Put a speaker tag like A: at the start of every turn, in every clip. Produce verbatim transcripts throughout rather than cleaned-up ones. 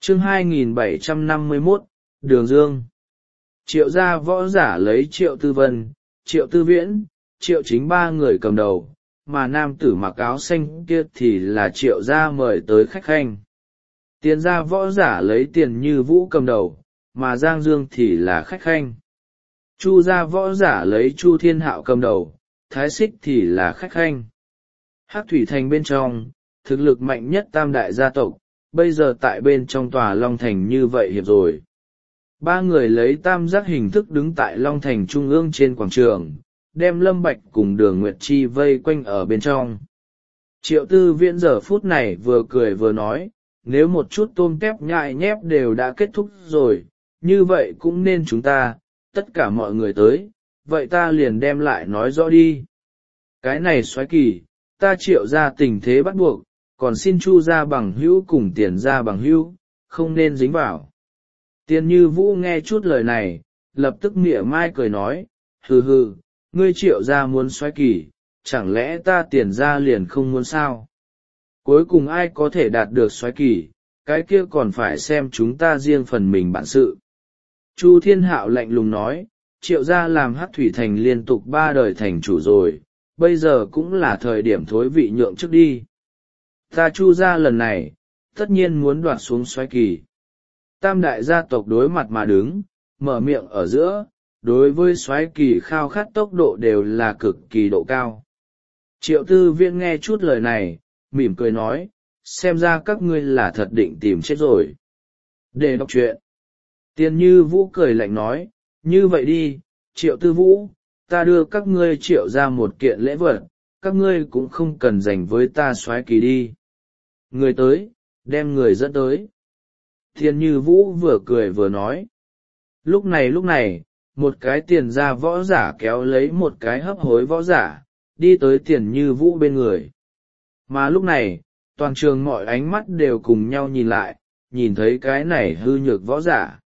A: Chương hai nghìn bảy trăm năm mươi mốt, Đường Dương. Triệu gia võ giả lấy Triệu Tư Vân, Triệu Tư Viễn, Triệu Chính ba người cầm đầu, mà nam tử mặc áo xanh kia thì là Triệu gia mời tới khách khanh. Tiền gia võ giả lấy Tiền Như Vũ cầm đầu, mà Giang Dương thì là khách khanh. Chu gia võ giả lấy Chu Thiên Hạo cầm đầu, Thái Xích thì là khách khanh. Hắc Thủy Thành bên trong, thực lực mạnh nhất tam đại gia tộc, bây giờ tại bên trong tòa Long Thành như vậy hiệp rồi. Ba người lấy tam giác hình thức đứng tại Long Thành trung ương trên quảng trường, đem Lâm Bạch cùng Đường Nguyệt Chi vây quanh ở bên trong. Triệu Tư Viễn giờ phút này vừa cười vừa nói, nếu một chút tôm tép nhại nhép đều đã kết thúc rồi, như vậy cũng nên chúng ta, tất cả mọi người tới, vậy ta liền đem lại nói rõ đi. Cái này xoáy kỳ, ta Triệu ra tình thế bắt buộc, còn xin Chu ra bằng hữu cùng Tiền ra bằng hữu, không nên dính vào. Tiền Như Vũ nghe chút lời này, lập tức mỉa mai cười nói, hừ hừ, ngươi Triệu ra muốn xoáy kỳ, chẳng lẽ ta Tiền ra liền không muốn sao? Cuối cùng ai có thể đạt được xoáy kỳ, cái kia còn phải xem chúng ta riêng phần mình bản sự. Chu Thiên Hạo lạnh lùng nói, Triệu gia làm Hắc Thủy Thành liên tục ba đời thành chủ rồi, bây giờ cũng là thời điểm thối vị nhượng trước đi. Ta Chu gia lần này, tất nhiên muốn đoạt xuống xoáy kỳ. Tam đại gia tộc đối mặt mà đứng, mở miệng ở giữa, đối với xoáy kỳ khao khát tốc độ đều là cực kỳ độ cao. Triệu Tư Viễn nghe chút lời này, mỉm cười nói, xem ra các ngươi là thật định tìm chết rồi. Để đọc truyện. Tiền Như Vũ cười lạnh nói, như vậy đi, Triệu Tư Vũ, ta đưa các ngươi Triệu ra một kiện lễ vật, các ngươi cũng không cần dành với ta soái kỳ đi. Người tới, đem người dẫn tới. Tiền Như Vũ vừa cười vừa nói. Lúc này lúc này, một cái Tiền gia võ giả kéo lấy một cái hấp hối võ giả, đi tới Tiền Như Vũ bên người. Mà lúc này, toàn trường mọi ánh mắt đều cùng nhau nhìn lại, nhìn thấy cái này hư nhược võ giả.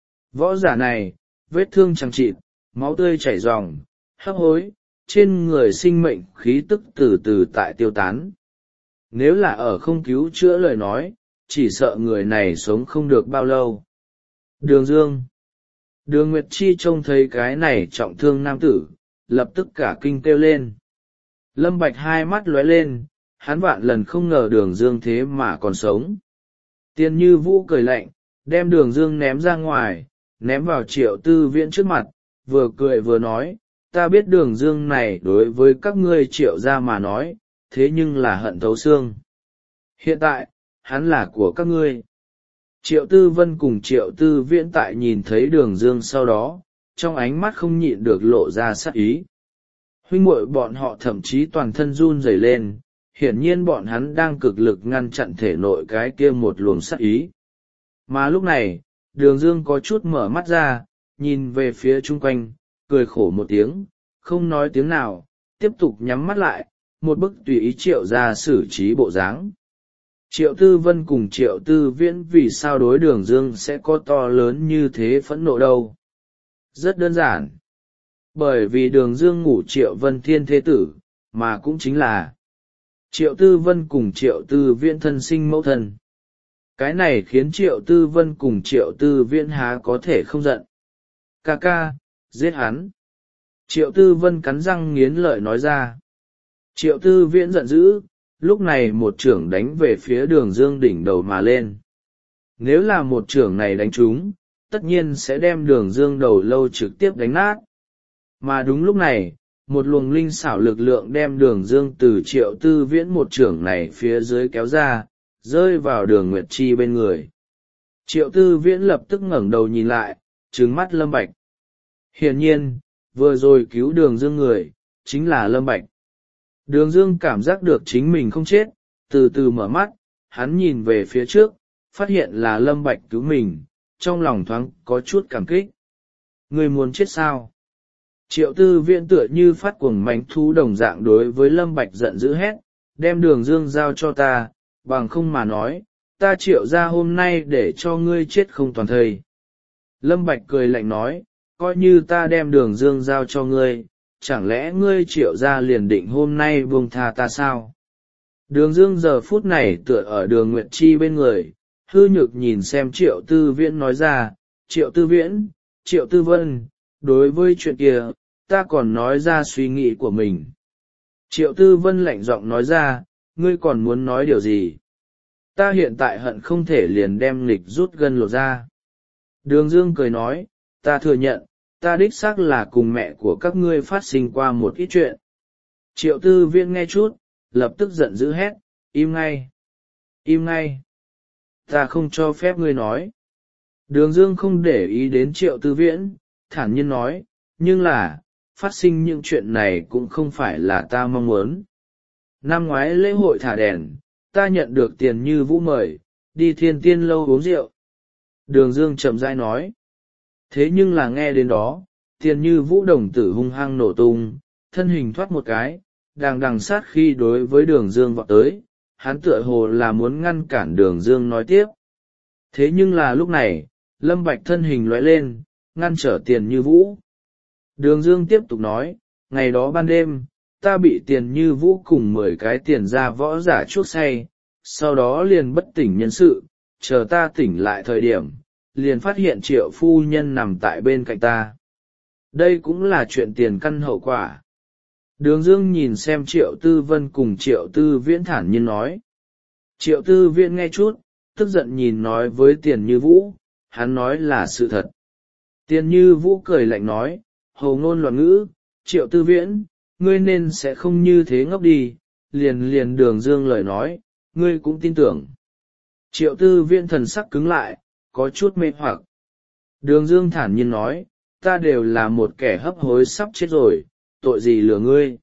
A: Võ giả này, vết thương chằng chịt, máu tươi chảy ròng, hấp hối, trên người sinh mệnh khí tức từ từ tại tiêu tán. Nếu là ở không cứu chữa lời nói, chỉ sợ người này sống không được bao lâu. Đường Dương. Đường Nguyệt Chi trông thấy cái này trọng thương nam tử, lập tức cả kinh kêu lên. Lâm Bạch hai mắt lóe lên, hắn vạn lần không ngờ Đường Dương thế mà còn sống. Tiền Như Vũ cười lạnh, đem Đường Dương ném ra ngoài, ném vào Triệu Tư Viễn trước mặt, vừa cười vừa nói, ta biết Đường Dương này đối với các ngươi Triệu gia mà nói, thế nhưng là hận thấu xương. Hiện tại, hắn là của các ngươi. Triệu Tư Vân cùng Triệu Tư Viễn tại nhìn thấy Đường Dương sau đó, trong ánh mắt không nhịn được lộ ra sát ý. Huynh muội bọn họ thậm chí toàn thân run rẩy lên, hiển nhiên bọn hắn đang cực lực ngăn chặn thể nội cái kia một luồng sát ý. Mà lúc này, Đường Dương có chút mở mắt ra, nhìn về phía chung quanh, cười khổ một tiếng, không nói tiếng nào, tiếp tục nhắm mắt lại, một bức tùy ý Triệu ra xử trí bộ dáng. Triệu Tư Vân cùng Triệu Tư Viễn vì sao đối Đường Dương sẽ có to lớn như thế phẫn nộ đâu? Rất đơn giản. Bởi vì Đường Dương ngủ Triệu Vân Thiên thế tử, mà cũng chính là Triệu Tư Vân cùng Triệu Tư Viễn thân sinh mẫu thân. Cái này khiến Triệu Tư Vân cùng Triệu Tư Viễn há có thể không giận. Ca ca, giết hắn. Triệu Tư Vân cắn răng nghiến lợi nói ra. Triệu Tư Viễn giận dữ, lúc này một chưởng đánh về phía Đường Dương đỉnh đầu mà lên. Nếu là một chưởng này đánh trúng, tất nhiên sẽ đem Đường Dương đầu lâu trực tiếp đánh nát. Mà đúng lúc này, một luồng linh xảo lực lượng đem Đường Dương từ Triệu Tư Viễn một chưởng này phía dưới kéo ra, rơi vào Đường Nguyệt Chi bên người. Triệu Tư Viễn lập tức ngẩng đầu nhìn lại, trừng mắt Lâm Bạch. Hiển nhiên, vừa rồi cứu Đường Dương người, chính là Lâm Bạch. Đường Dương cảm giác được chính mình không chết, từ từ mở mắt, hắn nhìn về phía trước, phát hiện là Lâm Bạch cứu mình, trong lòng thoáng có chút cảm kích. Người muốn chết sao? Triệu Tư Viễn tựa như phát cuồng mãnh thú đồng dạng đối với Lâm Bạch giận dữ hét, đem Đường Dương giao cho ta, bằng không mà nói, ta Triệu gia hôm nay để cho ngươi chết không toàn thây. Lâm Bạch cười lạnh nói, coi như ta đem Đường Dương giao cho ngươi, chẳng lẽ ngươi Triệu gia liền định hôm nay buông tha ta sao? Đường Dương giờ phút này tựa ở Đường Nguyệt Chi bên người, Hư nhược nhìn xem Triệu Tư Viễn nói ra, Triệu Tư Viễn, Triệu Tư Vân, đối với chuyện kia, ta còn nói ra suy nghĩ của mình. Triệu Tư Vân lạnh giọng nói ra, ngươi còn muốn nói điều gì? Ta hiện tại hận không thể liền đem nghịch rút gân lột ra. Đường Dương cười nói, ta thừa nhận, ta đích xác là cùng mẹ của các ngươi phát sinh qua một ít chuyện. Triệu Tư Viễn nghe chút, lập tức giận dữ hét, im ngay, im ngay. Ta không cho phép ngươi nói. Đường Dương không để ý đến Triệu Tư Viễn, thản nhiên nói, nhưng là, phát sinh những chuyện này cũng không phải là ta mong muốn. Năm ngoái lễ hội thả đèn, ta nhận được tiền như vũ mời, đi Thiên Tiên lâu uống rượu. Đường Dương chậm rãi nói. Thế nhưng là nghe đến đó, tiền như vũ đồng tử hung hăng nổ tung, thân hình thoát một cái, đằng đằng sát khi đối với Đường Dương vọt tới, hắn tựa hồ là muốn ngăn cản Đường Dương nói tiếp. Thế nhưng là lúc này, Lâm Bạch thân hình lóe lên, ngăn trở tiền như vũ. Đường Dương tiếp tục nói, ngày đó ban đêm, ta bị tiền như vũ cùng mười cái tiền gia võ giả chuốc say, sau đó liền bất tỉnh nhân sự, chờ ta tỉnh lại thời điểm, liền phát hiện Triệu phu nhân nằm tại bên cạnh ta. Đây cũng là chuyện tiền căn hậu quả. Đường Dương nhìn xem Triệu Tư Vân cùng Triệu Tư Viễn thản nhiên nói. Triệu Tư Viễn nghe chút, tức giận nhìn nói với tiền như vũ, hắn nói là sự thật. Tiền như vũ cười lạnh nói, hồ ngôn loạn ngữ, Triệu Tư Viễn, ngươi nên sẽ không như thế ngốc đi, liền liền Đường Dương lời nói, ngươi cũng tin tưởng. Triệu Tư Viễn thần sắc cứng lại, có chút mê hoặc. Đường Dương thản nhiên nói, ta đều là một kẻ hấp hối sắp chết rồi, tội gì lừa ngươi.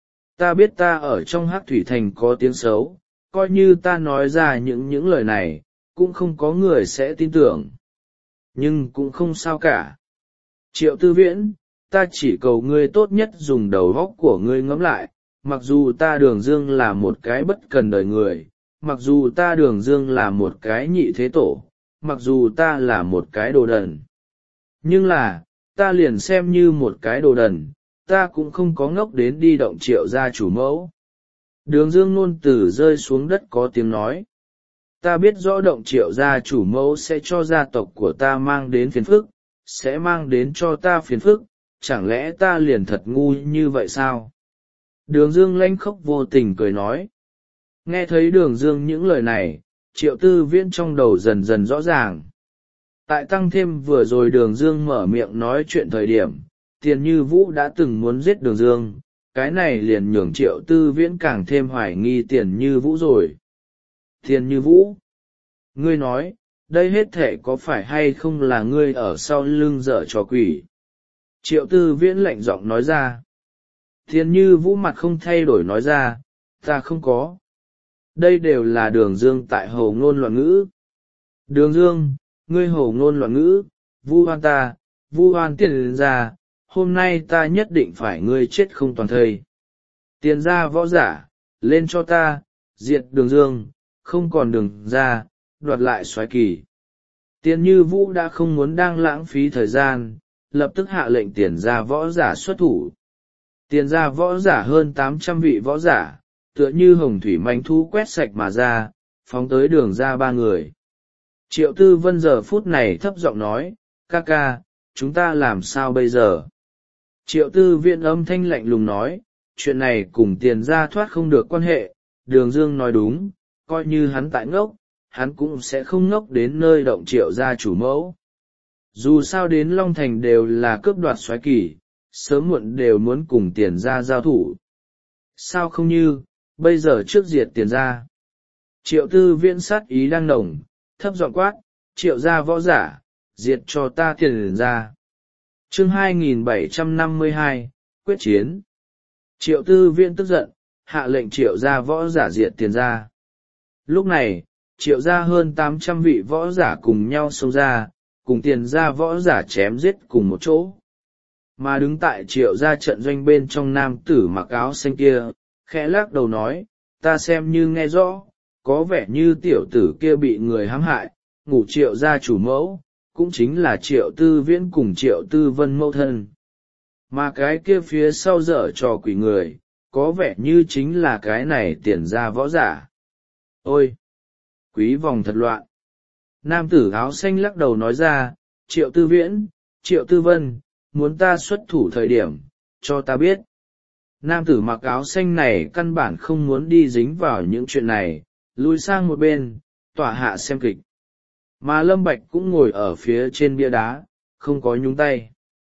A: Ta biết ta ở trong Hắc Thủy Thành có tiếng xấu, coi như ta nói ra những những lời này, cũng không có người sẽ tin tưởng. Nhưng cũng không sao cả. Triệu Tư Viễn, ta chỉ cầu ngươi tốt nhất dùng đầu óc của ngươi ngẫm lại, mặc dù ta Đường Dương là một cái bất cần đời người, mặc dù ta Đường Dương là một cái nhị thế tổ, mặc dù ta là một cái đồ đần. Nhưng là, ta liền xem như một cái đồ đần, ta cũng không có ngốc đến đi động Triệu gia chủ mẫu. Đường Dương ngôn từ rơi xuống đất có tiếng nói. Ta biết rõ động Triệu gia chủ mẫu sẽ cho gia tộc của ta mang đến phiền phức, sẽ mang đến cho ta phiền phức, chẳng lẽ ta liền thật ngu như vậy sao? Đường Dương lanh khóc vô tình cười nói. Nghe thấy Đường Dương những lời này, Triệu Tư Viễn trong đầu dần dần rõ ràng. Tại tăng thêm vừa rồi Đường Dương mở miệng nói chuyện thời điểm, Tiền Như Vũ đã từng muốn giết Đường Dương, cái này liền nhường Triệu Tư Viễn càng thêm hoài nghi Tiền Như Vũ rồi. Tiền Như Vũ, ngươi nói, đây hết thể có phải hay không là ngươi ở sau lưng dở trò quỷ? Triệu Tư Viễn lạnh giọng nói ra. Tiền Như Vũ mặt không thay đổi nói ra, ta không có. Đây đều là Đường Dương tại hồ ngôn loạn ngữ. Đường Dương, ngươi hồ ngôn loạn ngữ, vu oan ta, vu oan tiền gia, hôm nay ta nhất định phải ngươi chết không toàn thây. Tiền gia võ giả, lên cho ta, diệt Đường Dương, không còn Đường gia, đoạt lại soái kỳ. Tiền Như Vũ đã không muốn đang lãng phí thời gian, lập tức hạ lệnh tiền gia võ giả xuất thủ. Tiền gia võ giả hơn tám trăm vị võ giả, tựa như hồng thủy manh thú quét sạch mà ra, phóng tới Đường gia ba người. Triệu Tư Vân giờ phút này thấp giọng nói, ca ca, chúng ta làm sao bây giờ? Triệu Tư Viễn âm thanh lạnh lùng nói, chuyện này cùng tiền gia thoát không được quan hệ, Đường Dương nói đúng, coi như hắn tại ngốc, hắn cũng sẽ không ngốc đến nơi động Triệu gia chủ mẫu. Dù sao đến Long Thành đều là cướp đoạt soái kỳ, sớm muộn đều muốn cùng tiền gia giao thủ. Sao không như, bây giờ trước diệt tiền gia? Triệu Tư Viễn sát ý đang nồng, thấp giọng quát, Triệu gia võ giả, diệt cho ta tiền gia. Chương hai nghìn bảy trăm năm mươi hai, quyết chiến. Triệu Tư Viễn tức giận, hạ lệnh Triệu gia võ giả diệt tiền gia. Lúc này, Triệu gia hơn tám trăm vị võ giả cùng nhau xông ra, cùng tiền gia võ giả chém giết cùng một chỗ. Mà đứng tại Triệu gia trận doanh bên trong nam tử mặc áo xanh kia, khẽ lắc đầu nói, ta xem như nghe rõ, có vẻ như tiểu tử kia bị người hãm hại, ngủ Triệu gia chủ mẫu, cũng chính là Triệu Tư Viễn cùng Triệu Tư Vân mẫu thân. Mà cái kia phía sau dở trò quỷ người, có vẻ như chính là cái này tiền gia võ giả. Ôi! Quý vòng thật loạn! Nam tử áo xanh lắc đầu nói ra, Triệu Tư Viễn, Triệu Tư Vân, muốn ta xuất thủ thời điểm, cho ta biết. Nam tử mặc áo xanh này căn bản không muốn đi dính vào những chuyện này, lùi sang một bên, tỏa hạ xem kịch. Mà Lâm Bạch cũng ngồi ở phía trên bia đá, không có nhúng tay.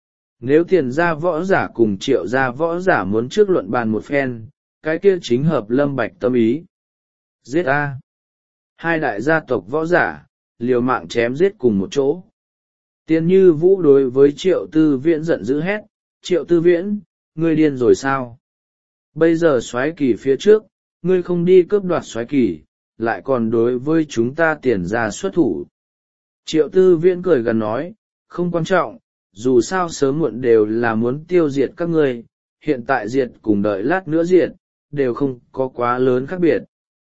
A: Nếu Tiền gia võ giả cùng Triệu gia võ giả muốn trước luận bàn một phen, cái kia chính hợp Lâm Bạch tâm ý. Giết a! Hai đại gia tộc võ giả, liều mạng chém giết cùng một chỗ. Tiền Như Vũ đối với Triệu Tư Viễn giận dữ hét, Triệu Tư Viễn, ngươi điên rồi sao? Bây giờ soái kỳ phía trước, ngươi không đi cướp đoạt soái kỳ, lại còn đối với chúng ta Tiền gia xuất thủ. Triệu Tư Viễn cười gần nói, không quan trọng, dù sao sớm muộn đều là muốn tiêu diệt các ngươi, hiện tại diệt cùng đợi lát nữa diệt, đều không có quá lớn khác biệt.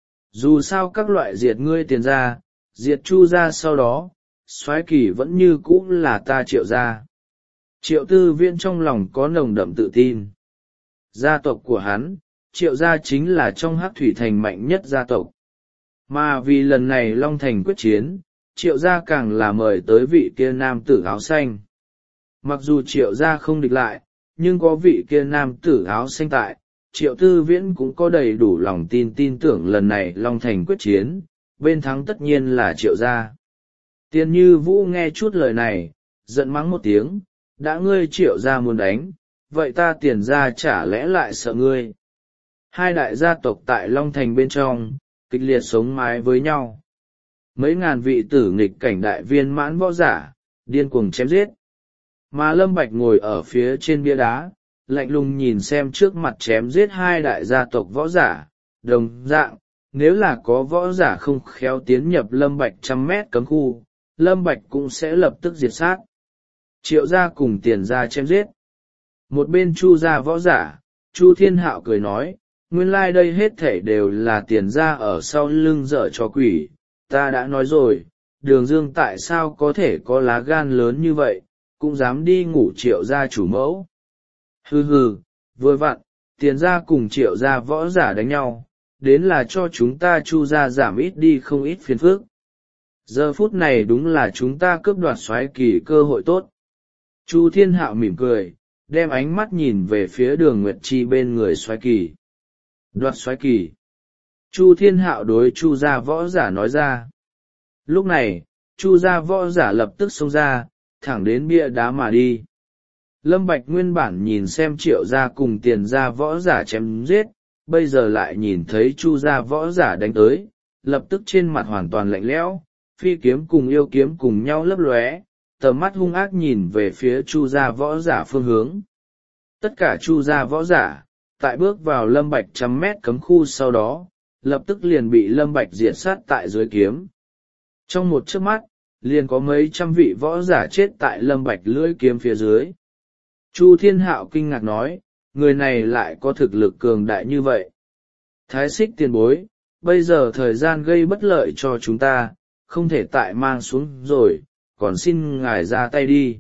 A: Dù sao các loại diệt ngươi Tiền gia, diệt Chu gia sau đó, soái kỳ vẫn như cũ là ta Triệu gia. Triệu Tư Viễn trong lòng có nồng đậm tự tin. Gia tộc của hắn, Triệu gia chính là trong Hắc Thủy Thành mạnh nhất gia tộc. Mà vì lần này Long Thành quyết chiến, Triệu gia càng là mời tới vị kia nam tử áo xanh. Mặc dù Triệu gia không địch lại, nhưng có vị kia nam tử áo xanh tại, Triệu Tư Viễn cũng có đầy đủ lòng tin tin tưởng lần này Long Thành quyết chiến, bên thắng tất nhiên là Triệu gia. Tiền Như Vũ nghe chút lời này, giận mắng một tiếng, đã ngươi Triệu gia muốn đánh, vậy ta Tiền gia chả lẽ lại sợ ngươi. Hai đại gia tộc tại Long Thành bên trong, kịch liệt sống mái với nhau. Mấy ngàn vị tử nghịch cảnh đại viên mãn võ giả, điên cuồng chém giết. Mà Lâm Bạch ngồi ở phía trên bia đá, lạnh lùng nhìn xem trước mặt chém giết hai đại gia tộc võ giả, đồng dạng, nếu là có võ giả không khéo tiến nhập Lâm Bạch trăm mét cấm khu, Lâm Bạch cũng sẽ lập tức diệt sát. Triệu gia cùng Tiền gia chém giết. Một bên Chu gia võ giả, Chu Thiên Hạo cười nói, nguyên lai like đây hết thảy đều là Tiền gia ở sau lưng dở trò quỷ, ta đã nói rồi, Đường Dương tại sao có thể có lá gan lớn như vậy, cũng dám đi ngủ Triệu gia chủ mẫu. Hừ hừ, vừa vặn, Tiền gia cùng Triệu gia võ giả đánh nhau, đến là cho chúng ta Chu gia giảm ít đi không ít phiền phức. Giờ phút này đúng là chúng ta cướp đoạt soái kỳ cơ hội tốt. Chu Thiên Hạo mỉm cười, đem ánh mắt nhìn về phía Đường Nguyệt Chi bên người soái kỳ. Đoạt soái kỳ. Chu Thiên Hạo đối Chu gia võ giả nói ra. Lúc này, Chu gia võ giả lập tức xông ra, thẳng đến bia đá mà đi. Lâm Bạch nguyên bản nhìn xem Triệu gia cùng Tiền gia võ giả chém giết, bây giờ lại nhìn thấy Chu gia võ giả đánh tới, lập tức trên mặt hoàn toàn lạnh lẽo, phi kiếm cùng yêu kiếm cùng nhau lấp lóe, tầm mắt hung ác nhìn về phía Chu gia võ giả phương hướng. Tất cả Chu gia võ giả, tại bước vào Lâm Bạch trăm mét cấm khu sau đó, lập tức liền bị Lâm Bạch diệt sát tại dưới kiếm. Trong một chớp mắt, liền có mấy trăm vị võ giả chết tại Lâm Bạch lưỡi kiếm phía dưới. Chu Thiên Hạo kinh ngạc nói, người này lại có thực lực cường đại như vậy. Thái Xích tiền bối, bây giờ thời gian gây bất lợi cho chúng ta, không thể tại mang xuống rồi, còn xin ngài ra tay đi.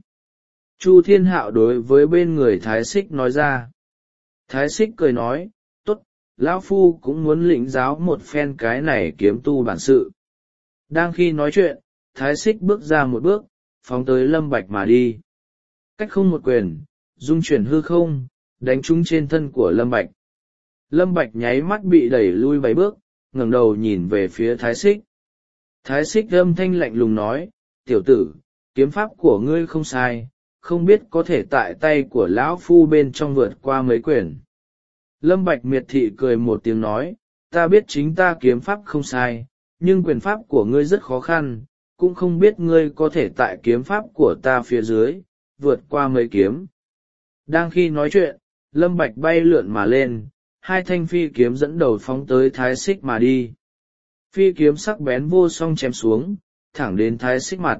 A: Chu Thiên Hạo đối với bên người Thái Xích nói ra. Thái Xích cười nói, tốt, lão phu cũng muốn lĩnh giáo một phen cái này kiếm tu bản sự. Đang khi nói chuyện, Thái Xích bước ra một bước, phóng tới Lâm Bạch mà đi. Cách không một quyền, dung chuyển hư không, đánh trúng trên thân của Lâm Bạch. Lâm Bạch nháy mắt bị đẩy lui bảy bước, ngẩng đầu nhìn về phía Thái Xích. Thái Xích âm thanh lạnh lùng nói, tiểu tử, kiếm pháp của ngươi không sai, không biết có thể tại tay của lão phu bên trong vượt qua mấy quyền. Lâm Bạch miệt thị cười một tiếng nói, ta biết chính ta kiếm pháp không sai, nhưng quyền pháp của ngươi rất khó khăn, cũng không biết ngươi có thể tại kiếm pháp của ta phía dưới, vượt qua mấy kiếm. Đang khi nói chuyện, Lâm Bạch bay lượn mà lên, hai thanh phi kiếm dẫn đầu phóng tới Thái Xích mà đi. Phi kiếm sắc bén vô song chém xuống, thẳng đến Thái Xích mặt.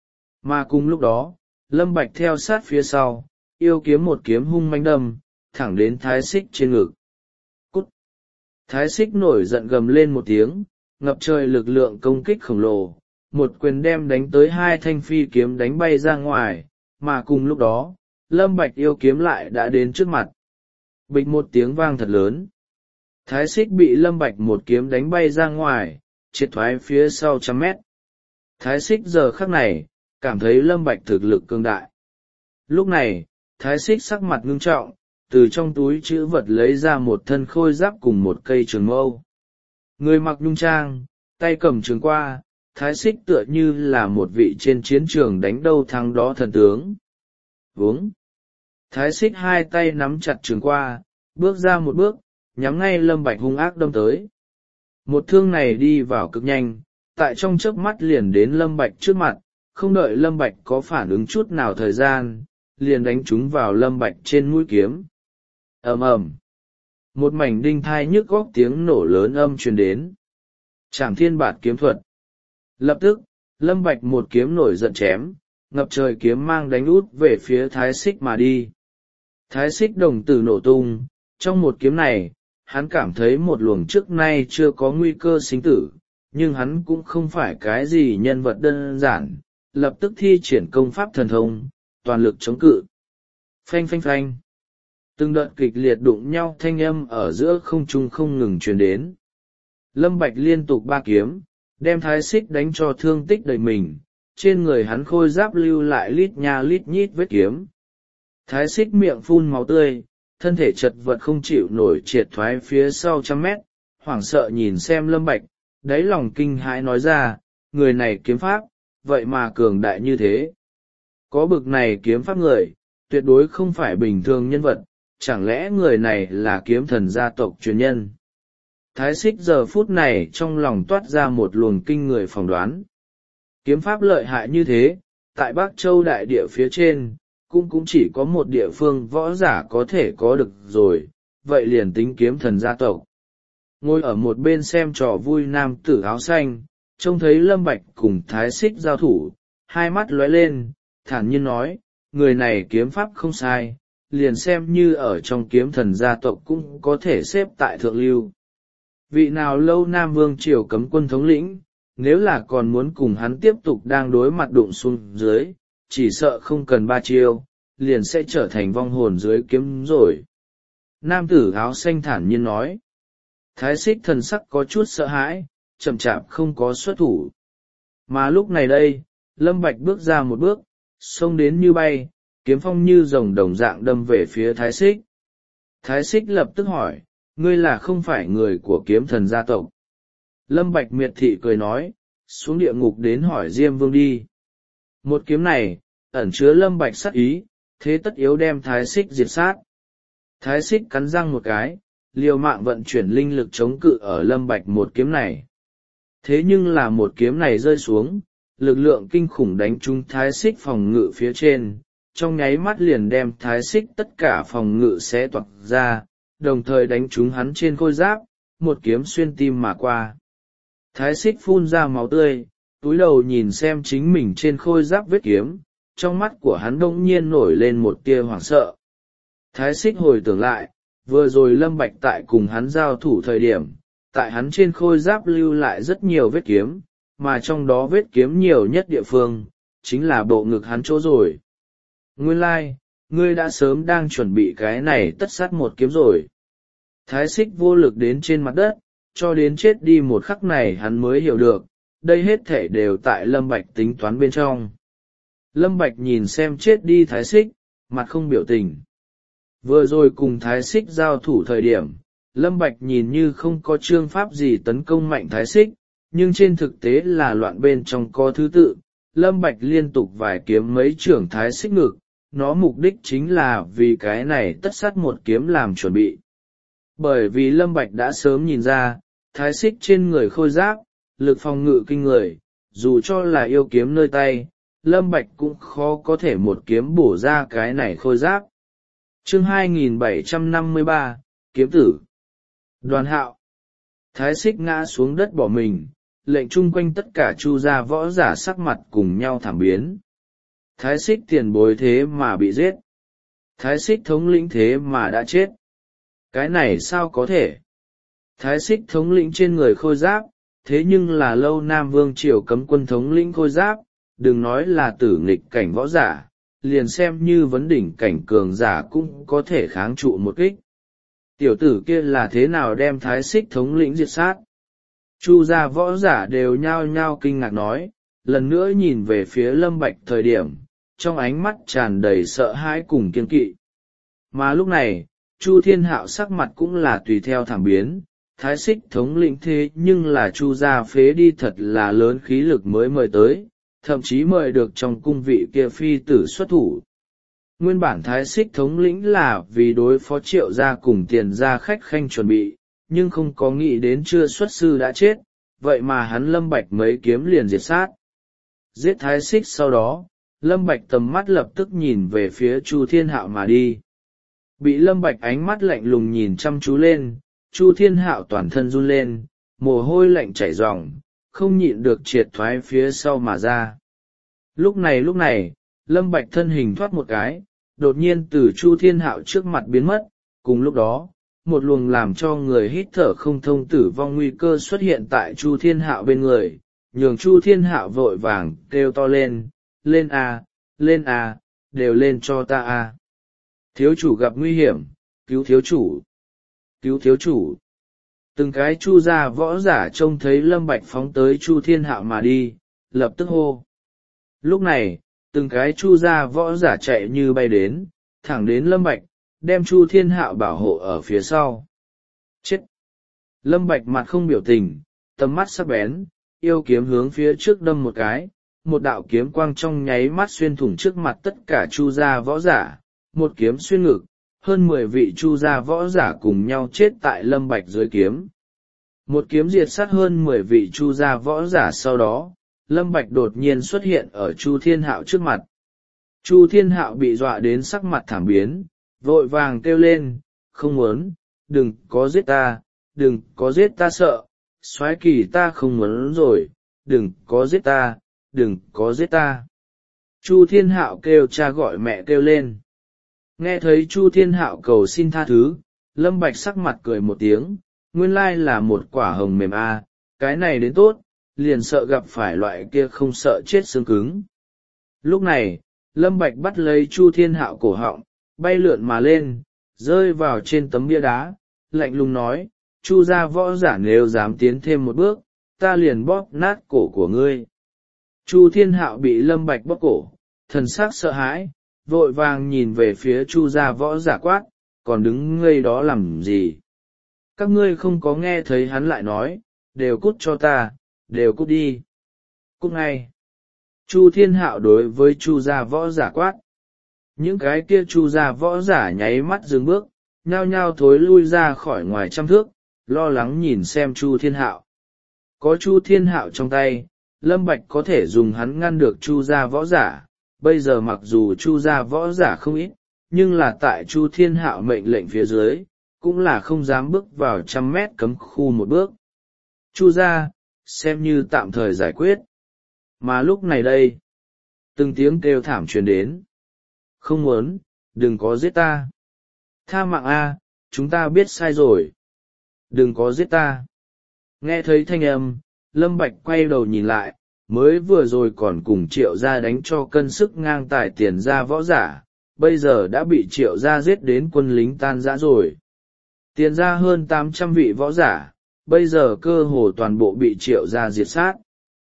A: Mà cùng lúc đó, Lâm Bạch theo sát phía sau, yêu kiếm một kiếm hung mãnh đâm, thẳng đến Thái Xích trên ngực. Cút! Thái Xích nổi giận gầm lên một tiếng, ngập trời lực lượng công kích khổng lồ, một quyền đem đánh tới hai thanh phi kiếm đánh bay ra ngoài, mà cùng lúc đó, Lâm Bạch yêu kiếm lại đã đến trước mặt. Bịch một tiếng vang thật lớn. Thái Xích bị Lâm Bạch một kiếm đánh bay ra ngoài, triệt thoái phía sau trăm mét. Thái Xích giờ khắc này cảm thấy Lâm Bạch thực lực cường đại. Lúc này Thái Xích sắc mặt ngưng trọng, từ trong túi trữ vật lấy ra một thân khôi giáp cùng một cây trường mâu. Người mặc nhung trang, tay cầm trường qua, Thái Xích tựa như là một vị trên chiến trường đánh đâu thắng đó thần tướng. Vướng! Thái Xích hai tay nắm chặt trường qua, bước ra một bước, nhắm ngay Lâm Bạch hung ác đâm tới. Một thương này đi vào cực nhanh, tại trong chớp mắt liền đến Lâm Bạch trước mặt, không đợi Lâm Bạch có phản ứng chút nào thời gian, liền đánh trúng vào Lâm Bạch trên mũi kiếm. Ầm ầm, một mảnh đinh thai nhức góc tiếng nổ lớn âm truyền đến. Trảm Thiên Bạt kiếm thuật. Lập tức, Lâm Bạch một kiếm nổi giận chém, ngập trời kiếm mang đánh út về phía Thái Xích mà đi. Thái Xích đồng tử nổ tung, trong một kiếm này, hắn cảm thấy một luồng trước nay chưa có nguy cơ sinh tử, nhưng hắn cũng không phải cái gì nhân vật đơn giản, lập tức thi triển công pháp thần thông, toàn lực chống cự. Phanh phanh phanh. Từng đợt kịch liệt đụng nhau thanh âm ở giữa không trung không ngừng truyền đến. Lâm Bạch liên tục ba kiếm, đem Thái Xích đánh cho thương tích đầy mình, trên người hắn khôi giáp lưu lại lít nha lít nhít vết kiếm. Thái Xích miệng phun máu tươi, thân thể chật vật không chịu nổi triệt thoái phía sau trăm mét, hoảng sợ nhìn xem Lâm Bạch, đáy lòng kinh hãi nói ra, người này kiếm pháp, vậy mà cường đại như thế. Có bực này kiếm pháp người, tuyệt đối không phải bình thường nhân vật, chẳng lẽ người này là kiếm thần gia tộc truyền nhân. Thái Xích giờ phút này trong lòng toát ra một luồng kinh người phỏng đoán. Kiếm pháp lợi hại như thế, tại Bắc Châu đại địa phía trên, cũng cũng chỉ có một địa phương võ giả có thể có được rồi, vậy liền tính kiếm thần gia tộc. Ngồi ở một bên xem trò vui nam tử áo xanh, trông thấy Lâm Bạch cùng Thái Xích giao thủ, hai mắt lóe lên, thản nhiên nói, người này kiếm pháp không sai, liền xem như ở trong kiếm thần gia tộc cũng có thể xếp tại thượng lưu. Vị nào lâu Nam Vương triều cấm quân thống lĩnh, nếu là còn muốn cùng hắn tiếp tục đang đối mặt đụng xuống dưới, chỉ sợ không cần ba chiêu, liền sẽ trở thành vong hồn dưới kiếm rồi. Nam tử áo xanh thản nhiên nói. Thái Xích thần sắc có chút sợ hãi, chậm chạp không có xuất thủ. Mà lúc này đây, Lâm Bạch bước ra một bước, xông đến như bay, kiếm phong như rồng đồng dạng đâm về phía Thái Xích. Thái Xích lập tức hỏi, ngươi là không phải người của kiếm thần gia tộc. Lâm Bạch miệt thị cười nói, xuống địa ngục đến hỏi Diêm Vương đi. Một kiếm này, ẩn chứa Lâm Bạch sát ý, thế tất yếu đem Thái Xích diệt sát. Thái Xích cắn răng một cái, liều mạng vận chuyển linh lực chống cự ở Lâm Bạch một kiếm này. Thế nhưng là một kiếm này rơi xuống, lực lượng kinh khủng đánh trúng Thái Xích phòng ngự phía trên, trong nháy mắt liền đem Thái Xích tất cả phòng ngự xé toạc ra, đồng thời đánh trúng hắn trên khôi giáp, một kiếm xuyên tim mà qua. Thái Xích phun ra máu tươi, túi đầu nhìn xem chính mình trên khôi giáp vết kiếm, trong mắt của hắn đông nhiên nổi lên một tia hoảng sợ. Thái Xích hồi tưởng lại, vừa rồi Lâm Bạch tại cùng hắn giao thủ thời điểm, tại hắn trên khôi giáp lưu lại rất nhiều vết kiếm, mà trong đó vết kiếm nhiều nhất địa phương, chính là bộ ngực hắn chỗ rồi. Nguyên lai, like, ngươi đã sớm đang chuẩn bị cái này tất sát một kiếm rồi. Thái Xích vô lực đến trên mặt đất, cho đến chết đi một khắc này hắn mới hiểu được, đây hết thể đều tại Lâm Bạch tính toán bên trong. Lâm Bạch nhìn xem chết đi Thái Xích, mặt không biểu tình. Vừa rồi cùng Thái Xích giao thủ thời điểm, Lâm Bạch nhìn như không có chương pháp gì tấn công mạnh Thái Xích, nhưng trên thực tế là loạn bên trong có thứ tự. Lâm Bạch liên tục vài kiếm mấy trưởng Thái Xích ngực, nó mục đích chính là vì cái này tất sát một kiếm làm chuẩn bị. Bởi vì Lâm Bạch đã sớm nhìn ra, Thái Xích trên người khôi giáp, lực phòng ngự kinh người, dù cho là yêu kiếm nơi tay, Lâm Bạch cũng khó có thể một kiếm bổ ra cái này khôi giáp. Chương hai nghìn bảy trăm năm mươi ba, Kiếm tử. Đoàn Hạo. Thái Xích ngã xuống đất bỏ mình, lệnh chung quanh tất cả Chu gia võ giả sắc mặt cùng nhau thảm biến. Thái Xích tiền bối thế mà bị giết. Thái Xích thống lĩnh thế mà đã chết. Cái này sao có thể? Thái Xích thống lĩnh trên người khôi giáp, thế nhưng là lâu Nam Vương triều cấm quân thống lĩnh khôi giáp, đừng nói là tử nghịch cảnh võ giả, liền xem như vấn đỉnh cảnh cường giả cũng có thể kháng trụ một kích. Tiểu tử kia là thế nào đem Thái Xích thống lĩnh diệt sát? Chu gia võ giả đều nhao nhao kinh ngạc nói, lần nữa nhìn về phía Lâm Bạch thời điểm, trong ánh mắt tràn đầy sợ hãi cùng kiêng kỵ. Mà lúc này, Chu Thiên Hạo sắc mặt cũng là tùy theo thảm biến, Thái Xích thống lĩnh thế nhưng là Chu gia phế đi thật là lớn khí lực mới mời tới, thậm chí mời được trong cung vị kia phi tử xuất thủ. Nguyên bản Thái Xích thống lĩnh là vì đối phó Triệu gia cùng Tiền gia khách khanh chuẩn bị, nhưng không có nghĩ đến chưa xuất sư đã chết, vậy mà hắn Lâm Bạch mấy kiếm liền diệt sát. Giết Thái Xích sau đó, Lâm Bạch tầm mắt lập tức nhìn về phía Chu Thiên Hạo mà đi. Bị Lâm Bạch ánh mắt lạnh lùng nhìn chăm chú lên, Chu Thiên Hạo toàn thân run lên, mồ hôi lạnh chảy ròng, không nhịn được triệt thoái phía sau mà ra. Lúc này lúc này, Lâm Bạch thân hình thoát một cái, đột nhiên từ Chu Thiên Hạo trước mặt biến mất, cùng lúc đó, một luồng làm cho người hít thở không thông tử vong nguy cơ xuất hiện tại Chu Thiên Hạo bên người, nhường Chu Thiên Hạo vội vàng kêu to lên, lên a, lên a, đều lên cho ta a. Thiếu chủ gặp nguy hiểm, cứu thiếu chủ, cứu thiếu chủ. Từng cái Chu gia võ giả trông thấy Lâm Bạch phóng tới Chu Thiên Hạo mà đi, lập tức hô. Lúc này, từng cái Chu gia võ giả chạy như bay đến, thẳng đến Lâm Bạch, đem Chu Thiên Hạo bảo hộ ở phía sau. Chết! Lâm Bạch mặt không biểu tình, tầm mắt sắc bén, yêu kiếm hướng phía trước đâm một cái, một đạo kiếm quang trong nháy mắt xuyên thủng trước mặt tất cả Chu gia võ giả, một kiếm xuyên ngực, hơn mười vị Chu gia võ giả cùng nhau chết tại Lâm Bạch dưới kiếm. Một kiếm diệt sát hơn mười vị Chu gia võ giả sau đó, Lâm Bạch đột nhiên xuất hiện ở Chu Thiên Hạo trước mặt. Chu Thiên Hạo bị dọa đến sắc mặt thảm biến, vội vàng kêu lên, không muốn, đừng có giết ta, đừng có giết ta sợ, soái kỳ ta không muốn rồi, đừng có giết ta, đừng có giết ta. Chu Thiên Hạo kêu cha gọi mẹ kêu lên. Nghe thấy Chu Thiên Hạo cầu xin tha thứ, Lâm Bạch sắc mặt cười một tiếng, nguyên lai là một quả hồng mềm a, cái này đến tốt, liền sợ gặp phải loại kia không sợ chết xương cứng. Lúc này, Lâm Bạch bắt lấy Chu Thiên Hạo cổ họng, bay lượn mà lên, rơi vào trên tấm bia đá, lạnh lùng nói, Chu gia võ giả nếu dám tiến thêm một bước, ta liền bóp nát cổ của ngươi. Chu Thiên Hạo bị Lâm Bạch bóp cổ, thần sắc sợ hãi, vội vàng nhìn về phía Chu gia võ giả quát, còn đứng ngây đó làm gì? Các ngươi không có nghe thấy hắn lại nói, đều cút cho ta, đều cút đi. Cút ngay. Chu Thiên Hạo đối với Chu gia võ giả quát. Những cái kia Chu gia võ giả nháy mắt dừng bước, nhao nhao thối lui ra khỏi ngoài trăm thước, lo lắng nhìn xem Chu Thiên Hạo. Có Chu Thiên Hạo trong tay, Lâm Bạch có thể dùng hắn ngăn được Chu gia võ giả. Bây giờ mặc dù Chu gia võ giả không ít, nhưng là tại Chu Thiên Hạo mệnh lệnh phía dưới, cũng là không dám bước vào trăm mét cấm khu một bước. Chu gia, xem như tạm thời giải quyết. Mà lúc này đây, từng tiếng kêu thảm truyền đến. Không muốn, đừng có giết ta. Tha mạng a, chúng ta biết sai rồi. Đừng có giết ta. Nghe thấy thanh âm, Lâm Bạch quay đầu nhìn lại, mới vừa rồi còn cùng Triệu gia đánh cho cân sức ngang tài Tiền gia võ giả, bây giờ đã bị Triệu gia giết đến quân lính tan rã rồi. Tiền gia hơn tám trăm vị võ giả, bây giờ cơ hồ toàn bộ bị Triệu gia diệt sát.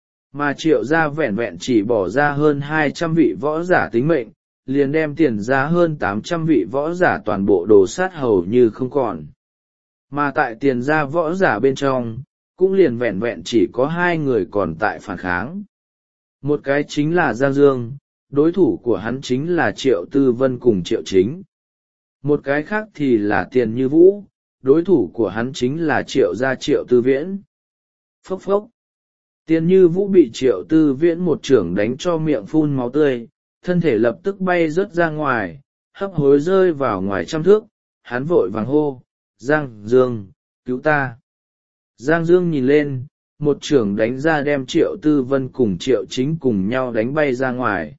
A: Mà Triệu gia vẹn vẹn chỉ bỏ ra hơn hai trăm vị võ giả tính mệnh, liền đem Tiền gia hơn tám trăm vị võ giả toàn bộ đổ sát hầu như không còn. Mà tại Tiền gia võ giả bên trong, cũng liền vẹn vẹn chỉ có hai người còn tại phản kháng. Một cái chính là Giang Dương, đối thủ của hắn chính là Triệu Tư Vân cùng Triệu Chính. Một cái khác thì là Tiền Như Vũ, đối thủ của hắn chính là Triệu gia Triệu Tư Viễn. Phốc phốc. Tiền Như Vũ bị Triệu Tư Viễn một chưởng đánh cho miệng phun máu tươi, thân thể lập tức bay rớt ra ngoài, hấp hối rơi vào ngoài trăm thước, hắn vội vàng hô, Giang Dương, cứu ta. Giang Dương nhìn lên, một chưởng đánh ra đem Triệu Tư Vân cùng Triệu Chính cùng nhau đánh bay ra ngoài.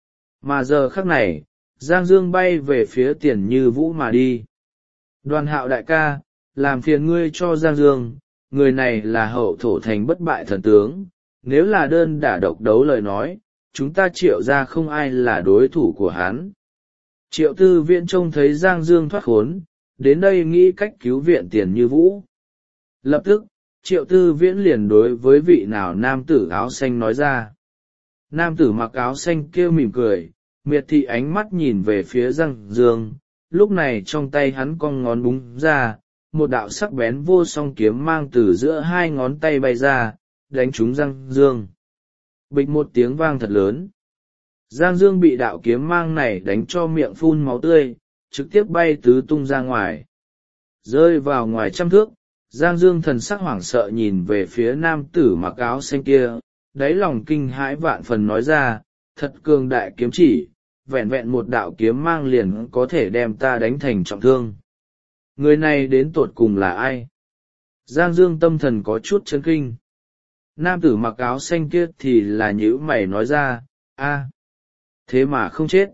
A: Mà giờ khắc này, Giang Dương bay về phía Tiền Như Vũ mà đi. Đoàn Hạo đại ca, làm phiền ngươi cho Giang Dương, người này là hậu thổ thành bất bại thần tướng, nếu là đơn đả độc đấu lời nói, chúng ta Triệu gia không ai là đối thủ của hắn. Triệu Tư Viễn trông thấy Giang Dương thoát khốn, đến đây nghĩ cách cứu viện Tiền Như Vũ. Lập tức, Triệu Tư Viễn liền đối với vị nào nam tử áo xanh nói ra. Nam tử mặc áo xanh kia mỉm cười, miệt thị ánh mắt nhìn về phía Giang Dương, lúc này trong tay hắn cong ngón búng ra, một đạo sắc bén vô song kiếm mang từ giữa hai ngón tay bay ra, đánh trúng Giang Dương. Bịch một tiếng vang thật lớn. Giang Dương bị đạo kiếm mang này đánh cho miệng phun máu tươi, trực tiếp bay tứ tung ra ngoài. Rơi vào ngoài trăm thước, Giang Dương thần sắc hoảng sợ nhìn về phía nam tử mặc áo xanh kia, đáy lòng kinh hãi vạn phần nói ra, thật cường đại kiếm chỉ, vẹn vẹn một đạo kiếm mang liền có thể đem ta đánh thành trọng thương. Người này đến tột cùng là ai? Giang Dương tâm thần có chút chấn kinh. Nam tử mặc áo xanh kia thì là nhữ mày nói ra, a, thế mà không chết.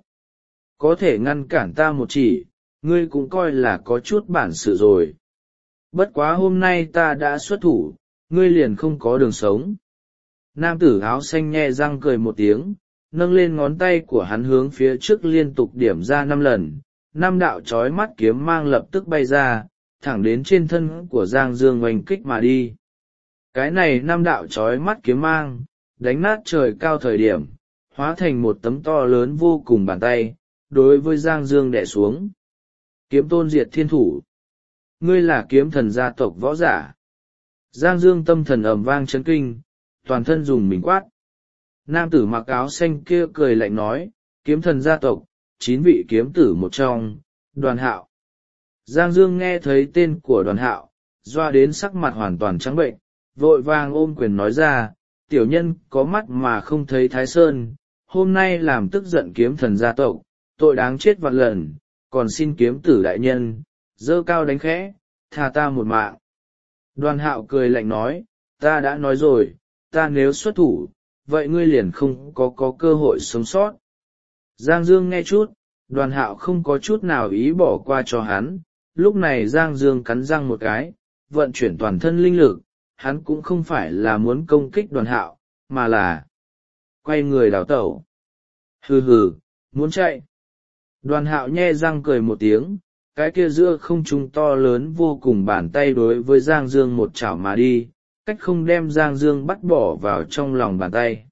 A: Có thể ngăn cản ta một chỉ, ngươi cũng coi là có chút bản sự rồi. Bất quá hôm nay ta đã xuất thủ, ngươi liền không có đường sống. Nam tử áo xanh nhe răng cười một tiếng, nâng lên ngón tay của hắn hướng phía trước liên tục điểm ra năm lần, năm đạo chói mắt kiếm mang lập tức bay ra, thẳng đến trên thân của Giang Dương oanh kích mà đi. Cái này năm đạo chói mắt kiếm mang, đánh nát trời cao thời điểm, hóa thành một tấm to lớn vô cùng bàn tay, đối với Giang Dương đè xuống. Kiếm tôn diệt thiên thủ. Ngươi là kiếm thần gia tộc võ giả. Giang Dương tâm thần ầm vang chấn kinh, toàn thân dùng mình quát. Nam tử mặc áo xanh kia cười lạnh nói, kiếm thần gia tộc, chín vị kiếm tử một trong, Đoàn Hạo. Giang Dương nghe thấy tên của Đoàn Hạo, doa đến sắc mặt hoàn toàn trắng bệnh, vội vàng ôm quyền nói ra, tiểu nhân có mắt mà không thấy Thái Sơn, hôm nay làm tức giận kiếm thần gia tộc, tội đáng chết vạn lần, còn xin kiếm tử đại nhân, dơ cao đánh khẽ, tha ta một mạng. Đoàn Hạo cười lạnh nói, ta đã nói rồi, ta nếu xuất thủ, vậy ngươi liền không có có cơ hội sống sót. Giang Dương nghe chút, Đoàn Hạo không có chút nào ý bỏ qua cho hắn, lúc này Giang Dương cắn răng một cái, vận chuyển toàn thân linh lực, hắn cũng không phải là muốn công kích Đoàn Hạo, mà là quay người đào tẩu. Hừ hừ, muốn chạy. Đoàn Hạo nhe răng cười một tiếng, cái kia giữa không trung to lớn vô cùng bàn tay đối với Giang Dương một chảo mà đi, cách không đem Giang Dương bắt bỏ vào trong lòng bàn tay.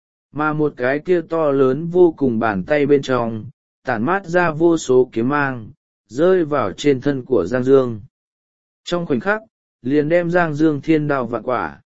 A: Mà một cái kia to lớn vô cùng bàn tay bên trong, tản mát ra vô số kiếm mang, rơi vào trên thân của Giang Dương. Trong khoảnh khắc, liền đem Giang Dương thiên đao vạn quả.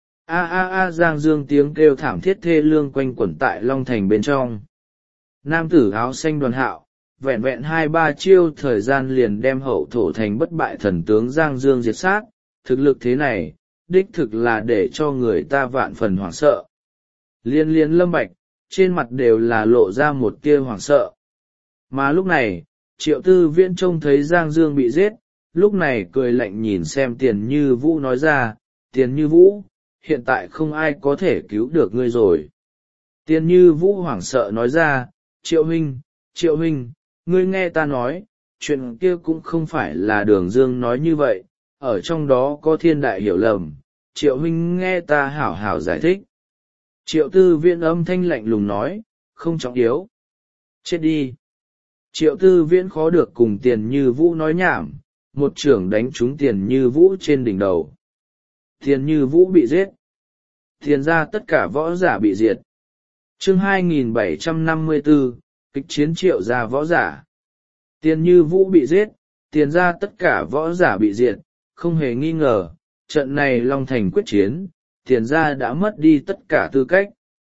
A: A a a Giang Dương tiếng kêu thảm thiết thê lương quanh quẩn tại Long Thành bên trong. Nam tử áo xanh Đoàn Hạo, vẹn vẹn hai ba chiêu thời gian liền đem hậu thổ thành bất bại thần tướng Giang Dương diệt sát, thực lực thế này, đích thực là để cho người ta vạn phần hoảng sợ. Liên liên Lâm Bạch, trên mặt đều là lộ ra một tia hoảng sợ. Mà lúc này, Triệu Tư Viễn trông thấy Giang Dương bị giết, lúc này cười lạnh nhìn xem Tiền Như Vũ nói ra, Tiền Như Vũ, hiện tại không ai có thể cứu được ngươi rồi. Tiền Như Vũ hoảng sợ nói ra, Triệu huynh, Triệu huynh, ngươi nghe ta nói, chuyện kia cũng không phải là Đường Dương nói như vậy, ở trong đó có thiên đại hiểu lầm, Triệu huynh nghe ta hảo hảo giải thích. Triệu Tư Viễn âm thanh lạnh lùng nói, không trọng yếu. Chết đi. Triệu Tư Viễn khó được cùng Tiền Như Vũ nói nhảm, một chưởng đánh trúng Tiền Như Vũ trên đỉnh đầu. Tiền Như Vũ bị giết. Tiền ra tất cả võ giả bị diệt. Chương hai nghìn bảy trăm năm mươi tư, kịch chiến Triệu gia võ giả. Tiền Như Vũ bị giết, Tiền ra tất cả võ giả bị diệt, không hề nghi ngờ, trận này Long Thành quyết chiến, Tiền ra đã mất đi tất cả tư cách.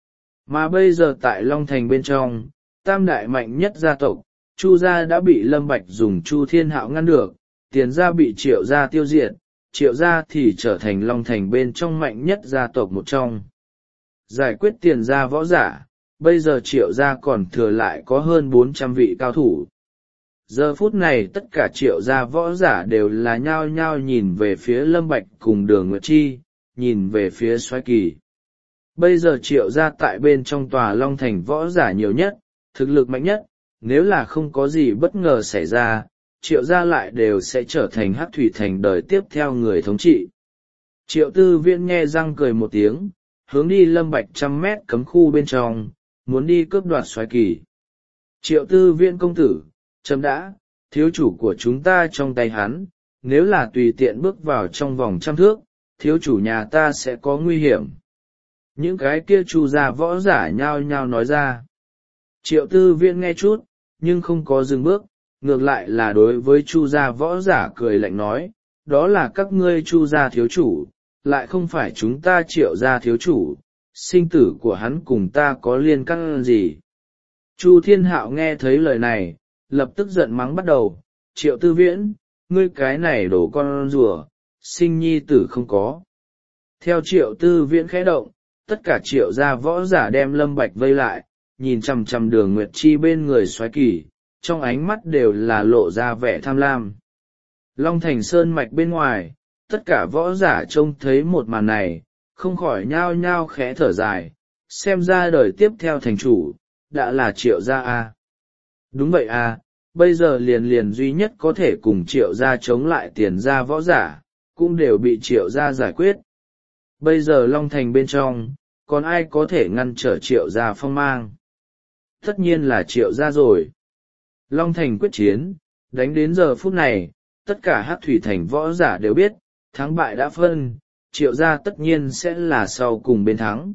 A: Mà bây giờ tại Long Thành bên trong, tam đại mạnh nhất gia tộc, Chu gia đã bị Lâm Bạch dùng Chu Thiên Hạo ngăn được, Tiền gia bị Triệu gia tiêu diệt, Triệu gia thì trở thành Long Thành bên trong mạnh nhất gia tộc một trong. Giải quyết Tiền gia võ giả, bây giờ Triệu gia còn thừa lại có hơn bốn trăm vị cao thủ. Giờ phút này tất cả Triệu gia võ giả đều là nhao nhao nhìn về phía Lâm Bạch cùng Đường Nguyệt Chi, nhìn về phía Soái Kỳ. Bây giờ Triệu gia tại bên trong tòa Long Thành võ giả nhiều nhất, thực lực mạnh nhất, nếu là không có gì bất ngờ xảy ra, Triệu gia lại đều sẽ trở thành Hắc Thủy Thành đời tiếp theo người thống trị. Triệu Tư Viễn nhe răng cười một tiếng, hướng đi Lâm Bạch trăm mét cấm khu bên trong, muốn đi cướp đoạt Soái Kỳ. Triệu Tư Viễn công tử, chấm đã, thiếu chủ của chúng ta trong tay hắn, nếu là tùy tiện bước vào trong vòng trăm thước, thiếu chủ nhà ta sẽ có nguy hiểm. những cái kia chu gia võ giả nhao nhao nói ra. Triệu tư viễn nghe chút nhưng không có dừng bước, ngược lại là đối với chu gia võ giả cười lạnh nói, đó là các ngươi chu gia thiếu chủ, lại không phải chúng ta triệu gia thiếu chủ, sinh tử của hắn cùng ta có liên căn gì. Chu Thiên Hạo nghe thấy lời này, lập tức giận mắng bắt đầu, Triệu Tư Viễn, ngươi cái này đổ con rùa, sinh nhi tử không có. Theo Triệu Tư Viễn khẽ động, tất cả Triệu gia võ giả đem Lâm Bạch vây lại, nhìn chằm chằm Đường Nguyệt Chi bên người xoáy kỳ, trong ánh mắt đều là lộ ra vẻ tham lam. Long Thành Sơn mạch bên ngoài, tất cả võ giả trông thấy một màn này, không khỏi nhao nhao khẽ thở dài, xem ra đời tiếp theo thành chủ, đã là Triệu gia a. Đúng vậy a, bây giờ liền liền duy nhất có thể cùng Triệu gia chống lại Tiền gia võ giả, cũng đều bị Triệu gia giải quyết. Bây giờ Long Thành bên trong, còn ai có thể ngăn trở Triệu gia phong mang? Tất nhiên là Triệu gia rồi. Long Thành quyết chiến, đánh đến giờ phút này, tất cả Hắc Thủy Thành võ giả đều biết, thắng bại đã phân, Triệu gia tất nhiên sẽ là sau cùng bên thắng.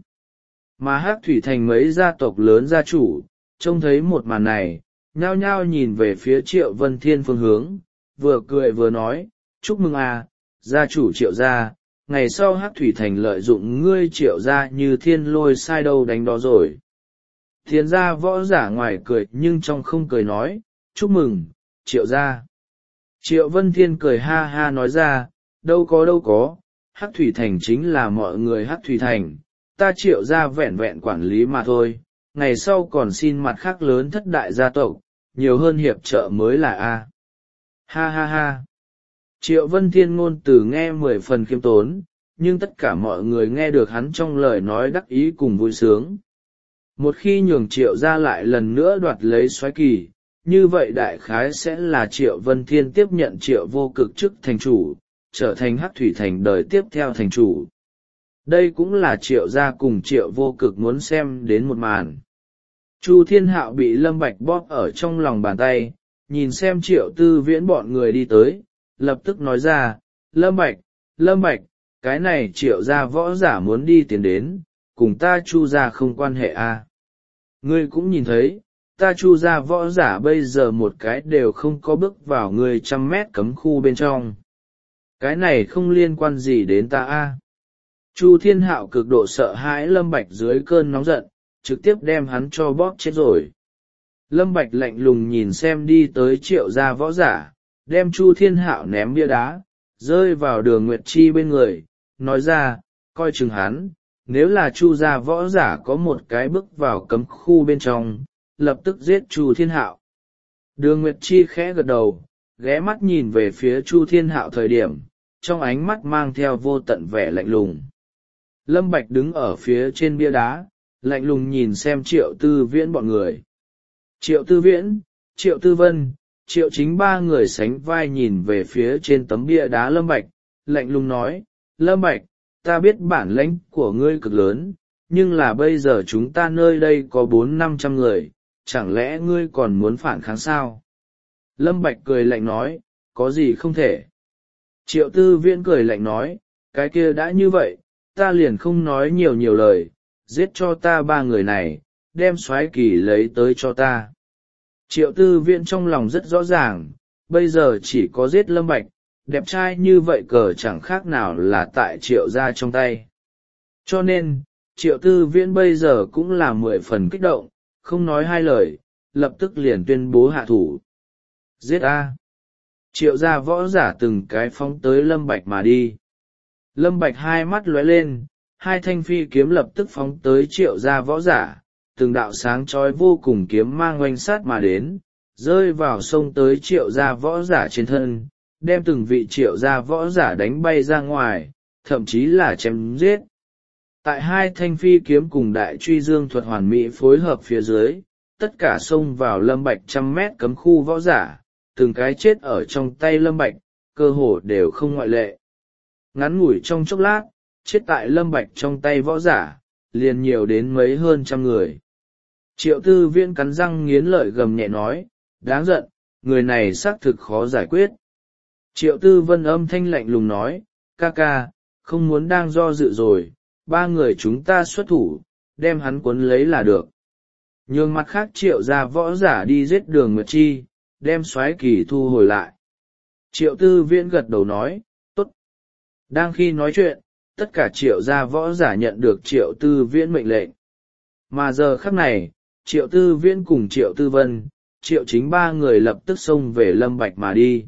A: Mà Hắc Thủy Thành mấy gia tộc lớn gia chủ, trông thấy một màn này, nhao nhao nhìn về phía Triệu Vân Thiên phương hướng, vừa cười vừa nói, chúc mừng à, gia chủ Triệu gia, ngày sau Hắc Thủy Thành lợi dụng ngươi Triệu gia như thiên lôi sai đâu đánh đó rồi. Thiên gia võ giả ngoài cười nhưng trong không cười nói, chúc mừng, Triệu gia. Triệu Vân Thiên cười ha ha nói ra, đâu có đâu có, Hắc Thủy Thành chính là mọi người Hắc Thủy Thành, ta Triệu gia vẹn vẹn quản lý mà thôi, ngày sau còn xin mặt khác lớn thất đại gia tộc, nhiều hơn hiệp trợ mới là a. Ha ha ha. Triệu Vân Thiên ngôn từ nghe mười phần khiêm tốn, nhưng tất cả mọi người nghe được hắn trong lời nói đắc ý cùng vui sướng. Một khi nhường Triệu gia lại lần nữa đoạt lấy soái kỳ, như vậy đại khái sẽ là Triệu Vân Thiên tiếp nhận Triệu Vô Cực chức thành chủ, trở thành Hắc Thủy Thành đời tiếp theo thành chủ. Đây cũng là Triệu gia cùng Triệu Vô Cực muốn xem đến một màn. Chu Thiên Hạo bị Lâm Bạch bóp ở trong lòng bàn tay, nhìn xem Triệu Tư Viễn bọn người đi tới, lập tức nói ra, Lâm Bạch, Lâm Bạch, cái này Triệu gia võ giả muốn đi tiến đến, cùng ta Chu gia không quan hệ a. À. Ngươi cũng nhìn thấy, ta Chu gia võ giả bây giờ một cái đều không có bước vào người trăm mét cấm khu bên trong. Cái này không liên quan gì đến ta a. À. Chu Thiên Hạo cực độ sợ hãi Lâm Bạch dưới cơn nóng giận, trực tiếp đem hắn cho bóp chết rồi. Lâm Bạch lạnh lùng nhìn xem đi tới Triệu gia võ giả, đem Chu Thiên Hạo ném bia đá, rơi vào Đường Nguyệt Chi bên người, nói ra, coi chừng hắn, nếu là Chu gia võ giả có một cái bước vào cấm khu bên trong, lập tức giết Chu Thiên Hạo. Đường Nguyệt Chi khẽ gật đầu, ghé mắt nhìn về phía Chu Thiên Hạo thời điểm, trong ánh mắt mang theo vô tận vẻ lạnh lùng. Lâm Bạch đứng ở phía trên bia đá, lạnh lùng nhìn xem Triệu Tư Viễn bọn người. Triệu Tư Viễn, Triệu Tư Vân, Triệu Chính ba người sánh vai nhìn về phía trên tấm bia đá Lâm Bạch, lạnh lùng nói, Lâm Bạch, ta biết bản lĩnh của ngươi cực lớn, nhưng là bây giờ chúng ta nơi đây có bốn năm trăm người, chẳng lẽ ngươi còn muốn phản kháng sao? Lâm Bạch cười lạnh nói, có gì không thể. Triệu Tư Viễn cười lạnh nói, cái kia đã như vậy, ta liền không nói nhiều nhiều lời, giết cho ta ba người này, đem soái kỳ lấy tới cho ta. Triệu Tư Viễn trong lòng rất rõ ràng, bây giờ chỉ có giết Lâm Bạch, đẹp trai như vậy cờ chẳng khác nào là tại Triệu gia trong tay. Cho nên, Triệu Tư Viễn bây giờ cũng là mười phần kích động, không nói hai lời, lập tức liền tuyên bố hạ thủ. Giết a! Triệu gia võ giả từng cái phóng tới Lâm Bạch mà đi. Lâm Bạch hai mắt lóe lên, hai thanh phi kiếm lập tức phóng tới Triệu gia võ giả, từng đạo sáng chói vô cùng kiếm mang oanh sát mà đến, rơi vào sông tới Triệu gia võ giả trên thân, đem từng vị Triệu gia võ giả đánh bay ra ngoài, thậm chí là chém giết. Tại hai thanh phi kiếm cùng đại truy dương thuật hoàn mỹ phối hợp phía dưới, tất cả xông vào Lâm Bạch trăm mét cấm khu võ giả, từng cái chết ở trong tay Lâm Bạch, cơ hồ đều không ngoại lệ. Ngắn ngủi trong chốc lát, chết tại Lâm Bạch trong tay võ giả, liền nhiều đến mấy hơn trăm người. Triệu Tư Viễn cắn răng nghiến lợi gầm nhẹ nói, đáng giận, người này xác thực khó giải quyết. Triệu Tư Vân âm thanh lạnh lùng nói, ca ca, không muốn đang do dự rồi, ba người chúng ta xuất thủ, đem hắn cuốn lấy là được. Nhường mặt khác triệu ra võ giả đi giết Đường Nguyệt Chi, đem soái kỳ thu hồi lại. Triệu Tư Viễn gật đầu nói, tốt. Đang khi nói chuyện, tất cả triệu gia võ giả nhận được Triệu Tư Viễn mệnh lệnh. Mà giờ khắc này, Triệu Tư Viễn cùng Triệu Tư Vân, Triệu Chính ba người lập tức xông về Lâm Bạch mà đi.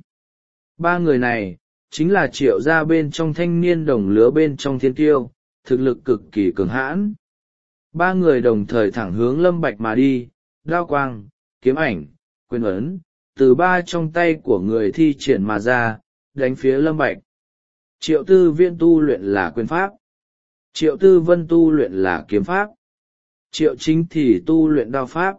A: Ba người này, chính là Triệu gia bên trong thanh niên đồng lứa bên trong thiên tiêu, thực lực cực kỳ cường hãn. Ba người đồng thời thẳng hướng Lâm Bạch mà đi, đao quang, kiếm ảnh, quyền ấn, từ ba trong tay của người thi triển mà ra, đánh phía Lâm Bạch. Triệu Tư Viễn tu luyện là quyền pháp, Triệu Tư Vân tu luyện là kiếm pháp, Triệu Chính thì tu luyện đao pháp.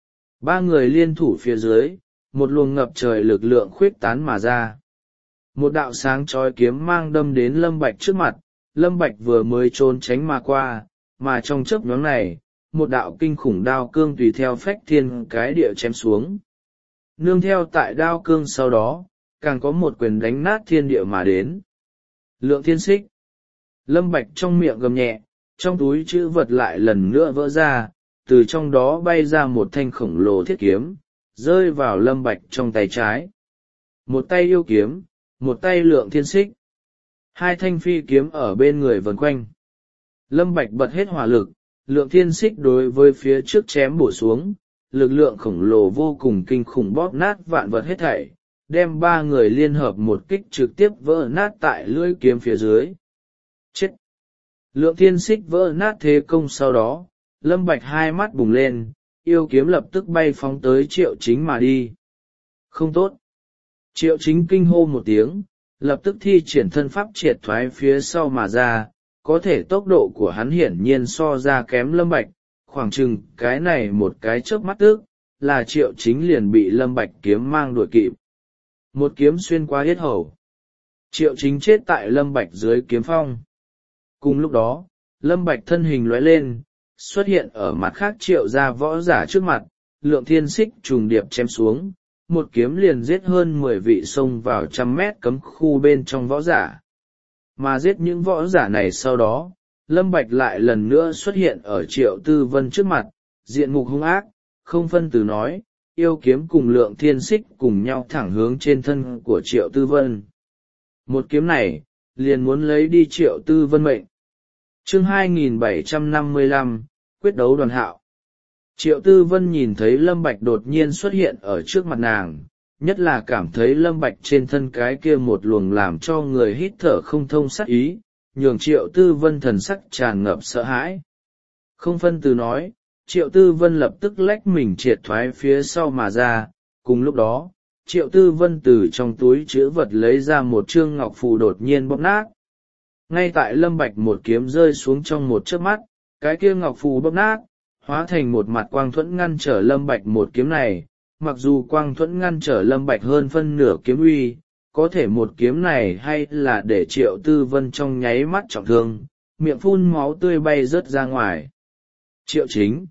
A: Ba người liên thủ phía dưới, một luồng ngập trời lực lượng khuyết tán mà ra. Một đạo sáng chói kiếm mang đâm đến Lâm Bạch trước mặt, Lâm Bạch vừa mới trốn tránh mà qua, mà trong chớp nhoáng này, một đạo kinh khủng đao cương tùy theo phách thiên cái địa chém xuống. Nương theo tại đao cương sau đó, càng có một quyền đánh nát thiên địa mà đến. Lượng thiên xích. Lâm Bạch trong miệng gầm nhẹ, trong túi chữ vật lại lần nữa vỡ ra, từ trong đó bay ra một thanh khổng lồ thiết kiếm, rơi vào Lâm Bạch trong tay trái. Một tay yêu kiếm, một tay lượng thiên xích. Hai thanh phi kiếm ở bên người vần quanh. Lâm Bạch bật hết hỏa lực, lượng thiên xích đối với phía trước chém bổ xuống, lực lượng khổng lồ vô cùng kinh khủng bóp nát vạn vật hết thảy, đem ba người liên hợp một kích trực tiếp vỡ nát tại lưỡi kiếm phía dưới. Chết! Lượng thiên xích vỡ nát thế công sau đó, Lâm Bạch hai mắt bùng lên, yêu kiếm lập tức bay phóng tới Triệu Chính mà đi. Không tốt! Triệu Chính kinh hô một tiếng, lập tức thi triển thân pháp triệt thoái phía sau mà ra, có thể tốc độ của hắn hiển nhiên so ra kém Lâm Bạch, khoảng chừng cái này một cái chớp mắt tức, là Triệu Chính liền bị Lâm Bạch kiếm mang đuổi kịp. Một kiếm xuyên qua yết hầu. Triệu Chính chết tại Lâm Bạch dưới kiếm phong. Cùng lúc đó, Lâm Bạch thân hình lóe lên, xuất hiện ở mặt khác Triệu gia võ giả trước mặt, lượng thiên xích trùng điệp chém xuống, một kiếm liền giết hơn mười vị xông vào trăm mét cấm khu bên trong võ giả. Mà giết những võ giả này sau đó, Lâm Bạch lại lần nữa xuất hiện ở Triệu Tư Vân trước mặt, diện mục hung ác, không phân từ nói, yêu kiếm cùng lượng thiên xích cùng nhau thẳng hướng trên thân của Triệu Tư Vân. Một kiếm này, liền muốn lấy đi Triệu Tư Vân mệnh. Chương hai nghìn bảy trăm năm mươi lăm, quyết đấu Đoàn Hạo. Triệu Tư Vân nhìn thấy Lâm Bạch đột nhiên xuất hiện ở trước mặt nàng, nhất là cảm thấy Lâm Bạch trên thân cái kia một luồng làm cho người hít thở không thông sát ý, nhường Triệu Tư Vân thần sắc tràn ngập sợ hãi. Không phân từ nói, Triệu Tư Vân lập tức lách mình triệt thoái phía sau mà ra, cùng lúc đó, Triệu Tư Vân từ trong túi chữ vật lấy ra một trương ngọc phù đột nhiên bóp nát. Ngay tại Lâm Bạch một kiếm rơi xuống trong một chớp mắt, cái kia ngọc phù bóp nát, hóa thành một mặt quang thuẫn ngăn trở Lâm Bạch một kiếm này. Mặc dù quang thuẫn ngăn trở Lâm Bạch hơn phân nửa kiếm uy, có thể một kiếm này hay là để Triệu Tư Vân trong nháy mắt trọng thương, miệng phun máu tươi bay rớt ra ngoài. Triệu Chính,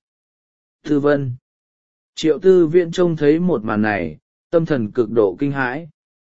A: Tư Vân, Triệu Tư Viễn trông thấy một màn này, tâm thần cực độ kinh hãi.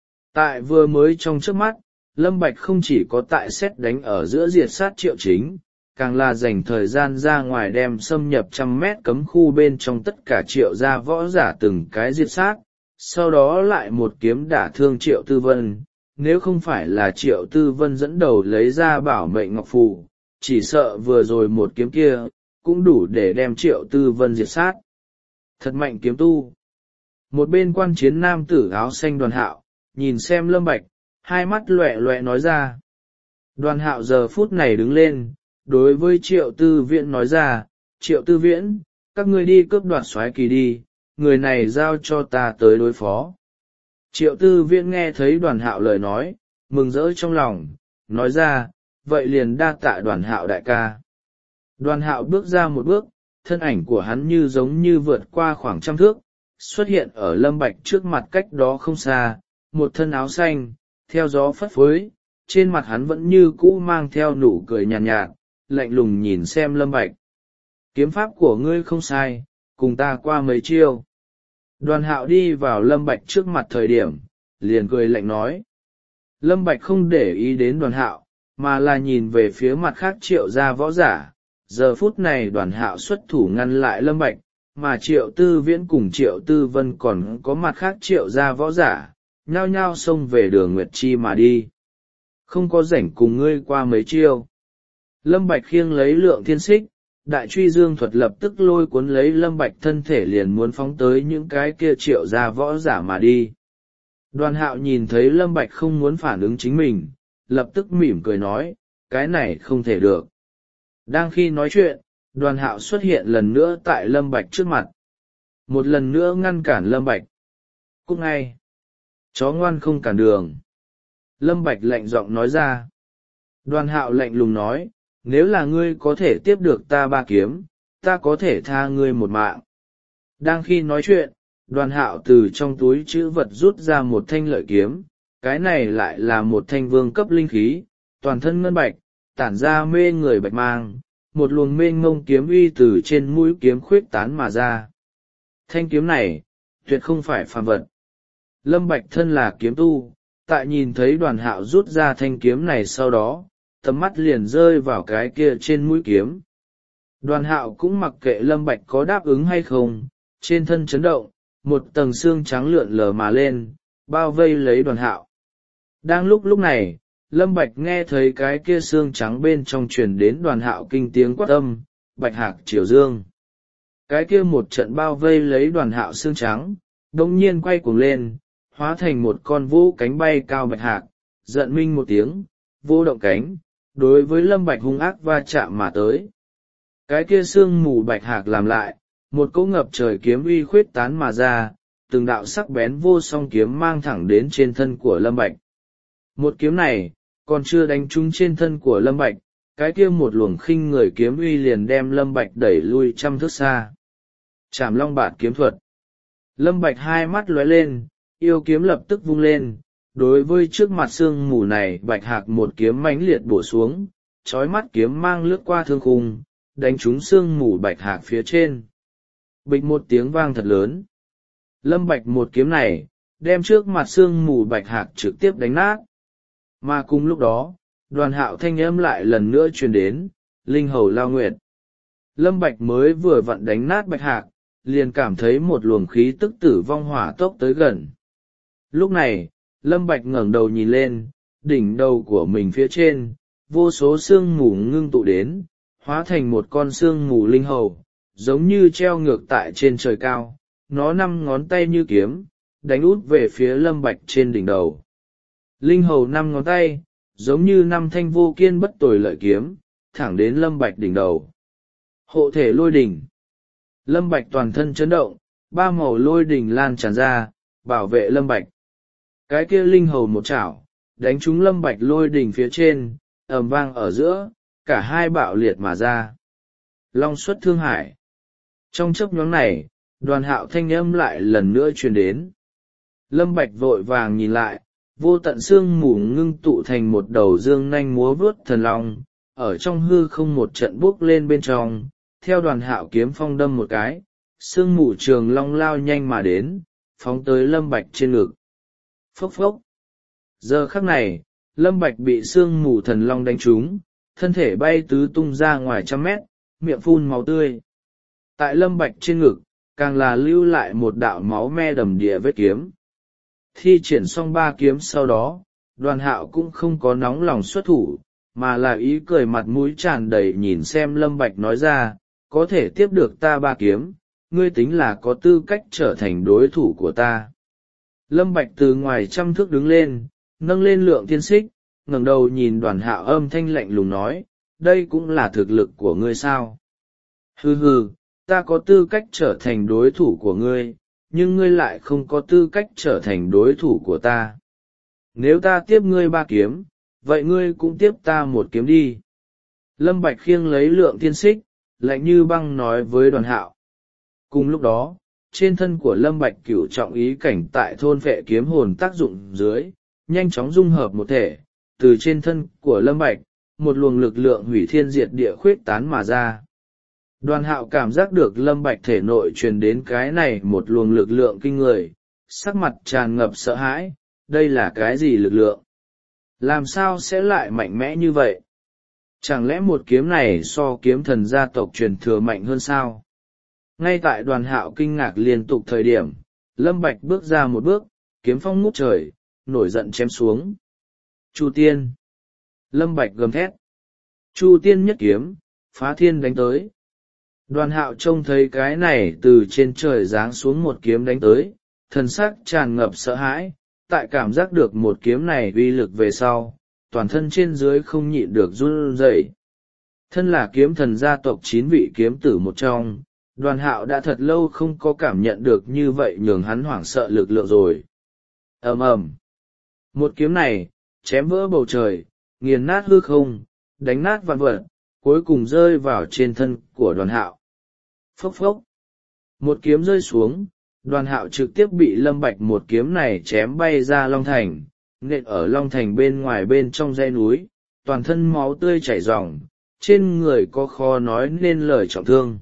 A: Tại vừa mới trong trước mắt, Lâm Bạch không chỉ có tại xét đánh ở giữa diệt sát Triệu Chính, càng là dành thời gian ra ngoài đem xâm nhập trăm mét cấm khu bên trong tất cả Triệu gia võ giả từng cái diệt sát, sau đó lại một kiếm đả thương Triệu Tư Vân. Nếu không phải là Triệu Tư Vân dẫn đầu lấy ra bảo mệnh ngọc phù, chỉ sợ vừa rồi một kiếm kia, cũng đủ để đem Triệu Tư Vân diệt sát. Thật mạnh kiếm tu. Một bên quan chiến nam tử áo xanh Đoàn Hạo, nhìn xem Lâm Bạch, hai mắt loẹ loẹ nói ra. Đoàn Hạo giờ phút này đứng lên, đối với Triệu Tư Viễn nói ra, Triệu Tư Viễn, các ngươi đi cướp đoạt soái kỳ đi, người này giao cho ta tới đối phó. Triệu Tư Viễn nghe thấy Đoàn Hạo lời nói, mừng rỡ trong lòng, nói ra, vậy liền đa tạ Đoàn Hạo đại ca. Đoàn Hạo bước ra một bước, thân ảnh của hắn như giống như vượt qua khoảng trăm thước, xuất hiện ở Lâm Bạch trước mặt cách đó không xa, một thân áo xanh, theo gió phất phới, trên mặt hắn vẫn như cũ mang theo nụ cười nhàn nhạt, nhạt, lạnh lùng nhìn xem Lâm Bạch. Kiếm pháp của ngươi không sai, cùng ta qua mấy chiêu. Đoàn Hạo đi vào Lâm Bạch trước mặt thời điểm, liền cười lạnh nói. Lâm Bạch không để ý đến Đoàn Hạo, mà là nhìn về phía mặt khác triệu gia võ giả. Giờ phút này Đoàn Hạo xuất thủ ngăn lại Lâm Bạch, mà Triệu Tư Viễn cùng Triệu Tư Vân còn có mặt khác triệu gia võ giả, nhao nhao xông về Đường Nguyệt Chi mà đi. Không có rảnh cùng ngươi qua mấy chiêu. Lâm Bạch khiêng lấy Lượng Thiên Xích, đại truy dương thuật lập tức lôi cuốn lấy Lâm Bạch thân thể liền muốn phóng tới những cái kia triệu gia võ giả mà đi. Đoàn Hạo nhìn thấy Lâm Bạch không muốn phản ứng chính mình, lập tức mỉm cười nói, cái này không thể được. Đang khi nói chuyện, Đoàn Hạo xuất hiện lần nữa tại Lâm Bạch trước mặt. Một lần nữa ngăn cản Lâm Bạch. Cút ngay. Chó ngoan không cản đường. Lâm Bạch lạnh giọng nói ra. Đoàn Hạo lạnh lùng nói, nếu là ngươi có thể tiếp được ta ba kiếm, ta có thể tha ngươi một mạng. Đang khi nói chuyện, Đoàn Hạo từ trong túi trữ vật rút ra một thanh lợi kiếm, cái này lại là một thanh vương cấp linh khí, toàn thân ngân bạch, tản ra mê người bạch mang, một luồng mênh mông kiếm uy từ trên mũi kiếm khuyết tán mà ra. Thanh kiếm này, tuyệt không phải phàm vật. Lâm Bạch thân là kiếm tu, tại nhìn thấy Đoàn Hạo rút ra thanh kiếm này sau đó, tầm mắt liền rơi vào cái kia trên mũi kiếm. Đoàn Hạo cũng mặc kệ Lâm Bạch có đáp ứng hay không, trên thân chấn động, một tầng xương trắng lượn lờ mà lên, bao vây lấy Đoàn Hạo. Đang lúc lúc này, Lâm Bạch nghe thấy cái kia xương trắng bên trong truyền đến Đoàn Hạo kinh tiếng quát âm, Bạch Hạc Triều Dương. Cái kia một trận bao vây lấy Đoàn Hạo xương trắng, đống nhiên quay cuồng lên, hóa thành một con vũ cánh bay cao Bạch Hạc, giận minh một tiếng, vô động cánh, đối với Lâm Bạch hung ác va chạm mà tới. Cái kia xương mù Bạch Hạc làm lại, một cỗ ngập trời kiếm uy khuyết tán mà ra, từng đạo sắc bén vô song kiếm mang thẳng đến trên thân của Lâm Bạch. Một kiếm này, còn chưa đánh trúng trên thân của Lâm Bạch, cái kia một luồng khinh người kiếm uy liền đem Lâm Bạch đẩy lui trăm thước xa. Trảm Long Bạt kiếm thuật. Lâm Bạch hai mắt lóe lên, yêu kiếm lập tức vung lên, đối với trước mặt xương mù này Bạch Hạc một kiếm mãnh liệt bổ xuống, chói mắt kiếm mang lướt qua thương khung, đánh trúng xương mù Bạch Hạc phía trên. Bịch một tiếng vang thật lớn. Lâm Bạch một kiếm này, đem trước mặt xương mù Bạch Hạc trực tiếp đánh nát. Mà cùng lúc đó, Đoàn Hạo thanh âm lại lần nữa truyền đến, linh hầu lao nguyệt. Lâm Bạch mới vừa vặn đánh nát Bạch Hạc, liền cảm thấy một luồng khí tức tử vong hỏa tốc tới gần. Lúc này, Lâm Bạch ngẩng đầu nhìn lên, đỉnh đầu của mình phía trên, vô số sương mù ngưng tụ đến, hóa thành một con sương mù linh hầu, giống như treo ngược tại trên trời cao, nó năm ngón tay như kiếm, đánh út về phía Lâm Bạch trên đỉnh đầu. Linh hầu năm ngón tay, giống như năm thanh vô kiên bất tồi lợi kiếm, thẳng đến Lâm Bạch đỉnh đầu. Hộ thể lôi đỉnh. Lâm Bạch toàn thân chấn động, ba màu lôi đỉnh lan tràn ra, bảo vệ Lâm Bạch. Cái kia linh hầu một chảo, đánh trúng Lâm Bạch lôi đỉnh phía trên, ầm vang ở giữa, cả hai bạo liệt mà ra. Long xuất thương hải. Trong chớp nhoáng này, Đoàn Hạo thanh âm lại lần nữa truyền đến. Lâm Bạch vội vàng nhìn lại, vô tận xương mù ngưng tụ thành một đầu dương nanh múa vướt thần long, ở trong hư không một trận bốc lên bên trong, theo Đoàn Hạo kiếm phong đâm một cái, xương mù trường long lao nhanh mà đến, phóng tới Lâm Bạch trên ngực. Phốc phốc. Giờ khắc này, Lâm Bạch bị xương mù thần long đánh trúng, thân thể bay tứ tung ra ngoài trăm mét, miệng phun máu tươi. Tại Lâm Bạch trên ngực, càng là lưu lại một đạo máu me đầm đìa vết kiếm. Thi triển xong ba kiếm sau đó, Đoàn Hạo cũng không có nóng lòng xuất thủ, mà là ý cười mặt mũi tràn đầy nhìn xem Lâm Bạch nói ra, có thể tiếp được ta ba kiếm, ngươi tính là có tư cách trở thành đối thủ của ta. Lâm Bạch từ ngoài trăm thước đứng lên, nâng lên Lượng Thiên Xích, ngẩng đầu nhìn Đoàn Hạo âm thanh lạnh lùng nói, đây cũng là thực lực của ngươi sao? Hừ hừ, ta có tư cách trở thành đối thủ của ngươi, nhưng ngươi lại không có tư cách trở thành đối thủ của ta. Nếu ta tiếp ngươi ba kiếm, vậy ngươi cũng tiếp ta một kiếm đi. Lâm Bạch khiêng lấy Lượng Thiên Xích, lạnh như băng nói với Đoàn Hạo. Cùng lúc đó, trên thân của Lâm Bạch cửu trọng ý cảnh tại thôn vệ kiếm hồn tác dụng dưới, nhanh chóng dung hợp một thể, từ trên thân của Lâm Bạch, một luồng lực lượng hủy thiên diệt địa khuyết tán mà ra. Đoàn Hạo cảm giác được Lâm Bạch thể nội truyền đến cái này một luồng lực lượng kinh người, sắc mặt tràn ngập sợ hãi, đây là cái gì lực lượng? làm sao sẽ lại mạnh mẽ như vậy? Chẳng lẽ một kiếm này so kiếm thần gia tộc truyền thừa mạnh hơn sao? Ngay tại Đoàn Hạo kinh ngạc liên tục thời điểm, Lâm Bạch bước ra một bước, kiếm phong ngút trời, nổi giận chém xuống. Chu Tiên! Lâm Bạch gầm thét. Chu Tiên nhất kiếm, phá thiên đánh tới. Đoàn Hạo trông thấy cái này từ trên trời giáng xuống một kiếm đánh tới, thần sắc tràn ngập sợ hãi, tại cảm giác được một kiếm này uy lực về sau, toàn thân trên dưới không nhịn được run rẩy. Thân là kiếm thần gia tộc chín vị kiếm tử một trong, Đoàn Hạo đã thật lâu không có cảm nhận được như vậy nhường hắn hoảng sợ lực lượng rồi. Ầm ầm, một kiếm này chém vỡ bầu trời, nghiền nát hư không, đánh nát vạn vật, cuối cùng rơi vào trên thân của Đoàn Hạo. Phốc phốc, một kiếm rơi xuống, Đoàn Hạo trực tiếp bị Lâm Bạch một kiếm này chém bay ra Long Thành, nện ở Long Thành bên ngoài bên trong dãy núi, toàn thân máu tươi chảy ròng, trên người có khó nói nên lời trọng thương.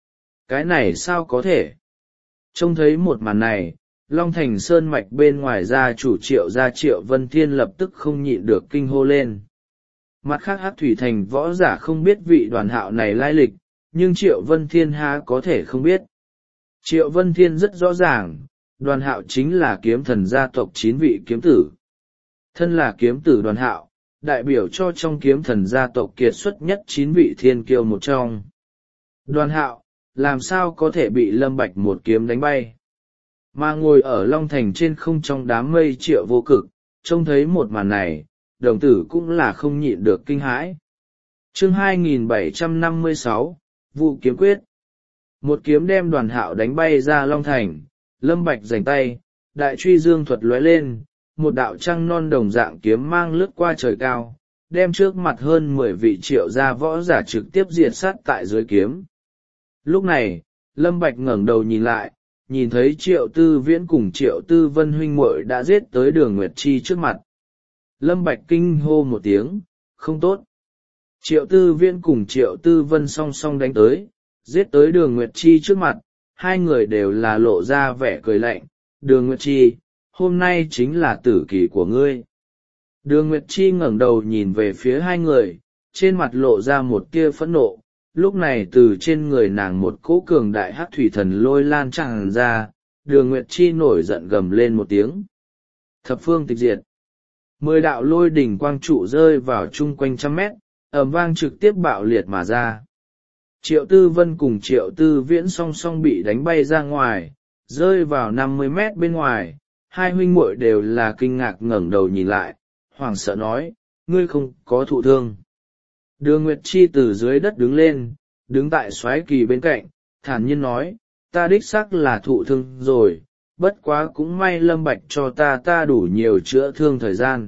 A: Cái này sao có thể? Trông thấy một màn này, Long Thành sơn mạch bên ngoài gia chủ Triệu gia Triệu Vân Thiên lập tức không nhịn được kinh hô lên. Mặt khác Hắc Thủy Thành võ giả không biết vị Đoàn Hạo này lai lịch, nhưng Triệu Vân Thiên há có thể không biết. Triệu Vân Thiên rất rõ ràng, Đoàn Hạo chính là kiếm thần gia tộc chín vị kiếm tử. Thân là kiếm tử Đoàn Hạo, đại biểu cho trong kiếm thần gia tộc kiệt xuất nhất chín vị thiên kiêu một trong. Đoàn Hạo, làm sao có thể bị Lâm Bạch một kiếm đánh bay? Mà ngồi ở Long Thành trên không trong đám mây Triệu Vô Cực, trông thấy một màn này, đồng tử cũng là không nhịn được kinh hãi. Chương hai nghìn bảy trăm năm mươi sáu, Vụ kiếm quyết. Một kiếm đem Đoàn Hạo đánh bay ra Long Thành, Lâm Bạch giành tay, đại truy dương thuật lóe lên, một đạo trăng non đồng dạng kiếm mang lướt qua trời cao, đem trước mặt hơn mười vị Triệu gia võ giả trực tiếp diệt sát tại dưới kiếm. Lúc này, Lâm Bạch ngẩng đầu nhìn lại, nhìn thấy Triệu Tư Viễn cùng Triệu Tư Vân huynh muội đã giết tới Đường Nguyệt Chi trước mặt. Lâm Bạch kinh hô một tiếng, không tốt. Triệu Tư Viễn cùng Triệu Tư Vân song song đánh tới, giết tới Đường Nguyệt Chi trước mặt, hai người đều là lộ ra vẻ cười lạnh. Đường Nguyệt Chi, hôm nay chính là tử kỳ của ngươi. Đường Nguyệt Chi ngẩng đầu nhìn về phía hai người, trên mặt lộ ra một tia phẫn nộ. Lúc này từ trên người nàng một cỗ cường đại hắc thủy thần lôi lan tràn ra, Đường Nguyệt Chi nổi giận gầm lên một tiếng. Thập phương tịch diệt. Mười đạo lôi đỉnh quang trụ rơi vào chung quanh trăm mét, ầm vang trực tiếp bạo liệt mà ra. Triệu Tư Vân cùng Triệu Tư Viễn song song bị đánh bay ra ngoài, rơi vào năm mươi mét bên ngoài, hai huynh muội đều là kinh ngạc ngẩng đầu nhìn lại, hoảng sợ nói, ngươi không có thụ thương. Đường Nguyệt Chi từ dưới đất đứng lên, đứng tại Soái Kỳ bên cạnh, thản nhiên nói, ta đích xác là thụ thương rồi, bất quá cũng may Lâm Bạch cho ta ta đủ nhiều chữa thương thời gian.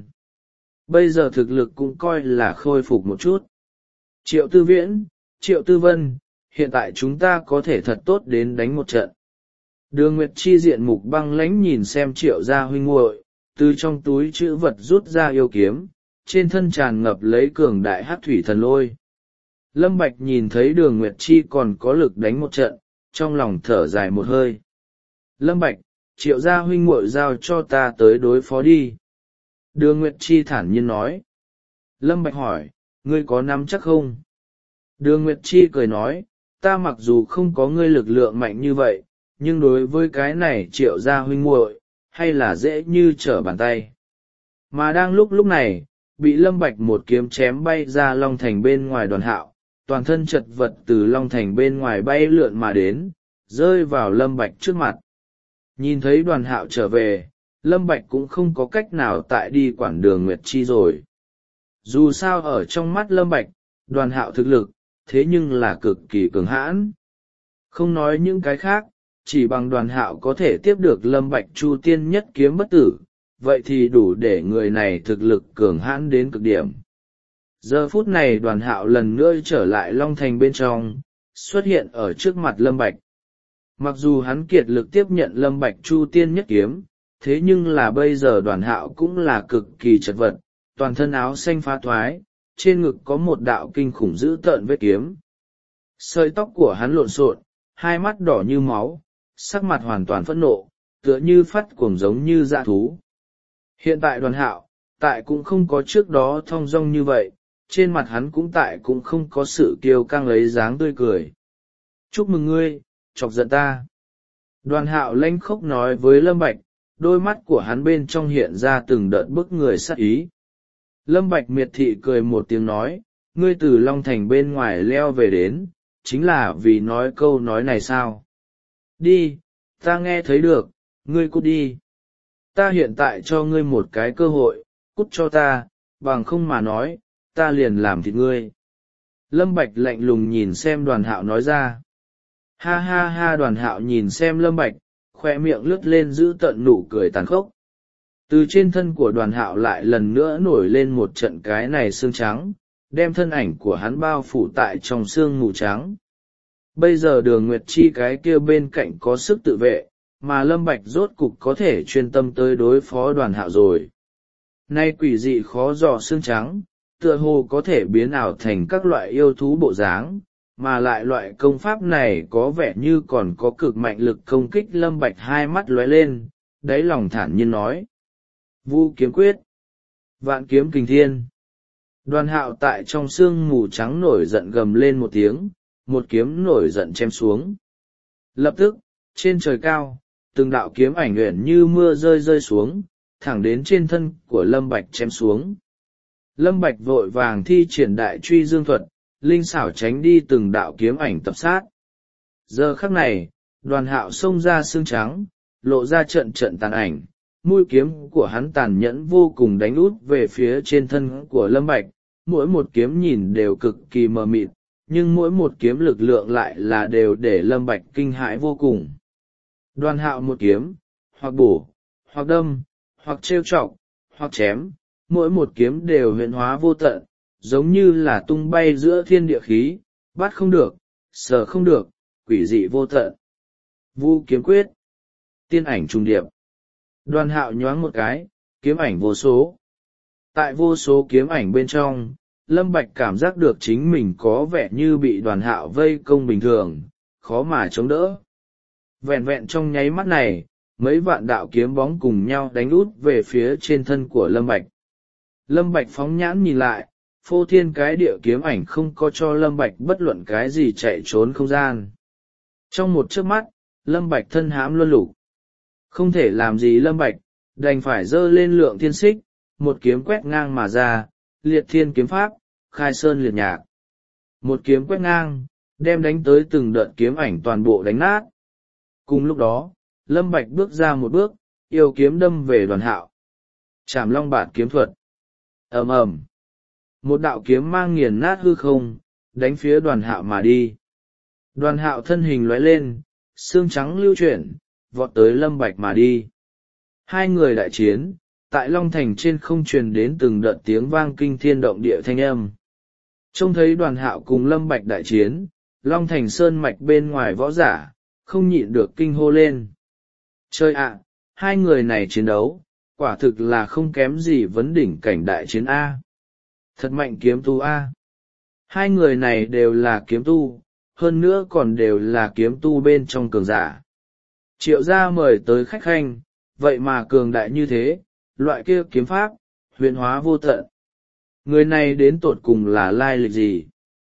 A: Bây giờ thực lực cũng coi là khôi phục một chút. Triệu Tư Viễn, Triệu Tư Vân, hiện tại chúng ta có thể thật tốt đến đánh một trận. Đường Nguyệt Chi diện mục băng lãnh nhìn xem Triệu gia huynh muội, từ trong túi chữ vật rút ra yêu kiếm, trên thân tràn ngập lấy cường đại hắc thủy thần lôi. Lâm Bạch nhìn thấy Đường Nguyệt Chi còn có lực đánh một trận, trong lòng thở dài một hơi. Lâm Bạch, Triệu gia huynh muội giao cho ta tới đối phó đi. Đường Nguyệt Chi thản nhiên nói. Lâm Bạch hỏi, ngươi có nắm chắc không? Đường Nguyệt Chi cười nói, ta mặc dù không có ngươi lực lượng mạnh như vậy, nhưng đối với cái này Triệu gia huynh muội, hay là dễ như trở bàn tay. Mà đang lúc lúc này, bị Lâm Bạch một kiếm chém bay ra Long Thành bên ngoài Đoàn Hạo, toàn thân chật vật từ Long Thành bên ngoài bay lượn mà đến, rơi vào Lâm Bạch trước mặt. Nhìn thấy Đoàn Hạo trở về, Lâm Bạch cũng không có cách nào tại đi quản Đường Nguyệt Chi rồi. Dù sao ở trong mắt Lâm Bạch, Đoàn Hạo thực lực, thế nhưng là cực kỳ cường hãn. Không nói những cái khác, chỉ bằng Đoàn Hạo có thể tiếp được Lâm Bạch Chu Tiên nhất kiếm bất tử, vậy thì đủ để người này thực lực cường hãn đến cực điểm. Giờ phút này Đoàn Hạo lần nữa trở lại Long Thành bên trong, xuất hiện ở trước mặt Lâm Bạch. Mặc dù hắn kiệt lực tiếp nhận Lâm Bạch Chu Tiên nhất kiếm, thế nhưng là bây giờ Đoàn Hạo cũng là cực kỳ chật vật, toàn thân áo xanh phá thoái, trên ngực có một đạo kinh khủng dữ tợn vết kiếm. Sợi tóc của hắn lộn xộn, hai mắt đỏ như máu, sắc mặt hoàn toàn phẫn nộ, tựa như phát cuồng giống như dã thú. Hiện tại Đoàn Hạo, tại cũng không có trước đó thong dong như vậy, trên mặt hắn cũng tại cũng không có sự kiêu căng lấy dáng tươi cười. Chúc mừng ngươi, chọc giận ta. Đoàn hạo lanh khốc nói với Lâm Bạch, đôi mắt của hắn bên trong hiện ra từng đợt bức người sát ý. Lâm Bạch miệt thị cười một tiếng nói, ngươi từ Long Thành bên ngoài leo về đến, chính là vì nói câu nói này sao? Đi, ta nghe thấy được, ngươi cút đi. Ta hiện tại cho ngươi một cái cơ hội, cút cho ta, bằng không mà nói, ta liền làm thịt ngươi. Lâm Bạch lạnh lùng nhìn xem Đoàn Hạo nói ra. Ha ha ha, Đoàn Hạo nhìn xem Lâm Bạch, khoe miệng lướt lên giữ tận nụ cười tàn khốc. Từ trên thân của Đoàn Hạo lại lần nữa nổi lên một trận cái này xương trắng, đem thân ảnh của hắn bao phủ tại trong xương mù trắng. Bây giờ Đường Nguyệt Chi cái kia bên cạnh có sức tự vệ, mà Lâm Bạch rốt cục có thể chuyên tâm tới đối phó Đoàn Hạo rồi. Nay quỷ dị khó dò xương trắng, tựa hồ có thể biến ảo thành các loại yêu thú bộ dáng, mà lại loại công pháp này có vẻ như còn có cực mạnh lực công kích. Lâm Bạch hai mắt lóe lên, đáy lòng thản nhiên nói. Vu kiếm quyết. Vạn kiếm kình thiên. Đoàn Hạo tại trong sương mù trắng nổi giận gầm lên một tiếng, một kiếm nổi giận chém xuống. Lập tức, trên trời cao, từng đạo kiếm ảnh uyển như mưa rơi rơi xuống, thẳng đến trên thân của Lâm Bạch chém xuống. Lâm Bạch vội vàng thi triển đại truy dương thuật, linh xảo tránh đi từng đạo kiếm ảnh tập sát. Giờ khắc này, Đoàn Hạo xông ra xương trắng, lộ ra trận trận tàn ảnh, mũi kiếm của hắn tàn nhẫn vô cùng đánh út về phía trên thân của Lâm Bạch, mỗi một kiếm nhìn đều cực kỳ mờ mịt, nhưng mỗi một kiếm lực lượng lại là đều để Lâm Bạch kinh hãi vô cùng. Đoàn Hạo một kiếm, hoặc bổ, hoặc đâm, hoặc trêu chọc, hoặc chém, mỗi một kiếm đều huyền hóa vô tận, giống như là tung bay giữa thiên địa khí, bắt không được, sờ không được, quỷ dị vô tận. Vu kiếm quyết. Tiên ảnh trùng điệp. Đoàn Hạo nhoáng một cái, kiếm ảnh vô số. Tại vô số kiếm ảnh bên trong, Lâm Bạch cảm giác được chính mình có vẻ như bị Đoàn Hạo vây công bình thường, khó mà chống đỡ. Vẹn vẹn trong nháy mắt này, mấy vạn đạo kiếm bóng cùng nhau đánh út về phía trên thân của Lâm Bạch. Lâm Bạch phóng nhãn nhìn lại, phô thiên cái địa kiếm ảnh không có cho Lâm Bạch bất luận cái gì chạy trốn không gian. Trong một chớp mắt, Lâm Bạch thân hãm luân lục. Không thể làm gì Lâm Bạch, đành phải dơ lên lượng thiên xích, một kiếm quét ngang mà ra, liệt thiên kiếm pháp, khai sơn liệt nhạc. Một kiếm quét ngang, đem đánh tới từng đợt kiếm ảnh toàn bộ đánh nát. Cùng lúc đó, Lâm Bạch bước ra một bước, yêu kiếm đâm về Đoàn Hạo. Trảm long bạt kiếm thuật. Ầm ầm. Một đạo kiếm mang nghiền nát hư không, đánh phía Đoàn Hạo mà đi. Đoàn Hạo thân hình lóe lên, xương trắng lưu chuyển, vọt tới Lâm Bạch mà đi. Hai người đại chiến, tại Long Thành trên không truyền đến từng đợt tiếng vang kinh thiên động địa thanh âm. Trông thấy Đoàn Hạo cùng Lâm Bạch đại chiến, Long Thành sơn mạch bên ngoài võ giả, không nhịn được kinh hô lên. Trời ạ, hai người này chiến đấu, quả thực là không kém gì vấn đỉnh cảnh đại chiến A. Thật mạnh kiếm tu A. Hai người này đều là kiếm tu, hơn nữa còn đều là kiếm tu bên trong cường giả. Triệu gia mời tới khách khanh, vậy mà cường đại như thế, loại kia kiếm pháp, huyền hóa vô tận. Người này đến tột cùng là lai lịch gì?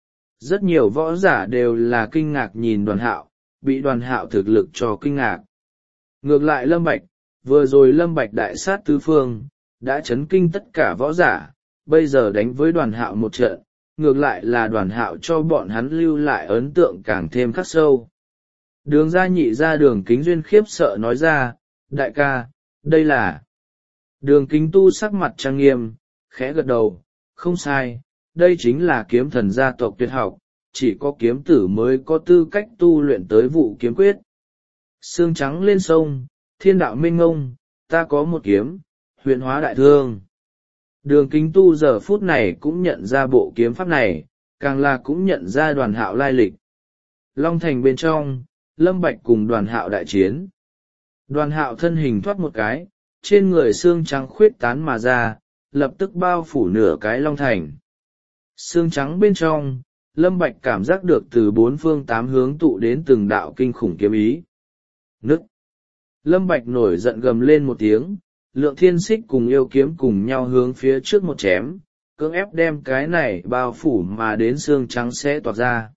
A: Rất nhiều võ giả đều là kinh ngạc nhìn Đoàn Hạo, bị Đoàn Hạo thực lực cho kinh ngạc. Ngược lại Lâm Bạch, vừa rồi Lâm Bạch đại sát tứ phương, đã chấn kinh tất cả võ giả, bây giờ đánh với Đoàn Hạo một trận, ngược lại là Đoàn Hạo cho bọn hắn lưu lại ấn tượng càng thêm khắc sâu. Đường gia nhị ra Đường Kính Duyên khiếp sợ nói ra, đại ca, đây là... Đường Kính Tu sắc mặt trang nghiêm, khẽ gật đầu, không sai, đây chính là kiếm thần gia tộc tuyệt học, chỉ có kiếm tử mới có tư cách tu luyện tới vụ kiếm quyết. Sương trắng lên sông, thiên đạo mênh ngông, ta có một kiếm, huyền hóa đại thương. Đường Kính Tu giờ phút này cũng nhận ra bộ kiếm pháp này, càng là cũng nhận ra Đoàn Hạo lai lịch. Long Thành bên trong, Lâm Bạch cùng Đoàn Hạo đại chiến. Đoàn Hạo thân hình thoát một cái, trên người xương trắng khuyết tán mà ra, lập tức bao phủ nửa cái Long Thành. Xương trắng bên trong, Lâm Bạch cảm giác được từ bốn phương tám hướng tụ đến từng đạo kinh khủng kiếm ý. Nứt! Lâm Bạch nổi giận gầm lên một tiếng, Lượng Thiên Xích cùng yêu kiếm cùng nhau hướng phía trước một chém, cưỡng ép đem cái này bao phủ mà đến xương trắng sẽ toạc ra.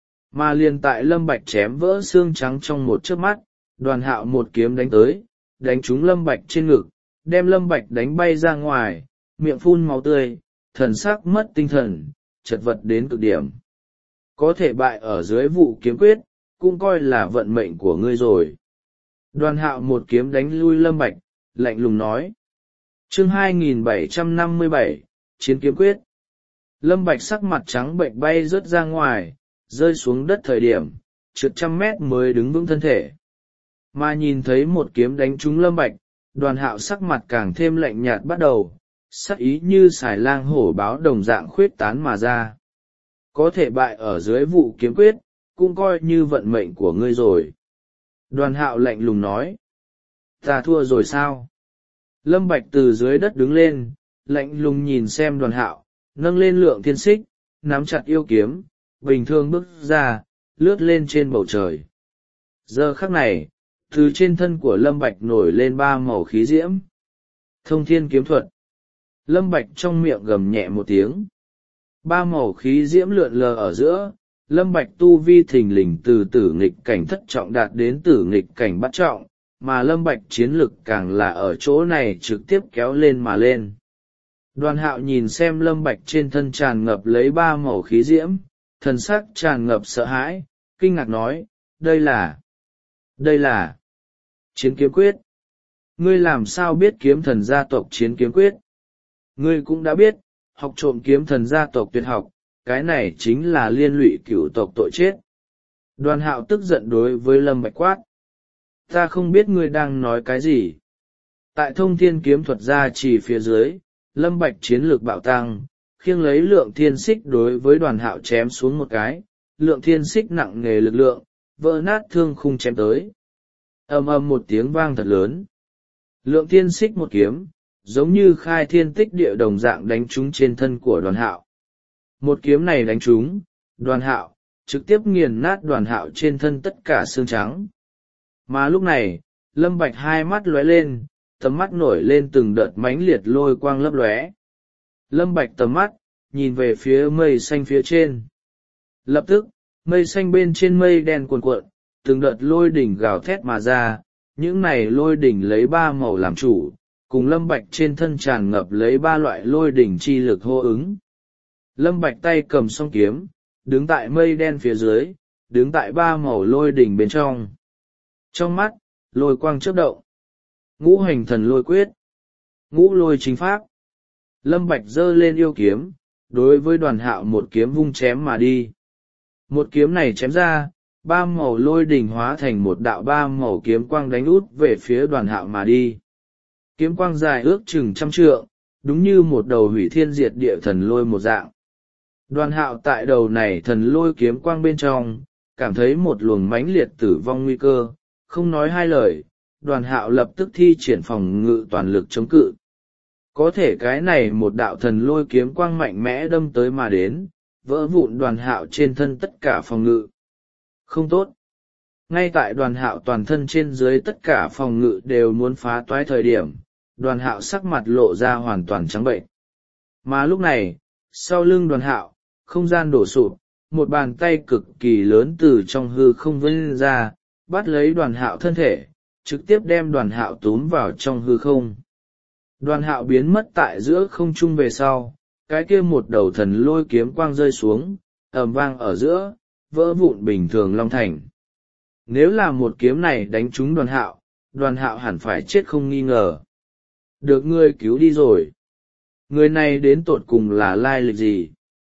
A: Mà liền tại Lâm Bạch chém vỡ xương trắng trong một chớp mắt, Đoàn Hạo một kiếm đánh tới, đánh trúng Lâm Bạch trên ngực, đem Lâm Bạch đánh bay ra ngoài, miệng phun máu tươi, thần sắc mất tinh thần, chật vật đến cực điểm. Có thể bại ở dưới vụ kiếm quyết, cũng coi là vận mệnh của ngươi rồi. Đoàn Hạo một kiếm đánh lui Lâm Bạch, lạnh lùng nói. Chương hai nghìn bảy trăm năm mươi bảy, Chiến kiếm quyết. Lâm Bạch sắc mặt trắng bệnh bay rớt ra ngoài, rơi xuống đất thời điểm, trượt trăm mét mới đứng vững thân thể. Mà nhìn thấy một kiếm đánh trúng Lâm Bạch, Đoàn Hạo sắc mặt càng thêm lạnh nhạt bắt đầu, sắc ý như xài lang hổ báo đồng dạng khuyết tán mà ra. Có thể bại ở dưới vụ kiếm quyết, cũng coi như vận mệnh của ngươi rồi. Đoàn Hạo lạnh lùng nói. Ta thua rồi sao? Lâm Bạch từ dưới đất đứng lên, lạnh lùng nhìn xem Đoàn Hạo, nâng lên Lượng Thiên Xích, nắm chặt yêu kiếm, bình thường bước ra, lướt lên trên bầu trời. Giờ khắc này, từ trên thân của Lâm Bạch nổi lên ba màu khí diễm. Thông thiên kiếm thuật. Lâm Bạch trong miệng gầm nhẹ một tiếng. Ba màu khí diễm lượn lờ ở giữa, Lâm Bạch tu vi thình lình từ tử nghịch cảnh thất trọng đạt đến tử nghịch cảnh bát trọng, mà Lâm Bạch chiến lực càng là ở chỗ này trực tiếp kéo lên mà lên. Đoàn Hạo nhìn xem Lâm Bạch trên thân tràn ngập lấy ba màu khí diễm, thần sắc tràn ngập sợ hãi, kinh ngạc nói, đây là, đây là chiến kiếm quyết. Ngươi làm sao biết kiếm thần gia tộc chiến kiếm quyết? Ngươi cũng đã biết, học trộm kiếm thần gia tộc tuyệt học, cái này chính là liên lụy cửu tộc tội chết. Đoàn Hạo tức giận đối với Lâm Bạch quát. Ta không biết ngươi đang nói cái gì. Tại thông thiên kiếm thuật gia chỉ phía dưới, Lâm Bạch chiến lược bạo tăng, khiêng lấy Lượng Thiên Xích đối với Đoàn Hạo chém xuống một cái, Lượng Thiên Xích nặng nề lực lượng, vỡ nát thương khung chém tới. Ầm ầm một tiếng vang thật lớn. Lượng Thiên Xích một kiếm, giống như khai thiên tích địa đồng dạng đánh trúng trên thân của Đoàn Hạo. Một kiếm này đánh trúng, Đoàn Hạo, trực tiếp nghiền nát Đoàn Hạo trên thân tất cả xương trắng. Mà lúc này, Lâm Bạch hai mắt lóe lên, tầm mắt nổi lên từng đợt mãnh liệt lôi quang lấp lóe. Lâm Bạch tầm mắt, nhìn về phía mây xanh phía trên. Lập tức, mây xanh bên trên mây đen cuồn cuộn, từng đợt lôi đỉnh gào thét mà ra, những này lôi đỉnh lấy ba màu làm chủ, cùng Lâm Bạch trên thân tràn ngập lấy ba loại lôi đỉnh chi lực hô ứng. Lâm Bạch tay cầm song kiếm, đứng tại mây đen phía dưới, đứng tại ba màu lôi đỉnh bên trong. Trong mắt, lôi quang chớp động. Ngũ hành thần lôi quyết. Ngũ lôi chính pháp. Lâm Bạch giơ lên yêu kiếm, đối với Đoàn Hạo một kiếm vung chém mà đi. Một kiếm này chém ra, ba màu lôi đỉnh hóa thành một đạo ba màu kiếm quang đánh út về phía Đoàn Hạo mà đi. Kiếm quang dài ước chừng trăm trượng, đúng như một đầu hủy thiên diệt địa thần lôi một dạng. Đoàn Hạo tại đầu này thần lôi kiếm quang bên trong, cảm thấy một luồng mãnh liệt tử vong nguy cơ, không nói hai lời, Đoàn Hạo lập tức thi triển phòng ngự toàn lực chống cự. Có thể cái này một đạo thần lôi kiếm quang mạnh mẽ đâm tới mà đến, vỡ vụn Đoàn Hạo trên thân tất cả phòng ngự. Không tốt. Ngay tại Đoàn Hạo toàn thân trên dưới tất cả phòng ngự đều muốn phá toái thời điểm, Đoàn Hạo sắc mặt lộ ra hoàn toàn trắng bệnh. Mà lúc này, sau lưng Đoàn Hạo, không gian đổ sụp, một bàn tay cực kỳ lớn từ trong hư không vươn ra, bắt lấy Đoàn Hạo thân thể, trực tiếp đem Đoàn Hạo túm vào trong hư không. Đoàn Hạo biến mất tại giữa không trung về sau, cái kia một đầu thần lôi kiếm quang rơi xuống, ầm vang ở giữa, vỡ vụn bình thường long thành. Nếu là một kiếm này đánh trúng Đoàn Hạo, Đoàn Hạo hẳn phải chết không nghi ngờ. Được ngươi cứu đi rồi. Người này đến tột cùng là lai lịch gì?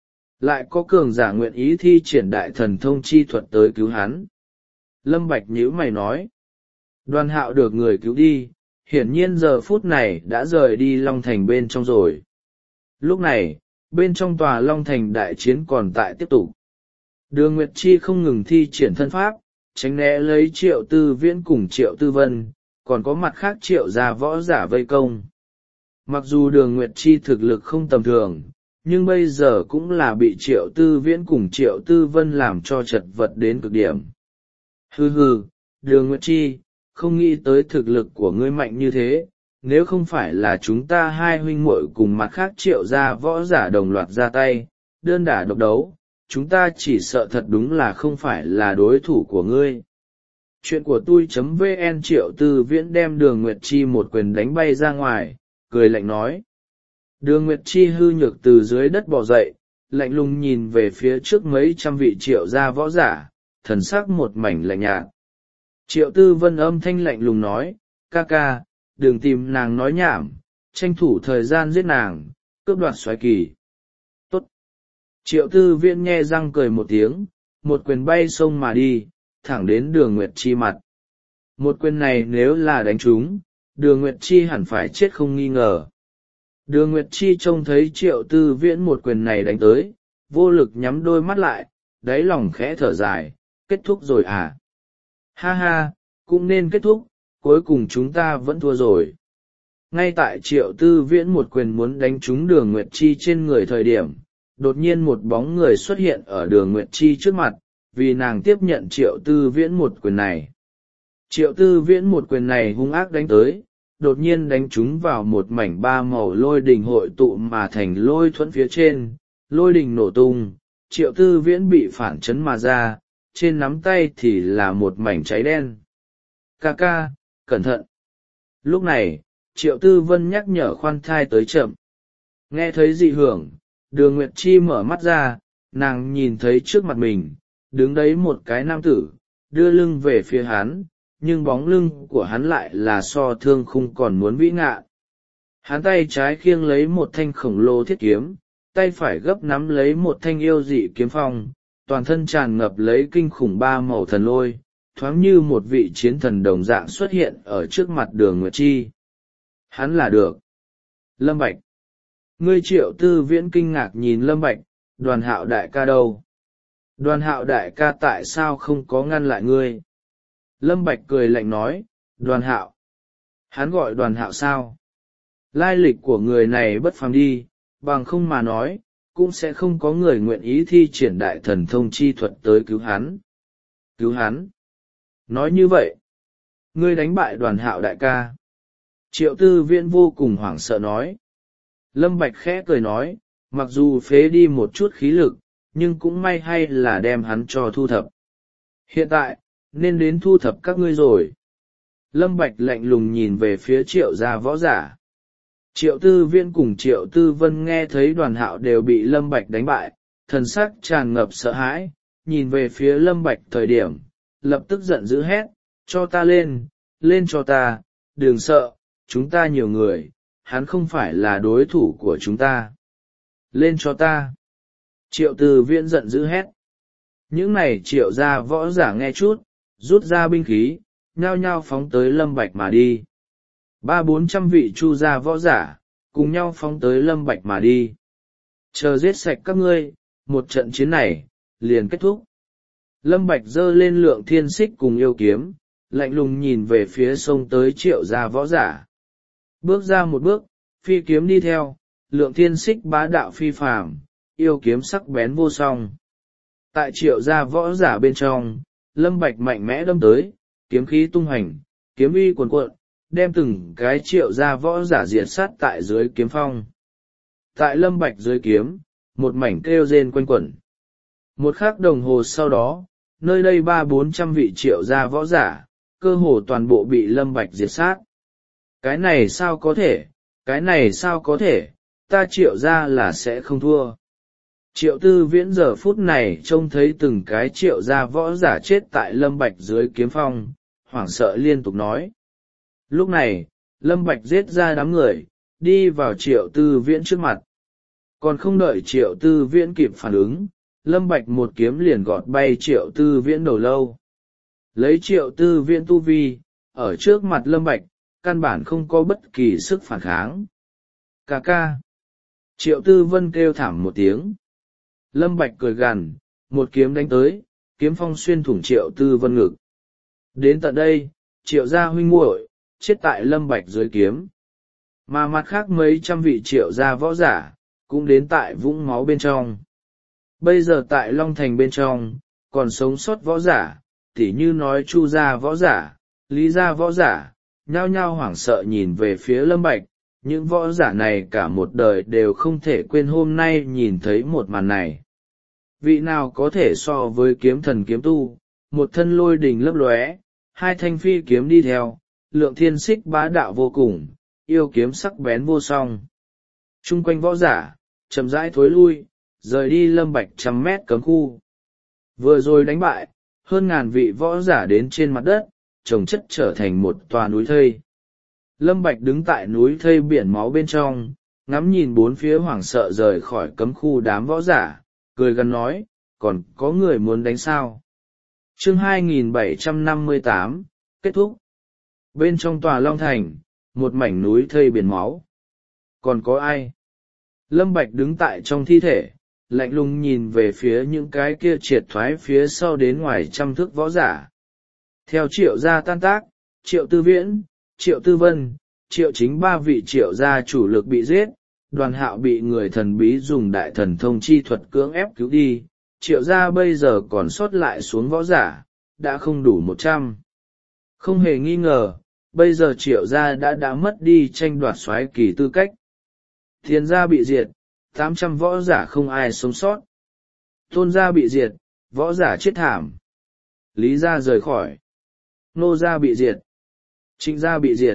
A: Lại có cường giả nguyện ý thi triển đại thần thông chi thuật tới cứu hắn. Lâm Bạch nhíu mày nói. Đoàn Hạo được người cứu đi, hiển nhiên giờ phút này đã rời đi Long Thành bên trong rồi. Lúc này, bên trong tòa Long Thành đại chiến còn tại tiếp tục. Đường Nguyệt Chi không ngừng thi triển thân pháp, tránh né lấy Triệu Tư Viễn cùng Triệu Tư Vân, còn có mặt khác Triệu gia võ giả vây công. Mặc dù Đường Nguyệt Chi thực lực không tầm thường, nhưng bây giờ cũng là bị Triệu Tư Viễn cùng Triệu Tư Vân làm cho chật vật đến cực điểm. Hừ hừ, Đường Nguyệt Chi, không nghĩ tới thực lực của ngươi mạnh như thế, nếu không phải là chúng ta hai huynh muội cùng mặt khác triệu gia võ giả đồng loạt ra tay, đơn đả độc đấu, chúng ta chỉ sợ thật đúng là không phải là đối thủ của ngươi. Chuyện của tôi chấm vn. Triệu Tư Viễn đem Đường Nguyệt Chi một quyền đánh bay ra ngoài, cười lạnh nói. Đường Nguyệt Chi hư nhược từ dưới đất bò dậy, lạnh lùng nhìn về phía trước mấy trăm vị triệu gia võ giả, thần sắc một mảnh lạnh nhạt. Triệu Tư Vân âm thanh lạnh lùng nói, ca ca, đừng tìm nàng nói nhảm, tranh thủ thời gian giết nàng, cướp đoạt soái kỳ. Tốt. Triệu Tư Viễn nhe răng cười một tiếng, một quyền bay sông mà đi, thẳng đến Đường Nguyệt Chi mặt. Một quyền này nếu là đánh trúng, Đường Nguyệt Chi hẳn phải chết không nghi ngờ. Đường Nguyệt Chi trông thấy Triệu Tư Viễn một quyền này đánh tới, vô lực nhắm đôi mắt lại, đáy lòng khẽ thở dài, kết thúc rồi à? Ha ha, cũng nên kết thúc, cuối cùng chúng ta vẫn thua rồi. Ngay tại Triệu Tư Viễn một quyền muốn đánh trúng Đường Nguyệt Chi trên người thời điểm, đột nhiên một bóng người xuất hiện ở Đường Nguyệt Chi trước mặt, vì nàng tiếp nhận Triệu Tư Viễn một quyền này. Triệu Tư Viễn một quyền này hung ác đánh tới, đột nhiên đánh trúng vào một mảnh ba màu lôi đình hội tụ mà thành lôi thuẫn phía trên, lôi đình nổ tung, Triệu Tư Viễn bị phản chấn mà ra, trên nắm tay thì là một mảnh cháy đen. Ca ca, cẩn thận. Lúc này, Triệu Tư Vân nhắc nhở khoan thai tới chậm. Nghe thấy dị hưởng, Đường Nguyệt Chi mở mắt ra, nàng nhìn thấy trước mặt mình, đứng đấy một cái nam tử, đưa lưng về phía hắn, nhưng bóng lưng của hắn lại là so thương khung còn muốn vĩ ngạ. Hắn tay trái khiêng lấy một thanh khổng lồ thiết kiếm, tay phải gấp nắm lấy một thanh yêu dị kiếm phong, toàn thân tràn ngập lấy kinh khủng ba màu thần lôi, thoáng như một vị chiến thần đồng dạng xuất hiện ở trước mặt Đường Nguyệt Chi. Hắn là được Lâm Bạch. Ngươi Triệu Tư Viễn kinh ngạc nhìn Lâm Bạch, Đoàn Hạo đại ca đâu? Đoàn Hạo đại ca tại sao không có ngăn lại ngươi? Lâm Bạch cười lạnh nói, Đoàn Hạo. Hắn gọi Đoàn Hạo sao? Lai lịch của người này bất phàm đi, bằng không mà nói, cũng sẽ không có người nguyện ý thi triển đại thần thông chi thuật tới cứu hắn. Cứu hắn? Nói như vậy, ngươi đánh bại Đoàn Hạo đại ca. Triệu Tư Viễn vô cùng hoảng sợ nói. Lâm Bạch khẽ cười nói, mặc dù phế đi một chút khí lực, nhưng cũng may hay là đem hắn cho thu thập. Hiện tại, nên đến thu thập các ngươi rồi. Lâm Bạch lạnh lùng nhìn về phía Triệu gia võ giả. Triệu Tư Viễn cùng Triệu Tư Vân nghe thấy Đoàn Hạo đều bị Lâm Bạch đánh bại, thần sắc tràn ngập sợ hãi, nhìn về phía Lâm Bạch thời điểm, lập tức giận dữ hét, cho ta lên, lên cho ta, đừng sợ, chúng ta nhiều người, hắn không phải là đối thủ của chúng ta. Lên cho ta. Triệu Tư Viễn giận dữ hét. Những này Triệu gia võ giả nghe chút, rút ra binh khí, nhao nhao phóng tới Lâm Bạch mà đi. Ba bốn trăm vị Chu gia võ giả, cùng nhau phóng tới Lâm Bạch mà đi. Chờ giết sạch các ngươi, một trận chiến này, liền kết thúc. Lâm Bạch giơ lên Lượng Thiên Xích cùng yêu kiếm, lạnh lùng nhìn về phía sông tới Triệu gia võ giả. Bước ra một bước, phi kiếm đi theo, Lượng Thiên Xích bá đạo phi phàm, yêu kiếm sắc bén vô song. Tại Triệu gia võ giả bên trong, Lâm Bạch mạnh mẽ đâm tới, kiếm khí tung hành, kiếm uy cuồn cuộn, đem từng cái Triệu gia võ giả diệt sát tại dưới kiếm phong. Tại Lâm Bạch dưới kiếm, một mảnh kêu rên quanh quẩn. Một khắc đồng hồ sau đó, nơi đây ba bốn trăm vị Triệu gia võ giả, cơ hồ toàn bộ bị Lâm Bạch diệt sát. Cái này sao có thể, cái này sao có thể, ta Triệu gia là sẽ không thua. Triệu Tư Viễn giờ phút này trông thấy từng cái Triệu gia võ giả chết tại Lâm Bạch dưới kiếm phong, hoảng sợ liên tục nói. Lúc này, Lâm Bạch giết ra đám người, đi vào Triệu Tư Viễn trước mặt. Còn không đợi Triệu Tư Viễn kịp phản ứng, Lâm Bạch một kiếm liền gọt bay Triệu Tư Viễn đầu lâu. Lấy Triệu Tư Viễn tu vi, ở trước mặt Lâm Bạch, căn bản không có bất kỳ sức phản kháng. Cà ca. Triệu Tư Vân kêu thảm một tiếng. Lâm Bạch cười gằn, một kiếm đánh tới, kiếm phong xuyên thủng Triệu Tư Vân ngực. Đến tận đây, Triệu gia huynh muội chết tại Lâm Bạch dưới kiếm. Mà mặt khác mấy trăm vị Triệu gia võ giả, cũng đến tại vũng máu bên trong. Bây giờ tại Long Thành bên trong, còn sống sót võ giả, tỉ như nói Chu gia võ giả, Lý gia võ giả, nhao nhao hoảng sợ nhìn về phía Lâm Bạch. Những võ giả này cả một đời đều không thể quên hôm nay nhìn thấy một màn này. Vị nào có thể so với kiếm thần kiếm tu, một thân lôi đình lấp lóe, hai thanh phi kiếm đi theo, lượng thiên xích bá đạo vô cùng, yêu kiếm sắc bén vô song. Trung quanh võ giả, chậm rãi thối lui, rời đi Lâm Bạch trăm mét cấm khu. Vừa rồi đánh bại, hơn ngàn vị võ giả đến trên mặt đất, chồng chất trở thành một tòa núi thây. Lâm Bạch đứng tại núi thây biển máu bên trong, ngắm nhìn bốn phía hoảng sợ rời khỏi cấm khu đám võ giả, cười gần nói, còn có người muốn đánh sao? Chương hai nghìn bảy trăm năm mươi tám, kết thúc. Bên trong tòa Long Thành, một mảnh núi thây biển máu. Còn có ai? Lâm Bạch đứng tại trong thi thể, lạnh lùng nhìn về phía những cái kia triệt thoái phía sau đến ngoài trăm thước võ giả. Theo Triệu gia tan tác, Triệu Tư Viễn, Triệu Tư Vân, Triệu Chính ba vị Triệu gia chủ lực bị giết, Đoàn Hạo bị người thần bí dùng đại thần thông chi thuật cưỡng ép cứu đi, Triệu gia bây giờ còn sót lại xuống võ giả, đã không đủ một trăm. Không hề nghi ngờ, bây giờ Triệu gia đã đã mất đi tranh đoạt soái kỳ tư cách. Thiên gia bị diệt, tám trăm võ giả không ai sống sót. Tôn gia bị diệt, võ giả chết thảm. Lý gia rời khỏi. Nô gia bị diệt. Trịnh gia bị diệt.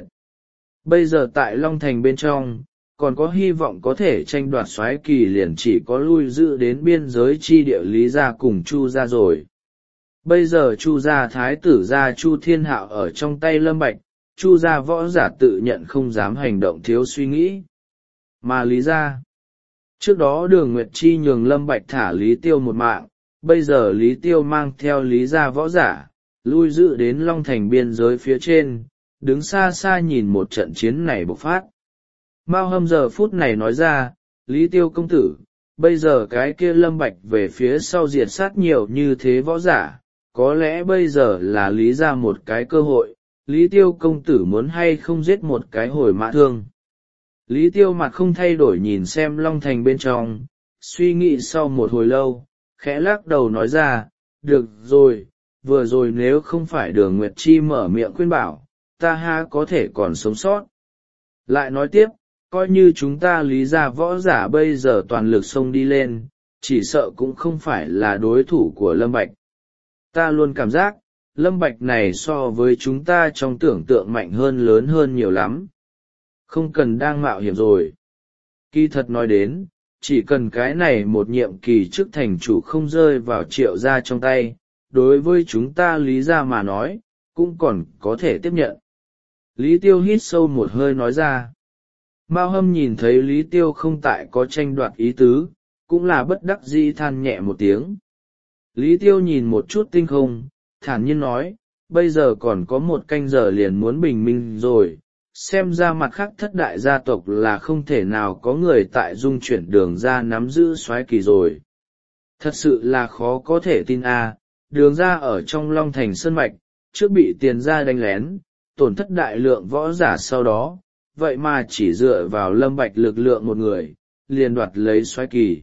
A: Bây giờ tại Long Thành bên trong, còn có hy vọng có thể tranh đoạt soái kỳ liền chỉ có lui dự đến biên giới chi địa Lý gia cùng Chu gia rồi. Bây giờ Chu gia thái tử gia Chu Thiên Hạo ở trong tay Lâm Bạch, Chu gia võ giả tự nhận không dám hành động thiếu suy nghĩ. Mà Lý gia, trước đó Đường Nguyệt Chi nhường Lâm Bạch thả Lý Tiêu một mạng, bây giờ Lý Tiêu mang theo Lý gia võ giả, lui dự đến Long Thành biên giới phía trên, đứng xa xa nhìn một trận chiến này bộc phát. Mao Hâm giờ phút này nói ra, Lý Tiêu công tử, bây giờ cái kia Lâm Bạch về phía sau diệt sát nhiều như thế võ giả, có lẽ bây giờ là Lý ra một cái cơ hội, Lý Tiêu công tử muốn hay không giết một cái hồi mã thương. Lý Tiêu mặt không thay đổi nhìn xem Long Thành bên trong, suy nghĩ sau một hồi lâu, khẽ lắc đầu nói ra, được rồi, vừa rồi nếu không phải Đường Nguyệt Chi mở miệng khuyên bảo, ta ha có thể còn sống sót. Lại nói tiếp, coi như chúng ta Lý gia võ giả bây giờ toàn lực xông đi lên, chỉ sợ cũng không phải là đối thủ của Lâm Bạch. Ta luôn cảm giác, Lâm Bạch này so với chúng ta trong tưởng tượng mạnh hơn lớn hơn nhiều lắm. Không cần đang mạo hiểm rồi. Kỳ thật nói đến, chỉ cần cái này một nhiệm kỳ trước thành chủ không rơi vào Triệu gia trong tay, đối với chúng ta Lý gia mà nói, cũng còn có thể tiếp nhận. Lý Tiêu hít sâu một hơi nói ra. Mao Hâm nhìn thấy Lý Tiêu không tại có tranh đoạt ý tứ, cũng là bất đắc dĩ than nhẹ một tiếng. Lý Tiêu nhìn một chút tinh không, thản nhiên nói, bây giờ còn có một canh giờ liền muốn bình minh rồi, xem ra mặt khác thất đại gia tộc là không thể nào có người tại dung chuyển đường ra nắm giữ soái kỳ rồi. Thật sự là khó có thể tin à, đường ra ở trong Long Thành Sơn Mạch, trước bị tiền gia đánh lén, tổn thất đại lượng võ giả sau đó, vậy mà chỉ dựa vào Lâm Bạch lực lượng một người, liền đoạt lấy soái kỳ.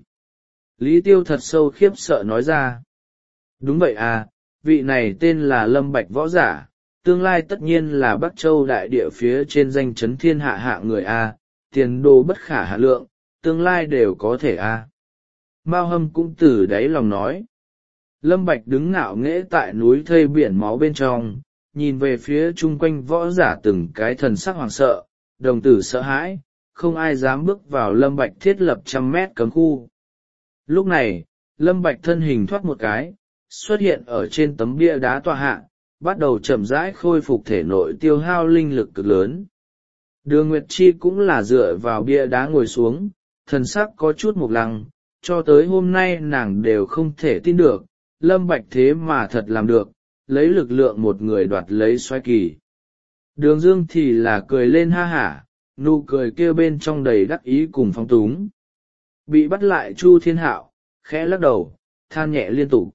A: Lý Tiêu thật sâu khiếp sợ nói ra. Đúng vậy à, vị này tên là Lâm Bạch võ giả, tương lai tất nhiên là Bắc Châu đại địa phía trên danh chấn thiên hạ hạ người a, tiền đồ bất khả hạ lượng, tương lai đều có thể a. Mao Hâm cũng từ đáy lòng nói. Lâm Bạch đứng ngạo nghễ tại núi thây biển máu bên trong, nhìn về phía chung quanh võ giả từng cái thần sắc hoảng sợ, đồng tử sợ hãi, không ai dám bước vào Lâm Bạch thiết lập trăm mét cấm khu. Lúc này, Lâm Bạch thân hình thoát một cái, xuất hiện ở trên tấm bia đá tọa hạ, bắt đầu chậm rãi khôi phục thể nội tiêu hao linh lực cực lớn. Đường Nguyệt Chi cũng là dựa vào bia đá ngồi xuống, thần sắc có chút mục lăng, cho tới hôm nay nàng đều không thể tin được, Lâm Bạch thế mà thật làm được, lấy lực lượng một người đoạt lấy soái kỳ. Đường Dương thì là cười lên ha hả, nụ cười kia bên trong đầy đắc ý cùng phong túng. Bị bắt lại Chu Thiên Hạo, khẽ lắc đầu, than nhẹ liên tục.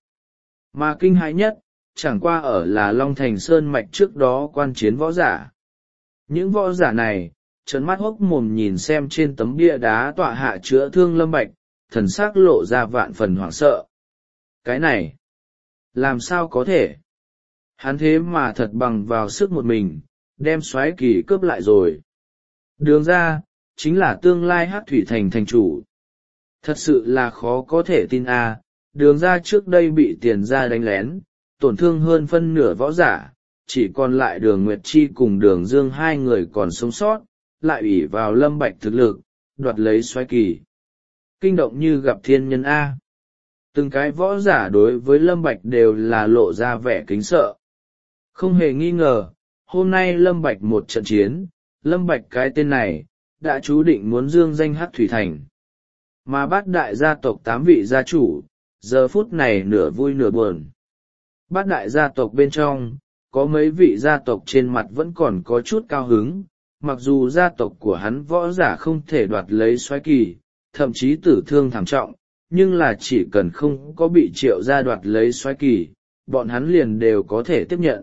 A: Mà kinh hãi nhất, chẳng qua ở là Long Thành Sơn Mạch trước đó quan chiến võ giả. Những võ giả này, trợn mắt hốc mồm nhìn xem trên tấm bia đá tọa hạ chữa thương Lâm Bạch, thần sắc lộ ra vạn phần hoảng sợ. Cái này, làm sao có thể? Hắn thế mà thật bằng vào sức một mình, đem soái kỳ cướp lại rồi. Đường ra, chính là tương lai Hắc Thủy Thành thành chủ. Thật sự là khó có thể tin à, đường ra trước đây bị tiền ra đánh lén, tổn thương hơn phân nửa võ giả, chỉ còn lại đường Nguyệt Chi cùng đường Dương hai người còn sống sót, lại ủy vào Lâm Bạch thực lực, đoạt lấy soái kỳ. Kinh động như gặp thiên nhân A. Từng cái võ giả đối với Lâm Bạch đều là lộ ra vẻ kính sợ. Không hề nghi ngờ, hôm nay Lâm Bạch một trận chiến, Lâm Bạch cái tên này, đã chú định muốn dương danh Hắc Thủy Thành. Mà bát đại gia tộc tám vị gia chủ, giờ phút này nửa vui nửa buồn. Bát đại gia tộc bên trong, có mấy vị gia tộc trên mặt vẫn còn có chút cao hứng, mặc dù gia tộc của hắn võ giả không thể đoạt lấy soái kỳ, thậm chí tử thương thảm trọng, nhưng là chỉ cần không có bị Triệu gia đoạt lấy soái kỳ, bọn hắn liền đều có thể tiếp nhận.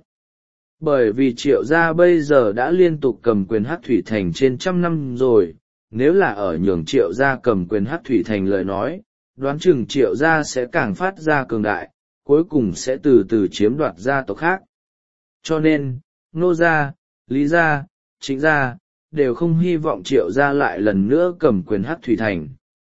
A: Bởi vì Triệu gia bây giờ đã liên tục cầm quyền Hắc Thủy Thành trên trăm năm rồi, nếu là ở nhường Triệu gia cầm quyền Hắc Thủy Thành lời nói, đoán chừng Triệu gia sẽ càng phát ra cường đại, cuối cùng sẽ từ từ chiếm đoạt gia tộc khác. Cho nên, Nô gia, Lý gia, Trịnh gia, đều không hy vọng Triệu gia lại lần nữa cầm quyền Hắc Thủy Thành.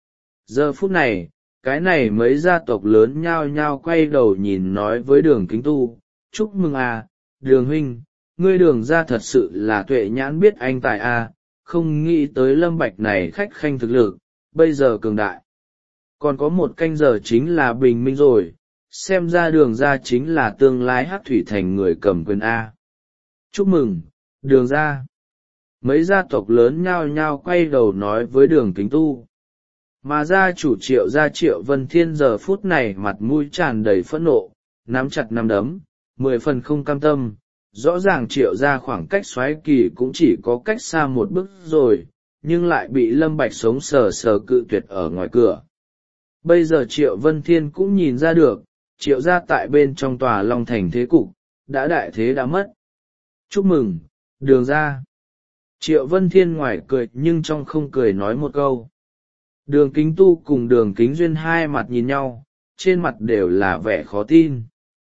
A: Giờ phút này, cái này mấy gia tộc lớn nhao nhao quay đầu nhìn nói với Đường Kính Tu, chúc mừng à, Đường huynh, ngươi Đường gia thật sự là tuệ nhãn biết anh tài à, không nghĩ tới Lâm Bạch này khách khanh thực lực, bây giờ cường đại. Còn có một canh giờ chính là bình minh rồi, xem ra Đường gia chính là tương lai Hắc Thủy Thành người cầm quyền A. Chúc mừng, Đường gia. Mấy gia tộc lớn nhao nhao quay đầu nói với Đường Kính Tu. Mà gia chủ Triệu gia Triệu Vân Thiên giờ phút này mặt mũi tràn đầy phẫn nộ, nắm chặt nắm đấm, mười phần không cam tâm. Rõ ràng Triệu gia khoảng cách soái kỳ cũng chỉ có cách xa một bước rồi, nhưng lại bị Lâm Bạch sống sờ sờ cự tuyệt ở ngoài cửa. Bây giờ Triệu Vân Thiên cũng nhìn ra được, Triệu gia tại bên trong tòa Long Thành thế cục, đã đại thế đã mất. Chúc mừng, Đường gia. Triệu Vân Thiên ngoài cười nhưng trong không cười nói một câu. Đường Kính Tu cùng Đường Kính Duyên hai mặt nhìn nhau, trên mặt đều là vẻ khó tin.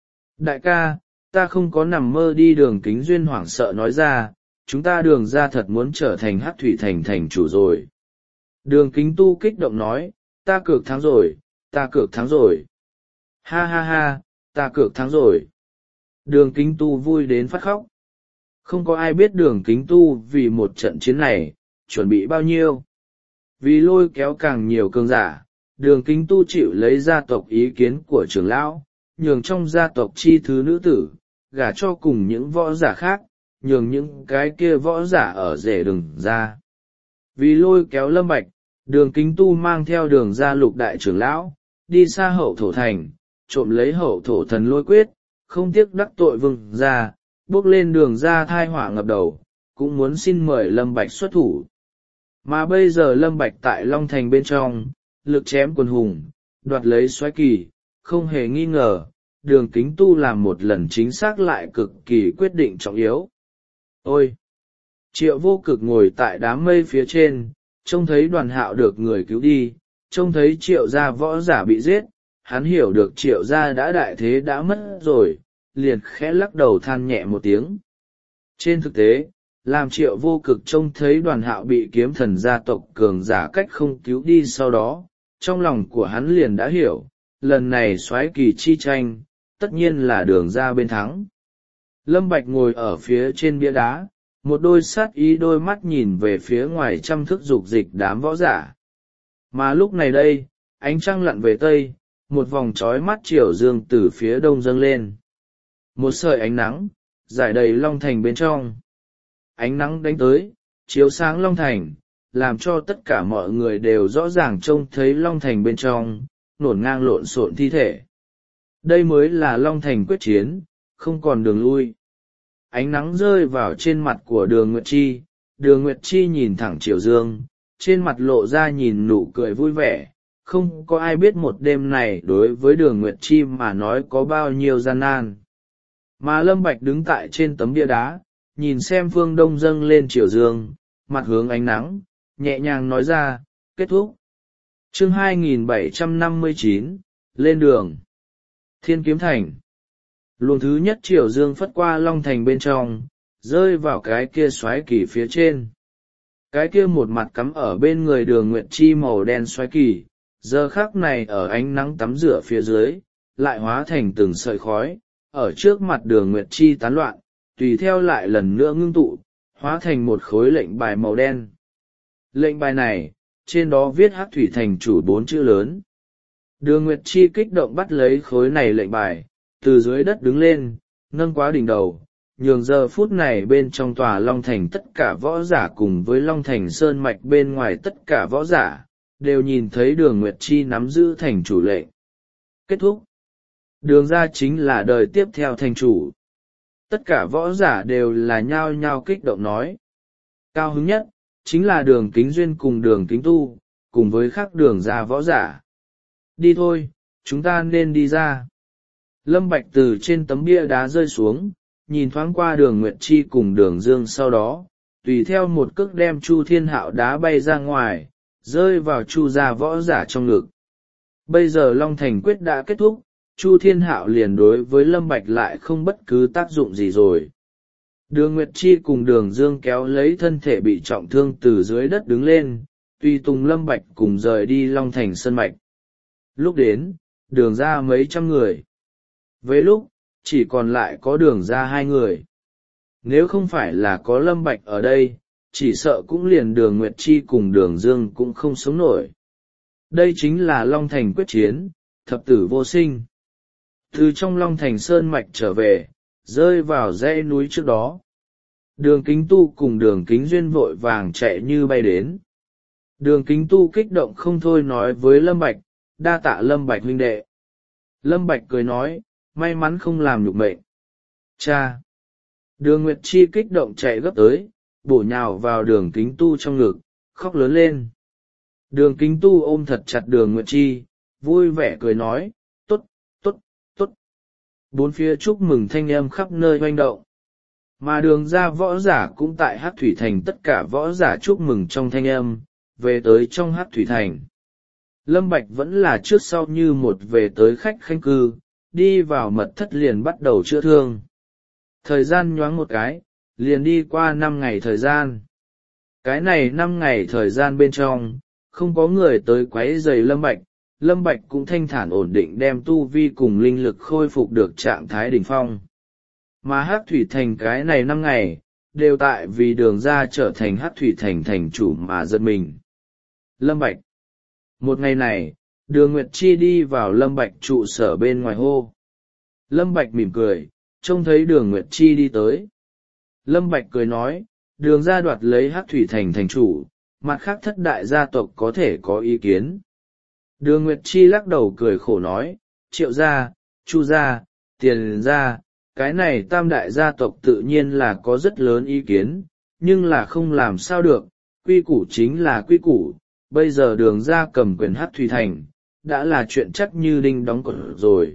A: Đại ca, ta không có nằm mơ đi. Đường Kính Duyên hoảng sợ nói ra, chúng ta Đường gia thật muốn trở thành Hắc Thủy Thành thành chủ rồi. Đường Kính Tu kích động nói, ta cược thắng rồi, ta cược thắng rồi. Ha ha ha, ta cược thắng rồi. Đường Kính Tu vui đến phát khóc. Không có ai biết Đường Kính Tu vì một trận chiến này, chuẩn bị bao nhiêu. Vì lôi kéo càng nhiều cường giả, Đường Kính Tu chịu lấy gia tộc ý kiến của trưởng lão, nhường trong gia tộc chi thứ nữ tử, gả cho cùng những võ giả khác, nhường những cái kia võ giả ở rể Đường ra. Vì lôi kéo Lâm Bạch, Đường Kính Tu mang theo Đường gia lục đại trưởng lão, đi xa Hậu Thổ Thành, trộm lấy Hậu Thổ Thần Lôi Quyết, không tiếc đắc tội Vương gia, bước lên Đường gia thai họa ngập đầu, cũng muốn xin mời Lâm Bạch xuất thủ. Mà bây giờ Lâm Bạch tại Long Thành bên trong, lực chém quần hùng, đoạt lấy soái kỳ, không hề nghi ngờ, Đường Kính Tu làm một lần chính xác lại cực kỳ quyết định trọng yếu. Ôi! Triệu Vô Cực ngồi tại đám mây phía trên, trông thấy Đoàn Hạo được người cứu đi, trông thấy Triệu gia võ giả bị giết, hắn hiểu được Triệu gia đã đại thế đã mất rồi, liền khẽ lắc đầu than nhẹ một tiếng. Trên thực tế, làm Triệu Vô Cực trông thấy Đoàn Hạo bị kiếm thần gia tộc cường giả cách không cứu đi sau đó, trong lòng của hắn liền đã hiểu, lần này soái kỳ chi tranh, tất nhiên là Đường gia bên thắng. Lâm Bạch ngồi ở phía trên bia đá, một đôi sát ý đôi mắt nhìn về phía ngoài trăm thước dục dịch đám võ giả. Mà lúc này đây, ánh trăng lặn về tây, một vòng trói mắt chiều dương từ phía đông dâng lên. Một sợi ánh nắng, rải đầy Long Thành bên trong. Ánh nắng đánh tới, chiếu sáng Long Thành, làm cho tất cả mọi người đều rõ ràng trông thấy Long Thành bên trong, nổn ngang lộn xộn thi thể. Đây mới là Long Thành quyết chiến, không còn đường lui. Ánh nắng rơi vào trên mặt của Đường Nguyệt Chi, Đường Nguyệt Chi nhìn thẳng chiều dương, trên mặt lộ ra nhìn nụ cười vui vẻ. Không có ai biết một đêm này đối với Đường Nguyệt Chi mà nói có bao nhiêu gian nan. Mà Lâm Bạch đứng tại trên tấm bia đá, nhìn xem phương đông dâng lên chiều dương, mặt hướng ánh nắng, nhẹ nhàng nói ra, kết thúc. Chương hai nghìn bảy trăm năm mươi chín, lên đường. Thiên Kiếm Thành. Luồng thứ nhất chiều dương phất qua Long Thành bên trong, rơi vào cái kia xoáy kỳ phía trên. Cái kia một mặt cắm ở bên người Đường Nguyệt Chi màu đen xoáy kỳ, giờ khắc này ở ánh nắng tắm rửa phía dưới, lại hóa thành từng sợi khói, ở trước mặt Đường Nguyệt Chi tán loạn, tùy theo lại lần nữa ngưng tụ, hóa thành một khối lệnh bài màu đen. Lệnh bài này, trên đó viết Hắc Thủy Thành chủ bốn chữ lớn. Đường Nguyệt Chi kích động bắt lấy khối này lệnh bài, từ dưới đất đứng lên, nâng quá đỉnh đầu, nhường giờ phút này bên trong tòa Long Thành tất cả võ giả cùng với Long Thành Sơn Mạch bên ngoài tất cả võ giả, đều nhìn thấy Đường Nguyệt Chi nắm giữ thành chủ lệnh. Kết thúc. Đường ra chính là đời tiếp theo thành chủ. Tất cả võ giả đều là nhao nhao kích động nói. Cao hứng nhất, chính là Đường Kính Duyên cùng Đường Kính Tu, cùng với các đường ra võ giả. Đi thôi, chúng ta nên đi ra. Lâm Bạch từ trên tấm bia đá rơi xuống, nhìn thoáng qua Đường Nguyệt Chi cùng Đường Dương, sau đó tùy theo một cước đem Chu Thiên Hạo đá bay ra ngoài, rơi vào Chu gia võ giả trong ngực. Bây giờ Long Thành quyết đã kết thúc, Chu Thiên Hạo liền đối với Lâm Bạch lại không bất cứ tác dụng gì rồi. Đường Nguyệt Chi cùng Đường Dương kéo lấy thân thể bị trọng thương từ dưới đất đứng lên, tùy tùng Lâm Bạch cùng rời đi Long Thành Sơn Mạch. Lúc đến, Đường ra mấy trăm người. Với lúc, chỉ còn lại có Đường ra hai người. Nếu không phải là có Lâm Bạch ở đây, chỉ sợ cũng liền Đường Nguyệt Chi cùng Đường Dương cũng không sống nổi. Đây chính là Long Thành quyết chiến, thập tử vô sinh. Từ trong Long Thành Sơn Mạch trở về, rơi vào dãy núi trước đó. Đường Kính Tu cùng Đường Kính Duyên vội vàng chạy như bay đến. Đường Kính Tu kích động không thôi nói với Lâm Bạch, đa tạ Lâm Bạch huynh đệ. Lâm Bạch cười nói, may mắn không làm nhục mệnh. Cha! Đường Nguyệt Chi kích động chạy gấp tới, bổ nhào vào Đường Kính Tu trong ngực, khóc lớn lên. Đường Kính Tu ôm thật chặt Đường Nguyệt Chi, vui vẻ cười nói, tốt, tốt, tốt. Bốn phía chúc mừng thanh âm khắp nơi hoành động. Mà Đường ra võ giả cũng tại Hắc Thủy Thành, tất cả võ giả chúc mừng trong thanh âm, về tới trong Hắc Thủy Thành. Lâm Bạch vẫn là trước sau như một về tới khách khanh cư, đi vào mật thất liền bắt đầu chữa thương. Thời gian nhoáng một cái, liền đi qua năm ngày thời gian. Cái này năm ngày thời gian bên trong, không có người tới quấy rầy Lâm Bạch, Lâm Bạch cũng thanh thản ổn định đem tu vi cùng linh lực khôi phục được trạng thái đỉnh phong. Mà Hắc Thủy Thành cái này năm ngày, đều tại vì Đường ra trở thành Hắc Thủy Thành thành chủ mà giật mình. Lâm Bạch. Một ngày này, Đường Nguyệt Chi đi vào Lâm Bạch trụ sở bên ngoài hô. Lâm Bạch mỉm cười, trông thấy Đường Nguyệt Chi đi tới. Lâm Bạch cười nói, Đường ra đoạt lấy Hắc Thủy Thành thành chủ, mặt khác thất đại gia tộc có thể có ý kiến. Đường Nguyệt Chi lắc đầu cười khổ nói, Triệu gia, Chu gia, Tiền gia, cái này tam đại gia tộc tự nhiên là có rất lớn ý kiến, nhưng là không làm sao được, quy củ chính là quy củ, bây giờ Đường gia cầm quyền Hắc Thủy Thành, đã là chuyện chắc như đinh đóng cột rồi.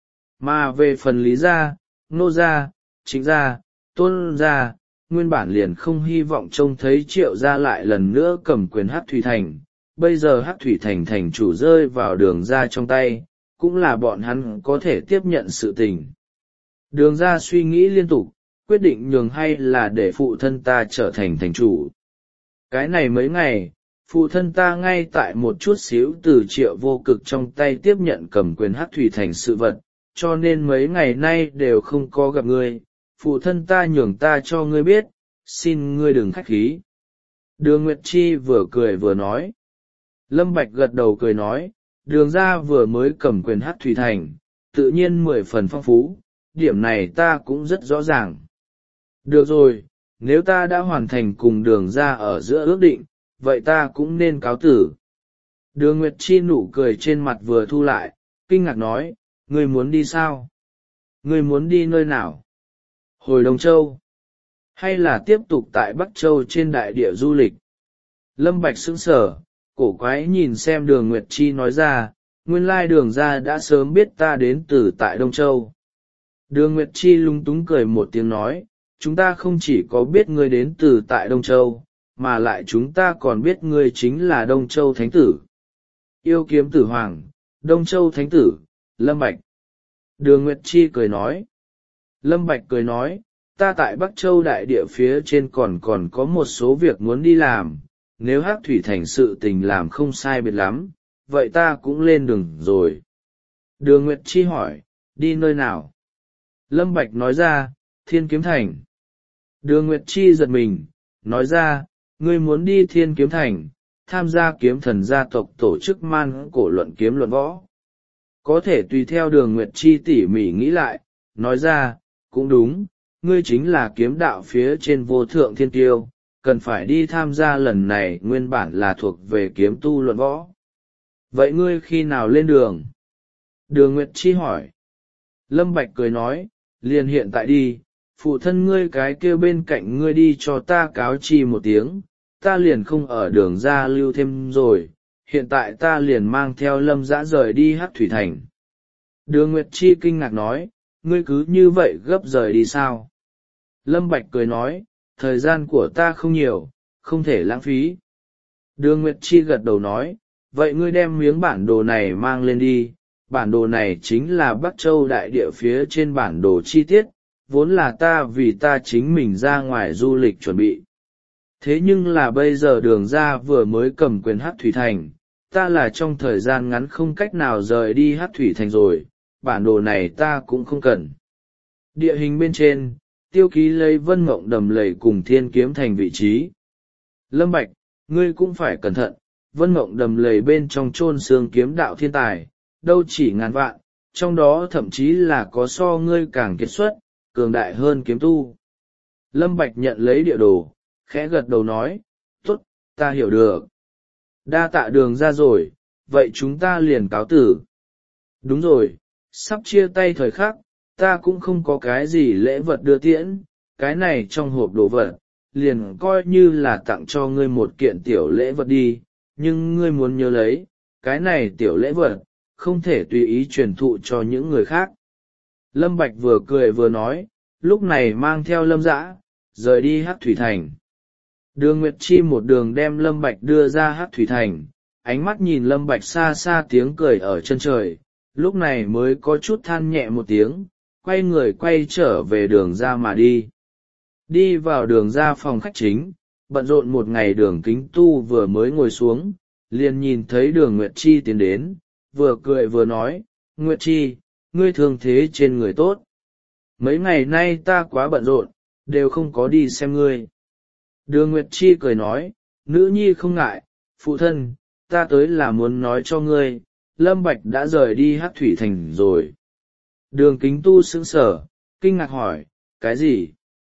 A: Mà về phần Lý gia, Nô gia, Trịnh gia, Tôn gia, nguyên bản liền không hy vọng trông thấy Triệu gia lại lần nữa cầm quyền Hắc Thủy Thành, bây giờ Hắc Thủy Thành thành chủ rơi vào Đường gia trong tay, cũng là bọn hắn có thể tiếp nhận sự tình. Đường gia suy nghĩ liên tục, quyết định nhường hay là để phụ thân ta trở thành thành chủ. Cái này mấy ngày, phụ thân ta ngay tại một chút xíu từ Triệu vô cực trong tay tiếp nhận cầm quyền Hắc Thủy Thành sự vật, cho nên mấy ngày nay đều không có gặp ngươi, phụ thân ta nhường ta cho ngươi biết, xin ngươi đừng khách khí. Đường Nguyệt Chi vừa cười vừa nói. Lâm Bạch gật đầu cười nói, Đường gia vừa mới cầm quyền Hắc Thủy Thành, tự nhiên mười phần phong phú, điểm này ta cũng rất rõ ràng. Được rồi, nếu ta đã hoàn thành cùng Đường gia ở giữa ước định, vậy ta cũng nên cáo tử. Đường Nguyệt Chi nụ cười trên mặt vừa thu lại, kinh ngạc nói, ngươi muốn đi sao? Ngươi muốn đi nơi nào? Hồi Đông Châu? Hay là tiếp tục tại Bắc Châu trên đại địa du lịch? Lâm Bạch sững sờ, cổ quái nhìn xem Đường Nguyệt Chi nói ra, nguyên lai Đường gia đã sớm biết ta đến từ tại Đông Châu. Đường Nguyệt Chi lung túng cười một tiếng nói, chúng ta không chỉ có biết ngươi đến từ tại Đông Châu, mà lại chúng ta còn biết ngươi chính là Đông Châu Thánh Tử. Yêu kiếm tử hoàng, Đông Châu Thánh Tử, Lâm Bạch. Đường Nguyệt Chi cười nói. Lâm Bạch cười nói, ta tại Bắc Châu đại địa phía trên còn còn có một số việc muốn đi làm, nếu Hắc Thủy Thành sự tình làm không sai biệt lắm, vậy ta cũng lên đường rồi. Đường Nguyệt Chi hỏi, đi nơi nào? Lâm Bạch nói ra, Thiên Kiếm Thành. Đường Nguyệt Chi giật mình, nói ra, ngươi muốn đi Thiên Kiếm Thành, tham gia kiếm thần gia tộc tổ chức man cổ luận kiếm luận võ. Có thể tùy theo Đường Nguyệt Chi tỉ mỉ nghĩ lại, nói ra, cũng đúng, ngươi chính là kiếm đạo phía trên vô thượng thiên tiêu, cần phải đi tham gia lần này nguyên bản là thuộc về kiếm tu luận võ. Vậy ngươi khi nào lên đường? Đường Nguyệt Chi hỏi. Lâm Bạch cười nói, liền hiện tại đi, phụ thân ngươi cái kia bên cạnh ngươi đi cho ta cáo chi một tiếng, ta liền không ở đường ra lưu thêm rồi, hiện tại ta liền mang theo Lâm Dã rời đi Hắc Thủy Thành. Đường Nguyệt Chi kinh ngạc nói, ngươi cứ như vậy gấp rời đi sao? Lâm Bạch cười nói, thời gian của ta không nhiều, không thể lãng phí. Đường Nguyệt Chi gật đầu nói, vậy ngươi đem miếng bản đồ này mang lên đi, bản đồ này chính là Bắc Châu đại địa phía trên bản đồ chi tiết, vốn là ta vì ta chính mình ra ngoài du lịch chuẩn bị. Thế nhưng là bây giờ đường ra vừa mới cầm quyền Hắc Thủy Thành, ta là trong thời gian ngắn không cách nào rời đi Hắc Thủy Thành rồi, bản đồ này ta cũng không cần. Địa hình bên trên, tiêu ký lấy Vân Mộng Đầm Lầy cùng Thiên Kiếm Thành vị trí. Lâm Bạch, ngươi cũng phải cẩn thận, Vân Mộng Đầm Lầy bên trong chôn xương kiếm đạo thiên tài, đâu chỉ ngàn vạn, trong đó thậm chí là có so ngươi càng kiệt xuất, cường đại hơn kiếm tu. Lâm Bạch nhận lấy địa đồ, khẽ gật đầu nói, tốt, ta hiểu được. Đa tạ đường ra rồi, vậy chúng ta liền cáo tử. Đúng rồi, sắp chia tay thời khắc, ta cũng không có cái gì lễ vật đưa tiễn, cái này trong hộp đồ vật, liền coi như là tặng cho ngươi một kiện tiểu lễ vật đi, nhưng ngươi muốn nhớ lấy, cái này tiểu lễ vật, không thể tùy ý truyền thụ cho những người khác. Lâm Bạch vừa cười vừa nói, lúc này mang theo Lâm Dã, rời đi Hắc Thủy Thành. Đường Nguyệt Chi một đường đem Lâm Bạch đưa ra Hắc Thủy Thành, ánh mắt nhìn Lâm Bạch xa xa tiếng cười ở chân trời, lúc này mới có chút than nhẹ một tiếng, quay người quay trở về đường ra mà đi. Đi vào đường ra phòng khách chính, bận rộn một ngày Đường Kính Tu vừa mới ngồi xuống, liền nhìn thấy Đường Nguyệt Chi tiến đến, vừa cười vừa nói, Nguyệt Chi, ngươi thương thế trên người tốt. Mấy ngày nay ta quá bận rộn, đều không có đi xem ngươi. Đường Nguyệt Chi cười nói, nữ nhi không ngại, phụ thân, ta tới là muốn nói cho ngươi, Lâm Bạch đã rời đi Hắc Thủy Thành rồi. Đường Kính Tu sững sờ, kinh ngạc hỏi, cái gì?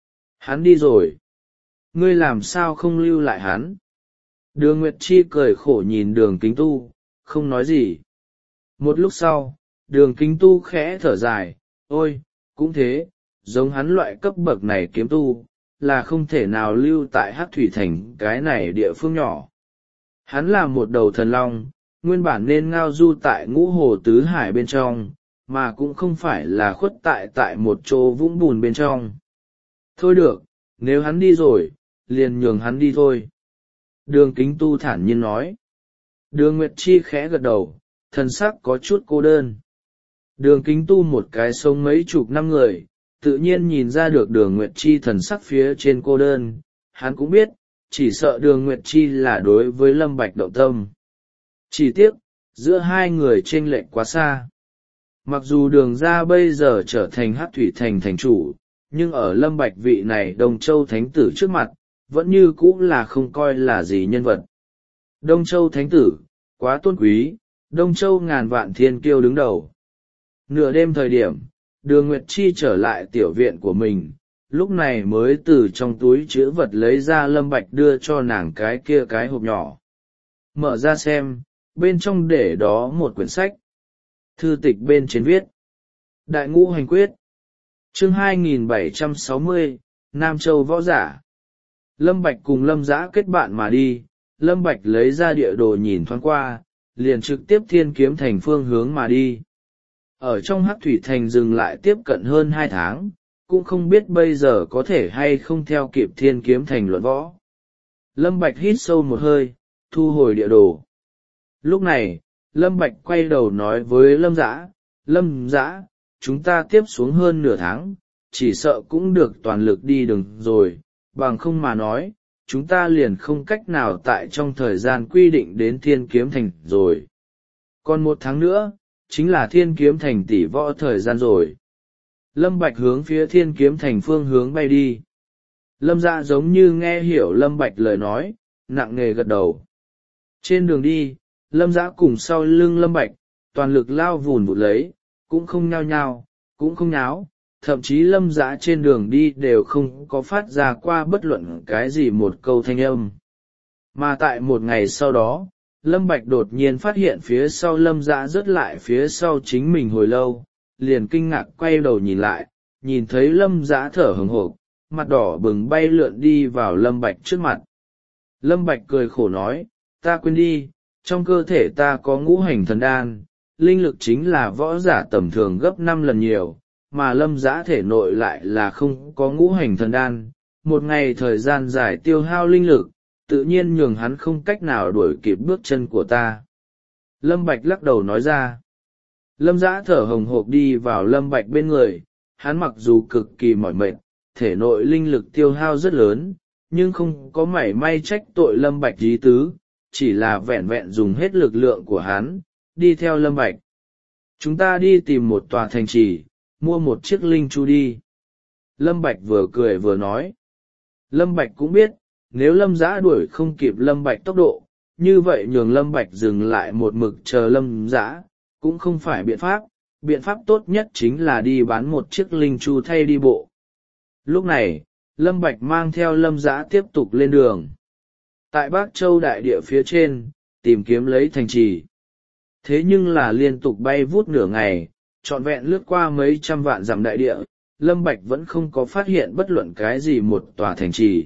A: Hắn đi rồi. Ngươi làm sao không lưu lại hắn? Đường Nguyệt Chi cười khổ nhìn Đường Kính Tu, không nói gì. Một lúc sau, Đường Kính Tu khẽ thở dài, ôi, cũng thế, giống hắn loại cấp bậc này kiếm tu, là không thể nào lưu tại Hắc Thủy Thành cái này địa phương nhỏ. Hắn là một đầu thần long, nguyên bản nên ngao du tại ngũ hồ tứ hải bên trong, mà cũng không phải là khuất tại tại một chỗ vũng bùn bên trong. Thôi được, nếu hắn đi rồi, liền nhường hắn đi thôi. Đường Kính Tu thản nhiên nói. Đường Nguyệt Chi khẽ gật đầu, thần sắc có chút cô đơn. Đường Kính Tu một cái sống mấy chục năm người, tự nhiên nhìn ra được Đường Nguyệt Chi thần sắc phía trên cô đơn, hắn cũng biết, chỉ sợ Đường Nguyệt Chi là đối với Lâm Bạch động tâm. Chỉ tiếc, giữa hai người chênh lệch quá xa. Mặc dù Đường gia bây giờ trở thành Hắc Thủy Thành thành chủ, nhưng ở Lâm Bạch vị này Đông Châu Thánh Tử trước mặt, vẫn như cũ là không coi là gì nhân vật. Đông Châu Thánh Tử, quá tôn quý, Đông Châu ngàn vạn thiên kiêu đứng đầu. Nửa đêm thời điểm, Đường Nguyệt Chi trở lại tiểu viện của mình, lúc này mới từ trong túi chữ vật lấy ra Lâm Bạch đưa cho nàng cái kia cái hộp nhỏ. Mở ra xem, bên trong để đó một quyển sách. Thư tịch bên trên viết. Đại Ngũ Hành Quyết. Chương hai nghìn bảy trăm sáu mươi, Nam Châu Võ Giả. Lâm Bạch cùng Lâm Dã kết bạn mà đi, Lâm Bạch lấy ra địa đồ nhìn thoáng qua, liền trực tiếp Thiên Kiếm Thành phương hướng mà đi. Ở trong Hắc Thủy Thành dừng lại tiếp cận hơn hai tháng, cũng không biết bây giờ có thể hay không theo kịp Thiên Kiếm Thành luận võ. Lâm Bạch hít sâu một hơi, thu hồi địa đồ. Lúc này, Lâm Bạch quay đầu nói với Lâm Dã, Lâm Dã, chúng ta tiếp xuống hơn nửa tháng, chỉ sợ cũng được toàn lực đi đường rồi, bằng không mà nói, chúng ta liền không cách nào tại trong thời gian quy định đến Thiên Kiếm Thành rồi. Còn một tháng nữa, chính là Thiên Kiếm Thành tỷ võ thời gian rồi. Lâm Bạch hướng phía Thiên Kiếm Thành phương hướng bay đi. Lâm Dạ giống như nghe hiểu Lâm Bạch lời nói, nặng nề gật đầu. Trên đường đi, Lâm Dạ cùng sau lưng Lâm Bạch, toàn lực lao vùn vụt lấy, cũng không nhao nhao, cũng không nháo, thậm chí Lâm Dạ trên đường đi đều không có phát ra qua bất luận cái gì một câu thanh âm. Mà tại một ngày sau đó, Lâm Bạch đột nhiên phát hiện phía sau Lâm Dạ rớt lại phía sau chính mình hồi lâu, liền kinh ngạc quay đầu nhìn lại, nhìn thấy Lâm Dạ thở hừng hộp, mặt đỏ bừng bay lượn đi vào Lâm Bạch trước mặt. Lâm Bạch cười khổ nói, ta quên đi, trong cơ thể ta có ngũ hành thần đan, linh lực chính là võ giả tầm thường gấp năm lần nhiều, mà Lâm Dạ thể nội lại là không có ngũ hành thần đan, một ngày thời gian dài tiêu hao linh lực, tự nhiên nhường hắn không cách nào đuổi kịp bước chân của ta. Lâm Bạch lắc đầu nói ra. Lâm Dạ thở hồng hộc đi vào Lâm Bạch bên người, hắn mặc dù cực kỳ mỏi mệt, thể nội linh lực tiêu hao rất lớn, nhưng không có mảy may trách tội Lâm Bạch ý tứ, chỉ là vẹn vẹn dùng hết lực lượng của hắn, đi theo Lâm Bạch. Chúng ta đi tìm một tòa thành trì, mua một chiếc linh chu đi. Lâm Bạch vừa cười vừa nói. Lâm Bạch cũng biết, nếu Lâm Dã đuổi không kịp Lâm Bạch tốc độ, như vậy nhường Lâm Bạch dừng lại một mực chờ Lâm Dã, cũng không phải biện pháp, biện pháp tốt nhất chính là đi bán một chiếc linh chu thay đi bộ. Lúc này, Lâm Bạch mang theo Lâm Dã tiếp tục lên đường. Tại Bắc Châu đại địa phía trên, tìm kiếm lấy thành trì. Thế nhưng là liên tục bay vút nửa ngày, trọn vẹn lướt qua mấy trăm vạn dặm đại địa, Lâm Bạch vẫn không có phát hiện bất luận cái gì một tòa thành trì.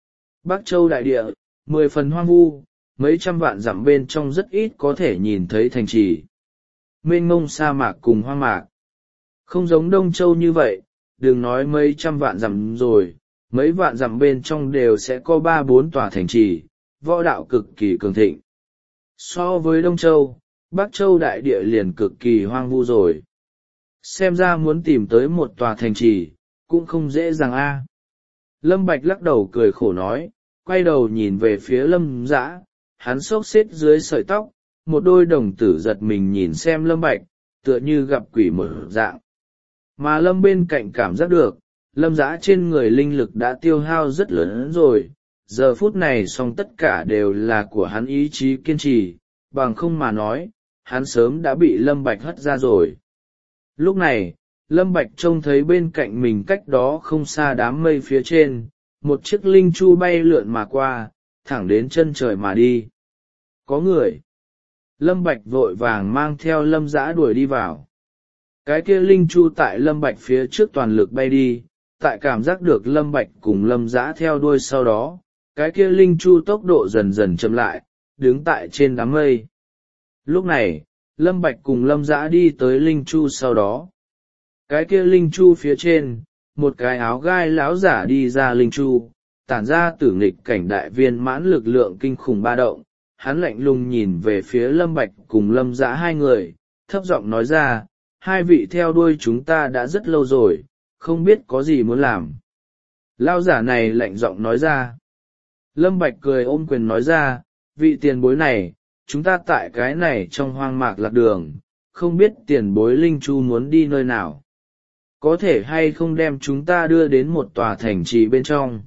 A: Bắc Châu đại địa, mười phần hoang vu, mấy trăm vạn dặm bên trong rất ít có thể nhìn thấy thành trì. Mênh mông sa mạc cùng hoang mạc. Không giống Đông Châu như vậy, đừng nói mấy trăm vạn dặm rồi, mấy vạn dặm bên trong đều sẽ có ba bốn tòa thành trì, võ đạo cực kỳ cường thịnh. So với Đông Châu, Bắc Châu đại địa liền cực kỳ hoang vu rồi. Xem ra muốn tìm tới một tòa thành trì, cũng không dễ dàng a. Lâm Bạch lắc đầu cười khổ nói, quay đầu nhìn về phía Lâm Dã, hắn xốc xếp dưới sợi tóc, một đôi đồng tử giật mình nhìn xem Lâm Bạch, tựa như gặp quỷ mở dạng. Mà Lâm bên cạnh cảm giác được, Lâm Dã trên người linh lực đã tiêu hao rất lớn rồi, giờ phút này song tất cả đều là của hắn ý chí kiên trì, bằng không mà nói, hắn sớm đã bị Lâm Bạch hất ra rồi. Lúc này, Lâm Bạch trông thấy bên cạnh mình cách đó không xa đám mây phía trên, một chiếc linh chu bay lượn mà qua, thẳng đến chân trời mà đi. Có người. Lâm Bạch vội vàng mang theo Lâm Dã đuổi đi vào. Cái kia linh chu tại Lâm Bạch phía trước toàn lực bay đi, tại cảm giác được Lâm Bạch cùng Lâm Dã theo đuôi sau đó, cái kia linh chu tốc độ dần dần chậm lại, đứng tại trên đám mây. Lúc này, Lâm Bạch cùng Lâm Dã đi tới linh chu sau đó. Cái kia linh chu phía trên, một cái áo gai láo giả đi ra linh chu, tản ra tử nghịch cảnh đại viên mãn lực lượng kinh khủng ba động. Hắn lạnh lùng nhìn về phía Lâm Bạch cùng Lâm Dã hai người, thấp giọng nói ra, hai vị theo đuôi chúng ta đã rất lâu rồi, không biết có gì muốn làm. Lao giả này lạnh giọng nói ra. Lâm Bạch cười ôm quyền nói ra, vị tiền bối này, chúng ta tại cái này trong hoang mạc lạc đường, không biết tiền bối linh chu muốn đi nơi nào. Có thể hay không đem chúng ta đưa đến một tòa thành trì bên trong.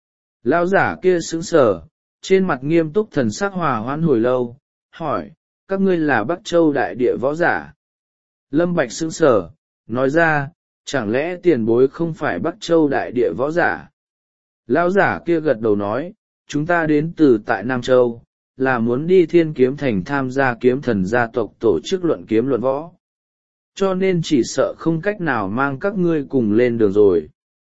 A: Lao giả kia sững sờ, trên mặt nghiêm túc thần sắc hòa hoãn hồi lâu, hỏi, các ngươi là Bắc Châu đại địa võ giả. Lâm Bạch sững sờ, nói ra, chẳng lẽ tiền bối không phải Bắc Châu đại địa võ giả. Lão giả kia gật đầu nói, chúng ta đến từ tại Nam Châu, là muốn đi Thiên Kiếm Thành tham gia kiếm thần gia tộc tổ chức luận kiếm luận võ. Cho nên chỉ sợ không cách nào mang các ngươi cùng lên đường rồi.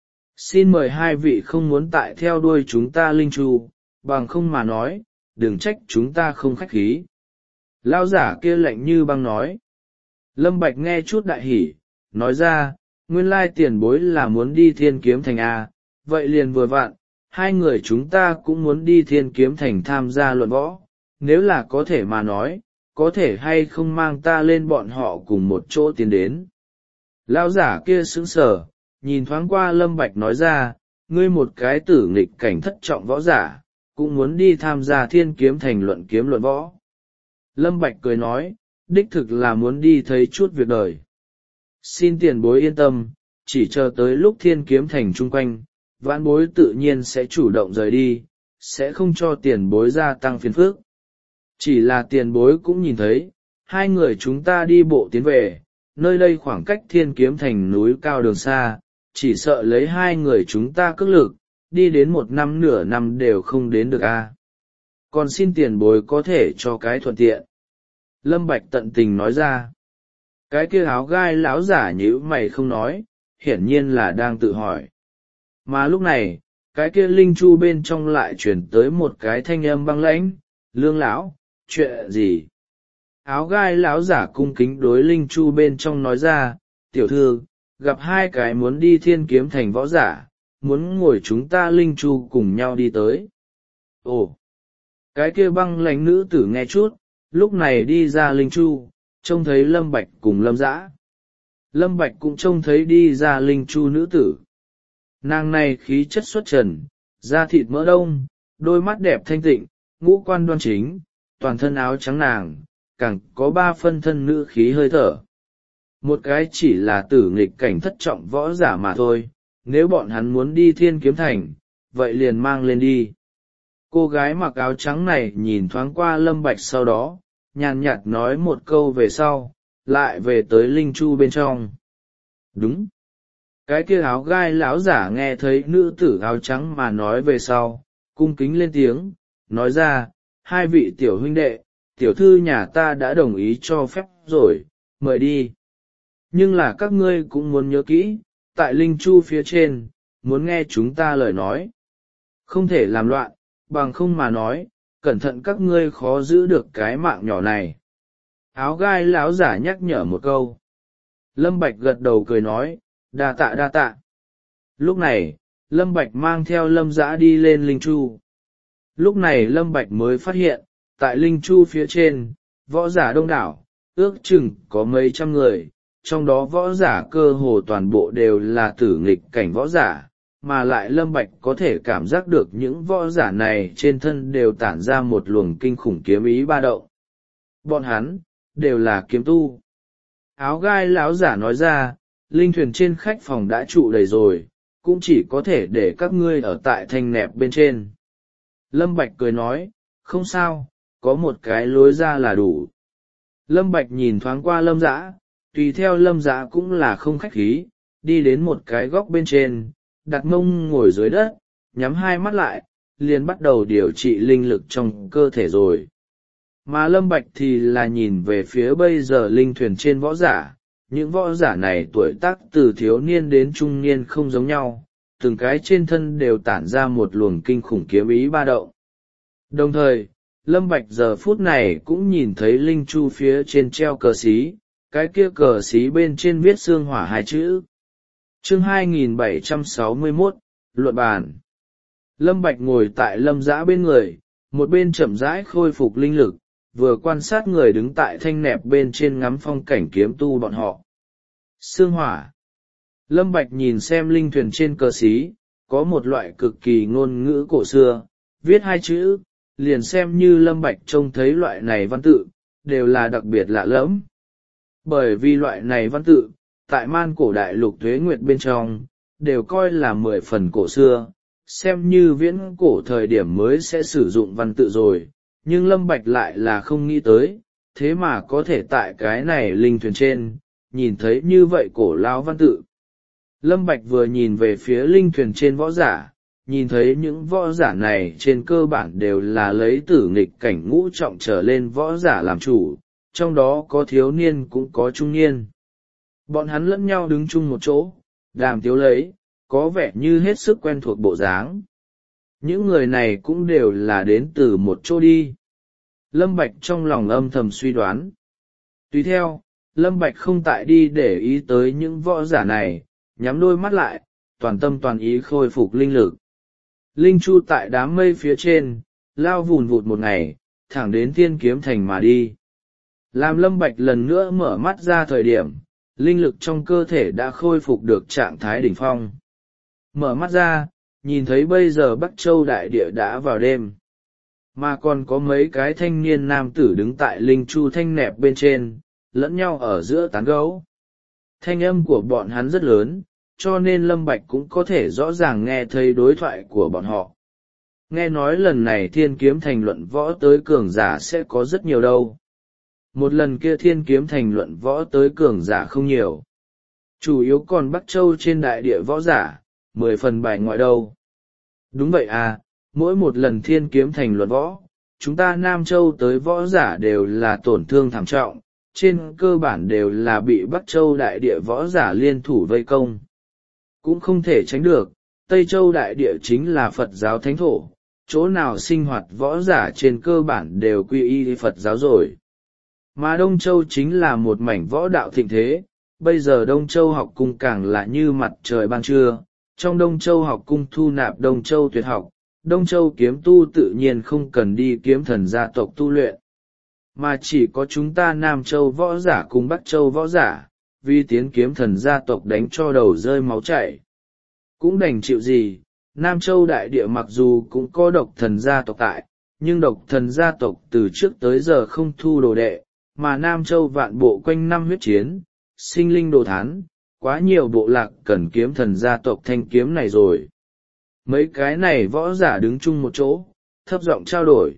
A: Xin mời hai vị không muốn tại theo đuôi chúng ta linh chu, bằng không mà nói, đừng trách chúng ta không khách khí. Lão giả kia lạnh như băng nói. Lâm Bạch nghe chút đại hỉ, nói ra, nguyên lai tiền bối là muốn đi Thiên Kiếm Thành A, vậy liền vừa vặn, hai người chúng ta cũng muốn đi Thiên Kiếm Thành tham gia luận võ, nếu là có thể mà nói, có thể hay không mang ta lên bọn họ cùng một chỗ tiến đến. Lão giả kia sững sờ, nhìn thoáng qua Lâm Bạch nói ra, ngươi một cái tử nghịch cảnh thất trọng võ giả, cũng muốn đi tham gia Thiên Kiếm Thành luận kiếm luận võ. Lâm Bạch cười nói, đích thực là muốn đi thấy chút việc đời. Xin tiền bối yên tâm, chỉ chờ tới lúc Thiên Kiếm Thành chung quanh, vãn bối tự nhiên sẽ chủ động rời đi, sẽ không cho tiền bối gia tăng phiền phức. Chỉ là tiền bối cũng nhìn thấy, hai người chúng ta đi bộ tiến về, nơi đây khoảng cách Thiên Kiếm Thành núi cao đường xa, chỉ sợ lấy hai người chúng ta cước lực, đi đến một năm nửa năm đều không đến được a. Còn xin tiền bối có thể cho cái thuận tiện. Lâm Bạch tận tình nói ra. Cái kia áo gai lão giả nhíu mày không nói, hiển nhiên là đang tự hỏi. Mà lúc này, cái kia linh chu bên trong lại chuyển tới một cái thanh âm băng lãnh, Lương lão, chuyện gì? Áo gai lão giả cung kính đối linh chu bên trong nói ra, tiểu thư, gặp hai cái muốn đi Thiên Kiếm Thành võ giả, muốn ngồi chúng ta linh chu cùng nhau đi tới. Ồ! Cái kia băng lãnh nữ tử nghe chút, lúc này đi ra linh chu, trông thấy Lâm Bạch cùng Lâm Dã. Lâm Bạch cũng trông thấy đi ra linh chu nữ tử. Nàng này khí chất xuất trần, da thịt mỡ đông, đôi mắt đẹp thanh tịnh, ngũ quan đoan chính, toàn thân áo trắng nàng, càng có ba phân thân nữ khí hơi thở. Một cái chỉ là tử nghịch cảnh thất trọng võ giả mà thôi, nếu bọn hắn muốn đi Thiên Kiếm Thành, vậy liền mang lên đi. Cô gái mặc áo trắng này nhìn thoáng qua Lâm Bạch sau đó, nhàn nhạt nói một câu về sau, lại về tới linh chu bên trong. Đúng. Cái kia áo gai lão giả nghe thấy nữ tử áo trắng mà nói về sau, cung kính lên tiếng, nói ra, hai vị tiểu huynh đệ, tiểu thư nhà ta đã đồng ý cho phép rồi, mời đi. Nhưng là các ngươi cũng muốn nhớ kỹ, tại linh chu phía trên, muốn nghe chúng ta lời nói. Không thể làm loạn, bằng không mà nói, cẩn thận các ngươi khó giữ được cái mạng nhỏ này. Áo gai lão giả nhắc nhở một câu. Lâm Bạch gật đầu cười nói, đa tạ đa tạ. Lúc này, Lâm Bạch mang theo Lâm Dã đi lên linh chu. Lúc này Lâm Bạch mới phát hiện, tại linh chu phía trên, võ giả đông đảo, ước chừng có mấy trăm người, trong đó võ giả cơ hồ toàn bộ đều là tử nghịch cảnh võ giả, mà lại Lâm Bạch có thể cảm giác được những võ giả này trên thân đều tản ra một luồng kinh khủng kiếm ý ba động. Bọn hắn, đều là kiếm tu. Áo gai lão giả nói ra, linh thuyền trên khách phòng đã trụ đầy rồi, cũng chỉ có thể để các ngươi ở tại thanh nẹp bên trên. Lâm Bạch cười nói, không sao, có một cái lối ra là đủ. Lâm Bạch nhìn thoáng qua Lâm Dã, tùy theo Lâm Dã cũng là không khách khí, đi đến một cái góc bên trên, đặt mông ngồi dưới đất, nhắm hai mắt lại, liền bắt đầu điều trị linh lực trong cơ thể rồi. Mà Lâm Bạch thì là nhìn về phía bây giờ linh thuyền trên võ giả, những võ giả này tuổi tác từ thiếu niên đến trung niên không giống nhau, từng cái trên thân đều tản ra một luồng kinh khủng kiếm ý ba động. Đồng thời, Lâm Bạch giờ phút này cũng nhìn thấy linh chu phía trên treo cờ xí, cái kia cờ xí bên trên viết xương hỏa hai chữ. Chương hai nghìn bảy trăm sáu mươi mốt, luận bàn. Lâm Bạch ngồi tại Lâm Dã bên người, một bên chậm rãi khôi phục linh lực, vừa quan sát người đứng tại thanh nẹp bên trên ngắm phong cảnh kiếm tu bọn họ. Xương hỏa. Lâm Bạch nhìn xem linh thuyền trên cờ xí, có một loại cực kỳ ngôn ngữ cổ xưa, viết hai chữ, liền xem như Lâm Bạch trông thấy loại này văn tự, đều là đặc biệt lạ lẫm. Bởi vì loại này văn tự, tại man cổ đại lục Tuế Nguyệt bên trong, đều coi là mười phần cổ xưa, xem như viễn cổ thời điểm mới sẽ sử dụng văn tự rồi, nhưng Lâm Bạch lại là không nghĩ tới, thế mà có thể tại cái này linh thuyền trên, nhìn thấy như vậy cổ lao văn tự. Lâm Bạch vừa nhìn về phía linh thuyền trên võ giả, nhìn thấy những võ giả này trên cơ bản đều là lấy tử nghịch cảnh ngũ trọng trở lên võ giả làm chủ, trong đó có thiếu niên cũng có trung niên. Bọn hắn lẫn nhau đứng chung một chỗ, đàm tiếu lấy, có vẻ như hết sức quen thuộc bộ dáng. Những người này cũng đều là đến từ một chỗ đi. Lâm Bạch trong lòng âm thầm suy đoán. Tùy theo, Lâm Bạch không tại đi để ý tới những võ giả này, nhắm đôi mắt lại, toàn tâm toàn ý khôi phục linh lực. Linh chu tại đám mây phía trên, lao vùn vụt một ngày, thẳng đến Thiên Kiếm Thành mà đi. Làm Lâm Bạch lần nữa mở mắt ra thời điểm, linh lực trong cơ thể đã khôi phục được trạng thái đỉnh phong. Mở mắt ra, nhìn thấy bây giờ Bắc Châu đại địa đã vào đêm, mà còn có mấy cái thanh niên nam tử đứng tại linh chu thanh nẹp bên trên, lẫn nhau ở giữa tán gấu. Thanh âm của bọn hắn rất lớn, cho nên Lâm Bạch cũng có thể rõ ràng nghe thấy đối thoại của bọn họ. Nghe nói lần này Thiên Kiếm Thành luận võ tới cường giả sẽ có rất nhiều đâu. Một lần kia Thiên Kiếm Thành luận võ tới cường giả không nhiều. Chủ yếu còn Bắc Châu trên đại địa võ giả, mười phần bài ngoại đâu. Đúng vậy à, mỗi một lần Thiên Kiếm Thành luận võ, chúng ta Nam Châu tới võ giả đều là tổn thương thảm trọng, trên cơ bản đều là bị Bắc Châu đại địa võ giả liên thủ vây công. Cũng không thể tránh được, Tây Châu đại địa chính là Phật giáo thánh thổ, chỗ nào sinh hoạt võ giả trên cơ bản đều quy y Phật giáo rồi. Mà Đông Châu chính là một mảnh võ đạo thịnh thế, bây giờ Đông Châu học cung càng là như mặt trời ban trưa, trong Đông Châu học cung thu nạp Đông Châu tuyệt học, Đông Châu kiếm tu tự nhiên không cần đi kiếm thần gia tộc tu luyện. Mà chỉ có chúng ta Nam Châu võ giả cùng Bắc Châu võ giả, vì tiến kiếm thần gia tộc đánh cho đầu rơi máu chảy. Cũng đành chịu gì, Nam Châu đại địa mặc dù cũng có độc thần gia tộc tại, nhưng độc thần gia tộc từ trước tới giờ không thu đồ đệ, mà Nam Châu vạn bộ quanh năm huyết chiến, sinh linh đồ thán, quá nhiều bộ lạc cần kiếm thần gia tộc thanh kiếm này rồi. Mấy cái này võ giả đứng chung một chỗ, thấp giọng trao đổi.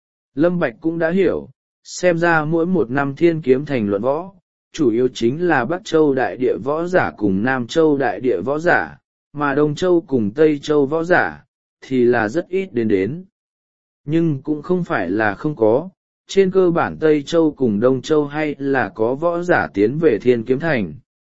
A: Lâm Bạch cũng đã hiểu, xem ra mỗi một năm Thiên Kiếm Thành luận võ, chủ yếu chính là Bắc Châu đại địa võ giả cùng Nam Châu đại địa võ giả, mà Đông Châu cùng Tây Châu võ giả, thì là rất ít đến đến. Nhưng cũng không phải là không có, trên cơ bản Tây Châu cùng Đông Châu hay là có võ giả tiến về Thiên Kiếm Thành.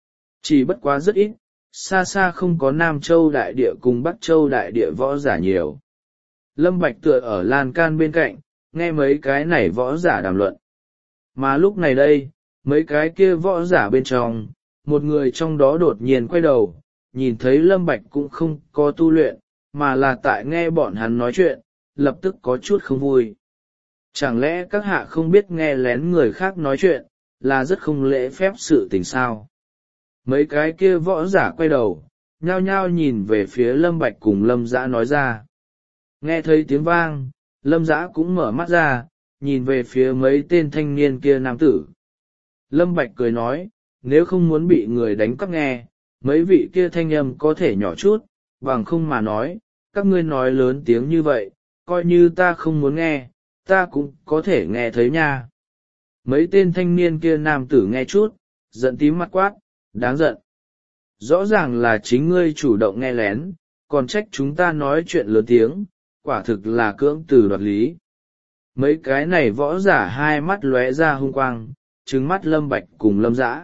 A: Chỉ bất quá rất ít, xa xa không có Nam Châu đại địa cùng Bắc Châu đại địa võ giả nhiều. Lâm Bạch tựa ở lan can bên cạnh, nghe mấy cái này võ giả đàm luận. Mà lúc này đây, mấy cái kia võ giả bên trong, một người trong đó đột nhiên quay đầu, nhìn thấy Lâm Bạch cũng không có tu luyện, mà là tại nghe bọn hắn nói chuyện, lập tức có chút không vui. Chẳng lẽ các hạ không biết nghe lén người khác nói chuyện, là rất không lễ phép sự tình sao? Mấy cái kia võ giả quay đầu, nhao nhao nhìn về phía Lâm Bạch cùng Lâm Dã nói ra. Nghe thấy tiếng vang, Lâm Dã cũng mở mắt ra, nhìn về phía mấy tên thanh niên kia nam tử. Lâm Bạch cười nói, nếu không muốn bị người đánh cắp nghe, mấy vị kia thanh âm có thể nhỏ chút, bằng không mà nói, các ngươi nói lớn tiếng như vậy, coi như ta không muốn nghe, ta cũng có thể nghe thấy nha. Mấy tên thanh niên kia nam tử nghe chút, giận tím mặt quát, đáng giận. Rõ ràng là chính ngươi chủ động nghe lén, còn trách chúng ta nói chuyện lớn tiếng, quả thực là cưỡng từ đoạt lý. Mấy cái này võ giả hai mắt lóe ra hung quang, trừng mắt Lâm Bạch cùng Lâm Dã.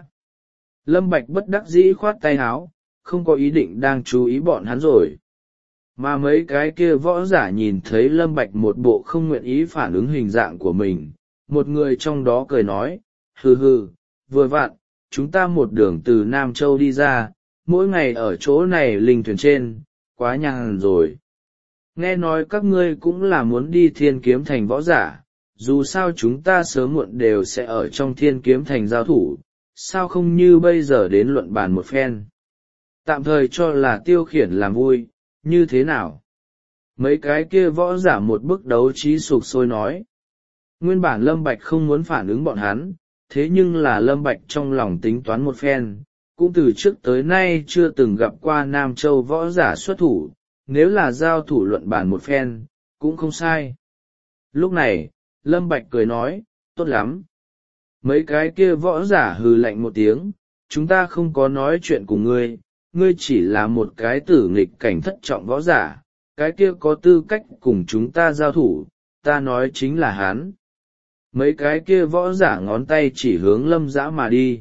A: Lâm Bạch bất đắc dĩ khoát tay áo, không có ý định đang chú ý bọn hắn rồi. Mà mấy cái kia võ giả nhìn thấy Lâm Bạch một bộ không nguyện ý phản ứng hình dạng của mình, một người trong đó cười nói, hừ hừ, vừa vặn, chúng ta một đường từ Nam Châu đi ra, mỗi ngày ở chỗ này linh thuyền trên, quá nhàn rồi. Nghe nói các ngươi cũng là muốn đi Thiên Kiếm Thành võ giả, dù sao chúng ta sớm muộn đều sẽ ở trong Thiên Kiếm Thành giao thủ, sao không như bây giờ đến luận bàn một phen. Tạm thời cho là tiêu khiển làm vui, như thế nào? Mấy cái kia võ giả một bức đấu trí sục sôi nói. Nguyên bản Lâm Bạch không muốn phản ứng bọn hắn, thế nhưng là Lâm Bạch trong lòng tính toán một phen, cũng từ trước tới nay chưa từng gặp qua Nam Châu võ giả xuất thủ, nếu là giao thủ luận bàn một phen, cũng không sai. Lúc này, Lâm Bạch cười nói, tốt lắm. Mấy cái kia võ giả hừ lạnh một tiếng, chúng ta không có nói chuyện cùng ngươi, ngươi chỉ là một cái tử nghịch cảnh thất trọng võ giả, cái kia có tư cách cùng chúng ta giao thủ, ta nói chính là hắn. Mấy cái kia võ giả ngón tay chỉ hướng Lâm Dã mà đi.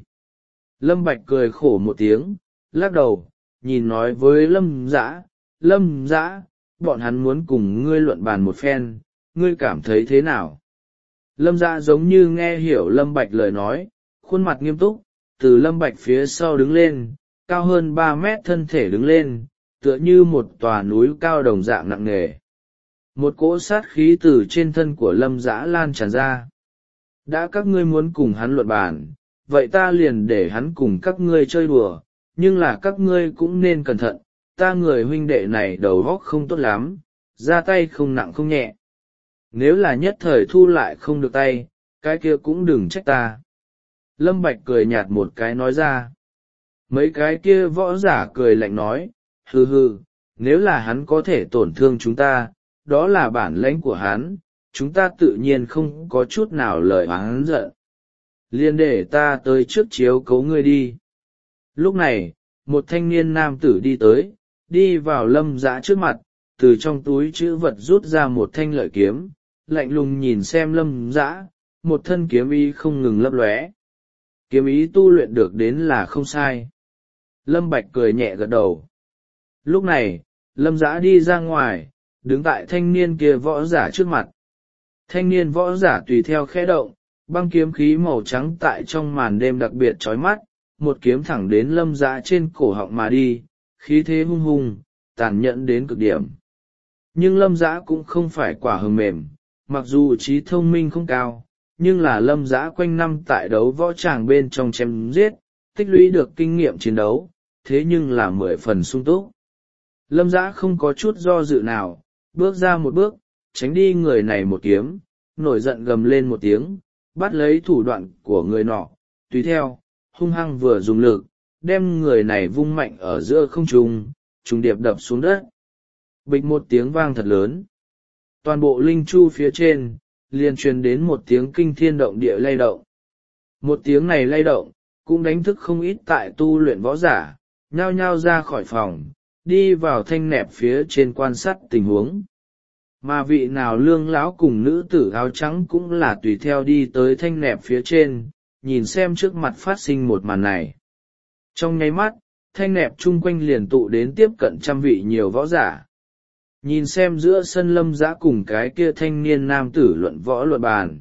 A: Lâm Bạch cười khổ một tiếng, lắc đầu, nhìn nói với Lâm Dã, Lâm Dã, bọn hắn muốn cùng ngươi luận bàn một phen, ngươi cảm thấy thế nào? Lâm Dã giống như nghe hiểu Lâm Bạch lời nói, khuôn mặt nghiêm túc, từ Lâm Bạch phía sau đứng lên, cao hơn ba mét thân thể đứng lên, tựa như một tòa núi cao đồng dạng nặng nề. Một cỗ sát khí từ trên thân của Lâm Dã lan tràn ra. Đã các ngươi muốn cùng hắn luận bàn, vậy ta liền để hắn cùng các ngươi chơi đùa, nhưng là các ngươi cũng nên cẩn thận, ta người huynh đệ này đầu óc không tốt lắm, ra tay không nặng không nhẹ. Nếu là nhất thời thu lại không được tay, cái kia cũng đừng trách ta. Lâm Bạch cười nhạt một cái nói ra. Mấy cái kia võ giả cười lạnh nói, hừ hừ, nếu là hắn có thể tổn thương chúng ta, đó là bản lãnh của hắn, chúng ta tự nhiên không có chút nào lời oán giận. Liên để ta tới trước chiếu cấu ngươi đi. Lúc này, một thanh niên nam tử đi tới, đi vào Lâm Dã trước mặt, từ trong túi trữ vật rút ra một thanh lợi kiếm, lạnh lùng nhìn xem Lâm Dã, một thân kiếm ý không ngừng lấp lóe. Kiếm ý tu luyện được đến là không sai. Lâm Bạch cười nhẹ gật đầu. Lúc này, Lâm Dã đi ra ngoài, đứng tại thanh niên kia võ giả trước mặt. Thanh niên võ giả tùy theo khẽ động, băng kiếm khí màu trắng tại trong màn đêm đặc biệt chói mắt, một kiếm thẳng đến Lâm Dã trên cổ họng mà đi, khí thế hung hùng, tàn nhẫn đến cực điểm. Nhưng Lâm Dã cũng không phải quả hờm mềm, mặc dù trí thông minh không cao, nhưng là Lâm Dã quanh năm tại đấu võ tràng bên trong chém giết, tích lũy được kinh nghiệm chiến đấu, thế nhưng là mười phần sung túc. Lâm Dã không có chút do dự nào, bước ra một bước, tránh đi người này một kiếm, nổi giận gầm lên một tiếng, bắt lấy thủ đoạn của người nọ, tùy theo, hung hăng vừa dùng lực, đem người này vung mạnh ở giữa không trung, trùng điệp đập xuống đất. Bịch một tiếng vang thật lớn. Toàn bộ linh chu phía trên, liền truyền đến một tiếng kinh thiên động địa lay động. Một tiếng này lay động, cũng đánh thức không ít tại tu luyện võ giả, nhao nhao ra khỏi phòng, đi vào thanh nẹp phía trên quan sát tình huống. Mà vị nào lương lão cùng nữ tử áo trắng cũng là tùy theo đi tới thanh nẹp phía trên, nhìn xem trước mặt phát sinh một màn này. Trong nháy mắt, thanh nẹp chung quanh liền tụ đến tiếp cận trăm vị nhiều võ giả. Nhìn xem giữa sân Lâm Dã cùng cái kia thanh niên nam tử luận võ luận bàn.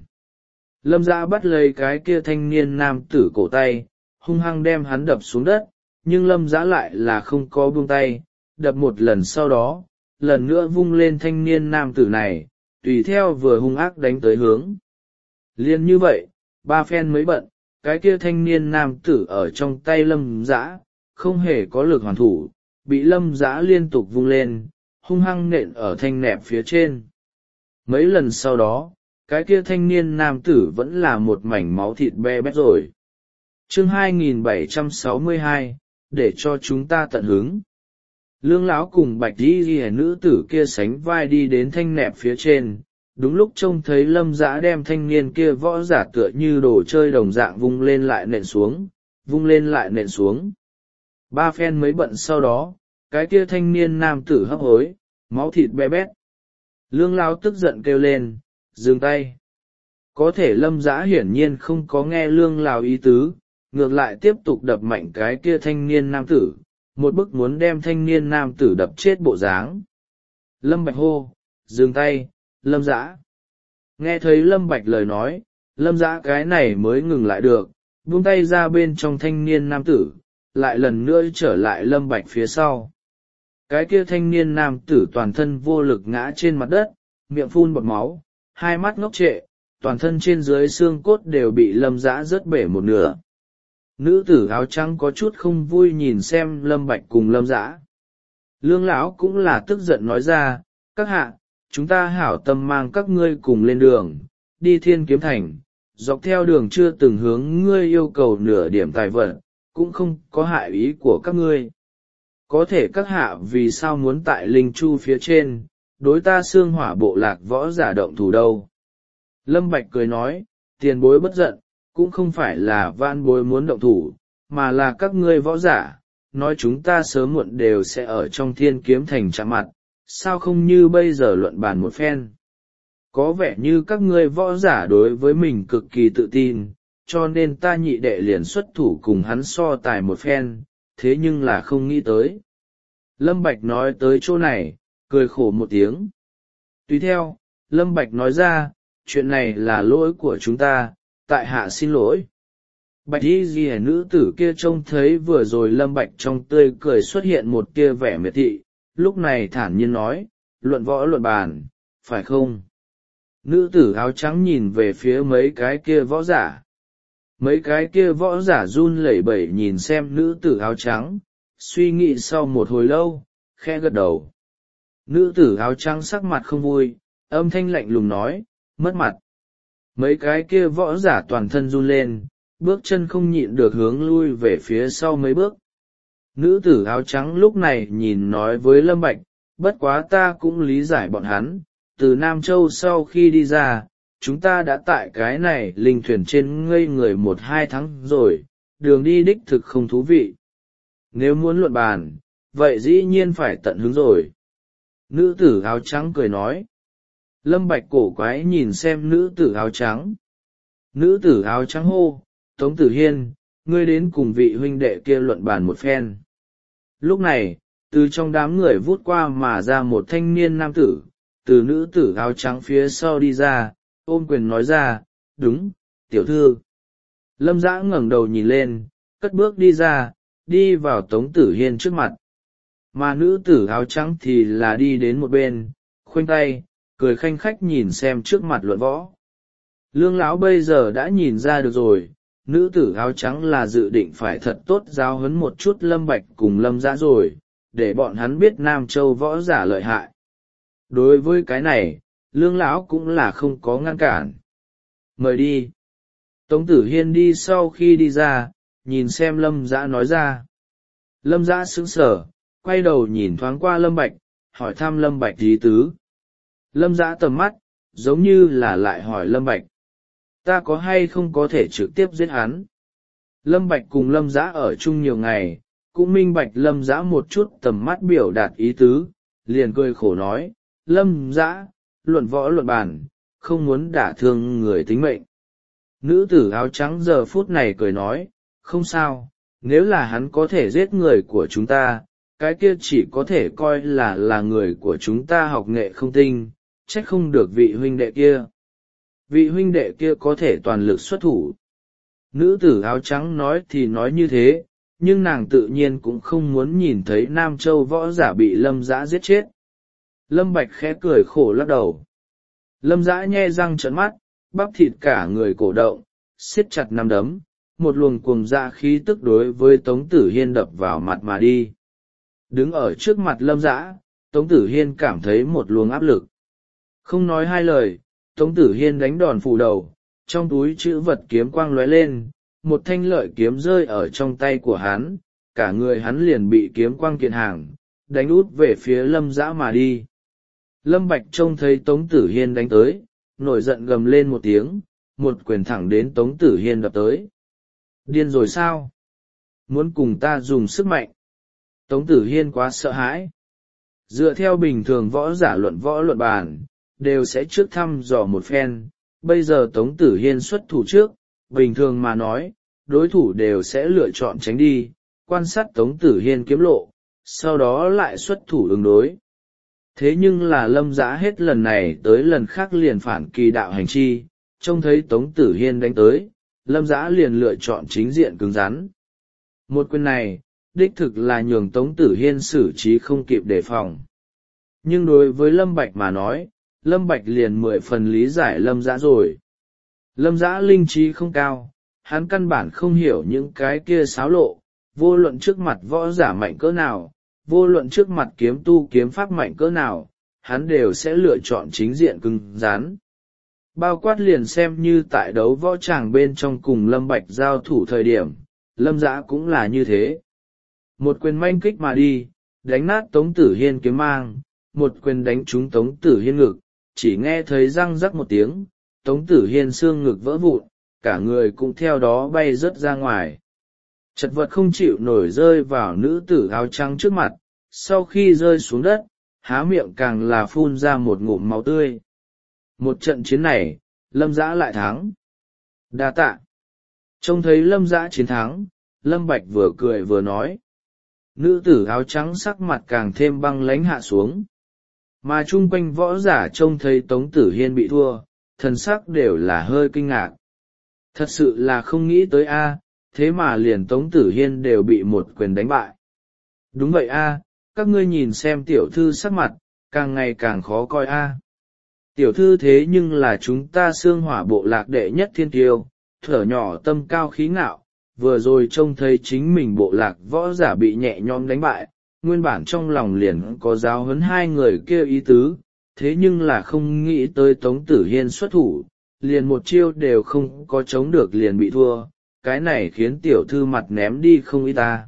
A: Lâm Dã bắt lấy cái kia thanh niên nam tử cổ tay, hung hăng đem hắn đập xuống đất, nhưng Lâm Dã lại là không có buông tay, đập một lần sau đó, lần nữa vung lên thanh niên nam tử này, tùy theo vừa hung ác đánh tới hướng. Liên như vậy, ba phen mới bận, cái kia thanh niên nam tử ở trong tay Lâm Dã, không hề có lực hoàn thủ, bị Lâm Dã liên tục vung lên, hung hăng nện ở thanh nẹp phía trên. Mấy lần sau đó, cái kia thanh niên nam tử vẫn là một mảnh máu thịt be bét rồi. Chương hai nghìn bảy trăm sáu mươi hai, để cho chúng ta tận hứng. Lương lão cùng bạch y ghi nữ tử kia sánh vai đi đến thanh nẹp phía trên, đúng lúc trông thấy Lâm Dã đem thanh niên kia võ giả tựa như đồ chơi đồng dạng vung lên lại nện xuống, vung lên lại nện xuống. Ba phen mới bận sau đó, cái kia thanh niên nam tử hấp hối, máu thịt be bét. Lương lão tức giận kêu lên, dừng tay. Có thể Lâm Dã hiển nhiên không có nghe lương lão ý tứ, ngược lại tiếp tục đập mạnh cái kia thanh niên nam tử, một bức muốn đem thanh niên nam tử đập chết bộ dáng. Lâm Bạch hô, dừng tay, Lâm Dã. Nghe thấy Lâm Bạch lời nói, Lâm Dã cái này mới ngừng lại được, buông tay ra bên trong thanh niên nam tử, lại lần nữa trở lại Lâm Bạch phía sau. Cái kia thanh niên nam tử toàn thân vô lực ngã trên mặt đất, miệng phun bọt máu, hai mắt ngốc trệ, toàn thân trên dưới xương cốt đều bị Lâm Dã rớt bể một nửa. Nữ tử áo trắng có chút không vui nhìn xem Lâm Bạch cùng Lâm Dã. Lương lão cũng là tức giận nói ra, các hạ, chúng ta hảo tâm mang các ngươi cùng lên đường, đi Thiên Kiếm Thành, dọc theo đường chưa từng hướng ngươi yêu cầu nửa điểm tài vật, cũng không có hại ý của các ngươi. Có thể các hạ vì sao muốn tại Linh Chu phía trên, đối ta xương hỏa bộ lạc võ giả động thủ đâu? Lâm Bạch cười nói, tiền bối bất giận, cũng không phải là vãn bối muốn động thủ, mà là các ngươi võ giả, nói chúng ta sớm muộn đều sẽ ở trong Thiên Kiếm Thành chạm mặt, sao không như bây giờ luận bàn một phen. Có vẻ như các ngươi võ giả đối với mình cực kỳ tự tin, cho nên ta nhị đệ liền xuất thủ cùng hắn so tài một phen, thế nhưng là không nghĩ tới. Lâm Bạch nói tới chỗ này, cười khổ một tiếng. Tùy theo, Lâm Bạch nói ra, chuyện này là lỗi của chúng ta, tại hạ xin lỗi. Bạch y ghi nữ tử kia trông thấy vừa rồi Lâm Bạch trong tươi cười xuất hiện một tia vẻ miệt thị, lúc này thản nhiên nói, luận võ luận bàn, phải không? Nữ tử áo trắng nhìn về phía mấy cái kia võ giả. Mấy cái kia võ giả run lẩy bẩy nhìn xem nữ tử áo trắng, suy nghĩ sau một hồi lâu, khẽ gật đầu. Nữ tử áo trắng sắc mặt không vui, âm thanh lạnh lùng nói, mất mặt. Mấy cái kia võ giả toàn thân run lên, bước chân không nhịn được hướng lui về phía sau mấy bước. Nữ tử áo trắng lúc này nhìn nói với Lâm Bạch, bất quá ta cũng lý giải bọn hắn, từ Nam Châu sau khi đi ra, chúng ta đã tại cái này linh thuyền trên ngây người một hai tháng rồi, đường đi đích thực không thú vị. Nếu muốn luận bàn, vậy dĩ nhiên phải tận hứng rồi. Nữ tử áo trắng cười nói. Lâm Bạch cổ quái nhìn xem nữ tử áo trắng. Nữ tử áo trắng hô, Tống Tử Hiên, ngươi đến cùng vị huynh đệ kia luận bàn một phen. Lúc này, từ trong đám người vút qua mà ra một thanh niên nam tử, từ nữ tử áo trắng phía sau đi ra, ôm quyền nói ra, đúng, tiểu thư. Lâm Dã ngẩng đầu nhìn lên, cất bước đi ra, đi vào Tống Tử Hiên trước mặt. Mà nữ tử áo trắng thì là đi đến một bên, khoanh tay, cười khanh khách nhìn xem trước mặt luận võ. Lương lão bây giờ đã nhìn ra được rồi, nữ tử áo trắng là dự định phải thật tốt giáo huấn một chút Lâm Bạch cùng Lâm Dã rồi, để bọn hắn biết Nam Châu võ giả lợi hại. Đối với cái này, Lương lão cũng là không có ngăn cản. Mời đi. Tống Tử Hiên đi sau khi đi ra, nhìn xem Lâm Dã nói ra. Lâm Dã sững sờ, quay đầu nhìn thoáng qua Lâm Bạch, hỏi thăm Lâm Bạch ý tứ. Lâm Dã tầm mắt, giống như là lại hỏi Lâm Bạch. Ta có hay không có thể trực tiếp giết hắn? Lâm Bạch cùng Lâm Dã ở chung nhiều ngày, cũng minh bạch Lâm Dã một chút tầm mắt biểu đạt ý tứ, liền cười khổ nói, Lâm Dã, luận võ luận bàn, không muốn đả thương người tính mệnh. Nữ tử áo trắng giờ phút này cười nói, không sao, nếu là hắn có thể giết người của chúng ta, cái kia chỉ có thể coi là là người của chúng ta học nghệ không tinh, trách không được vị huynh đệ kia. Vị huynh đệ kia có thể toàn lực xuất thủ. Nữ tử áo trắng nói thì nói như thế, nhưng nàng tự nhiên cũng không muốn nhìn thấy Nam Châu võ giả bị Lâm Dã giết chết. Lâm Bạch khẽ cười khổ lắc đầu. Lâm Dã nhe răng trợn mắt, bắp thịt cả người cổ động, siết chặt nắm đấm, một luồng cuồng dạ khí tức đối với Tống Tử Hiên đập vào mặt mà đi. Đứng ở trước mặt Lâm Dã, Tống Tử Hiên cảm thấy một luồng áp lực. Không nói hai lời, Tống Tử Hiên đánh đòn phủ đầu, trong túi chữ vật kiếm quang lóe lên, một thanh lợi kiếm rơi ở trong tay của hắn, cả người hắn liền bị kiếm quang kiện hàng, đánh út về phía Lâm Dã mà đi. Lâm Bạch trông thấy Tống Tử Hiên đánh tới, nổi giận gầm lên một tiếng, một quyền thẳng đến Tống Tử Hiên đập tới. Điên rồi sao? Muốn cùng ta dùng sức mạnh? Tống Tử Hiên quá sợ hãi. Dựa theo bình thường võ giả luận võ luận bàn, đều sẽ trước thăm dò một phen, bây giờ Tống Tử Hiên xuất thủ trước, bình thường mà nói, đối thủ đều sẽ lựa chọn tránh đi, quan sát Tống Tử Hiên kiếm lộ, sau đó lại xuất thủ ứng đối. Thế nhưng là Lâm Dã hết lần này tới lần khác liền phản kỳ đạo hành chi, trông thấy Tống Tử Hiên đánh tới, Lâm Dã liền lựa chọn chính diện cứng rắn. Một quyền này, đích thực là nhường Tống Tử Hiên xử trí không kịp đề phòng. Nhưng đối với Lâm Bạch mà nói, Lâm Bạch liền mười phần lý giải Lâm Dã rồi. Lâm Dã linh trí không cao, hắn căn bản không hiểu những cái kia xáo lộ, vô luận trước mặt võ giả mạnh cỡ nào, vô luận trước mặt kiếm tu kiếm pháp mạnh cỡ nào, hắn đều sẽ lựa chọn chính diện cứng rắn. Bao quát liền xem như tại đấu võ tràng bên trong cùng Lâm Bạch giao thủ thời điểm, Lâm Dã cũng là như thế. Một quyền manh kích mà đi, đánh nát Tống Tử Hiên kiếm mang, một quyền đánh trúng Tống Tử Hiên ngực, chỉ nghe thấy răng rắc một tiếng, Tống Tử Hiên xương ngực vỡ vụn, cả người cũng theo đó bay rớt ra ngoài. Chật vật không chịu nổi rơi vào nữ tử áo trắng trước mặt, sau khi rơi xuống đất, há miệng càng là phun ra một ngụm máu tươi. Một trận chiến này, Lâm Dã lại thắng. Đa tạ. Trông thấy Lâm Dã chiến thắng, Lâm Bạch vừa cười vừa nói. Nữ tử áo trắng sắc mặt càng thêm băng lãnh hạ xuống. Mà chung quanh võ giả trông thấy Tống Tử Hiên bị thua, thần sắc đều là hơi kinh ngạc. Thật sự là không nghĩ tới a, thế mà liền Tống Tử Hiên đều bị một quyền đánh bại. Đúng vậy a, các ngươi nhìn xem tiểu thư sắc mặt, càng ngày càng khó coi a. Tiểu thư thế nhưng là chúng ta xương hỏa bộ lạc đệ nhất thiên tiêu, thở nhỏ tâm cao khí ngạo, vừa rồi trông thấy chính mình bộ lạc võ giả bị nhẹ nhõm đánh bại, nguyên bản trong lòng liền có giáo huấn hai người kia ý tứ, thế nhưng là không nghĩ tới Tống Tử Hiên xuất thủ, liền một chiêu đều không có chống được liền bị thua, cái này khiến tiểu thư mặt ném đi không ít ta.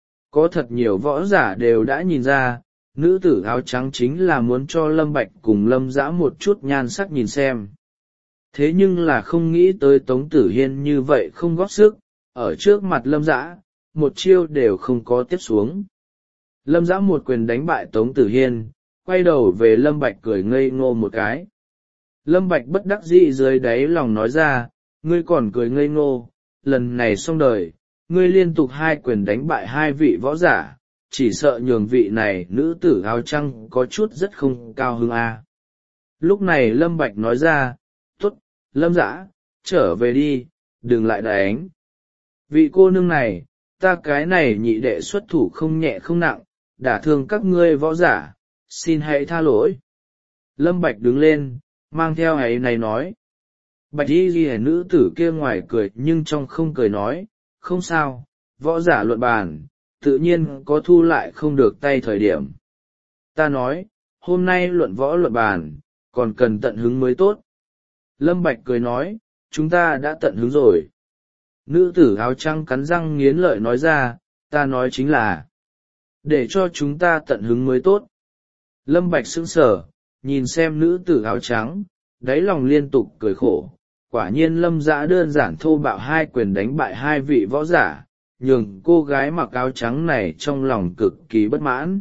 A: Có thật nhiều võ giả đều đã nhìn ra, nữ tử áo trắng chính là muốn cho Lâm Bạch cùng Lâm Dã một chút nhan sắc nhìn xem. Thế nhưng là không nghĩ tới Tống Tử Hiên như vậy không góp sức, ở trước mặt Lâm Dã, một chiêu đều không có tiếp xuống. Lâm Dã một quyền đánh bại Tống Tử Hiên, quay đầu về Lâm Bạch cười ngây ngô một cái. Lâm Bạch bất đắc dĩ dưới đáy lòng nói ra, ngươi còn cười ngây ngô, lần này xong đời, ngươi liên tục hai quyền đánh bại hai vị võ giả, chỉ sợ nhường vị này nữ tử áo trắng có chút rất không cao hứng a. À. Lúc này Lâm Bạch nói ra, tốt, Lâm Dã, trở về đi, đừng lại đánh. Vị cô nương này, ta cái này nhị đệ xuất thủ không nhẹ không nặng, đả thương các ngươi võ giả, xin hãy tha lỗi. Lâm Bạch đứng lên, mang theo ấy này nói. Bạch y ghi nữ tử kia ngoài cười nhưng trong không cười nói, không sao, võ giả luận bàn, tự nhiên có thu lại không được tay thời điểm. Ta nói, hôm nay luận võ luận bàn, còn cần tận hứng mới tốt. Lâm Bạch cười nói, chúng ta đã tận hứng rồi. Nữ tử áo trắng cắn răng nghiến lợi nói ra, ta nói chính là, để cho chúng ta tận hứng mới tốt. Lâm Bạch sững sờ, nhìn xem nữ tử áo trắng, đáy lòng liên tục cười khổ. Quả nhiên Lâm Dã đơn giản thô bạo hai quyền đánh bại hai vị võ giả, nhường cô gái mặc áo trắng này trong lòng cực kỳ bất mãn.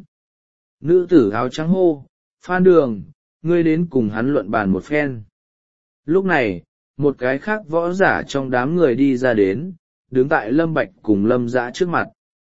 A: Nữ tử áo trắng hô, Phan Đường, ngươi đến cùng hắn luận bàn một phen. Lúc này, một cái khác võ giả trong đám người đi ra đến, đứng tại Lâm Bạch cùng Lâm Dã trước mặt.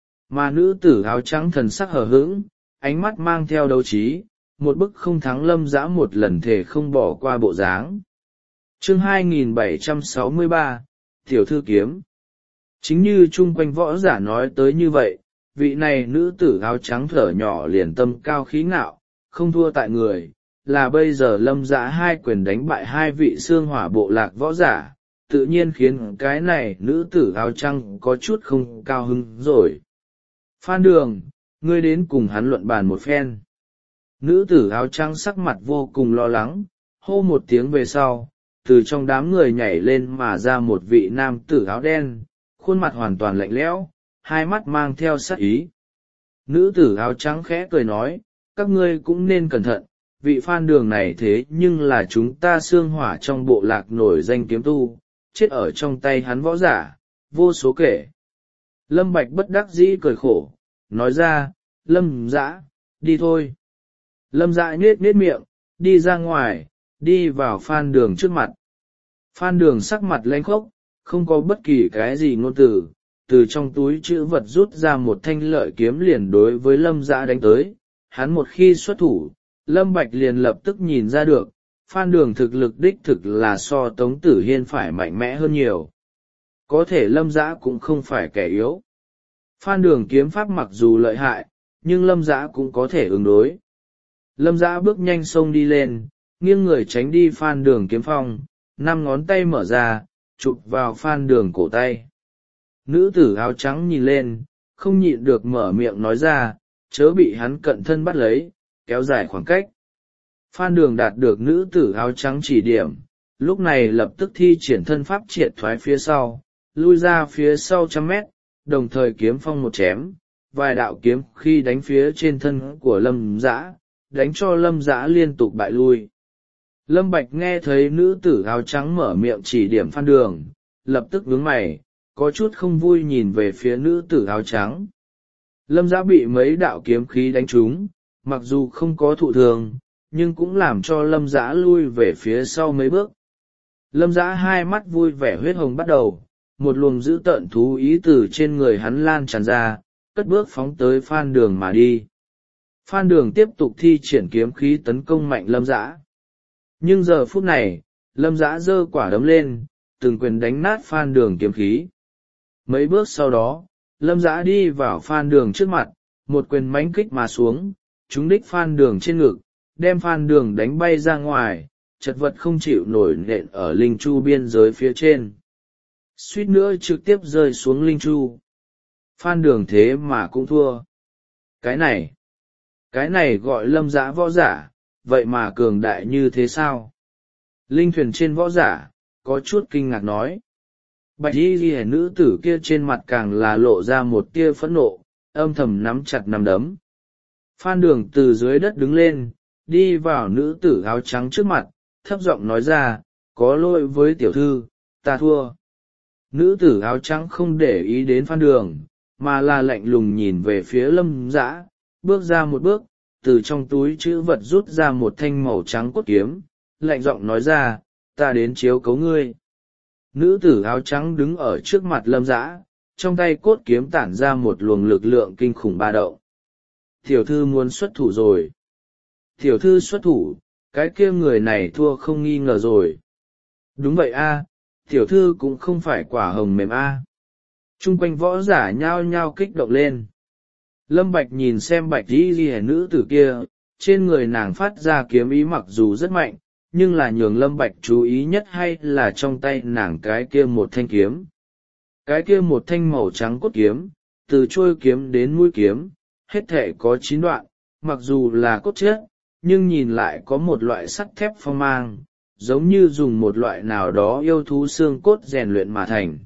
A: Mà nữ tử áo trắng thần sắc hờ hững, ánh mắt mang theo đấu trí, một bức không thắng Lâm Dã một lần thể không bỏ qua bộ dáng. Chương hai nghìn bảy trăm sáu mươi ba, Tiểu Thư Kiếm. Chính như chung quanh võ giả nói tới như vậy, vị này nữ tử áo trắng thở nhỏ liền tâm cao khí ngạo, không thua tại người, là bây giờ Lâm Dã hai quyền đánh bại hai vị xương hỏa bộ lạc võ giả, tự nhiên khiến cái này nữ tử áo trắng có chút không cao hứng rồi. Phan Đường, ngươi đến cùng hắn luận bàn một phen. Nữ tử áo trắng sắc mặt vô cùng lo lắng, hô một tiếng về sau, từ trong đám người nhảy lên mà ra một vị nam tử áo đen, khuôn mặt hoàn toàn lạnh lẽo, hai mắt mang theo sát ý. Nữ tử áo trắng khẽ cười nói, các ngươi cũng nên cẩn thận, vị Phan Đường này thế nhưng là chúng ta xương hỏa trong bộ lạc nổi danh kiếm tu, chết ở trong tay hắn võ giả, vô số kể. Lâm Bạch bất đắc dĩ cười khổ, nói ra, Lâm Dã, đi thôi. Lâm Dã nhếch nhếch miệng, đi ra ngoài, đi vào Phan Đường trước mặt. Phan Đường sắc mặt lanh khốc, không có bất kỳ cái gì ngôn từ, từ trong túi chữ vật rút ra một thanh lợi kiếm liền đối với Lâm Dã đánh tới. Hắn một khi xuất thủ, Lâm Bạch liền lập tức nhìn ra được, Phan Đường thực lực đích thực là so Tống Tử Hiên phải mạnh mẽ hơn nhiều. Có thể Lâm Dã cũng không phải kẻ yếu. Phan Đường kiếm pháp mặc dù lợi hại, nhưng Lâm Dã cũng có thể ứng đối. Lâm Dã bước nhanh xông đi lên, nghiêng người tránh đi Phan Đường kiếm phong, năm ngón tay mở ra, chụp vào Phan Đường cổ tay. Nữ tử áo trắng nhìn lên, không nhịn được mở miệng nói ra, chớ bị hắn cận thân bắt lấy, kéo dài khoảng cách. Phan Đường đạt được nữ tử áo trắng chỉ điểm, lúc này lập tức thi triển thân pháp triệt thoái phía sau, lui ra phía sau trăm mét, đồng thời kiếm phong một chém, vài đạo kiếm khi đánh phía trên thân của Lâm Dã, đánh cho Lâm Dã liên tục bại lui. Lâm Bạch nghe thấy nữ tử áo trắng mở miệng chỉ điểm Phan Đường, lập tức nhướng mày, có chút không vui nhìn về phía nữ tử áo trắng. Lâm Dã bị mấy đạo kiếm khí đánh trúng, mặc dù không có thụ thương, nhưng cũng làm cho Lâm Dã lui về phía sau mấy bước. Lâm Dã hai mắt vui vẻ huyết hồng bắt đầu, một luồng dữ tợn thú ý từ trên người hắn lan tràn ra, cất bước phóng tới Phan Đường mà đi. Phan Đường tiếp tục thi triển kiếm khí tấn công mạnh Lâm Dã. Nhưng giờ phút này, Lâm Dã giơ quả đấm lên, từng quyền đánh nát Phan Đường kiếm khí. Mấy bước sau đó, Lâm Dã đi vào Phan Đường trước mặt, một quyền mãnh kích mà xuống, trúng đích Phan Đường trên ngực, đem Phan Đường đánh bay ra ngoài, chật vật không chịu nổi nện ở linh chu biên giới phía trên. suýt nữa trực tiếp rơi xuống linh chu. Phan Đường thế mà cũng thua. Cái này, cái này gọi lâm dã võ giả, vậy mà cường đại như thế sao? Linh thuyền trên võ giả, có chút kinh ngạc nói. Bạch y ghi nữ tử kia trên mặt càng là lộ ra một tia phẫn nộ, âm thầm nắm chặt nắm đấm. Phan Đường từ dưới đất đứng lên, đi vào nữ tử áo trắng trước mặt, thấp giọng nói ra, có lỗi với tiểu thư, ta thua. Nữ tử áo trắng không để ý đến Phan Đường, mà là lạnh lùng nhìn về phía lâm dã, bước ra một bước, từ trong túi chữ vật rút ra một thanh màu trắng cốt kiếm, lạnh giọng nói ra, ta đến chiếu cấu ngươi. Nữ tử áo trắng đứng ở trước mặt lâm dã, trong tay cốt kiếm tản ra một luồng lực lượng kinh khủng ba động. Tiểu thư muốn xuất thủ rồi. Tiểu thư xuất thủ, cái kia người này thua không nghi ngờ rồi. Đúng vậy a, tiểu thư cũng không phải quả hồng mềm a. Trung quanh võ giả nhao nhao kích động lên. Lâm Bạch nhìn xem bạch y ghi nữ tử kia, trên người nàng phát ra kiếm ý mặc dù rất mạnh, nhưng là nhường Lâm Bạch chú ý nhất hay là trong tay nàng cái kia một thanh kiếm. Cái kia một thanh màu trắng cốt kiếm, từ trôi kiếm đến mũi kiếm, hết thể có chín đoạn, mặc dù là cốt chất, nhưng nhìn lại có một loại sắt thép phong mang, giống như dùng một loại nào đó yêu thú xương cốt rèn luyện mà thành.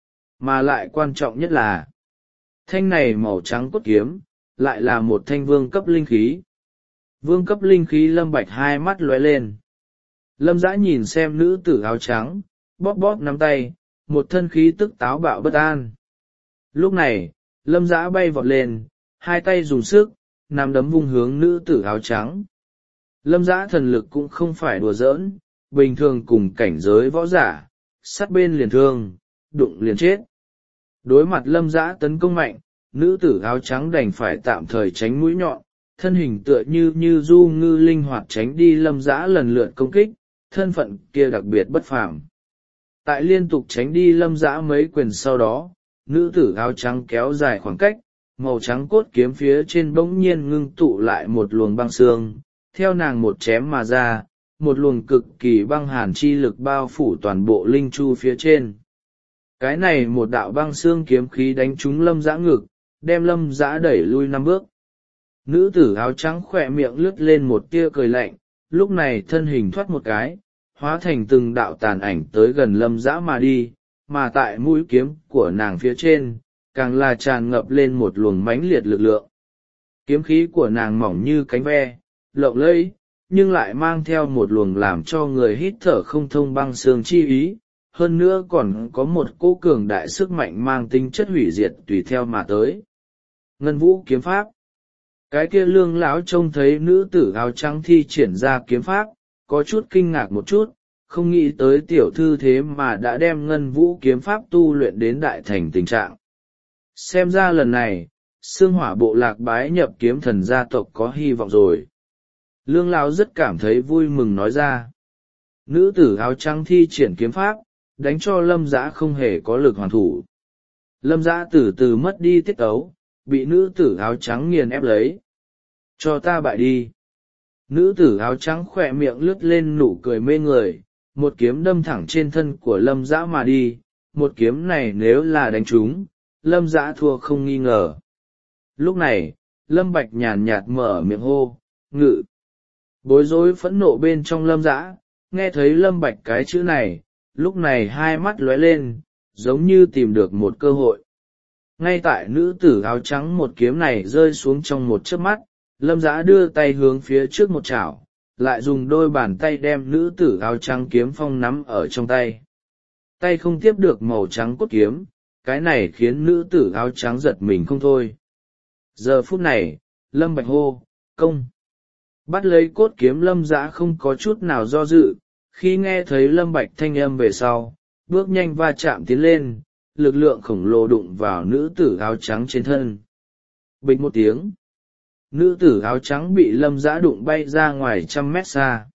A: Mà lại quan trọng nhất là, thanh này màu trắng cốt kiếm, lại là một thanh vương cấp linh khí. Vương cấp linh khí Lâm Bạch hai mắt lóe lên. Lâm Dã nhìn xem nữ tử áo trắng, bóp bóp nắm tay, một thân khí tức táo bạo bất an. Lúc này, Lâm Dã bay vọt lên, hai tay dùng sức, nắm đấm vung hướng nữ tử áo trắng. Lâm Dã thần lực cũng không phải đùa giỡn, bình thường cùng cảnh giới võ giả, sát bên liền thương, đụng liền chết. Đối mặt Lâm Dã tấn công mạnh, nữ tử áo trắng đành phải tạm thời tránh mũi nhọn, thân hình tựa như như du ngư linh hoạt tránh đi Lâm Dã lần lượt công kích, thân phận kia đặc biệt bất phàm. Tại liên tục tránh đi Lâm Dã mấy quyền sau đó, nữ tử áo trắng kéo dài khoảng cách, màu trắng cốt kiếm phía trên bỗng nhiên ngưng tụ lại một luồng băng xương, theo nàng một chém mà ra, một luồng cực kỳ băng hàn chi lực bao phủ toàn bộ linh chu phía trên. Cái này một đạo băng xương kiếm khí đánh trúng Lâm Dã ngực, đem Lâm Dã đẩy lui năm bước. Nữ tử áo trắng khỏe miệng lướt lên một tia cười lạnh, lúc này thân hình thoát một cái, hóa thành từng đạo tàn ảnh tới gần Lâm Dã mà đi, mà tại mũi kiếm của nàng phía trên, càng là tràn ngập lên một luồng mãnh liệt lực lượng. Kiếm khí của nàng mỏng như cánh ve, lộng lẫy, nhưng lại mang theo một luồng làm cho người hít thở không thông băng xương chi ý, hơn nữa còn có một cỗ cường đại sức mạnh mang tính chất hủy diệt tùy theo mà tới. Ngân vũ kiếm pháp. Cái kia lương lão trông thấy nữ tử áo trắng thi triển ra kiếm pháp, có chút kinh ngạc một chút, không nghĩ tới tiểu thư thế mà đã đem ngân vũ kiếm pháp tu luyện đến đại thành tình trạng. Xem ra lần này, xương hỏa bộ lạc bái nhập kiếm thần gia tộc có hy vọng rồi. Lương lão rất cảm thấy vui mừng nói ra. Nữ tử áo trắng thi triển kiếm pháp, đánh cho Lâm Dã không hề có lực hoàn thủ. Lâm Dã từ từ mất đi tiết tấu, bị nữ tử áo trắng nghiền ép lấy. Cho ta bại đi. Nữ tử áo trắng khỏe miệng lướt lên nụ cười mê người, một kiếm đâm thẳng trên thân của Lâm Dã mà đi, một kiếm này nếu là đánh trúng, Lâm Dã thua không nghi ngờ. Lúc này, Lâm Bạch nhàn nhạt mở miệng hô, ngự. Bối rối phẫn nộ bên trong Lâm Dã, nghe thấy Lâm Bạch cái chữ này, lúc này hai mắt lóe lên, giống như tìm được một cơ hội. Ngay tại nữ tử áo trắng một kiếm này rơi xuống trong một chớp mắt, Lâm Dã đưa tay hướng phía trước một chảo, lại dùng đôi bàn tay đem nữ tử áo trắng kiếm phong nắm ở trong tay. Tay không tiếp được màu trắng cốt kiếm, cái này khiến nữ tử áo trắng giật mình không thôi. Giờ phút này, Lâm Bạch hô, công. Bắt lấy cốt kiếm Lâm Dã không có chút nào do dự, khi nghe thấy Lâm Bạch thanh âm về sau, bước nhanh va chạm tiến lên, lực lượng khổng lồ đụng vào nữ tử áo trắng trên thân. Bịch một tiếng, nữ tử áo trắng bị Lâm Dã đụng bay ra ngoài trăm mét xa,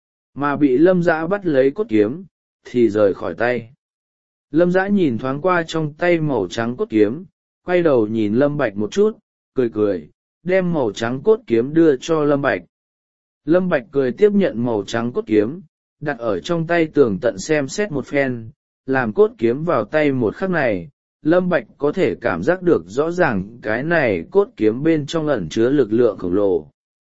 A: mà bị Lâm Dã bắt lấy cốt kiếm, thì rời khỏi tay. Lâm Dã nhìn thoáng qua trong tay màu trắng cốt kiếm, quay đầu nhìn Lâm Bạch một chút, cười cười, đem màu trắng cốt kiếm đưa cho Lâm Bạch. Lâm Bạch cười tiếp nhận màu trắng cốt kiếm, đặt ở trong tay tường tận xem xét một phen, làm cốt kiếm vào tay một khắc này, Lâm Bạch có thể cảm giác được rõ ràng cái này cốt kiếm bên trong ẩn chứa lực lượng khổng lồ.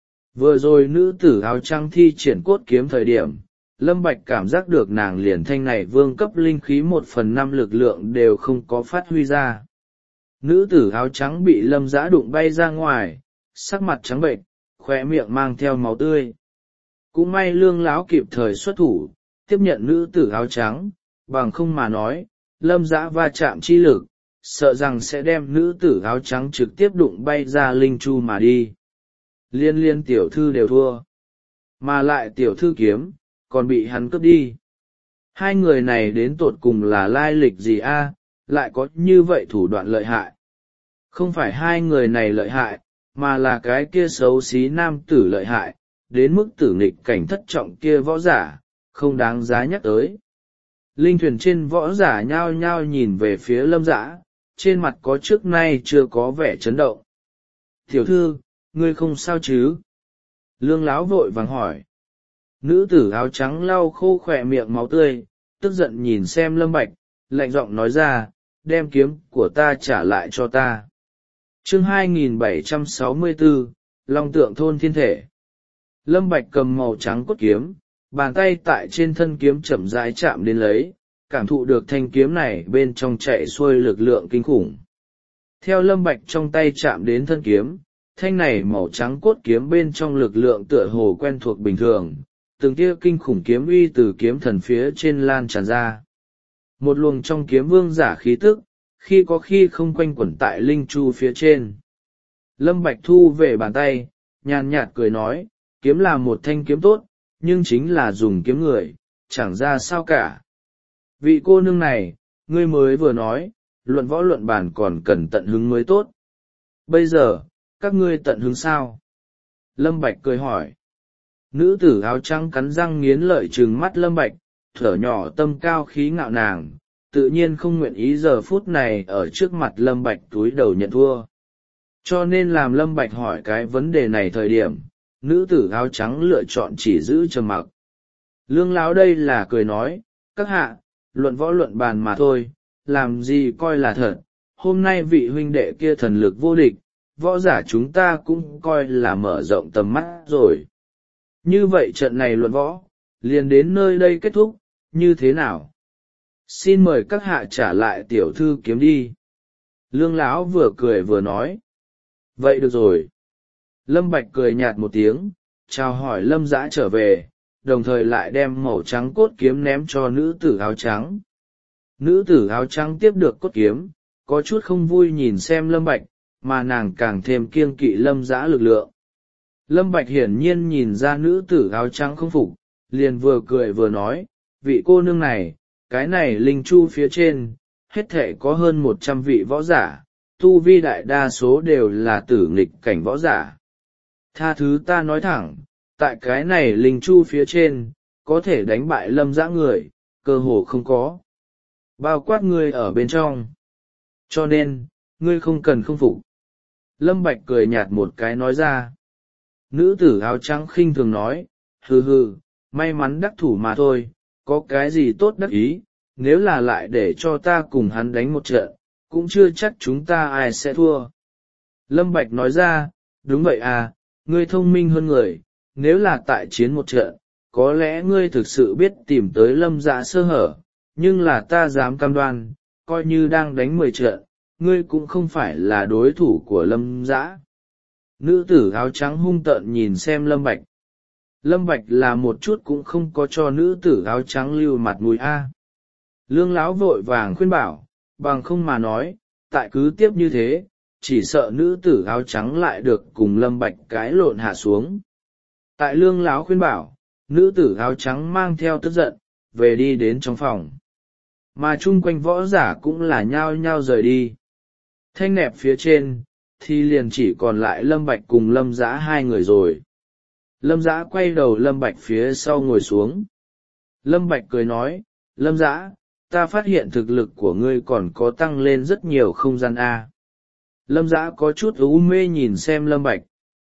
A: Vừa rồi nữ tử áo trắng thi triển cốt kiếm thời điểm, Lâm Bạch cảm giác được nàng liền thanh này vương cấp linh khí một phần năm lực lượng đều không có phát huy ra. Nữ tử áo trắng bị Lâm Dã đụng bay ra ngoài, sắc mặt trắng bệnh, khóe miệng mang theo máu tươi. Cũng may Lương Lão kịp thời xuất thủ, tiếp nhận nữ tử áo trắng, bằng không mà nói, Lâm Dã va chạm chi lực, sợ rằng sẽ đem nữ tử áo trắng trực tiếp đụng bay ra linh chu mà đi. Liên liên tiểu thư đều thua. Mà lại tiểu thư kiếm, còn bị hắn cướp đi. Hai người này đến tột cùng là lai lịch gì a, lại có như vậy thủ đoạn lợi hại. Không phải hai người này lợi hại, mà là cái kia xấu xí nam tử lợi hại, đến mức tử nghịch cảnh thất trọng kia võ giả, không đáng giá nhắc tới. Linh thuyền trên võ giả nhao nhao nhìn về phía Lâm Dã, trên mặt có trước nay chưa có vẻ chấn động. Tiểu thư, ngươi không sao chứ? Lương Lão vội vàng hỏi. Nữ tử áo trắng lau khô khỏe miệng máu tươi, tức giận nhìn xem Lâm Bạch, lạnh giọng nói ra, đem kiếm của ta trả lại cho ta. Chương hai nghìn bảy trăm sáu mươi bốn, Long tượng thôn thiên thể. Lâm Bạch cầm màu trắng cốt kiếm, bàn tay tại trên thân kiếm chậm rãi chạm đến lấy, cảm thụ được thanh kiếm này bên trong chạy xuôi lực lượng kinh khủng. Theo Lâm Bạch trong tay chạm đến thân kiếm, thanh này màu trắng cốt kiếm bên trong lực lượng tựa hồ quen thuộc bình thường, từng tia kinh khủng kiếm uy từ kiếm thần phía trên lan tràn ra. Một luồng trong kiếm vương giả khí tức, khi có khi không quanh quẩn tại linh chu phía trên. Lâm Bạch thu về bàn tay, nhàn nhạt cười nói, kiếm là một thanh kiếm tốt, nhưng chính là dùng kiếm người, chẳng ra sao cả. Vị cô nương này, ngươi mới vừa nói, luận võ luận bàn còn cần tận hứng mới tốt. Bây giờ, các ngươi tận hứng sao? Lâm Bạch cười hỏi. Nữ tử áo trắng cắn răng nghiến lợi trừng mắt Lâm Bạch, thở nhỏ tâm cao khí ngạo nàng, tự nhiên không nguyện ý giờ phút này ở trước mặt Lâm Bạch túi đầu nhận thua. Cho nên làm Lâm Bạch hỏi cái vấn đề này thời điểm, nữ tử áo trắng lựa chọn chỉ giữ trầm mặc. Lương Lão đây là cười nói, các hạ, luận võ luận bàn mà thôi, làm gì coi là thật, hôm nay vị huynh đệ kia thần lực vô địch, võ giả chúng ta cũng coi là mở rộng tầm mắt rồi. Như vậy trận này luận võ, liền đến nơi đây kết thúc, như thế nào? Xin mời các hạ trả lại tiểu thư kiếm đi. Lương Lão vừa cười vừa nói. Vậy được rồi. Lâm Bạch cười nhạt một tiếng, chào hỏi Lâm Dã trở về, đồng thời lại đem màu trắng cốt kiếm ném cho nữ tử áo trắng. Nữ tử áo trắng tiếp được cốt kiếm, có chút không vui nhìn xem Lâm Bạch, mà nàng càng thêm kiêng kỵ Lâm Dã lực lượng. Lâm Bạch hiển nhiên nhìn ra nữ tử áo trắng không phục, liền vừa cười vừa nói, vị cô nương này, cái này linh chu phía trên, hết thể có hơn một trăm vị võ giả, tu vi đại đa số đều là tử nghịch cảnh võ giả. Tha thứ ta nói thẳng, tại cái này linh chu phía trên, có thể đánh bại Lâm Dã người, cơ hồ không có. Bao quát ngươi ở bên trong. Cho nên, ngươi không cần không phục. Lâm Bạch cười nhạt một cái nói ra. Nữ tử áo trắng khinh thường nói, hừ hừ, may mắn đắc thủ mà thôi, có cái gì tốt đắc ý, nếu là lại để cho ta cùng hắn đánh một trận, cũng chưa chắc chúng ta ai sẽ thua. Lâm Bạch nói ra, đúng vậy à, ngươi thông minh hơn người, nếu là tại chiến một trận, có lẽ ngươi thực sự biết tìm tới Lâm Dã sơ hở, nhưng là ta dám cam đoan, coi như đang đánh mười trận, ngươi cũng không phải là đối thủ của Lâm Dã. Nữ tử áo trắng hung tợn nhìn xem Lâm Bạch. Lâm Bạch là một chút cũng không có cho nữ tử áo trắng lưu mặt mũi a. Lương Lão vội vàng khuyên bảo, bằng không mà nói, tại cứ tiếp như thế, chỉ sợ nữ tử áo trắng lại được cùng Lâm Bạch cái lộn hạ xuống. Tại Lương Lão khuyên bảo, nữ tử áo trắng mang theo tức giận, về đi đến trong phòng. Mà chung quanh võ giả cũng là nhao nhao rời đi. Thanh nẹp phía trên, thì liền chỉ còn lại Lâm Bạch cùng Lâm Dã hai người rồi. Lâm Dã quay đầu Lâm Bạch phía sau ngồi xuống. Lâm Bạch cười nói, Lâm Dã, ta phát hiện thực lực của ngươi còn có tăng lên rất nhiều không gian A. Lâm Dã có chút u mê nhìn xem Lâm Bạch.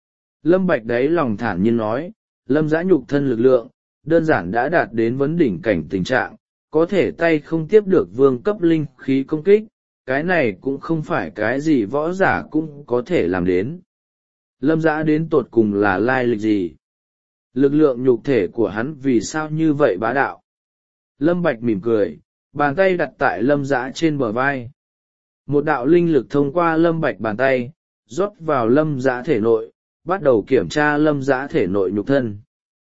A: Lâm Bạch đấy lòng thản nhiên nói, Lâm Dã nhục thân lực lượng, đơn giản đã đạt đến vấn đỉnh cảnh tình trạng, có thể tay không tiếp được vương cấp linh khí công kích, cái này cũng không phải cái gì võ giả cũng có thể làm đến. Lâm Dã đến tột cùng là lai lịch gì? Lực lượng nhục thể của hắn vì sao như vậy bá đạo? Lâm Bạch mỉm cười, bàn tay đặt tại Lâm Dã trên bờ vai. Một đạo linh lực thông qua Lâm Bạch bàn tay, rót vào Lâm Dã thể nội, bắt đầu kiểm tra Lâm Dã thể nội nhục thân.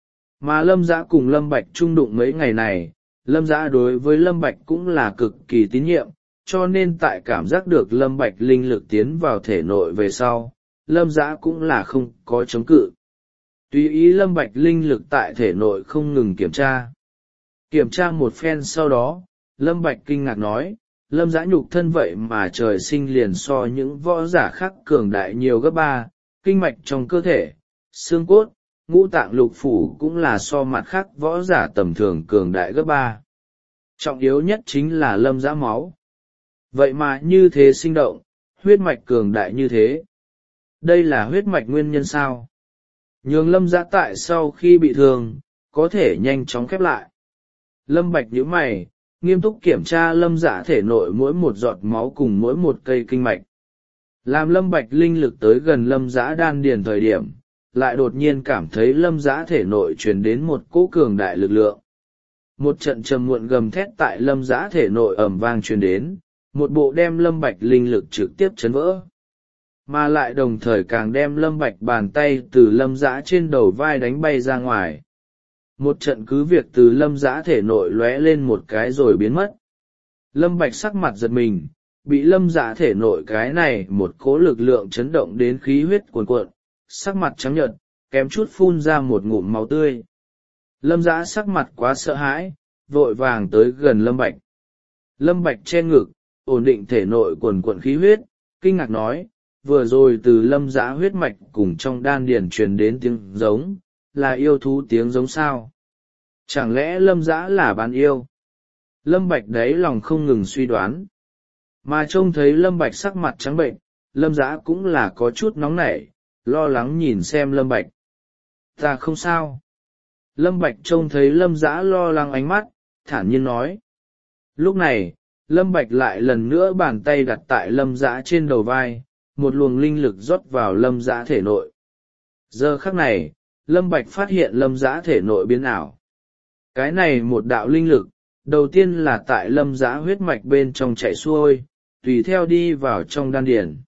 A: Mà Lâm Dã cùng Lâm Bạch chung đụng mấy ngày này, Lâm Dã đối với Lâm Bạch cũng là cực kỳ tín nhiệm, cho nên tại cảm giác được Lâm Bạch linh lực tiến vào thể nội về sau, Lâm Dã cũng là không có chống cự. Tùy ý Lâm Bạch linh lực tại thể nội không ngừng kiểm tra. Kiểm tra một phen sau đó, Lâm Bạch kinh ngạc nói, Lâm Dã nhục thân vậy mà trời sinh liền so những võ giả khác cường đại nhiều gấp ba, kinh mạch trong cơ thể, xương cốt, ngũ tạng lục phủ cũng là so mặt khác võ giả tầm thường cường đại gấp ba. Trọng yếu nhất chính là Lâm Dã máu. Vậy mà như thế sinh động, huyết mạch cường đại như thế. Đây là huyết mạch nguyên nhân sao? Nhường Lâm Dã tại sau khi bị thương, có thể nhanh chóng khép lại. Lâm Bạch nhíu mày, nghiêm túc kiểm tra Lâm Dã thể nội mỗi một giọt máu cùng mỗi một cây kinh mạch. Làm Lâm Bạch linh lực tới gần Lâm Dã đan điền thời điểm, lại đột nhiên cảm thấy Lâm Dã thể nội truyền đến một cỗ cường đại lực lượng. Một trận trầm muộn gầm thét tại Lâm Dã thể nội ầm vang truyền đến, một bộ đem Lâm Bạch linh lực trực tiếp chấn vỡ. Mà lại đồng thời càng đem Lâm Bạch bàn tay từ Lâm Dã trên đầu vai đánh bay ra ngoài. Một trận cứ việc từ Lâm Dã thể nội lóe lên một cái rồi biến mất. Lâm Bạch sắc mặt giật mình, bị Lâm Dã thể nội cái này một cỗ lực lượng chấn động đến khí huyết cuồn cuộn, sắc mặt trắng nhợt, kém chút phun ra một ngụm máu tươi. Lâm Dã sắc mặt quá sợ hãi, vội vàng tới gần Lâm Bạch. Lâm Bạch che ngực, ổn định thể nội cuồn cuộn khí huyết, kinh ngạc nói, vừa rồi từ Lâm Dã huyết mạch cùng trong đan điền truyền đến tiếng giống, là yêu thú tiếng giống sao? Chẳng lẽ Lâm Dã là bán yêu? Lâm Bạch đấy lòng không ngừng suy đoán. Mà trông thấy Lâm Bạch sắc mặt trắng bệnh, Lâm Dã cũng là có chút nóng nảy, lo lắng nhìn xem Lâm Bạch. Ta không sao. Lâm Bạch trông thấy Lâm Dã lo lắng ánh mắt, thản nhiên nói. Lúc này, Lâm Bạch lại lần nữa bàn tay đặt tại Lâm Dã trên đầu vai, một luồng linh lực rót vào Lâm Dã thể nội. Giờ khắc này, Lâm Bạch phát hiện Lâm Dã thể nội biến ảo. Cái này một đạo linh lực, đầu tiên là tại Lâm Dã huyết mạch bên trong chảy xuôi, tùy theo đi vào trong đan điền.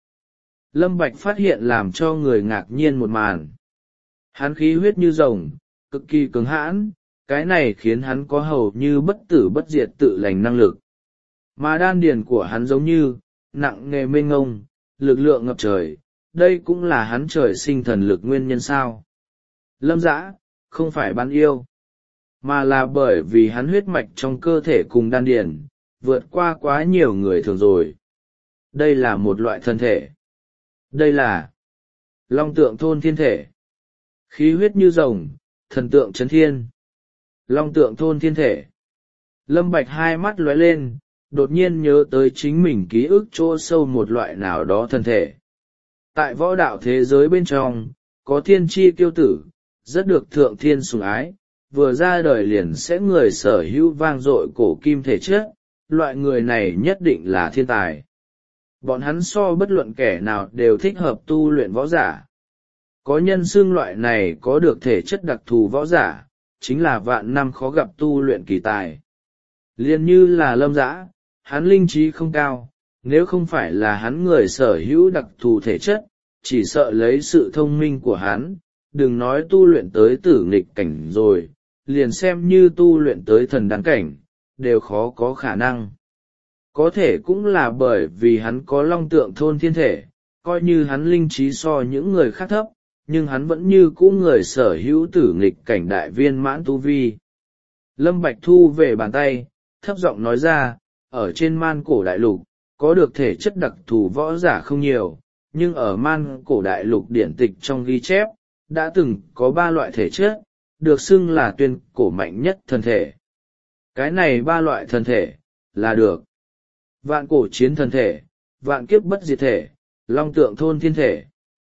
A: Lâm Bạch phát hiện làm cho người ngạc nhiên một màn. Hắn khí huyết như rồng, cực kỳ cứng hãn, cái này khiến hắn có hầu như bất tử bất diệt tự lành năng lực. Mà đan điền của hắn giống như, nặng nề mênh ngông, lực lượng ngập trời, đây cũng là hắn trời sinh thần lực nguyên nhân sao. Lâm Dã, không phải bán yêu, mà là bởi vì hắn huyết mạch trong cơ thể cùng đan điền, vượt qua quá nhiều người thường rồi. Đây là một loại thân thể. Đây là long tượng thôn thiên thể. Khí huyết như rồng, thần tượng chấn thiên. Long tượng thôn thiên thể. Lâm Bạch hai mắt lóe lên, đột nhiên nhớ tới chính mình ký ức chỗ sâu một loại nào đó thân thể. Tại võ đạo thế giới bên trong, có thiên chi kiêu tử, rất được thượng thiên sủng ái, vừa ra đời liền sẽ người sở hữu vang dội cổ kim thể chất, loại người này nhất định là thiên tài. Bọn hắn so bất luận kẻ nào đều thích hợp tu luyện võ giả. Có nhân xương loại này có được thể chất đặc thù võ giả, chính là vạn năm khó gặp tu luyện kỳ tài. Liên như là Lâm Dã, hắn linh trí không cao, nếu không phải là hắn người sở hữu đặc thù thể chất, chỉ sợ lấy sự thông minh của hắn, đừng nói tu luyện tới tử nghịch cảnh rồi, liền xem như tu luyện tới thần đăng cảnh, đều khó có khả năng. Có thể cũng là bởi vì hắn có long tượng thôn thiên thể, coi như hắn linh trí so những người khác thấp, nhưng hắn vẫn như cũ người sở hữu tử nghịch cảnh đại viên mãn tu vi. Lâm Bạch thu về bàn tay, thấp giọng nói ra, ở trên man cổ đại lục, có được thể chất đặc thù võ giả không nhiều, nhưng ở man cổ đại lục điển tịch trong ghi chép, đã từng có ba loại thể chất, được xưng là tuyên cổ mạnh nhất thân thể. Cái này ba loại thân thể, là được vạn cổ chiến thân thể, vạn kiếp bất diệt thể, long tượng thôn thiên thể.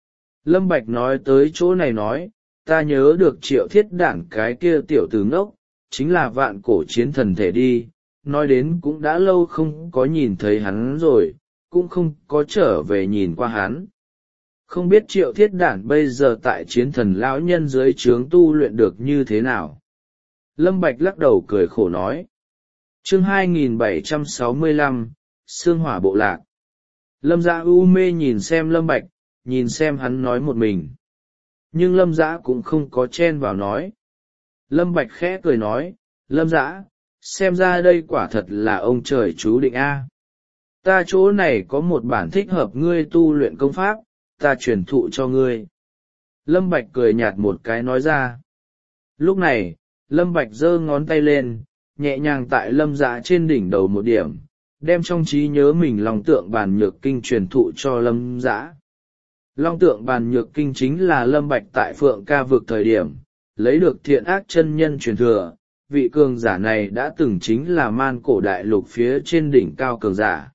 A: Lâm Bạch nói tới chỗ này nói, ta nhớ được Triệu Thiết Đản cái kia tiểu tử ngốc, chính là vạn cổ chiến thần thể đi, nói đến cũng đã lâu không có nhìn thấy hắn rồi, cũng không có trở về nhìn qua hắn. Không biết Triệu Thiết Đản bây giờ tại chiến thần lão nhân dưới trướng tu luyện được như thế nào. Lâm Bạch lắc đầu cười khổ nói. Chương hai nghìn bảy trăm sáu mươi lăm, Sương Hỏa Bộ Lạc. Lâm Dã u mê nhìn xem Lâm Bạch, nhìn xem hắn nói một mình. Nhưng Lâm Dã cũng không có chen vào nói. Lâm Bạch khẽ cười nói, Lâm Dã, xem ra đây quả thật là ông trời chú định a. Ta chỗ này có một bản thích hợp ngươi tu luyện công pháp, ta truyền thụ cho ngươi. Lâm Bạch cười nhạt một cái nói ra. Lúc này, Lâm Bạch giơ ngón tay lên, nhẹ nhàng tại Lâm Dã trên đỉnh đầu một điểm, đem trong trí nhớ mình Long Tượng Bàn Nhược Kinh truyền thụ cho Lâm Dã. Long Tượng Bàn Nhược Kinh chính là Lâm Bạch tại Phượng Ca vực thời điểm, lấy được Thiện Ác chân nhân truyền thừa, vị cường giả này đã từng chính là man cổ đại lục phía trên đỉnh cao cường giả.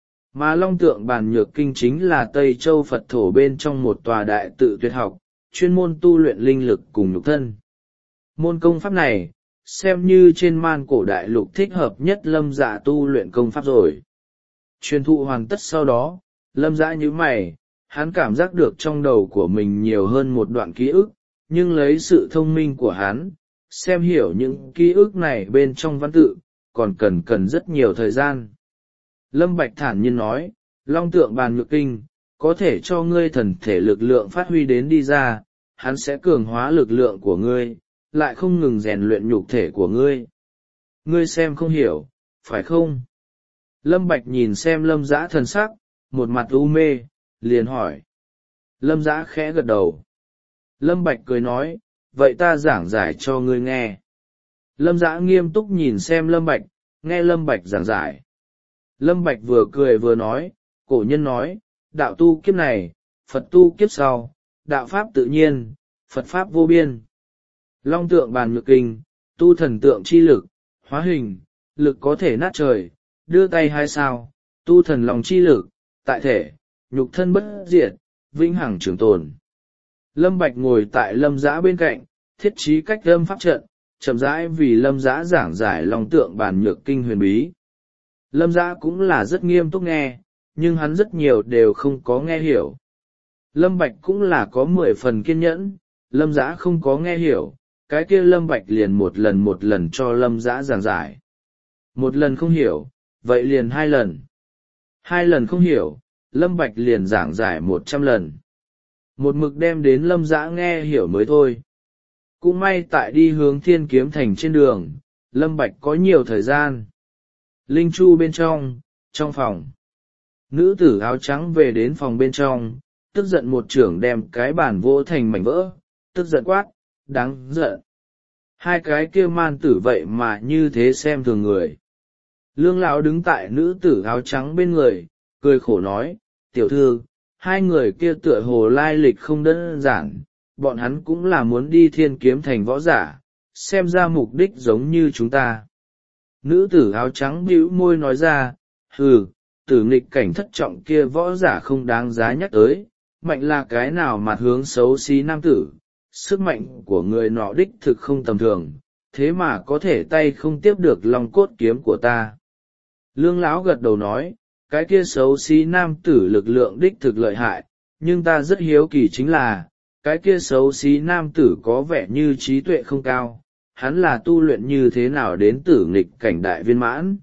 A: Mà Long Tượng Bàn Nhược Kinh chính là Tây Châu Phật thổ bên trong một tòa đại tự tuyệt học, chuyên môn tu luyện linh lực cùng nhục thân. Môn công pháp này, xem như trên man cổ đại lục thích hợp nhất Lâm Dạ tu luyện công pháp rồi. Truyền thụ hoàn tất sau đó, Lâm Dạ nhíu mày, hắn cảm giác được trong đầu của mình nhiều hơn một đoạn ký ức, nhưng lấy sự thông minh của hắn, xem hiểu những ký ức này bên trong văn tự, còn cần cần rất nhiều thời gian. Lâm Bạch thản nhiên nói, Long Tượng Bàn Nhược Kinh, có thể cho ngươi thần thể lực lượng phát huy đến đi ra, hắn sẽ cường hóa lực lượng của ngươi, lại không ngừng rèn luyện nhục thể của ngươi. Ngươi xem không hiểu, phải không? Lâm Bạch nhìn xem Lâm Dã thần sắc, một mặt u mê, liền hỏi. Lâm Dã khẽ gật đầu. Lâm Bạch cười nói, vậy ta giảng giải cho ngươi nghe. Lâm Dã nghiêm túc nhìn xem Lâm Bạch, nghe Lâm Bạch giảng giải. Lâm Bạch vừa cười vừa nói, cổ nhân nói, đạo tu kiếp này, Phật tu kiếp sau, đạo pháp tự nhiên, Phật pháp vô biên. Long Tượng Bàn Nhược Kinh, tu thần tượng chi lực, hóa hình, lực có thể nát trời, đưa tay hai sao, tu thần lòng chi lực, tại thể, nhục thân bất diệt, vĩnh hằng trường tồn. Lâm Bạch ngồi tại Lâm Dã bên cạnh, thiết trí cách âm pháp trận, chậm rãi vì Lâm Dã giảng giải Long Tượng Bàn Nhược Kinh huyền bí. Lâm Dã cũng là rất nghiêm túc nghe, nhưng hắn rất nhiều đều không có nghe hiểu. Lâm Bạch cũng là có mười phần kiên nhẫn, Lâm Dã không có nghe hiểu, cái kia Lâm Bạch liền một lần một lần cho Lâm Dã giảng giải. Một lần không hiểu, vậy liền hai lần. Hai lần không hiểu, Lâm Bạch liền giảng giải một trăm lần. Một mực đem đến Lâm Dã nghe hiểu mới thôi. Cũng may tại đi hướng Thiên Kiếm Thành trên đường, Lâm Bạch có nhiều thời gian. Linh Chu bên trong, trong phòng. Nữ tử áo trắng về đến phòng bên trong, tức giận một trưởng đem cái bàn vỗ thành mảnh vỡ, tức giận quát, đáng giận. Hai cái kia man tử vậy mà như thế xem thường người. Lương lão đứng tại nữ tử áo trắng bên người, cười khổ nói, tiểu thư, hai người kia tựa hồ lai lịch không đơn giản, bọn hắn cũng là muốn đi Thiên Kiếm Thành võ giả, xem ra mục đích giống như chúng ta. Nữ tử áo trắng bĩu môi nói ra, hừ, tử nghịch cảnh thất trọng kia võ giả không đáng giá nhắc tới, mạnh là cái nào mặt hướng xấu xí nam tử, sức mạnh của người nọ đích thực không tầm thường, thế mà có thể tay không tiếp được long cốt kiếm của ta. Lương lão gật đầu nói, cái kia xấu xí nam tử lực lượng đích thực lợi hại, nhưng ta rất hiếu kỳ chính là, cái kia xấu xí nam tử có vẻ như trí tuệ không cao, hắn là tu luyện như thế nào đến tử nghịch cảnh đại viên mãn.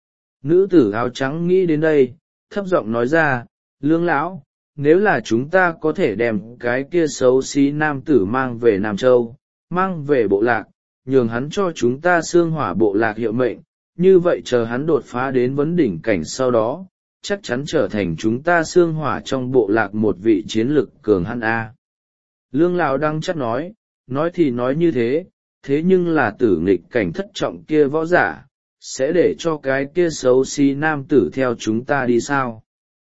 A: Nữ tử áo trắng nghĩ đến đây, thấp giọng nói ra, Lương lão, nếu là chúng ta có thể đem cái kia xấu xí nam tử mang về Nam Châu, mang về bộ lạc, nhường hắn cho chúng ta xương hỏa bộ lạc hiệu mệnh, như vậy chờ hắn đột phá đến vấn đỉnh cảnh sau đó, chắc chắn trở thành chúng ta xương hỏa trong bộ lạc một vị chiến lực cường hãn A. Lương lão đang chắc nói, nói thì nói như thế, thế nhưng là tử nghịch cảnh thất trọng kia võ giả, sẽ để cho cái kia xấu xí nam tử theo chúng ta đi sao?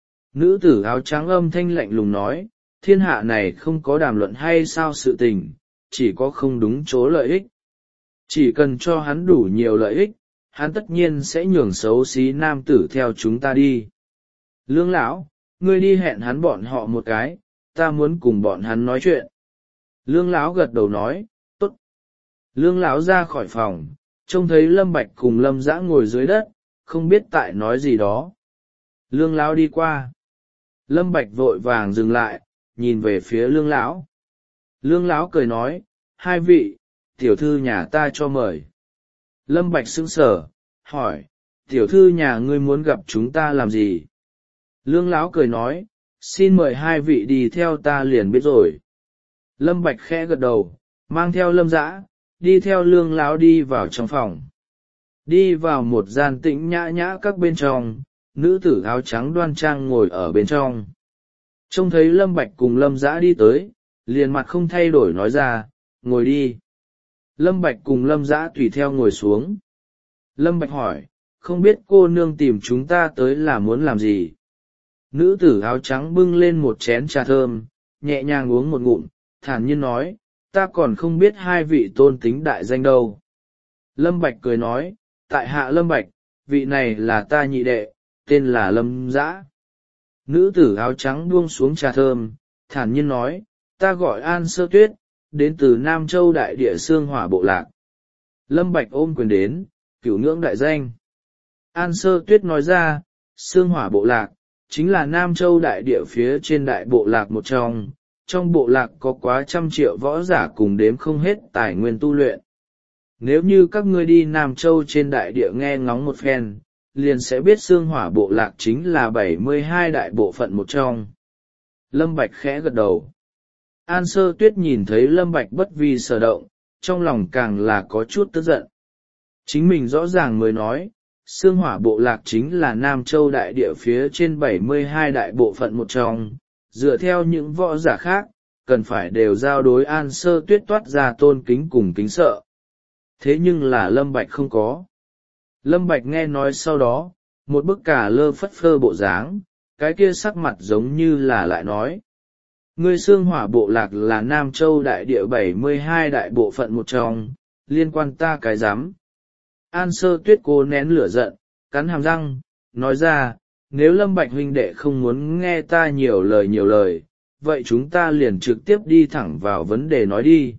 A: Nữ tử áo trắng âm thanh lạnh lùng nói, thiên hạ này không có đàm luận hay sao sự tình, chỉ có không đúng chỗ lợi ích. Chỉ cần cho hắn đủ nhiều lợi ích, hắn tất nhiên sẽ nhường xấu xí nam tử theo chúng ta đi. Lương lão, ngươi đi hẹn hắn bọn họ một cái, ta muốn cùng bọn hắn nói chuyện. Lương lão gật đầu nói, tốt. Lương lão ra khỏi phòng, trông thấy Lâm Bạch cùng Lâm Dã ngồi dưới đất, không biết tại nói gì đó. Lương lão đi qua. Lâm Bạch vội vàng dừng lại, nhìn về phía lương lão. Lương lão cười nói, hai vị, tiểu thư nhà ta cho mời. Lâm Bạch sững sờ, hỏi, tiểu thư nhà ngươi muốn gặp chúng ta làm gì? Lương lão cười nói, xin mời hai vị đi theo ta liền biết rồi. Lâm Bạch khẽ gật đầu, mang theo Lâm Dã, đi theo lương lão đi vào trong phòng. Đi vào một gian tĩnh nhã nhã các bên trong, nữ tử áo trắng đoan trang ngồi ở bên trong. Trông thấy Lâm Bạch cùng Lâm Dã đi tới, liền mặt không thay đổi nói ra, ngồi đi. Lâm Bạch cùng Lâm Dã tùy theo ngồi xuống. Lâm Bạch hỏi, không biết cô nương tìm chúng ta tới là muốn làm gì? Nữ tử áo trắng bưng lên một chén trà thơm, nhẹ nhàng uống một ngụm, thản nhiên nói, ta còn không biết hai vị tôn tính đại danh đâu. Lâm Bạch cười nói, tại hạ Lâm Bạch, vị này là ta nhị đệ, tên là Lâm Dã. Nữ tử áo trắng buông xuống trà thơm, thản nhiên nói, ta gọi An Sơ Tuyết, đến từ Nam Châu đại địa Xương Hỏa bộ lạc. Lâm Bạch ôm quyền đến, cửu ngưỡng đại danh. An Sơ Tuyết nói ra, Xương Hỏa bộ lạc, chính là Nam Châu đại địa phía trên đại bộ lạc một trong, trong bộ lạc có quá trăm triệu võ giả cùng đếm không hết tài nguyên tu luyện. Nếu như các ngươi đi Nam Châu trên đại địa nghe ngóng một phen, liền sẽ biết Xương Hỏa bộ lạc chính là bảy mươi hai đại bộ phận một trong. Lâm Bạch khẽ gật đầu. An Sơ Tuyết nhìn thấy Lâm Bạch bất vi sở động, trong lòng càng là có chút tức giận. Chính mình rõ ràng mới nói, Xương Hỏa bộ lạc chính là Nam Châu đại địa phía trên bảy mươi hai đại bộ phận một trong, dựa theo những võ giả khác, cần phải đều giao đối An Sơ Tuyết toát ra tôn kính cùng kính sợ. Thế nhưng là Lâm Bạch không có. Lâm Bạch nghe nói sau đó, một bức cả lơ phất phơ bộ dáng, cái kia sắc mặt giống như là lại nói. Ngươi Xương Hỏa bộ lạc là Nam Châu đại địa bảy mươi hai đại bộ phận một trong, liên quan ta cái rắm. An Sơ Tuyết cố nén lửa giận, cắn hàm răng, nói ra, nếu Lâm Bạch huynh đệ không muốn nghe ta nhiều lời nhiều lời, vậy chúng ta liền trực tiếp đi thẳng vào vấn đề nói đi.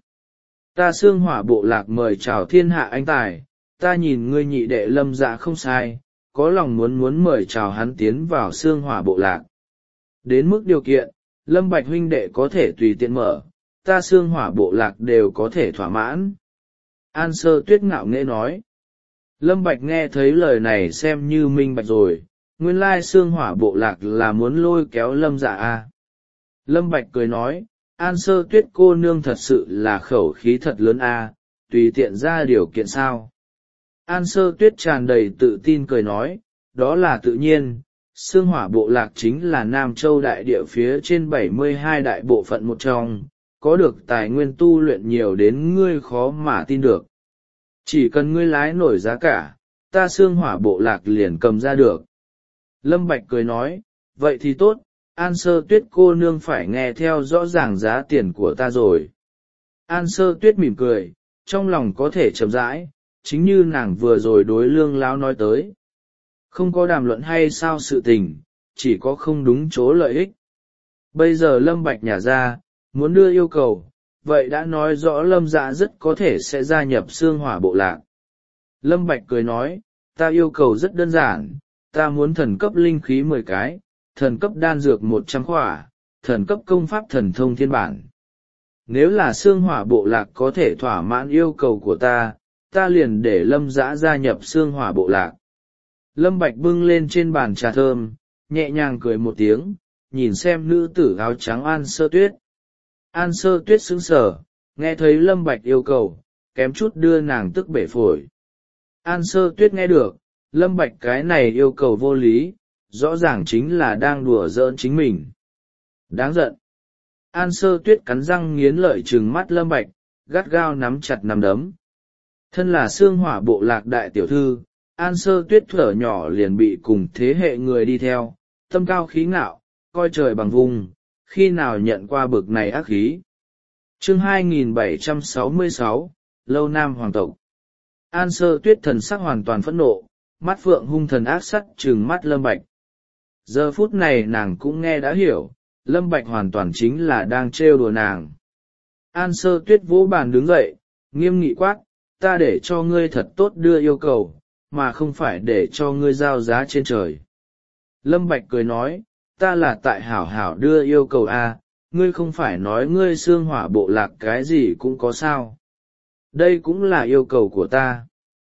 A: Ta Xương Hỏa bộ lạc mời chào thiên hạ anh tài, ta nhìn ngươi nhị đệ Lâm Dạ không sai, có lòng muốn muốn mời chào hắn tiến vào Xương Hỏa bộ lạc. Đến mức điều kiện, Lâm Bạch huynh đệ có thể tùy tiện mở, ta Xương Hỏa bộ lạc đều có thể thỏa mãn. An Sơ Tuyết ngạo nghễ nói. Lâm Bạch nghe thấy lời này xem như minh bạch rồi, nguyên lai Xương Hỏa bộ lạc là muốn lôi kéo Lâm Dạ a. Lâm Bạch cười nói, An Sơ Tuyết cô nương thật sự là khẩu khí thật lớn a, tùy tiện ra điều kiện sao. An Sơ Tuyết tràn đầy tự tin cười nói, đó là tự nhiên, Xương Hỏa bộ lạc chính là Nam Châu đại địa phía trên bảy mươi hai đại bộ phận một trong, có được tài nguyên tu luyện nhiều đến ngươi khó mà tin được. Chỉ cần ngươi lái nổi giá cả, ta Xương Hỏa bộ lạc liền cầm ra được. Lâm Bạch cười nói, vậy thì tốt, An Sơ Tuyết cô nương phải nghe theo rõ ràng giá tiền của ta rồi. An Sơ Tuyết mỉm cười, trong lòng có thể chậm rãi, chính như nàng vừa rồi đối Lương lão nói tới. Không có đàm luận hay sao sự tình, chỉ có không đúng chỗ lợi ích. Bây giờ Lâm Bạch nhả ra, muốn đưa yêu cầu, vậy đã nói rõ Lâm Dạ rất có thể sẽ gia nhập Xương Hỏa bộ lạc. Lâm Bạch cười nói, ta yêu cầu rất đơn giản, ta muốn thần cấp linh khí mười cái, thần cấp đan dược một trăm khỏa, thần cấp công pháp thần thông thiên bản. Nếu là Xương Hỏa bộ lạc có thể thỏa mãn yêu cầu của ta, ta liền để Lâm Dã gia nhập Xương Hỏa bộ lạc. Lâm Bạch bưng lên trên bàn trà thơm, nhẹ nhàng cười một tiếng, nhìn xem nữ tử áo trắng An Sơ Tuyết. An Sơ Tuyết sững sờ, nghe thấy Lâm Bạch yêu cầu, kém chút đưa nàng tức bể phổi. An Sơ Tuyết nghe được, Lâm Bạch cái này yêu cầu vô lý, rõ ràng chính là đang đùa giỡn chính mình. Đáng giận. An Sơ Tuyết cắn răng nghiến lợi trừng mắt Lâm Bạch, gắt gao nắm chặt nắm đấm. Thân là Xương Hỏa bộ lạc đại tiểu thư, An Sơ Tuyết thuở nhỏ liền bị cùng thế hệ người đi theo, tâm cao khí ngạo, coi trời bằng vùng, khi nào nhận qua bực này ác khí. Chương hai nghìn bảy trăm sáu mươi sáu, Lâu Nam Hoàng tộc. An Sơ Tuyết thần sắc hoàn toàn phẫn nộ, mắt phượng hung thần ác sắt trừng mắt Lâm Bạch. Giờ phút này nàng cũng nghe đã hiểu, Lâm Bạch hoàn toàn chính là đang trêu đùa nàng. An Sơ Tuyết vỗ bàn đứng dậy, nghiêm nghị quát, ta để cho ngươi thật tốt đưa yêu cầu, mà không phải để cho ngươi giao giá trên trời. Lâm Bạch cười nói, ta là tại hảo hảo đưa yêu cầu a, ngươi không phải nói ngươi xương hỏa bộ lạc cái gì cũng có sao. Đây cũng là yêu cầu của ta.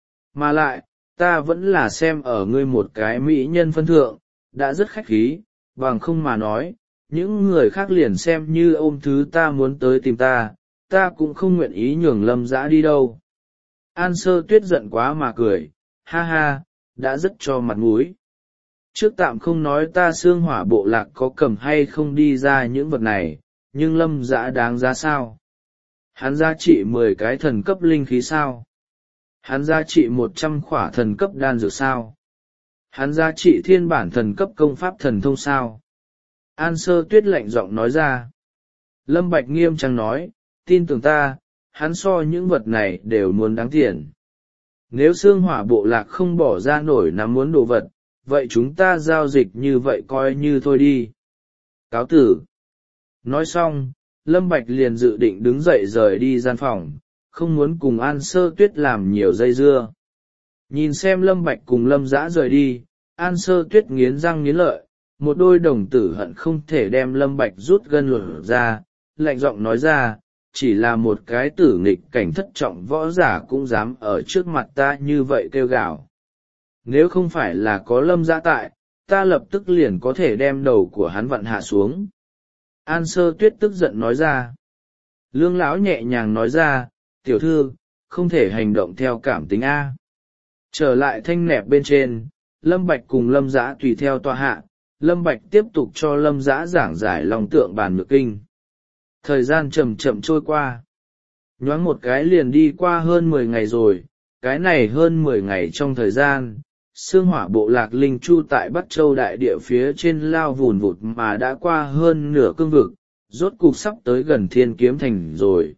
A: Mà lại, ta vẫn là xem ở ngươi một cái mỹ nhân phân thượng, đã rất khách khí, bằng không mà nói, những người khác liền xem như ôm thứ ta muốn tới tìm ta, ta cũng không nguyện ý nhường Lâm Dã đi đâu. An Sơ Tuyết giận quá mà cười, ha ha, đã rất cho mặt mũi. Trước tạm không nói ta xương hỏa bộ lạc có cầm hay không đi ra những vật này, nhưng Lâm Dã đáng giá sao? Hắn giá trị mười cái thần cấp linh khí sao? Hắn giá trị một trăm khỏa thần cấp đan dược sao? Hắn giá trị thiên bản thần cấp công pháp thần thông sao? An Sơ Tuyết lạnh giọng nói ra. Lâm Bạch nghiêm trang nói, tin tưởng ta, hắn so những vật này đều muốn đáng tiền. Nếu xương hỏa bộ lạc không bỏ ra nổi nắm muốn đồ vật, vậy chúng ta giao dịch như vậy coi như thôi đi. Cáo tử. Nói xong, Lâm Bạch liền dự định đứng dậy rời đi gian phòng, không muốn cùng An Sơ Tuyết làm nhiều dây dưa. Nhìn xem Lâm Bạch cùng Lâm Dã rời đi, An Sơ Tuyết nghiến răng nghiến lợi, một đôi đồng tử hận không thể đem Lâm Bạch rút gân lột ra, lạnh giọng nói ra, chỉ là một cái tử nghịch cảnh thất trọng võ giả cũng dám ở trước mặt ta như vậy kêu gào. Nếu không phải là có Lâm Dã tại, ta lập tức liền có thể đem đầu của hắn vặn hạ xuống. An Sơ Tuyết tức giận nói ra. Lương lão nhẹ nhàng nói ra, tiểu thư, không thể hành động theo cảm tính A. Trở lại thanh nẹp bên trên, Lâm Bạch cùng Lâm Dã tùy theo tọa hạ, Lâm Bạch tiếp tục cho Lâm Dã giảng giải Long Tượng Bàn Nhược Kinh. Thời gian chậm chậm trôi qua. Nhoáng một cái liền đi qua hơn mười ngày rồi, cái này hơn mười ngày trong thời gian, xương hỏa bộ lạc Linh Chu tại Bắc Châu đại địa phía trên lao vùn vụt mà đã qua hơn nửa cương vực, rốt cục sắp tới gần Thiên Kiếm Thành rồi.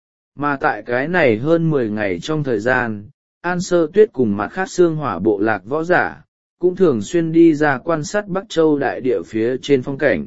A: Mà tại cái này hơn mười ngày trong thời gian, An Sơ Tuyết cùng mặt khác xương hỏa bộ lạc võ giả, cũng thường xuyên đi ra quan sát Bắc Châu đại địa phía trên phong cảnh.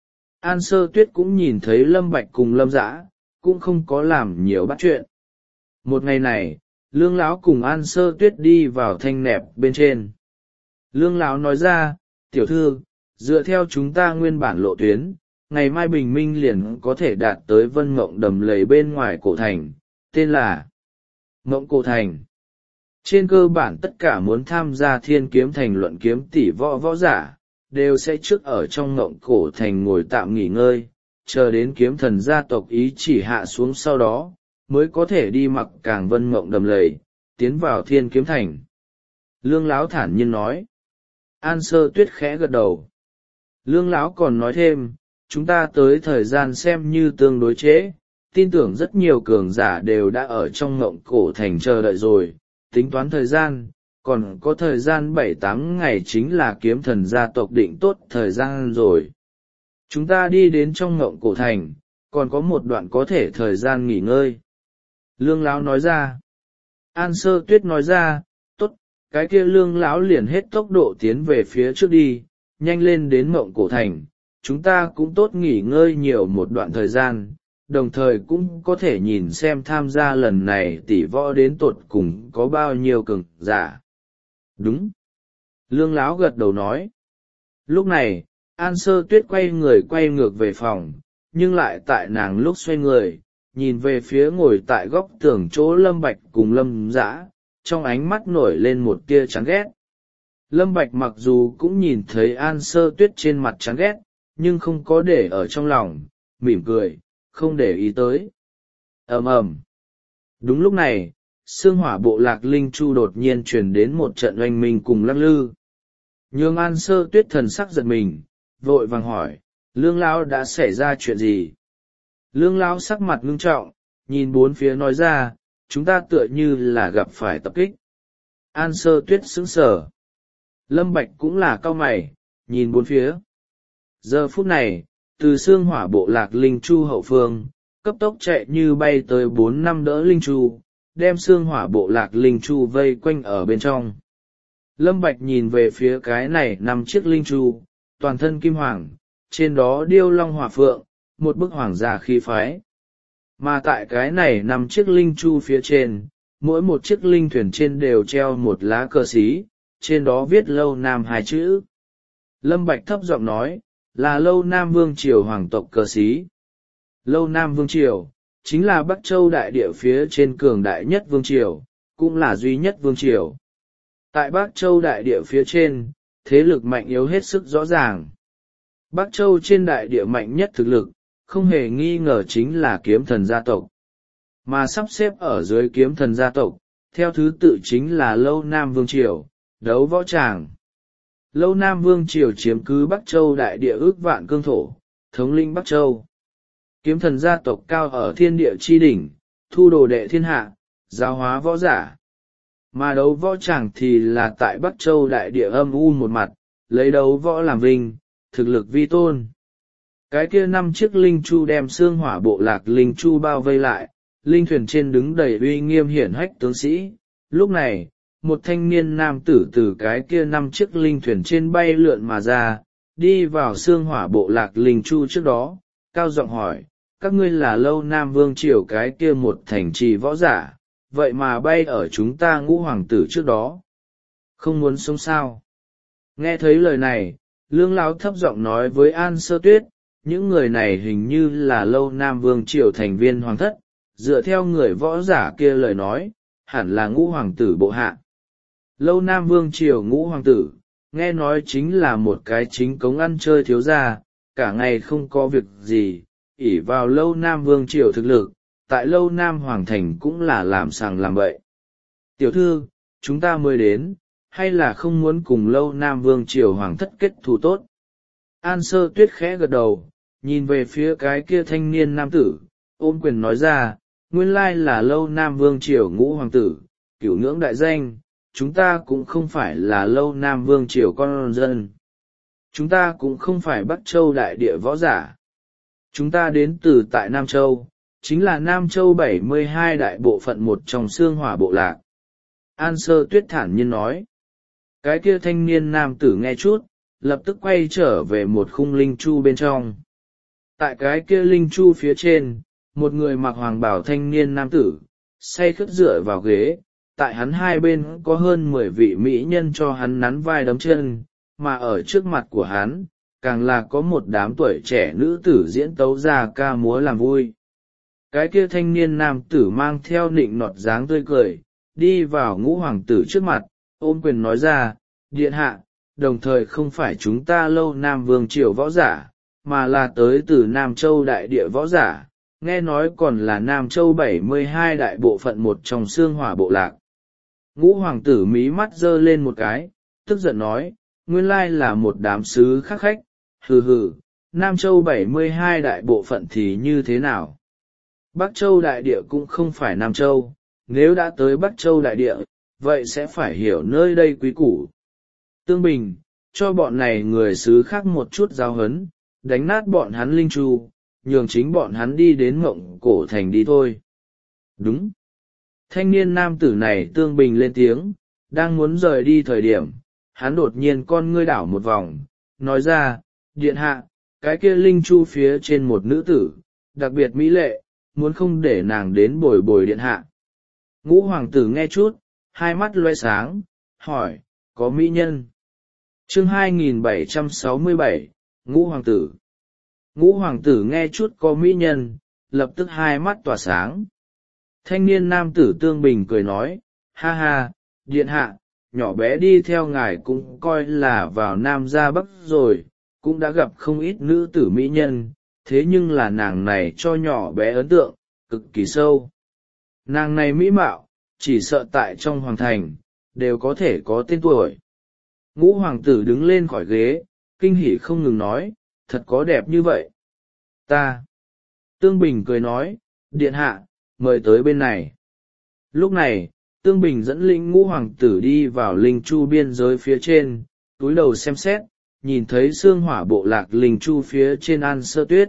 A: An Sơ Tuyết cũng nhìn thấy Lâm Bạch cùng Lâm Dã, cũng không có làm nhiều bắt chuyện. Một ngày này, Lương Lão cùng An Sơ Tuyết đi vào thanh nẹp bên trên. Lương Lão nói ra, tiểu thư, dựa theo chúng ta nguyên bản lộ tuyến, ngày mai bình minh liền có thể đạt tới Vân Mộng Đầm Lầy bên ngoài cổ thành, tên là Mộng Cổ Thành. Trên cơ bản tất cả muốn tham gia Thiên Kiếm Thành luận kiếm tỷ võ võ giả, đều sẽ trước ở trong Mộng Cổ Thành ngồi tạm nghỉ ngơi, chờ đến kiếm thần gia tộc ý chỉ hạ xuống sau đó, mới có thể đi mặc càng Vân Mộng Đầm Lầy, tiến vào Thiên Kiếm Thành. Lương Lão thản nhiên nói. An Sơ Tuyết khẽ gật đầu. Lương Lão còn nói thêm, chúng ta tới thời gian xem như tương đối trễ, tin tưởng rất nhiều cường giả đều đã ở trong Mộng Cổ Thành chờ đợi rồi, tính toán thời gian, còn có thời gian bảy tám ngày chính là kiếm thần gia tộc định tốt thời gian rồi. Chúng ta đi đến trong Mộng Cổ Thành, còn có một đoạn có thể thời gian nghỉ ngơi. Lương Lão nói ra. An Sơ Tuyết nói ra, tốt, cái kia Lương Lão liền hết tốc độ tiến về phía trước đi, nhanh lên đến Mộng Cổ Thành, chúng ta cũng tốt nghỉ ngơi nhiều một đoạn thời gian, đồng thời cũng có thể nhìn xem tham gia lần này tỷ võ đến tột cùng có bao nhiêu cường giả. Đúng. Lương Lão gật đầu nói. Lúc này, An Sơ Tuyết quay người quay ngược về phòng, nhưng lại tại nàng lúc xoay người, nhìn về phía ngồi tại góc tường chỗ Lâm Bạch cùng Lâm Dã, trong ánh mắt nổi lên một tia chán ghét. Lâm Bạch mặc dù cũng nhìn thấy An Sơ Tuyết trên mặt chán ghét, nhưng không có để ở trong lòng, mỉm cười, không để ý tới. Ầm ầm. Đúng lúc này, xương hỏa bộ lạc Linh Chu đột nhiên truyền đến một trận oanh minh cùng lắc lư. Nhường An Sơ Tuyết thần sắc giật mình, vội vàng hỏi, Lương Lão đã xảy ra chuyện gì? Lương Lão sắc mặt ngưng trọng, nhìn bốn phía nói ra, chúng ta tựa như là gặp phải tập kích. An Sơ Tuyết sững sờ. Lâm Bạch cũng là cau mày, nhìn bốn phía. Giờ phút này, từ xương hỏa bộ lạc Linh Chu hậu phương, cấp tốc chạy như bay tới bốn năm đỡ Linh Chu, đem xương hỏa bộ lạc Linh Chu vây quanh ở bên trong. Lâm Bạch nhìn về phía cái này năm chiếc Linh Chu, toàn thân kim hoàng, trên đó điêu long hỏa phượng, một bức hoàng gia khí phái. Mà tại cái này nằm chiếc Linh Chu phía trên, mỗi một chiếc linh thuyền trên đều treo một lá cờ xí, trên đó viết Lâu Nam hai chữ. Lâm Bạch thấp giọng nói, là Lâu Nam Vương Triều hoàng tộc cờ xí. Lâu Nam Vương Triều, chính là Bắc Châu đại địa phía trên cường đại nhất Vương Triều, cũng là duy nhất Vương Triều. Tại Bắc Châu đại địa phía trên, thế lực mạnh yếu hết sức rõ ràng. Bắc Châu trên đại địa mạnh nhất thực lực, không hề nghi ngờ chính là kiếm thần gia tộc. Mà sắp xếp ở dưới kiếm thần gia tộc, theo thứ tự chính là Lâu Nam Vương Triều, Đấu Võ Tràng. Lâu Nam Vương Triều chiếm cứ Bắc Châu đại địa ước vạn cương thổ, thống lĩnh Bắc Châu. Kiếm thần gia tộc cao ở thiên địa chi đỉnh, thu đồ đệ thiên hạ, giáo hóa võ giả. Mà Đấu Võ Tràng thì là tại Bắc Châu đại địa âm u một mặt, lấy đấu võ làm vinh, thực lực vi tôn. Cái kia năm chiếc linh chu đem xương hỏa bộ lạc linh chu bao vây lại, linh thuyền trên đứng đầy uy nghiêm hiển hách tướng sĩ. Lúc này, một thanh niên nam tử từ cái kia năm chiếc linh thuyền trên bay lượn mà ra, đi vào xương hỏa bộ lạc linh chu trước đó, cao giọng hỏi, các ngươi là Lâu Nam Vương Triều cái kia một thành trì võ giả, vậy mà bay ở chúng ta ngũ hoàng tử trước đó. Không muốn sống sao? Nghe thấy lời này, Lương Lão thấp giọng nói với An Sơ Tuyết, những người này hình như là Lâu Nam Vương Triều thành viên hoàng thất, dựa theo người võ giả kia lời nói, hẳn là ngũ hoàng tử bộ hạ. Lâu Nam Vương Triều ngũ hoàng tử, nghe nói chính là một cái chính cống ăn chơi thiếu gia, cả ngày không có việc gì, ỷ vào Lâu Nam Vương Triều thực lực, tại Lâu Nam Hoàng Thành cũng là làm sàng làm bậy. Tiểu thư, chúng ta mới đến, hay là không muốn cùng Lâu Nam Vương Triều Hoàng thất kết thù tốt? An Sơ Tuyết khẽ gật đầu, nhìn về phía cái kia thanh niên nam tử, ôm quyền nói ra, nguyên lai là Lâu Nam Vương Triều ngũ hoàng tử, cửu ngưỡng đại danh, chúng ta cũng không phải là Lâu Nam Vương Triều con dân. Chúng ta cũng không phải Bắc Châu đại địa võ giả. Chúng ta đến từ tại Nam Châu, chính là Nam Châu bảy mươi hai đại bộ phận một trong xương hỏa bộ lạc. An Sơ Tuyết thản nhiên nói. Cái kia thanh niên nam tử nghe chút, lập tức quay trở về một khung linh chu bên trong. Tại cái kia linh chu phía trên, một người mặc hoàng bào thanh niên nam tử, say khướt dựa vào ghế, tại hắn hai bên có hơn mười vị mỹ nhân cho hắn nắn vai đấm chân, mà ở trước mặt của hắn, càng là có một đám tuổi trẻ nữ tử diễn tấu ra ca múa làm vui. Cái kia thanh niên nam tử mang theo nịnh nọt dáng tươi cười, đi vào ngũ hoàng tử trước mặt, ôm quyền nói ra, điện hạ, đồng thời không phải chúng ta Lâu Nam Vương Triều võ giả, mà là tới từ Nam Châu đại địa võ giả, nghe nói còn là Nam Châu bảy mươi hai đại bộ phận một trong xương hỏa bộ lạc. Ngũ hoàng tử mí mắt giơ lên một cái, tức giận nói, nguyên lai là một đám sứ khắc khách, hừ hừ, Nam Châu bảy mươi hai đại bộ phận thì như thế nào? Bắc Châu đại địa cũng không phải Nam Châu, nếu đã tới Bắc Châu đại địa, vậy sẽ phải hiểu nơi đây quý củ. Tương Bình, cho bọn này người xứ khác một chút giáo hấn, đánh nát bọn hắn linh chu, nhường chính bọn hắn đi đến Mộng Cổ Thành đi thôi. Đúng. Thanh niên nam tử này Tương Bình lên tiếng, đang muốn rời đi thời điểm, hắn đột nhiên con ngươi đảo một vòng, nói ra, điện hạ, cái kia linh chu phía trên một nữ tử, đặc biệt mỹ lệ, muốn không để nàng đến bồi bồi điện hạ. Ngũ hoàng tử nghe chút, hai mắt loe sáng, hỏi, có mỹ nhân? Chương hai nghìn bảy trăm sáu mươi bảy, Ngũ hoàng tử. Ngũ hoàng tử nghe chút có mỹ nhân, lập tức hai mắt tỏa sáng. Thanh niên nam tử Tương Bình cười nói, ha ha, điện hạ, nhỏ bé đi theo ngài cũng coi là vào Nam ra Bắc rồi, cũng đã gặp không ít nữ tử mỹ nhân, thế nhưng là nàng này cho nhỏ bé ấn tượng, cực kỳ sâu. Nàng này mỹ mạo, chỉ sợ tại trong hoàng thành, đều có thể có tên tuổi. Ngũ hoàng tử đứng lên khỏi ghế, kinh hỉ không ngừng nói, thật có đẹp như vậy. Ta. Tương Bình cười nói, điện hạ, mời tới bên này. Lúc này, Tương Bình dẫn linh ngũ hoàng tử đi vào linh chu biên giới phía trên, túi đầu xem xét, nhìn thấy xương hỏa bộ lạc linh chu phía trên An Sơ Tuyết.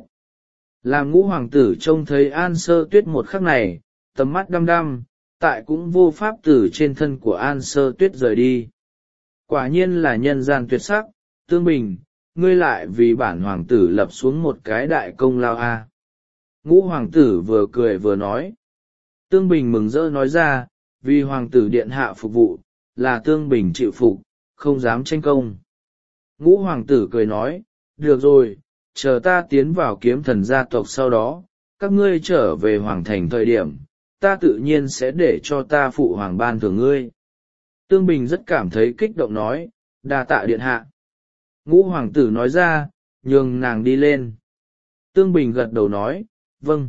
A: Làm ngũ hoàng tử trông thấy An Sơ Tuyết một khắc này, tầm mắt đăm đăm, tại cũng vô pháp từ trên thân của An Sơ Tuyết rời đi. Quả nhiên là nhân gian tuyệt sắc, Tương Bình, ngươi lại vì bản hoàng tử lập xuống một cái đại công lao a. À. Ngũ hoàng tử vừa cười vừa nói. Tương Bình mừng rỡ nói ra, vì hoàng tử điện hạ phục vụ, là Tương Bình chịu phục, không dám tranh công. Ngũ hoàng tử cười nói, được rồi, chờ ta tiến vào kiếm thần gia tộc sau đó, các ngươi trở về hoàng thành thời điểm, ta tự nhiên sẽ để cho ta phụ hoàng ban thưởng ngươi. Tương Bình rất cảm thấy kích động nói, đa tạ điện hạ. Ngũ hoàng tử nói ra, nhường nàng đi lên. Tương Bình gật đầu nói, vâng.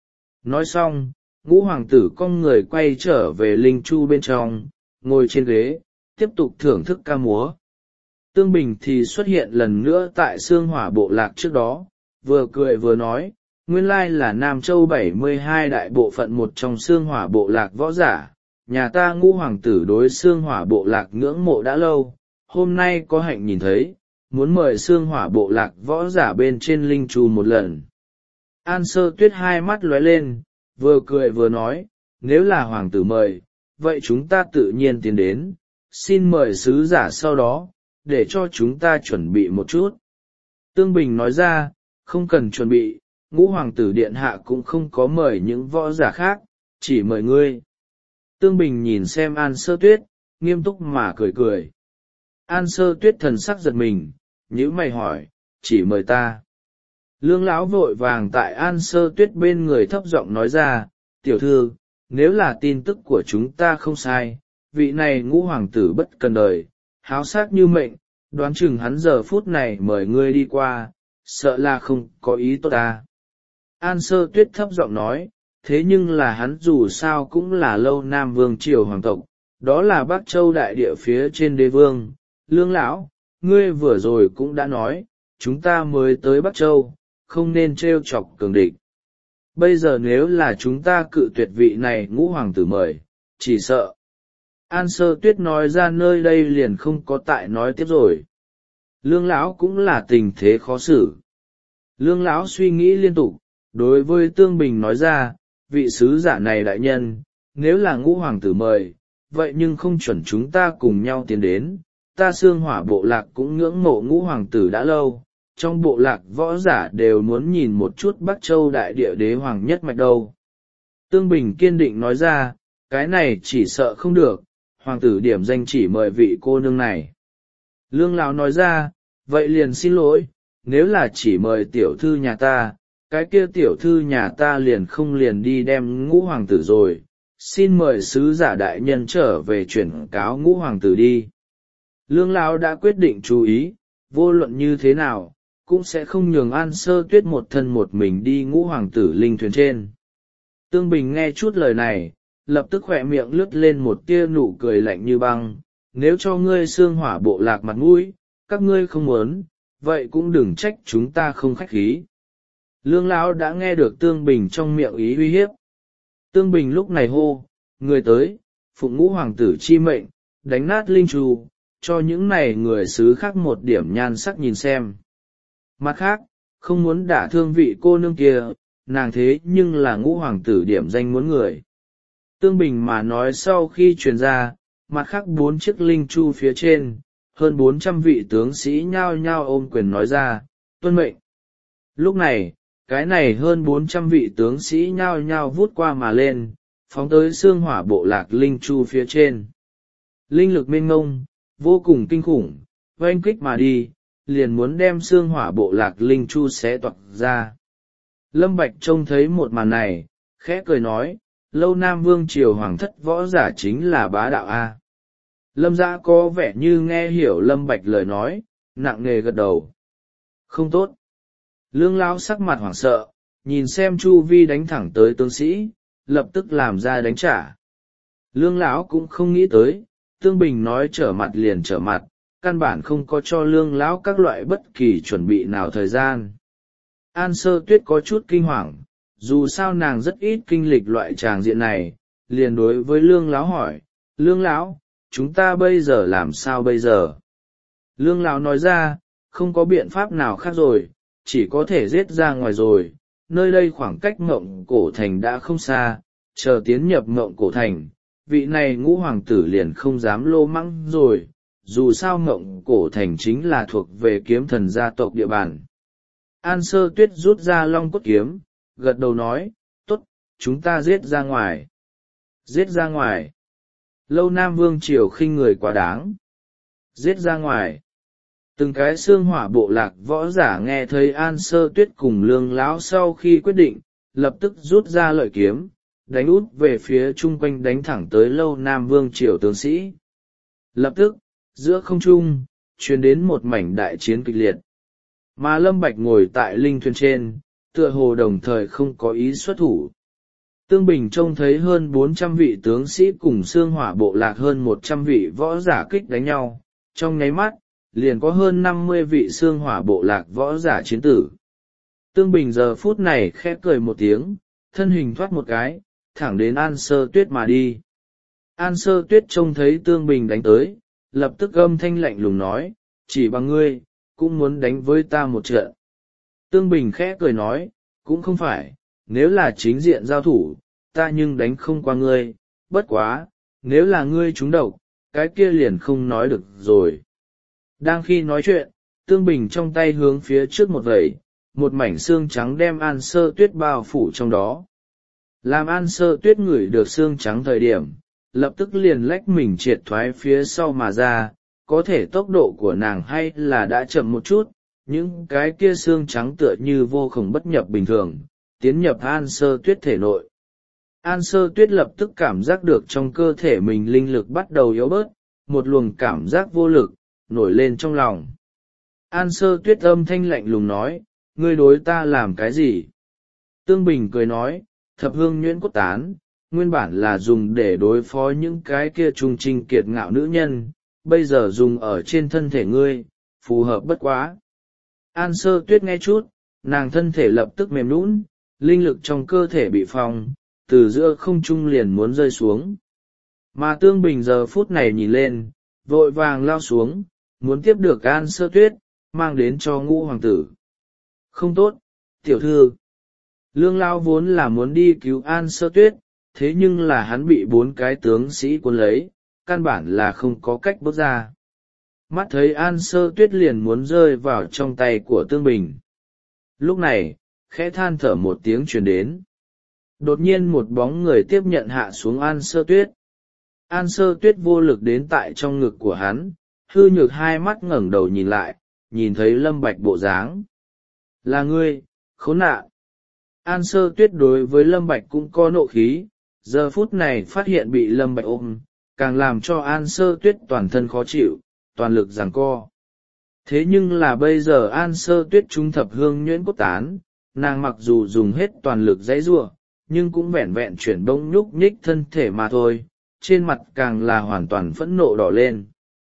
A: Nói xong, ngũ hoàng tử cong người quay trở về linh chu bên trong, ngồi trên ghế, tiếp tục thưởng thức ca múa. Tương Bình thì xuất hiện lần nữa tại xương hỏa bộ lạc trước đó, vừa cười vừa nói, nguyên lai là Nam Châu bảy mươi hai đại bộ phận một trong xương hỏa bộ lạc võ giả, nhà ta ngũ hoàng tử đối xương hỏa bộ lạc ngưỡng mộ đã lâu, hôm nay có hạnh nhìn thấy, muốn mời xương hỏa bộ lạc võ giả bên trên linh chu một lần. An Sơ Tuyết hai mắt lóe lên, vừa cười vừa nói, nếu là hoàng tử mời, vậy chúng ta tự nhiên tiến đến, xin mời sứ giả sau đó, để cho chúng ta chuẩn bị một chút. Tương Bình nói ra, không cần chuẩn bị, ngũ hoàng tử điện hạ cũng không có mời những võ giả khác, chỉ mời ngươi. Tương Bình nhìn xem An Sơ Tuyết, nghiêm túc mà cười cười. An Sơ Tuyết thần sắc giật mình, nhíu mày hỏi, chỉ mời ta. Lương lão vội vàng tại An Sơ Tuyết bên người thấp giọng nói ra, tiểu thư, nếu là tin tức của chúng ta không sai, vị này ngũ hoàng tử bất cần đời, háo sắc như mệnh, đoán chừng hắn giờ phút này mời ngươi đi qua, sợ là không có ý tốt ta. An Sơ Tuyết thấp giọng nói, thế nhưng là hắn dù sao cũng là lâu Nam Vương triều hoàng tộc, đó là Bắc Châu đại địa phía trên đế vương. Lương lão, ngươi vừa rồi cũng đã nói, chúng ta mới tới Bắc Châu, không nên trêu chọc cường địch. Bây giờ nếu là chúng ta cự tuyệt vị này ngũ hoàng tử mời, chỉ sợ. An Sơ Tuyết nói ra nơi đây liền không có tại nói tiếp rồi. Lương lão cũng là tình thế khó xử. Lương lão suy nghĩ liên tục, đối với Tương Bình nói ra, vị sứ giả này đại nhân, nếu là ngũ hoàng tử mời, vậy nhưng không chuẩn chúng ta cùng nhau tiến đến. Ta xương hỏa bộ lạc cũng ngưỡng mộ ngũ hoàng tử đã lâu, trong bộ lạc võ giả đều muốn nhìn một chút Bắc Châu đại địa đế hoàng nhất mạch đâu. Tương Bình kiên định nói ra, cái này chỉ sợ không được, hoàng tử điểm danh chỉ mời vị cô nương này. Lương lão nói ra, vậy liền xin lỗi, nếu là chỉ mời tiểu thư nhà ta, cái kia tiểu thư nhà ta liền không liền đi đem ngũ hoàng tử rồi, xin mời sứ giả đại nhân trở về chuyển cáo ngũ hoàng tử đi. Lương lão đã quyết định chú ý, vô luận như thế nào, cũng sẽ không nhường An Sơ Tuyết một thân một mình đi ngũ hoàng tử linh thuyền trên. Tương Bình nghe chút lời này, lập tức khỏe miệng lướt lên một tia nụ cười lạnh như băng, nếu cho ngươi xương hỏa bộ lạc mặt mũi, các ngươi không muốn, vậy cũng đừng trách chúng ta không khách khí. Lương lão đã nghe được Tương Bình trong miệng ý uy hiếp. Tương Bình lúc này hô, người tới, phụng ngũ hoàng tử chi mệnh, đánh nát linh trù, cho những này người xứ khác một điểm nhan sắc nhìn xem. Mặt khác, không muốn đả thương vị cô nương kia, nàng thế nhưng là ngũ hoàng tử điểm danh muốn người. Tương Bình mà nói sau khi truyền ra, mặt khác bốn chiếc linh chu phía trên, hơn bốn trăm vị tướng sĩ nhao nhao ôm quyền nói ra, tuân mệnh. Lúc này, cái này hơn bốn trăm vị tướng sĩ nhao nhao vút qua mà lên, phóng tới xương hỏa bộ lạc linh chu phía trên. Linh lực mênh mông, vô cùng kinh khủng, oanh kích mà đi, liền muốn đem xương hỏa bộ lạc linh chu xé toạc ra. Lâm Bạch trông thấy một màn này, khẽ cười nói, lâu Nam Vương triều hoàng thất võ giả chính là bá đạo A. Lâm Dã có vẻ như nghe hiểu Lâm Bạch lời nói, nặng nề gật đầu. Không tốt. Lương lão sắc mặt hoảng sợ, nhìn xem chu vi đánh thẳng tới tướng sĩ, lập tức làm ra đánh trả. Lương lão cũng không nghĩ tới, Tương Bình nói trở mặt liền trở mặt, căn bản không có cho lương lão các loại bất kỳ chuẩn bị nào thời gian. An Sơ Tuyết có chút kinh hoàng, dù sao nàng rất ít kinh lịch loại tràng diện này, liền đối với lương lão hỏi, lương lão, chúng ta bây giờ làm sao bây giờ? Lương lão nói ra, không có biện pháp nào khác rồi, chỉ có thể giết ra ngoài rồi, nơi đây khoảng cách Mộng Cổ Thành đã không xa, chờ tiến nhập Mộng Cổ Thành, vị này ngũ hoàng tử liền không dám lô mắng rồi, dù sao Mộng Cổ Thành chính là thuộc về kiếm thần gia tộc địa bàn. An Sơ Tuyết rút ra long cốt kiếm, gật đầu nói, tốt, chúng ta giết ra ngoài. Giết ra ngoài. Lâu Nam Vương Triều khinh người quá đáng. Giết ra ngoài. Từng cái xương hỏa bộ lạc võ giả nghe thấy An Sơ Tuyết cùng Lương Lão sau khi quyết định, lập tức rút ra lợi kiếm, đánh út về phía chung quanh, đánh thẳng tới Lâu Nam Vương Triều tướng sĩ. Lập tức, giữa không trung, truyền đến một mảnh đại chiến kịch liệt. Mà Lâm Bạch ngồi tại linh thuyền trên, tựa hồ đồng thời không có ý xuất thủ. Tương Bình trông thấy hơn bốn trăm vị tướng sĩ cùng xương hỏa bộ lạc hơn một trăm vị võ giả kích đánh nhau, trong nháy mắt, liền có hơn năm mươi vị xương hỏa bộ lạc võ giả chiến tử. Tương Bình giờ phút này khẽ cười một tiếng, thân hình thoát một cái, thẳng đến An Sơ Tuyết mà đi. An Sơ Tuyết trông thấy Tương Bình đánh tới, lập tức âm thanh lạnh lùng nói, chỉ bằng ngươi, cũng muốn đánh với ta một trận. Tương Bình khẽ cười nói, cũng không phải, nếu là chính diện giao thủ, ta nhưng đánh không qua ngươi, bất quá, nếu là ngươi trúng độc, cái kia liền không nói được rồi. Đang khi nói chuyện, Tương Bình trong tay hướng phía trước một vẩy, một mảnh xương trắng đem An Sơ Tuyết bao phủ trong đó. Làm An Sơ Tuyết ngửi được xương trắng thời điểm, lập tức liền lách mình triệt thoái phía sau mà ra, có thể tốc độ của nàng hay là đã chậm một chút, những cái kia xương trắng tựa như vô khổng bất nhập bình thường, tiến nhập An Sơ Tuyết thể nội. An Sơ Tuyết lập tức cảm giác được trong cơ thể mình linh lực bắt đầu yếu bớt, một luồng cảm giác vô lực, nổi lên trong lòng. An Sơ Tuyết âm thanh lạnh lùng nói, ngươi đối ta làm cái gì? Tương Bình cười nói, thập hương nhuyễn cốt tán, nguyên bản là dùng để đối phó những cái kia trung trinh kiệt ngạo nữ nhân, bây giờ dùng ở trên thân thể ngươi, phù hợp bất quá. An Sơ Tuyết nghe chút, nàng thân thể lập tức mềm nhũn, linh lực trong cơ thể bị phòng, từ giữa không trung liền muốn rơi xuống. Mà Tương Bình giờ phút này nhìn lên, vội vàng lao xuống, muốn tiếp được An Sơ Tuyết, mang đến cho Ngũ hoàng tử. Không tốt, tiểu thư. Lương Lao vốn là muốn đi cứu An Sơ Tuyết, thế nhưng là hắn bị bốn cái tướng sĩ cuốn lấy, căn bản là không có cách bước ra. Mắt thấy An Sơ Tuyết liền muốn rơi vào trong tay của Tương Bình. Lúc này, khẽ than thở một tiếng truyền đến. Đột nhiên một bóng người tiếp nhận hạ xuống An Sơ Tuyết. An Sơ Tuyết vô lực đến tại trong ngực của hắn, hư nhược hai mắt ngẩng đầu nhìn lại, nhìn thấy Lâm Bạch bộ dáng. Là ngươi, khốn nạn. An Sơ Tuyết đối với Lâm Bạch cũng có nộ khí, giờ phút này phát hiện bị Lâm Bạch ôm, càng làm cho An Sơ Tuyết toàn thân khó chịu, toàn lực giằng co. Thế nhưng là bây giờ An Sơ Tuyết trung thập hương nhuyễn cốt tán, nàng mặc dù dùng hết toàn lực dãy giụa, nhưng cũng vẹn vẹn chuyển bông nhúc nhích thân thể mà thôi, trên mặt càng là hoàn toàn phẫn nộ đỏ lên.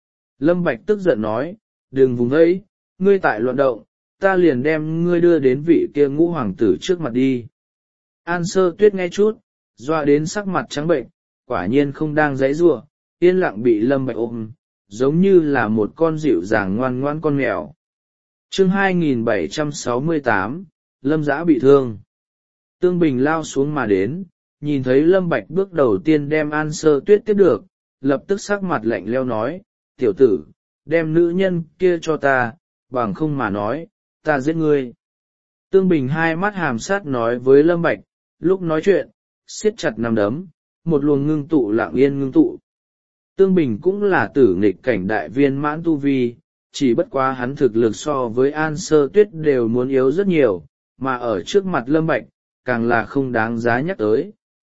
A: Lâm Bạch tức giận nói, đừng vùng ấy, ngươi tại loạn động, ta liền đem ngươi đưa đến vị kia Ngũ hoàng tử trước mặt đi. An Sơ Tuyết nghe chút, doa đến sắc mặt trắng bệnh, quả nhiên không đang dãy giụa, yên lặng bị Lâm Bạch ôm, giống như là một con dịu dàng ngoan ngoãn con mèo. Chương hai nghìn bảy trăm sáu mươi tám, Lâm Dã bị thương. Tương Bình lao xuống mà đến, nhìn thấy Lâm Bạch bước đầu tiên đem An Sơ Tuyết tiếp được, lập tức sắc mặt lạnh lẽo nói, tiểu tử, đem nữ nhân kia cho ta, bằng không mà nói, ta giết ngươi. Tương Bình hai mắt hàm sát nói với Lâm Bạch, lúc nói chuyện, siết chặt nắm đấm, một luồng ngưng tụ lặng yên ngưng tụ. Tương Bình cũng là tử nghịch cảnh đại viên mãn tu vi, chỉ bất quá hắn thực lực so với An Sơ Tuyết đều muốn yếu rất nhiều, mà ở trước mặt Lâm Bạch, càng là không đáng giá nhắc tới.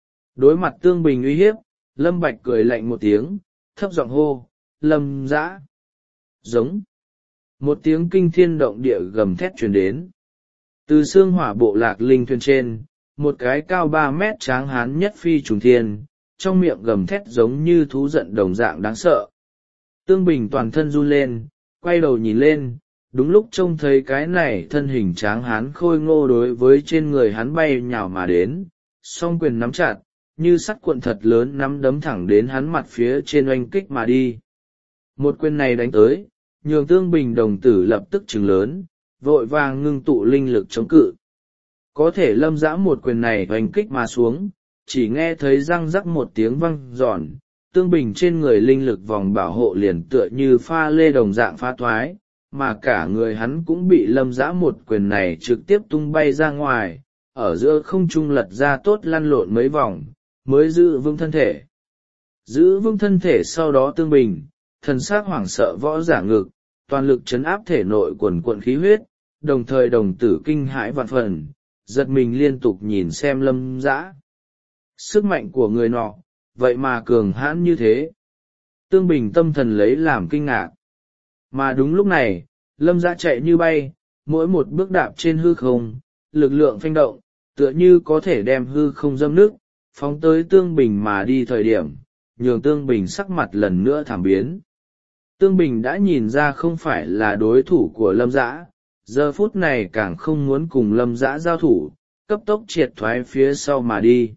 A: Đối mặt Tương Bình uy hiếp, Lâm Bạch cười lạnh một tiếng, thấp giọng hô, Lâm Dã. Giống. Một tiếng kinh thiên động địa gầm thét truyền đến. Từ xương hỏa bộ lạc linh thuyền trên, một cái cao ba mét tráng hán nhất phi trùng thiên, trong miệng gầm thét giống như thú giận đồng dạng đáng sợ. Tương Bình toàn thân run lên, quay đầu nhìn lên, đúng lúc trông thấy cái này thân hình tráng hán khôi ngô đối với trên người hắn bay nhào mà đến, song quyền nắm chặt, như sắt cuộn thật lớn nắm đấm thẳng đến hắn mặt phía trên oanh kích mà đi. Một quyền này đánh tới, nhường Tương Bình đồng tử lập tức trừng lớn, vội vàng ngưng tụ linh lực chống cự. Có thể Lâm Dã một quyền này oanh kích mà xuống, chỉ nghe thấy răng rắc một tiếng vang giòn, Tương Bình trên người linh lực vòng bảo hộ liền tựa như pha lê đồng dạng phá thoái, mà cả người hắn cũng bị Lâm Dã một quyền này trực tiếp tung bay ra ngoài, ở giữa không trung lật ra tốt lăn lộn mấy vòng, mới giữ vững thân thể. Giữ vững thân thể sau đó Tương Bình, thần sắc hoảng sợ võ giả ngực, toàn lực chấn áp thể nội quần quận khí huyết, đồng thời đồng tử kinh hãi vạn phần, giật mình liên tục nhìn xem Lâm Dã. Sức mạnh của người nọ, vậy mà cường hãn như thế. Tương Bình tâm thần lấy làm kinh ngạc. Mà đúng lúc này, Lâm Dã chạy như bay, mỗi một bước đạp trên hư không, lực lượng phanh động, tựa như có thể đem hư không dâm nước, phóng tới Tương Bình mà đi thời điểm, nhường Tương Bình sắc mặt lần nữa thảm biến. Tương Bình đã nhìn ra không phải là đối thủ của Lâm Dã, giờ phút này càng không muốn cùng Lâm Dã giao thủ, cấp tốc triệt thoái phía sau mà đi.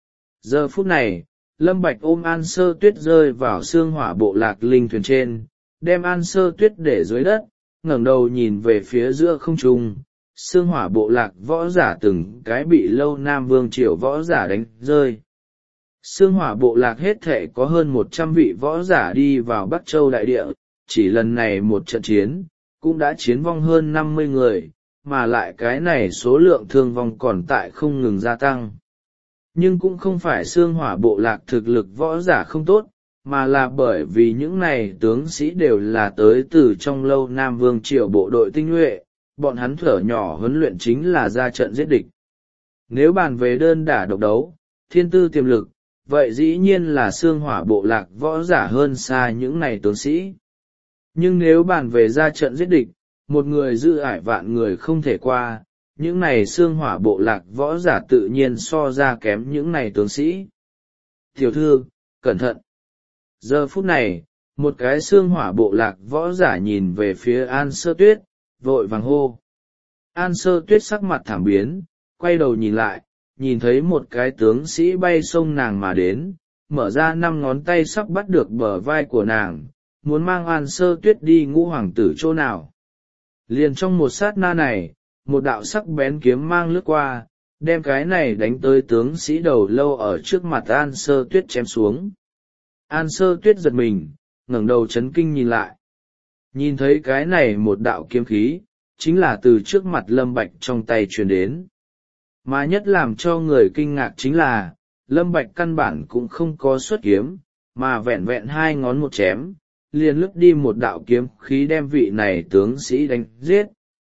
A: Giờ phút này, Lâm Bạch ôm An Sơ Tuyết rơi vào xương hỏa bộ lạc linh thuyền trên, đem An Sơ Tuyết để dưới đất, ngẩng đầu nhìn về phía giữa không trung, xương hỏa bộ lạc võ giả từng cái bị Lâu Nam Vương Triều võ giả đánh rơi. Xương hỏa bộ lạc hết thể có hơn một trăm vị võ giả đi vào Bắc Châu đại địa, chỉ lần này một trận chiến, cũng đã chiến vong hơn năm mươi người, mà lại cái này số lượng thương vong còn tại không ngừng gia tăng. Nhưng cũng không phải xương hỏa bộ lạc thực lực võ giả không tốt, mà là bởi vì những này tướng sĩ đều là tới từ trong Lâu Nam Vương Triều bộ đội tinh nhuệ, bọn hắn thở nhỏ huấn luyện chính là ra trận giết địch. Nếu bàn về đơn đả độc đấu, thiên tư tiềm lực, vậy dĩ nhiên là xương hỏa bộ lạc võ giả hơn xa những này tướng sĩ. Nhưng nếu bàn về ra trận giết địch, một người giữ ải vạn người không thể qua, những này xương hỏa bộ lạc võ giả tự nhiên so ra kém những này tướng sĩ. Tiểu thư, cẩn thận! Giờ phút này, một cái xương hỏa bộ lạc võ giả nhìn về phía An Sơ Tuyết, vội vàng hô. An Sơ Tuyết sắc mặt thảm biến, quay đầu nhìn lại, nhìn thấy một cái tướng sĩ bay sông nàng mà đến, mở ra năm ngón tay sắp bắt được bờ vai của nàng, muốn mang An Sơ Tuyết đi Ngũ hoàng tử chỗ nào. Liền trong một sát na này, một đạo sắc bén kiếm mang lướt qua, đem cái này đánh tới tướng sĩ đầu lâu ở trước mặt An Sơ Tuyết chém xuống. An Sơ Tuyết giật mình, ngẩng đầu chấn kinh nhìn lại. Nhìn thấy cái này một đạo kiếm khí, chính là từ trước mặt Lâm Bạch trong tay truyền đến. Mà nhất làm cho người kinh ngạc chính là, Lâm Bạch căn bản cũng không có xuất kiếm, mà vẹn vẹn hai ngón một chém, liền lướt đi một đạo kiếm khí đem vị này tướng sĩ đánh giết.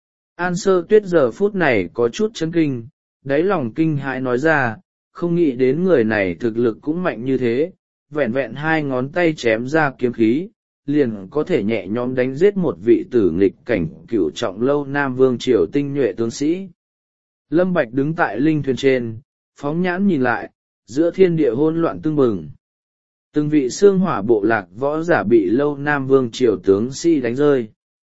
A: An Sơ Tuyết giờ phút này có chút chấn kinh, đáy lòng kinh hãi nói ra, không nghĩ đến người này thực lực cũng mạnh như thế, vẹn vẹn hai ngón tay chém ra kiếm khí, liền có thể nhẹ nhõm đánh giết một vị tử nghịch cảnh cửu trọng Lâu Nam Vương Triều tinh nhuệ tướng sĩ. Lâm Bạch đứng tại linh thuyền trên, phóng nhãn nhìn lại, giữa thiên địa hỗn loạn tương bừng. Từng vị xương hỏa bộ lạc võ giả bị Lâu Nam Vương Triều tướng sĩ đánh rơi.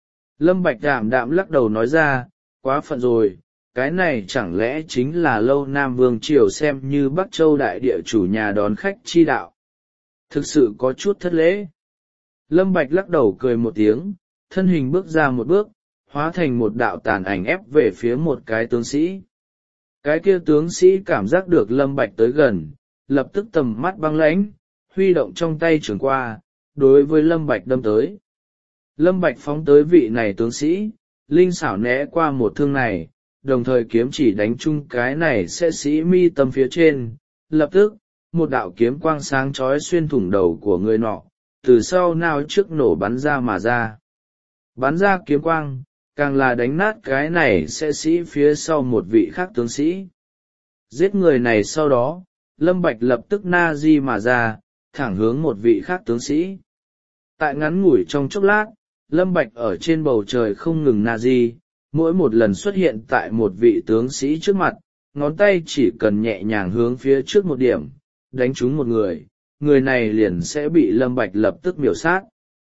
A: Lâm Bạch đạm đạm lắc đầu nói ra, quá phận rồi, cái này chẳng lẽ chính là Lâu Nam Vương Triều xem như Bắc Châu đại địa chủ nhà đón khách chi đạo. Thực sự có chút thất lễ. Lâm Bạch lắc đầu cười một tiếng, thân hình bước ra một bước, hóa thành một đạo tàn ảnh ép về phía một cái tướng sĩ. Cái kia tướng sĩ cảm giác được Lâm Bạch tới gần, lập tức tầm mắt băng lãnh, huy động trong tay trường qua, đối với Lâm Bạch đâm tới. Lâm Bạch phóng tới vị này tướng sĩ, linh xảo né qua một thương này, đồng thời kiếm chỉ đánh chung cái này sẽ sĩ mi tâm phía trên, lập tức, một đạo kiếm quang sáng chói xuyên thủng đầu của người nọ, từ sau nao trước nổ bắn ra mà ra. Bắn ra kiếm quang, càng là đánh nát cái này sẽ sĩ phía sau một vị khác tướng sĩ. Giết người này sau đó, Lâm Bạch lập tức na di mà ra, thẳng hướng một vị khác tướng sĩ. Tại ngắn ngủi trong chốc lát, Lâm Bạch ở trên bầu trời không ngừng na di, mỗi một lần xuất hiện tại một vị tướng sĩ trước mặt, ngón tay chỉ cần nhẹ nhàng hướng phía trước một điểm, đánh trúng một người, người này liền sẽ bị Lâm Bạch lập tức miểu sát.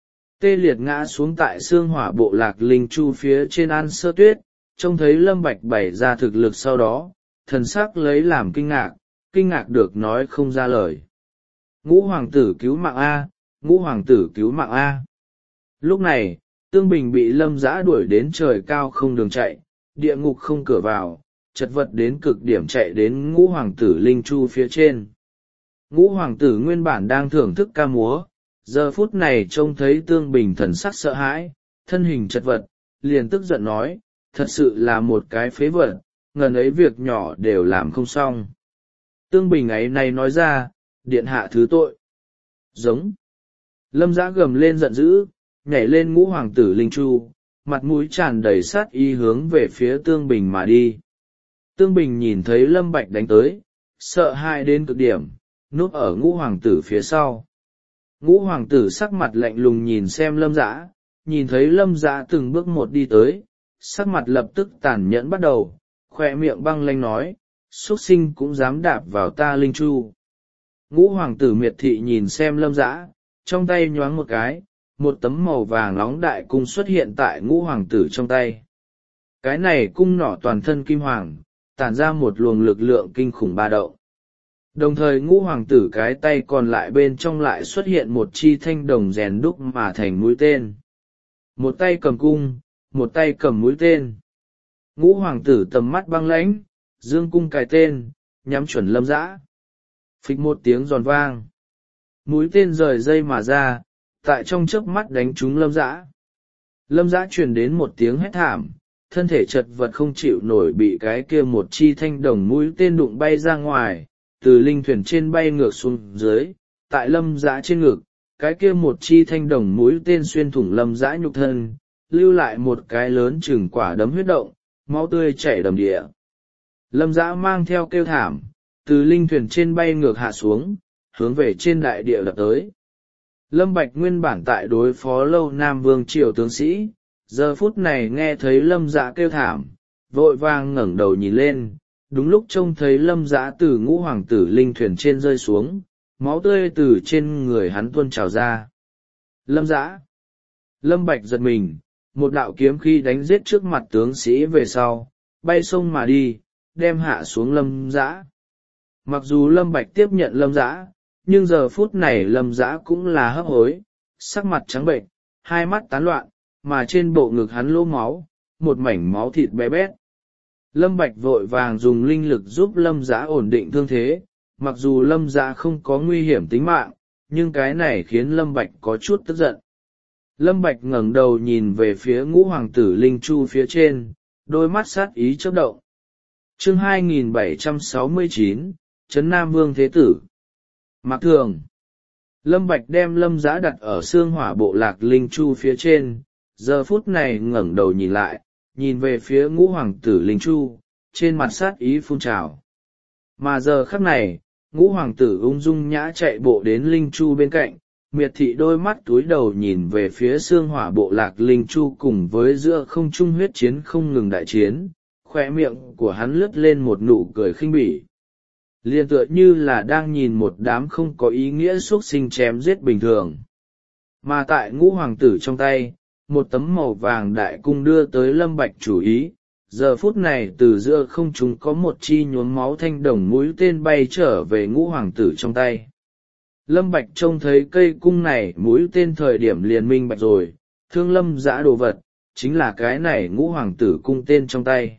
A: Tê liệt ngã xuống tại xương hỏa bộ lạc linh chu phía trên An Sơ Tuyết, trông thấy Lâm Bạch bày ra thực lực sau đó, thần sắc lấy làm kinh ngạc, kinh ngạc được nói không ra lời. Ngũ hoàng tử cứu mạng A, ngũ hoàng tử cứu mạng A. Lúc này, Tương Bình bị Lâm Dã đuổi đến trời cao không đường chạy, địa ngục không cửa vào, chật vật đến cực điểm chạy đến ngũ hoàng tử linh chu phía trên. Ngũ hoàng tử nguyên bản đang thưởng thức ca múa, giờ phút này trông thấy Tương Bình thần sắc sợ hãi, thân hình chật vật, liền tức giận nói, thật sự là một cái phế vật, ngần ấy việc nhỏ đều làm không xong. Tương Bình ấy này nói ra, điện hạ thứ tội. Giống. Lâm Dã gầm lên giận dữ, nhảy lên ngũ hoàng tử linh chu, mặt mũi tràn đầy sát ý hướng về phía Tương Bình mà đi. Tương Bình nhìn thấy Lâm Bạch đánh tới, sợ hãi đến cực điểm, núp ở ngũ hoàng tử phía sau. Ngũ hoàng tử sắc mặt lạnh lùng nhìn xem Lâm Dã, nhìn thấy Lâm Dã từng bước một đi tới, sắc mặt lập tức tàn nhẫn bắt đầu, khoe miệng băng lanh nói, xuất sinh cũng dám đạp vào ta linh chu. Ngũ hoàng tử miệt thị nhìn xem Lâm Dã, trong tay nhoáng một cái, một tấm màu vàng nóng đại cung xuất hiện tại ngũ hoàng tử trong tay. Cái này cung nỏ toàn thân kim hoàng, tản ra một luồng lực lượng kinh khủng ba động. Đồng thời ngũ hoàng tử cái tay còn lại bên trong lại xuất hiện một chi thanh đồng rèn đúc mà thành mũi tên. Một tay cầm cung, một tay cầm mũi tên. Ngũ hoàng tử tầm mắt băng lãnh, dương cung cài tên, nhắm chuẩn Lâm Dã. Phịch một tiếng giòn vang. Mũi tên rời dây mà ra, tại trong chớp mắt đánh trúng Lâm Dã. Lâm Dã truyền đến một tiếng hét thảm, thân thể chật vật không chịu nổi bị cái kia một chi thanh đồng mũi tên đụng bay ra ngoài, từ linh thuyền trên bay ngược xuống dưới, tại Lâm Dã trên ngực, cái kia một chi thanh đồng mũi tên xuyên thủng Lâm Dã nhục thân, lưu lại một cái lớn chừng quả đấm huyết động, máu tươi chảy đầm địa. Lâm Dã mang theo kêu thảm, từ linh thuyền trên bay ngược hạ xuống, hướng về trên đại địa lập tới. Lâm Bạch nguyên bản tại đối phó Lâu Nam Vương triều tướng sĩ, giờ phút này nghe thấy Lâm Dã kêu thảm, vội vàng ngẩng đầu nhìn lên, đúng lúc trông thấy Lâm Dã từ ngũ hoàng tử linh thuyền trên rơi xuống, máu tươi từ trên người hắn tuôn trào ra. Lâm Dã. Lâm Bạch giật mình, một đạo kiếm khí đánh giết trước mặt tướng sĩ về sau, bay sông mà đi, đem hạ xuống Lâm Dã. Mặc dù Lâm Bạch tiếp nhận Lâm Dã, nhưng giờ phút này Lâm Dã cũng là hấp hối, sắc mặt trắng bệnh, hai mắt tán loạn, mà trên bộ ngực hắn lỗ máu, một mảnh máu thịt bé bét. Lâm Bạch vội vàng dùng linh lực giúp Lâm Dã ổn định thương thế, mặc dù Lâm Dã không có nguy hiểm tính mạng, nhưng cái này khiến Lâm Bạch có chút tức giận. Lâm Bạch ngẩng đầu nhìn về phía ngũ hoàng tử linh chu phía trên, đôi mắt sát ý chớp động. Chương hai nghìn bảy trăm sáu mươi chín, Trấn Nam Vương Thế Tử. Mạc Thường. Lâm Bạch đem Lâm Dã đặt ở xương hỏa bộ lạc linh chu phía trên, giờ phút này ngẩng đầu nhìn lại, nhìn về phía ngũ hoàng tử linh chu, trên mặt sát ý phun trào. Mà giờ khắc này, ngũ hoàng tử ung dung nhã chạy bộ đến linh chu bên cạnh, miệt thị đôi mắt túi đầu nhìn về phía xương hỏa bộ lạc linh chu cùng với giữa không trung huyết chiến không ngừng đại chiến, khóe miệng của hắn lướt lên một nụ cười khinh bỉ. Liên tựa như là đang nhìn một đám không có ý nghĩa xuất sinh chém giết bình thường. Mà tại ngũ hoàng tử trong tay, một tấm màu vàng đại cung đưa tới Lâm Bạch chủ ý, giờ phút này từ giữa không trung có một chi nhuốm máu thanh đồng mũi tên bay trở về ngũ hoàng tử trong tay. Lâm Bạch trông thấy cây cung này mũi tên thời điểm liền minh bạch rồi, thương Lâm Dã đồ vật, chính là cái này ngũ hoàng tử cung tên trong tay.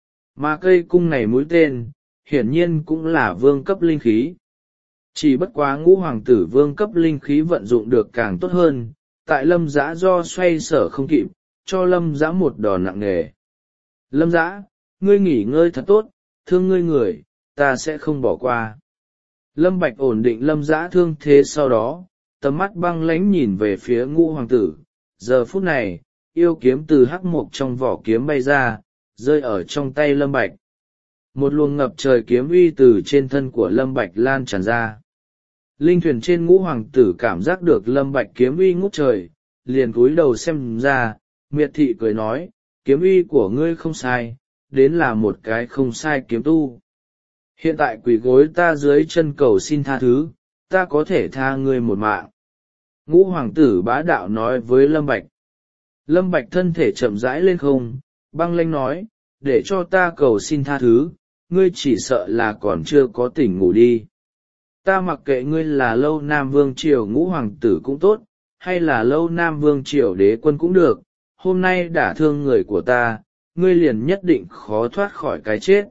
A: Mà cây cung này mũi tên, hiển nhiên cũng là vương cấp linh khí. Chỉ bất quá ngũ hoàng tử vương cấp linh khí vận dụng được càng tốt hơn, tại Lâm Dã do xoay sở không kịp, cho Lâm Dã một đòn nặng nề. Lâm Dã, ngươi nghỉ ngơi thật tốt, thương ngươi người, ta sẽ không bỏ qua. Lâm Bạch ổn định Lâm Dã thương thế sau đó, tầm mắt băng lãnh nhìn về phía ngũ hoàng tử, giờ phút này, yêu kiếm từ hắc mộc trong vỏ kiếm bay ra, rơi ở trong tay Lâm Bạch. Một luồng ngập trời kiếm uy từ trên thân của Lâm Bạch lan tràn ra. Linh thuyền trên ngũ hoàng tử cảm giác được Lâm Bạch kiếm uy ngút trời, liền cúi đầu xem ra, miệt thị cười nói, kiếm uy của ngươi không sai, đến là một cái không sai kiếm tu. Hiện tại quỳ gối ta dưới chân cầu xin tha thứ, ta có thể tha ngươi một mạng. Ngũ hoàng tử bá đạo nói với Lâm Bạch. Lâm Bạch thân thể chậm rãi lên không, băng lãnh nói, để cho ta cầu xin tha thứ, ngươi chỉ sợ là còn chưa có tỉnh ngủ đi. Ta mặc kệ ngươi là Lâu Nam Vương triều ngũ hoàng tử cũng tốt, hay là Lâu Nam Vương triều đế quân cũng được, hôm nay đả thương người của ta, ngươi liền nhất định khó thoát khỏi cái chết.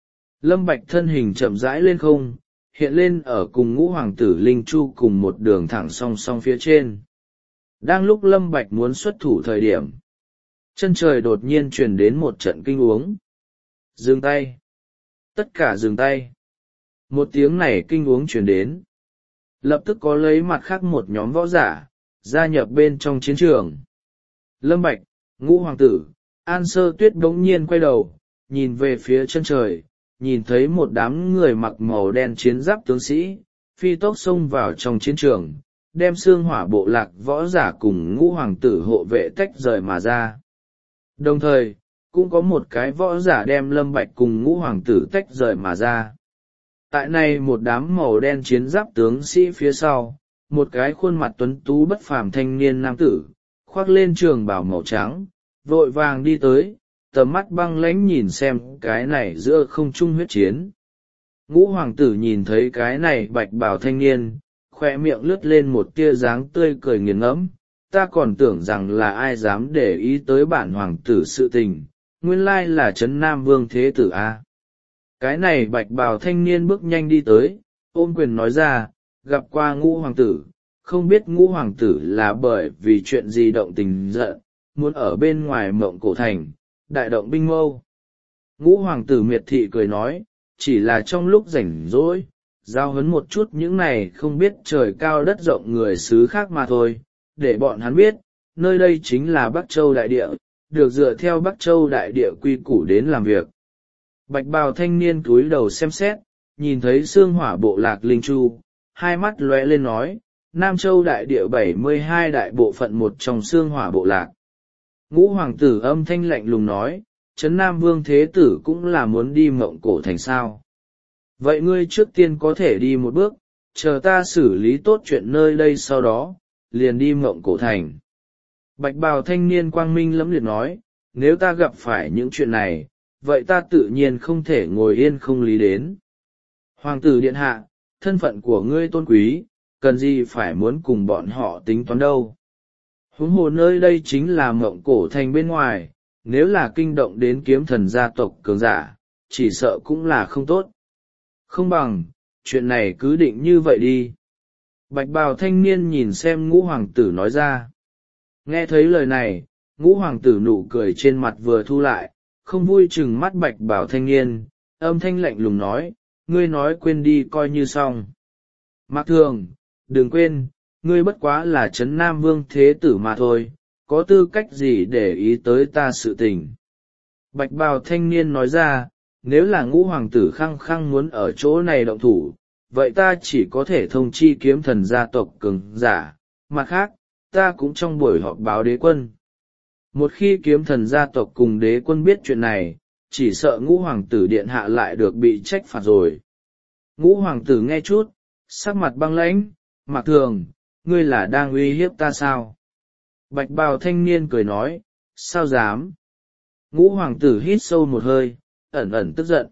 A: Lâm Bạch thân hình chậm rãi lên không, hiện lên ở cùng ngũ hoàng tử Linh Chu cùng một đường thẳng song song phía trên. Đang lúc Lâm Bạch muốn xuất thủ thời điểm, chân trời đột nhiên truyền đến một trận kinh uống. Dừng tay. Tất cả dừng tay. Một tiếng này kinh uống truyền đến. lập tức có lấy mặt khác một nhóm võ giả gia nhập bên trong chiến trường. Lâm Bạch, Ngũ hoàng tử, An Sơ Tuyết bỗng nhiên quay đầu, nhìn về phía chân trời, nhìn thấy một đám người mặc màu đen chiến giáp tướng sĩ, phi tốc xông vào trong chiến trường, đem xương hỏa bộ lạc võ giả cùng Ngũ hoàng tử hộ vệ tách rời mà ra. Đồng thời, cũng có một cái võ giả đem Lâm Bạch cùng Ngũ hoàng tử tách rời mà ra. Tại này một đám màu đen chiến giáp tướng sĩ phía sau, một cái khuôn mặt tuấn tú bất phàm thanh niên nam tử, khoác lên trường bào màu trắng, vội vàng đi tới, tầm mắt băng lãnh nhìn xem cái này giữa không trung huyết chiến. Ngũ hoàng tử nhìn thấy cái này bạch bào thanh niên, khoe miệng lướt lên một tia dáng tươi cười nghiền ngẫm, ta còn tưởng rằng là ai dám để ý tới bản hoàng tử sự tình, nguyên lai là Trấn Nam Vương Thế Tử a. Cái này bạch bào thanh niên bước nhanh đi tới, ôm quyền nói ra, gặp qua Ngũ hoàng tử, không biết Ngũ hoàng tử là bởi vì chuyện gì động tình giận, muốn ở bên ngoài Mộng Cổ Thành, đại động binh mâu. Ngũ hoàng tử miệt thị cười nói, chỉ là trong lúc rảnh rỗi, giao huấn một chút những này không biết trời cao đất rộng người xứ khác mà thôi, để bọn hắn biết, nơi đây chính là Bắc Châu Đại Địa, được dựa theo Bắc Châu Đại Địa quy củ đến làm việc. Bạch bào thanh niên cúi đầu xem xét, nhìn thấy xương hỏa bộ lạc Linh Chu, hai mắt lóe lên nói, Nam Châu Đại Địa bảy mươi hai đại bộ phận một trong xương hỏa bộ lạc. Ngũ hoàng tử âm thanh lạnh lùng nói, Trấn Nam Vương Thế Tử cũng là muốn đi Mộng Cổ Thành sao. Vậy ngươi trước tiên có thể đi một bước, chờ ta xử lý tốt chuyện nơi đây sau đó, liền đi Mộng Cổ Thành. Bạch bào thanh niên quang minh lẫm liệt nói, nếu ta gặp phải những chuyện này, vậy ta tự nhiên không thể ngồi yên không lý đến. Hoàng tử điện hạ, thân phận của ngươi tôn quý, cần gì phải muốn cùng bọn họ tính toán đâu. Huống hồ nơi đây chính là Mộng Cổ Thành bên ngoài, nếu là kinh động đến kiếm thần gia tộc cường giả, chỉ sợ cũng là không tốt. Không bằng, chuyện này cứ định như vậy đi. Bạch bào thanh niên nhìn xem Ngũ hoàng tử nói ra. Nghe thấy lời này, Ngũ hoàng tử nụ cười trên mặt vừa thu lại, không vui chừng mắt bạch bào thanh niên, âm thanh lạnh lùng nói, ngươi nói quên đi coi như xong. Mạc Thường, đừng quên, ngươi bất quá là Trấn Nam Vương Thế Tử mà thôi, có tư cách gì để ý tới ta sự tình. Bạch bào thanh niên nói ra, nếu là Ngũ hoàng tử khăng khăng muốn ở chỗ này động thủ, vậy ta chỉ có thể thông chi kiếm thần gia tộc cường giả, mặt khác, ta cũng trong buổi họp báo đế quân. Một khi kiếm thần gia tộc cùng đế quân biết chuyện này, chỉ sợ Ngũ hoàng tử điện hạ lại được bị trách phạt rồi. Ngũ hoàng tử nghe chút, sắc mặt băng lãnh, Mạc Thường, ngươi là đang uy hiếp ta sao? Bạch bào thanh niên cười nói, sao dám? Ngũ hoàng tử hít sâu một hơi, ẩn ẩn tức giận.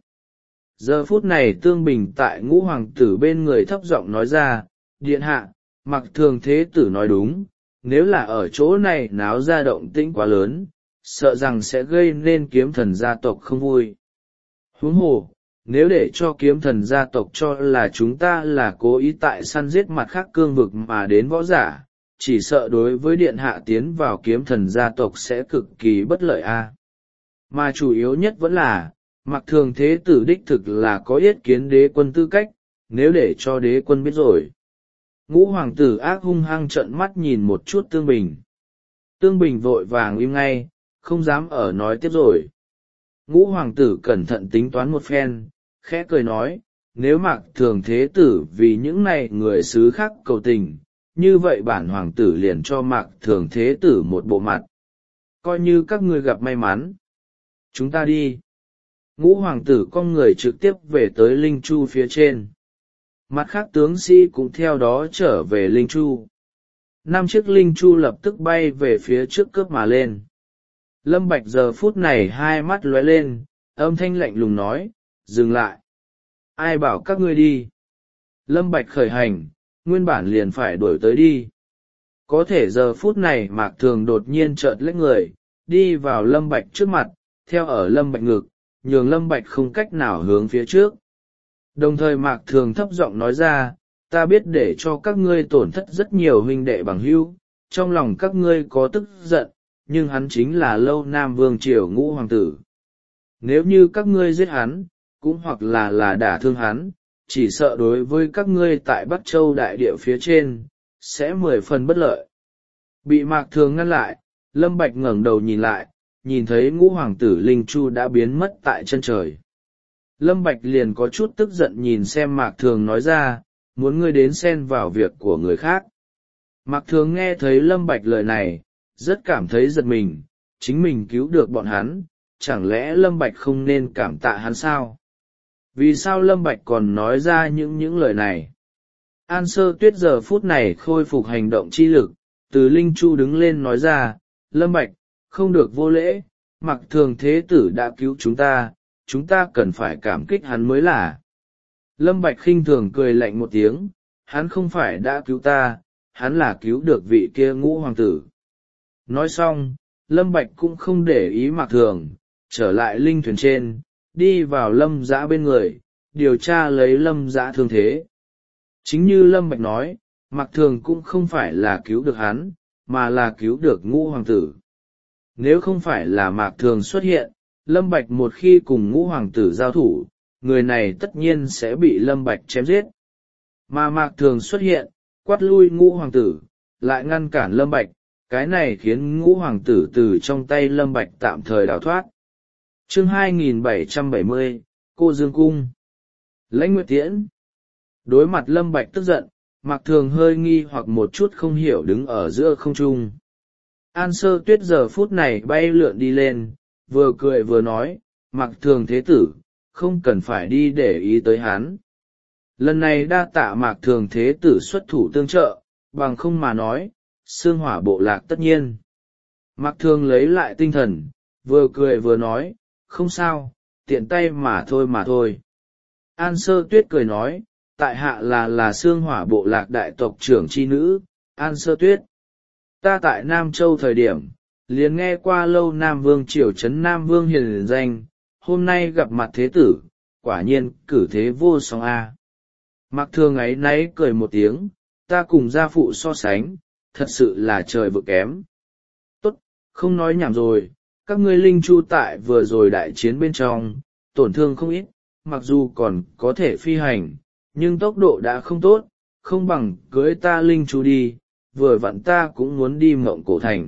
A: Giờ phút này Tương Bình tại Ngũ hoàng tử bên người thấp giọng nói ra, điện hạ, Mạc Thường Thế Tử nói đúng, nếu là ở chỗ này náo ra động tĩnh quá lớn, sợ rằng sẽ gây nên kiếm thần gia tộc không vui. Huống hồ, nếu để cho kiếm thần gia tộc cho là chúng ta là cố ý tại săn giết mặt khác cương vực mà đến võ giả, chỉ sợ đối với điện hạ tiến vào kiếm thần gia tộc sẽ cực kỳ bất lợi a. Mà chủ yếu nhất vẫn là, Mạc Thường Thế Tử đích thực là có yết kiến đế quân tư cách, nếu để cho đế quân biết rồi. Ngũ hoàng tử ác hung hăng trợn mắt nhìn một chút Tương Bình. Tương Bình vội vàng im ngay, không dám ở nói tiếp rồi. Ngũ hoàng tử cẩn thận tính toán một phen, khẽ cười nói, nếu Mạc Thường Thế Tử vì những này người xứ khác cầu tình, như vậy bản hoàng tử liền cho Mạc Thường Thế Tử một bộ mặt. Coi như các ngươi gặp may mắn. Chúng ta đi. Ngũ hoàng tử con người trực tiếp về tới Linh Chu phía trên. Mặt khác tướng sĩ cũng theo đó trở về Linh Chu. Năm chiếc Linh Chu lập tức bay về phía trước cướp mà lên. Lâm Bạch giờ phút này hai mắt lóe lên, âm thanh lạnh lùng nói, dừng lại. Ai bảo các ngươi đi? Lâm Bạch khởi hành, nguyên bản liền phải đuổi tới đi. Có thể giờ phút này Mạc Thường đột nhiên chợt lách người, đi vào Lâm Bạch trước mặt, theo ở Lâm Bạch ngực, nhường Lâm Bạch không cách nào hướng phía trước. Đồng thời Mạc Thường thấp giọng nói ra, ta biết để cho các ngươi tổn thất rất nhiều huynh đệ bằng hữu, trong lòng các ngươi có tức giận, nhưng hắn chính là Lâu Nam Vương Triều Ngũ hoàng tử. Nếu như các ngươi giết hắn, cũng hoặc là là đả thương hắn, chỉ sợ đối với các ngươi tại Bắc Châu đại địa phía trên, sẽ mười phần bất lợi. Bị Mạc Thường ngăn lại, Lâm Bạch ngẩng đầu nhìn lại, nhìn thấy ngũ hoàng tử Linh Chu đã biến mất tại chân trời. Lâm Bạch liền có chút tức giận nhìn xem Mạc Thường nói ra, muốn ngươi đến xen vào việc của người khác. Mạc Thường nghe thấy Lâm Bạch lời này, rất cảm thấy giật mình, chính mình cứu được bọn hắn, chẳng lẽ Lâm Bạch không nên cảm tạ hắn sao? Vì sao Lâm Bạch còn nói ra những những lời này? An Sơ Tuyết giờ phút này khôi phục hành động chi lực, từ Linh Chu đứng lên nói ra, Lâm Bạch, không được vô lễ, Mạc Thường thế tử đã cứu chúng ta, chúng ta cần phải cảm kích hắn mới là. Lâm Bạch khinh thường cười lạnh một tiếng, hắn không phải đã cứu ta, hắn là cứu được vị kia ngũ hoàng tử. Nói xong, Lâm Bạch cũng không để ý Mạc Thường, trở lại linh thuyền trên, đi vào Lâm Dã bên người, điều tra lấy Lâm Dã thương thế. Chính như Lâm Bạch nói, Mạc Thường cũng không phải là cứu được hắn, mà là cứu được ngũ hoàng tử. Nếu không phải là Mạc Thường xuất hiện, Lâm Bạch một khi cùng ngũ hoàng tử giao thủ, người này tất nhiên sẽ bị Lâm Bạch chém giết. Mà Mạc Thường xuất hiện, quát lui ngũ hoàng tử, lại ngăn cản Lâm Bạch, cái này khiến ngũ hoàng tử từ trong tay Lâm Bạch tạm thời đào thoát. Chương hai nghìn bảy trăm bảy mươi, Cô Dương Cung. Lãnh Nguyệt Tiễn. Đối mặt Lâm Bạch tức giận, Mạc Thường hơi nghi hoặc một chút không hiểu đứng ở giữa không trung. An Sơ Tuyết giờ phút này bay lượn đi lên, vừa cười vừa nói, Mạc Thường thế tử, không cần phải đi để ý tới hắn. Lần này đa tạ Mạc Thường thế tử xuất thủ tương trợ, bằng không mà nói, xương hỏa bộ lạc tất nhiên. Mạc Thường lấy lại tinh thần, vừa cười vừa nói, không sao, tiện tay mà thôi mà thôi. An Sơ Tuyết cười nói, tại hạ là là xương hỏa bộ lạc đại tộc trưởng chi nữ, An Sơ Tuyết. Ta tại Nam Châu thời điểm, liền nghe qua lâu Nam Vương triều trấn Nam Vương hiền danh, hôm nay gặp mặt thế tử, quả nhiên cử thế vô song a. Mạc Thường ấy nấy cười một tiếng, ta cùng gia phụ so sánh, thật sự là trời vực kém. Tốt, không nói nhảm rồi, các ngươi linh chu tại vừa rồi đại chiến bên trong, tổn thương không ít, mặc dù còn có thể phi hành, nhưng tốc độ đã không tốt, không bằng cưới ta linh chu đi, vừa vặn ta cũng muốn đi Mộng Cổ Thành.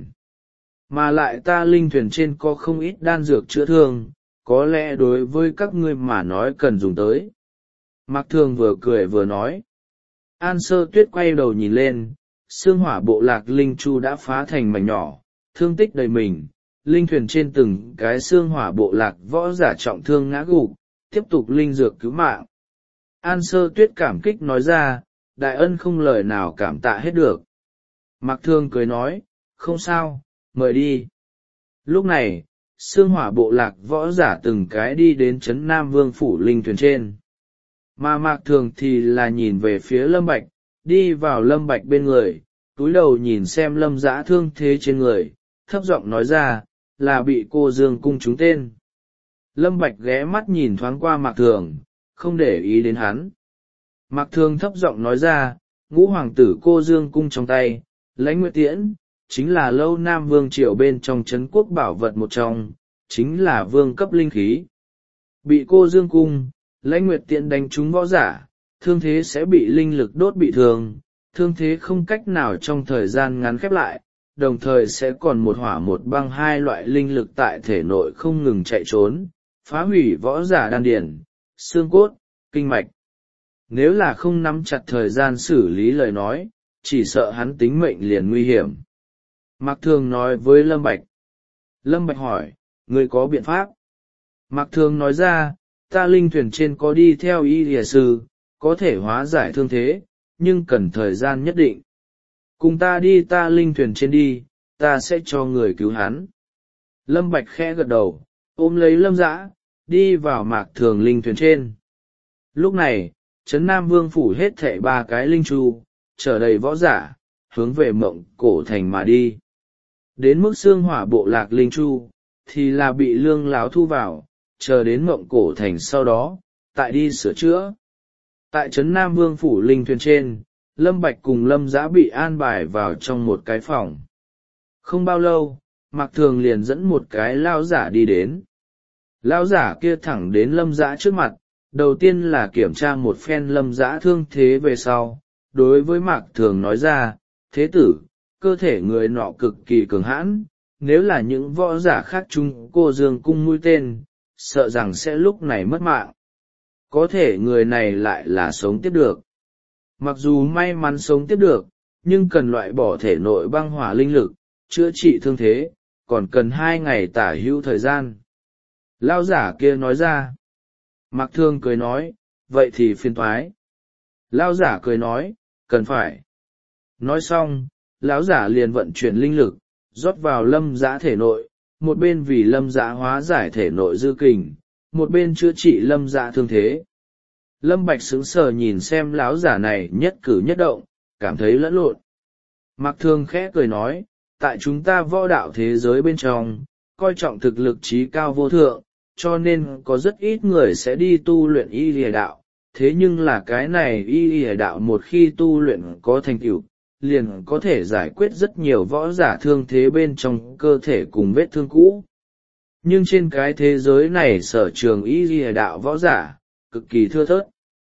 A: Mà lại ta linh thuyền trên có không ít đan dược chữa thương, có lẽ đối với các ngươi mà nói cần dùng tới. Mạc Thường vừa cười vừa nói. An Sơ Tuyết quay đầu nhìn lên, xương hỏa bộ lạc linh chu đã phá thành mảnh nhỏ, thương tích đầy mình, linh thuyền trên từng cái xương hỏa bộ lạc võ giả trọng thương ngã gục, tiếp tục linh dược cứu mạng. An Sơ Tuyết cảm kích nói ra, đại ân không lời nào cảm tạ hết được. Mạc Thường cười nói, không sao, mời đi. Lúc này, xương hỏa bộ lạc võ giả từng cái đi đến trấn Nam Vương phủ linh thuyền trên. Mà Mạc Thường thì là nhìn về phía Lâm Bạch, đi vào Lâm Bạch bên người, túi đầu nhìn xem Lâm Dã thương thế trên người, thấp giọng nói ra, là bị cô Dương Cung trúng tên. Lâm Bạch ghé mắt nhìn thoáng qua Mạc Thường, không để ý đến hắn. Mạc Thường thấp giọng nói ra, ngũ hoàng tử cô Dương Cung trong tay, Lãnh Nguyệt Tiễn, chính là lâu Nam Vương triều bên trong trấn quốc bảo vật một trong, chính là vương cấp linh khí. Bị cô Dương Cung, Lãnh Nguyệt Tiễn đánh trúng võ giả, thương thế sẽ bị linh lực đốt bị thương, thương thế không cách nào trong thời gian ngắn khép lại, đồng thời sẽ còn một hỏa một băng hai loại linh lực tại thể nội không ngừng chạy trốn, phá hủy võ giả đan điển, xương cốt, kinh mạch. Nếu là không nắm chặt thời gian xử lý lời nói, chỉ sợ hắn tính mệnh liền nguy hiểm. Mạc Thường nói với Lâm Bạch. Lâm Bạch hỏi, ngươi có biện pháp? Mạc Thường nói ra, ta linh thuyền trên có đi theo y lìa sư, có thể hóa giải thương thế, nhưng cần thời gian nhất định. Cùng ta đi ta linh thuyền trên đi, ta sẽ cho người cứu hắn. Lâm Bạch khẽ gật đầu, ôm lấy Lâm Dã, đi vào Mạc Thường linh thuyền trên. Lúc này, trấn Nam Vương phủ hết thảy ba cái linh chu, chở đầy võ giả, hướng về Mộng Cổ Thành mà đi. Đến mức xương hỏa bộ lạc linh chu, thì là bị Lương Láo thu vào, chờ đến Mộng Cổ Thành sau đó, tại đi sửa chữa. Tại trấn Nam Vương phủ linh thuyền trên, Lâm Bạch cùng Lâm Dã bị an bài vào trong một cái phòng. Không bao lâu, Mạc Thường liền dẫn một cái lao giả đi đến. Lao giả kia thẳng đến Lâm Dã trước mặt, đầu tiên là kiểm tra một phen Lâm Dã thương thế về sau, đối với Mạc Thường nói ra, thế tử, cơ thể người nọ cực kỳ cường hãn, nếu là những võ giả khác chung cô dương cung mũi tên, sợ rằng sẽ lúc này mất mạng. Có thể người này lại là sống tiếp được. Mặc dù may mắn sống tiếp được, nhưng cần loại bỏ thể nội băng hỏa linh lực, chữa trị thương thế, còn cần hai ngày tả hữu thời gian. Lao giả kia nói ra. Mạc Thương cười nói, vậy thì phiền toái. Lao giả cười nói, cần phải. Nói xong, lão giả liền vận chuyển linh lực, rót vào Lâm Dã thể nội, một bên vì Lâm Dã hóa giải thể nội dư kình, một bên chữa trị Lâm Dã thương thế. Lâm Bạch sững sờ nhìn xem lão giả này nhất cử nhất động, cảm thấy lẫn lộn. Mạc Thương khẽ cười nói, tại chúng ta võ đạo thế giới bên trong, coi trọng thực lực trí cao vô thượng, cho nên có rất ít người sẽ đi tu luyện y lìa đạo. Thế nhưng là cái này y lìa đạo một khi tu luyện có thành tựu, liền có thể giải quyết rất nhiều võ giả thương thế bên trong cơ thể cùng vết thương cũ. Nhưng trên cái thế giới này sở trường y lìa đạo võ giả, cực kỳ thưa thớt.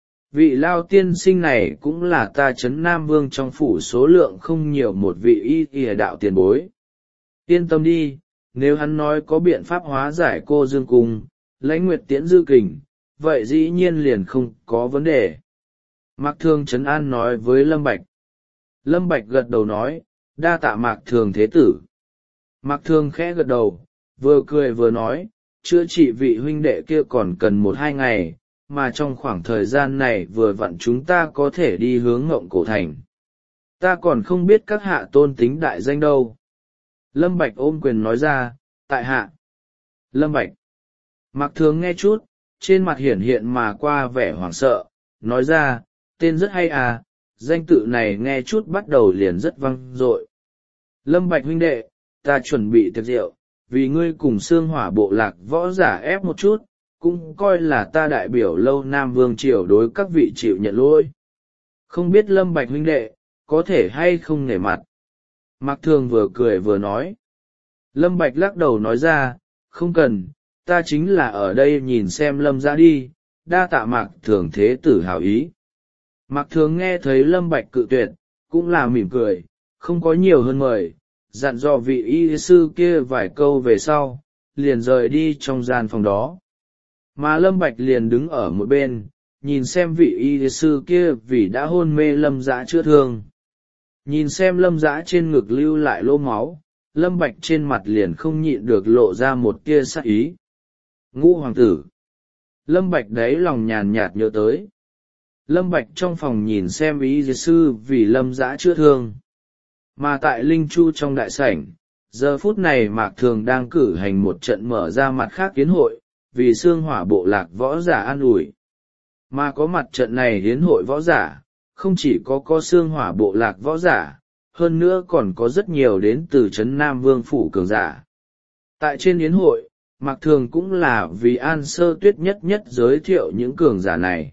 A: Vị Lao tiên sinh này cũng là ta Trấn Nam Vương trong phủ số lượng không nhiều một vị y lìa đạo tiền bối. Yên tâm đi, nếu hắn nói có biện pháp hóa giải cô dương cung, lãnh nguyệt tiễn dư kình, vậy dĩ nhiên liền không có vấn đề. Mạc Thương trấn an nói với Lâm Bạch. Lâm Bạch gật đầu nói, đa tạ Mạc Thường thế tử. Mạc Thương khẽ gật đầu, vừa cười vừa nói, chữa trị vị huynh đệ kia còn cần một hai ngày, mà trong khoảng thời gian này vừa vặn chúng ta có thể đi hướng Ngộng Cổ Thành. Ta còn không biết các hạ tôn tính đại danh đâu. Lâm Bạch ôm quyền nói ra, tại hạ. Lâm Bạch. Mạc Thương nghe chút, trên mặt hiển hiện mà qua vẻ hoảng sợ, nói ra, tên rất hay à, danh tự này nghe chút bắt đầu liền rất vang dội. Lâm Bạch huynh đệ, ta chuẩn bị tiệc rượu, vì ngươi cùng xương hỏa bộ lạc võ giả ép một chút, cũng coi là ta đại biểu Lâu Nam Vương triều đối các vị chịu nhận lỗi. Không biết Lâm Bạch huynh đệ, có thể hay không nể mặt. Mạc Thương vừa cười vừa nói. Lâm Bạch lắc đầu nói ra, không cần, ta chính là ở đây nhìn xem Lâm Dã đi, đa tạ Mạc Thường thế tử hảo ý. Mạc Thường nghe thấy Lâm Bạch cự tuyệt, cũng là mỉm cười, không có nhiều hơn mời, dặn dò vị y sư kia vài câu về sau, liền rời đi trong gian phòng đó. Mà Lâm Bạch liền đứng ở một bên, nhìn xem vị y sư kia vì đã hôn mê Lâm Dã chữa thương. Nhìn xem Lâm Dã trên ngực lưu lại lỗ máu, Lâm Bạch trên mặt liền không nhịn được lộ ra một tia sắc ý. Ngũ hoàng tử. Lâm Bạch đáy lòng nhàn nhạt nhớ tới. Lâm Bạch trong phòng nhìn xem y sư vì Lâm Dã chữa thương. Mà tại Linh Chu trong đại sảnh, giờ phút này Mạc Thường đang cử hành một trận mở ra mặt khác yến hội, vì xương hỏa bộ lạc võ giả an ủi. Mà có mặt trận này yến hội võ giả, không chỉ có có xương hỏa bộ lạc võ giả, hơn nữa còn có rất nhiều đến từ Trấn Nam Vương phủ cường giả. Tại trên yến hội, Mạc Thường cũng là vì An Sơ Tuyết nhất nhất giới thiệu những cường giả này.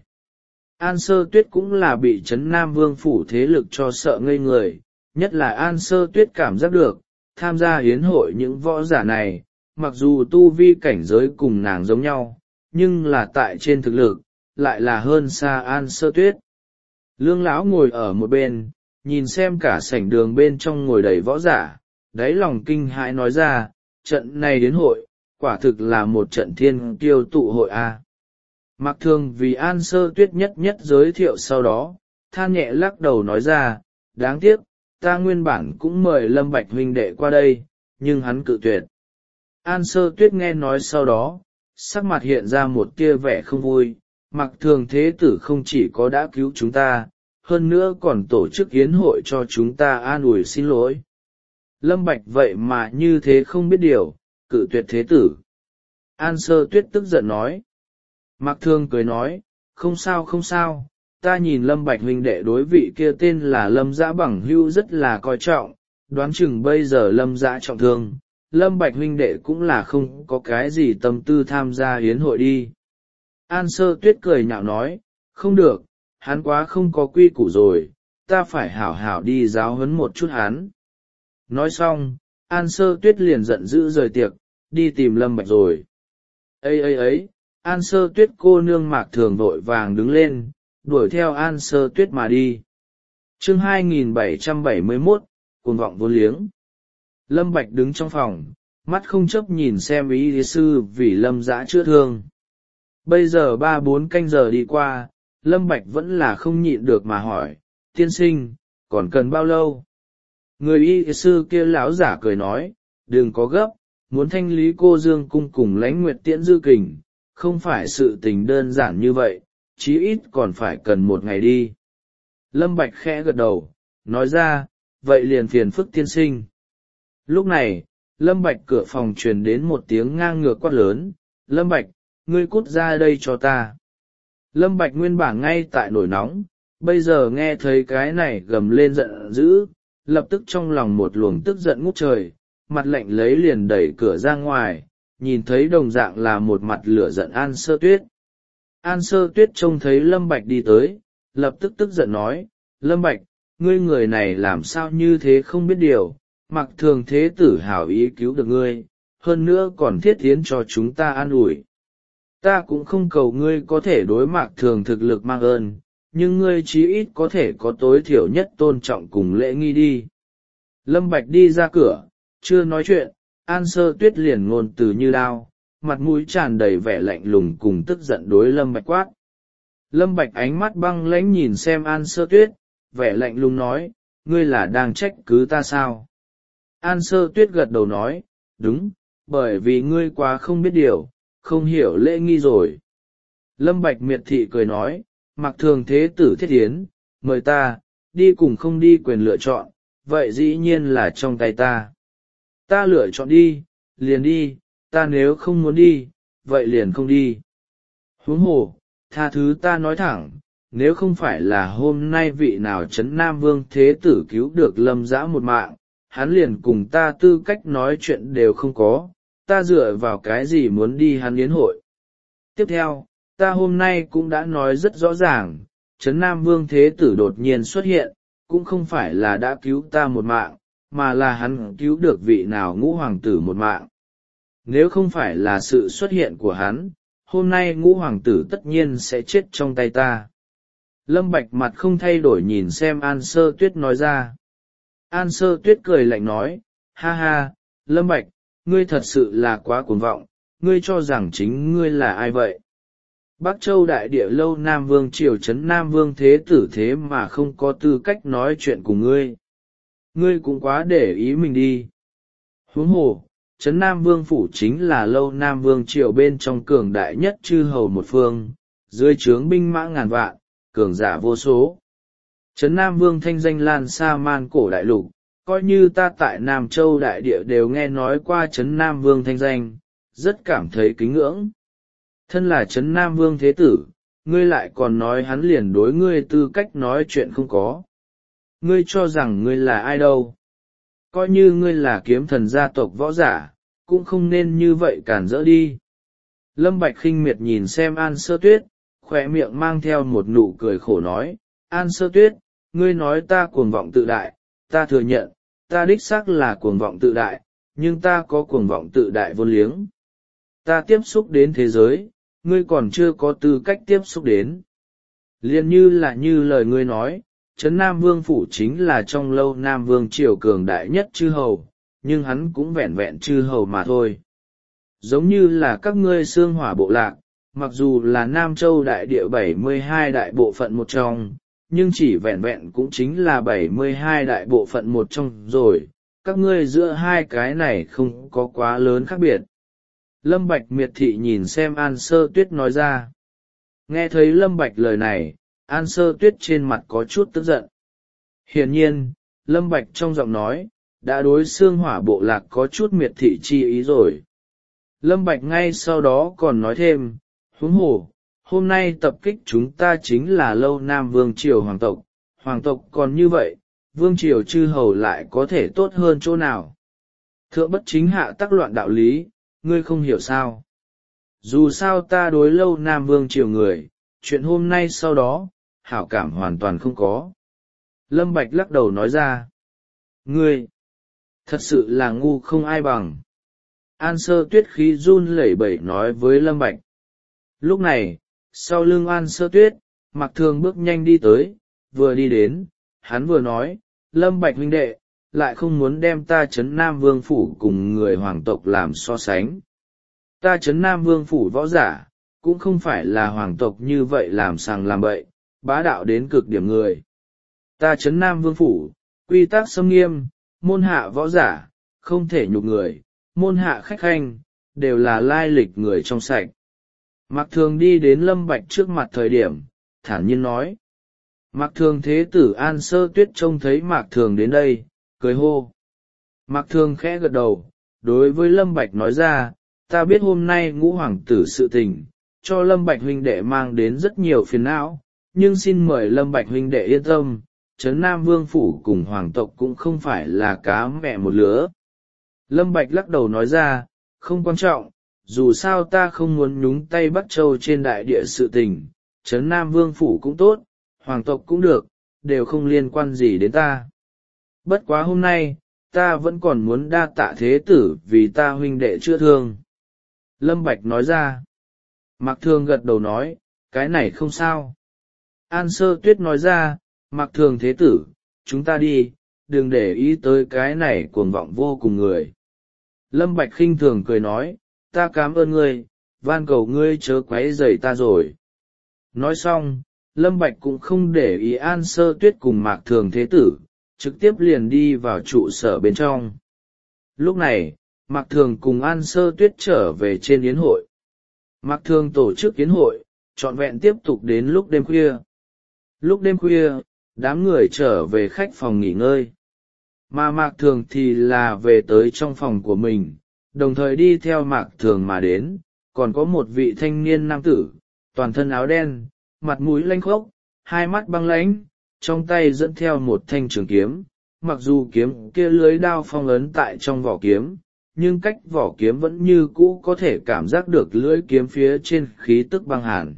A: An Sơ Tuyết cũng là bị Trấn Nam Vương phủ thế lực cho sợ ngây người, nhất là An Sơ Tuyết cảm giác được, tham gia yến hội những võ giả này, mặc dù tu vi cảnh giới cùng nàng giống nhau, nhưng là tại trên thực lực, lại là hơn xa An Sơ Tuyết. Lương lão ngồi ở một bên, nhìn xem cả sảnh đường bên trong ngồi đầy võ giả, đáy lòng kinh hãi nói ra, trận này đến hội, quả thực là một trận thiên kiêu tụ hội a. Mạc Thường vì An Sơ Tuyết nhất nhất giới thiệu sau đó, than nhẹ lắc đầu nói ra, đáng tiếc, ta nguyên bản cũng mời Lâm Bạch huynh đệ qua đây, nhưng hắn cự tuyệt. An Sơ Tuyết nghe nói sau đó, sắc mặt hiện ra một tia vẻ không vui, Mạc Thường thế tử không chỉ có đã cứu chúng ta, hơn nữa còn tổ chức yến hội cho chúng ta an ủi xin lỗi. Lâm Bạch vậy mà như thế không biết điều, cự tuyệt thế tử. An Sơ Tuyết tức giận nói. Mạc Thường cười nói, không sao không sao, ta nhìn Lâm Bạch huynh đệ đối vị kia tên là Lâm Dã bằng hữu rất là coi trọng, đoán chừng bây giờ Lâm Dã trọng thương, Lâm Bạch huynh đệ cũng là không có cái gì tâm tư tham gia yến hội đi. An Sơ Tuyết cười nhạo nói, không được, hắn quá không có quy củ rồi, ta phải hảo hảo đi giáo huấn một chút hắn. Nói xong, An Sơ Tuyết liền giận dữ rời tiệc, đi tìm Lâm Bạch rồi. Ê ê ấy, An Sơ Tuyết cô nương Mạc Thường vội vàng đứng lên, đuổi theo An Sơ Tuyết mà đi. Chương hai nghìn bảy trăm bảy mươi mốt, cuồng vọng vô liếng. Lâm Bạch đứng trong phòng, mắt không chớp nhìn xem y sư vì Lâm Dã chữa thương. Bây giờ ba bốn canh giờ đi qua, Lâm Bạch vẫn là không nhịn được mà hỏi, tiên sinh, còn cần bao lâu? Người y sư kia lão giả cười nói, đừng có gấp, muốn thanh lý cô Dương cung cùng Lãnh Nguyệt Tiễn dư kình, không phải sự tình đơn giản như vậy, chí ít còn phải cần một ngày đi. Lâm Bạch khẽ gật đầu, nói ra, vậy liền phiền phức tiên sinh. Lúc này, Lâm Bạch cửa phòng truyền đến một tiếng ngang ngược quát lớn, Lâm Bạch, ngươi cút ra đây cho ta. Lâm Bạch nguyên bản ngay tại nổi nóng, bây giờ nghe thấy cái này gầm lên giận dữ, lập tức trong lòng một luồng tức giận ngút trời, mặt lạnh lấy liền đẩy cửa ra ngoài, nhìn thấy đồng dạng là một mặt lửa giận An Sơ Tuyết. An Sơ Tuyết trông thấy Lâm Bạch đi tới, lập tức tức giận nói, Lâm Bạch, ngươi người này làm sao như thế không biết điều, Mặc Thường thế tử hảo ý cứu được ngươi, hơn nữa còn thiết tiến cho chúng ta an ủi. Ta cũng không cầu ngươi có thể đối Mạc Thường thực lực mang ơn, nhưng ngươi chí ít có thể có tối thiểu nhất tôn trọng cùng lễ nghi đi. Lâm Bạch đi ra cửa, chưa nói chuyện, An Sơ Tuyết liền ngôn từ như đao, mặt mũi tràn đầy vẻ lạnh lùng cùng tức giận đối Lâm Bạch quát. Lâm Bạch ánh mắt băng lãnh nhìn xem An Sơ Tuyết, vẻ lạnh lùng nói, ngươi là đang trách cứ ta sao? An Sơ Tuyết gật đầu nói, đúng, bởi vì ngươi quá không biết điều, không hiểu lễ nghi rồi. Lâm Bạch miệt thị cười nói, Mặc Thường thế tử thiết tiến, mời ta, đi cùng không đi quyền lựa chọn, vậy dĩ nhiên là trong tay ta. Ta lựa chọn đi, liền đi, ta nếu không muốn đi, vậy liền không đi. Huống hồ, tha thứ ta nói thẳng, nếu không phải là hôm nay vị nào Trấn Nam Vương thế tử cứu được Lâm Dã một mạng, hắn liền cùng ta tư cách nói chuyện đều không có, ta dựa vào cái gì muốn đi hắn yến hội. Tiếp theo, ta hôm nay cũng đã nói rất rõ ràng, Trấn Nam Vương thế tử đột nhiên xuất hiện, cũng không phải là đã cứu ta một mạng, mà là hắn cứu được vị nào ngũ hoàng tử một mạng. Nếu không phải là sự xuất hiện của hắn, hôm nay ngũ hoàng tử tất nhiên sẽ chết trong tay ta. Lâm Bạch mặt không thay đổi nhìn xem An Sơ Tuyết nói ra. An Sơ Tuyết cười lạnh nói, ha ha, Lâm Bạch, ngươi thật sự là quá cuồng vọng, ngươi cho rằng chính ngươi là ai vậy? Bắc Châu đại địa lâu Nam Vương triều Trấn Nam Vương thế tử thế mà không có tư cách nói chuyện cùng ngươi. Ngươi cũng quá để ý mình đi. Huống hồ, Trấn Nam Vương phủ chính là lâu Nam Vương triều bên trong cường đại nhất chư hầu một phương, dưới trướng binh mã ngàn vạn, cường giả vô số. Trấn Nam Vương thanh danh lan xa man cổ đại lục, coi như ta tại Nam Châu đại địa đều nghe nói qua Trấn Nam Vương thanh danh, rất cảm thấy kính ngưỡng. Thân là Trấn Nam Vương thế tử, ngươi lại còn nói hắn liền đối ngươi tư cách nói chuyện không có. Ngươi cho rằng ngươi là ai đâu? Coi như ngươi là kiếm thần gia tộc võ giả, cũng không nên như vậy cản rỡ đi. Lâm Bạch khinh miệt nhìn xem An Sơ Tuyết, khỏe miệng mang theo một nụ cười khổ nói, An Sơ Tuyết, ngươi nói ta cuồng vọng tự đại, ta thừa nhận, ta đích xác là cuồng vọng tự đại, nhưng ta có cuồng vọng tự đại vô liếng. Ta tiếp xúc đến thế giới, ngươi còn chưa có tư cách tiếp xúc đến. Liên như là như lời ngươi nói, Trấn Nam Vương phủ chính là trong lâu Nam Vương triều cường đại nhất chư hầu, nhưng hắn cũng vẹn vẹn chư hầu mà thôi. Giống như là các ngươi xương hỏa bộ lạc, mặc dù là Nam Châu đại địa bảy mươi hai đại bộ phận một trong, nhưng chỉ vẹn vẹn cũng chính là bảy mươi hai đại bộ phận một trong rồi, các ngươi giữa hai cái này không có quá lớn khác biệt. Lâm Bạch miệt thị nhìn xem An Sơ Tuyết nói ra. Nghe thấy Lâm Bạch lời này, An Sơ Tuyết trên mặt có chút tức giận. Hiển nhiên, Lâm Bạch trong giọng nói, đã đối xương hỏa bộ lạc có chút miệt thị chi ý rồi. Lâm Bạch ngay sau đó còn nói thêm, huống hồ, hôm nay tập kích chúng ta chính là lâu Nam Vương triều hoàng tộc, hoàng tộc còn như vậy, Vương triều chư hầu lại có thể tốt hơn chỗ nào. Thượng bất chính hạ tắc loạn đạo lý, ngươi không hiểu sao. Dù sao ta đối lâu Nam Vương triều người, chuyện hôm nay sau đó, hảo cảm hoàn toàn không có. Lâm Bạch lắc đầu nói ra. Ngươi, thật sự là ngu không ai bằng. An Sơ Tuyết khí run lẩy bẩy nói với Lâm Bạch. Lúc này, sau lưng An Sơ Tuyết, Mạc Thường bước nhanh đi tới, vừa đi đến, hắn vừa nói, Lâm Bạch huynh đệ, lại không muốn đem ta Trấn Nam Vương Phủ cùng người hoàng tộc làm so sánh. Ta Trấn Nam Vương Phủ võ giả, cũng không phải là hoàng tộc như vậy làm sàng làm bậy, bá đạo đến cực điểm người. Ta Trấn Nam Vương Phủ, quy tắc xâm nghiêm, môn hạ võ giả, không thể nhục người, môn hạ khách khanh, đều là lai lịch người trong sạch. Mạc Thường đi đến Lâm Bạch trước mặt thời điểm, thản nhiên nói. Mạc Thường thế tử An Sơ Tuyết trông thấy Mạc Thường đến đây, cười hô. Mạc Thường khẽ gật đầu, đối với Lâm Bạch nói ra, ta biết hôm nay ngũ hoàng tử sự tình, cho Lâm Bạch huynh đệ mang đến rất nhiều phiền não, nhưng xin mời Lâm Bạch huynh đệ yên tâm, Trấn Nam Vương Phủ cùng hoàng tộc cũng không phải là cá mẹ một lứa. Lâm Bạch lắc đầu nói ra, không quan trọng, dù sao ta không muốn nhúng tay Bắc Châu trên đại địa sự tình, Trấn Nam Vương Phủ cũng tốt, hoàng tộc cũng được, đều không liên quan gì đến ta. Bất quá hôm nay, ta vẫn còn muốn đa tạ thế tử vì ta huynh đệ chữa thương. Lâm Bạch nói ra. Mạc Thường gật đầu nói, cái này không sao. An Sơ Tuyết nói ra, Mạc Thường thế tử, chúng ta đi, đừng để ý tới cái này cuồng vọng vô cùng người. Lâm Bạch khinh thường cười nói, ta cảm ơn ngươi, van cầu ngươi chớ quấy rầy ta rồi. Nói xong, Lâm Bạch cũng không để ý An Sơ Tuyết cùng Mạc Thường thế tử, trực tiếp liền đi vào trụ sở bên trong. Lúc này, Mạc Thường cùng An Sơ Tuyết trở về trên yến hội. Mạc Thường tổ chức yến hội, trọn vẹn tiếp tục đến lúc đêm khuya. Lúc đêm khuya, đám người trở về khách phòng nghỉ ngơi. Mà Mạc Thường thì là về tới trong phòng của mình, đồng thời đi theo Mạc Thường mà đến, còn có một vị thanh niên nam tử, toàn thân áo đen, mặt mũi lanh khốc, hai mắt băng lãnh, trong tay dẫn theo một thanh trường kiếm, mặc dù kiếm kia lưới đao phong ấn tại trong vỏ kiếm, nhưng cách vỏ kiếm vẫn như cũ có thể cảm giác được lưỡi kiếm phía trên khí tức băng hàn.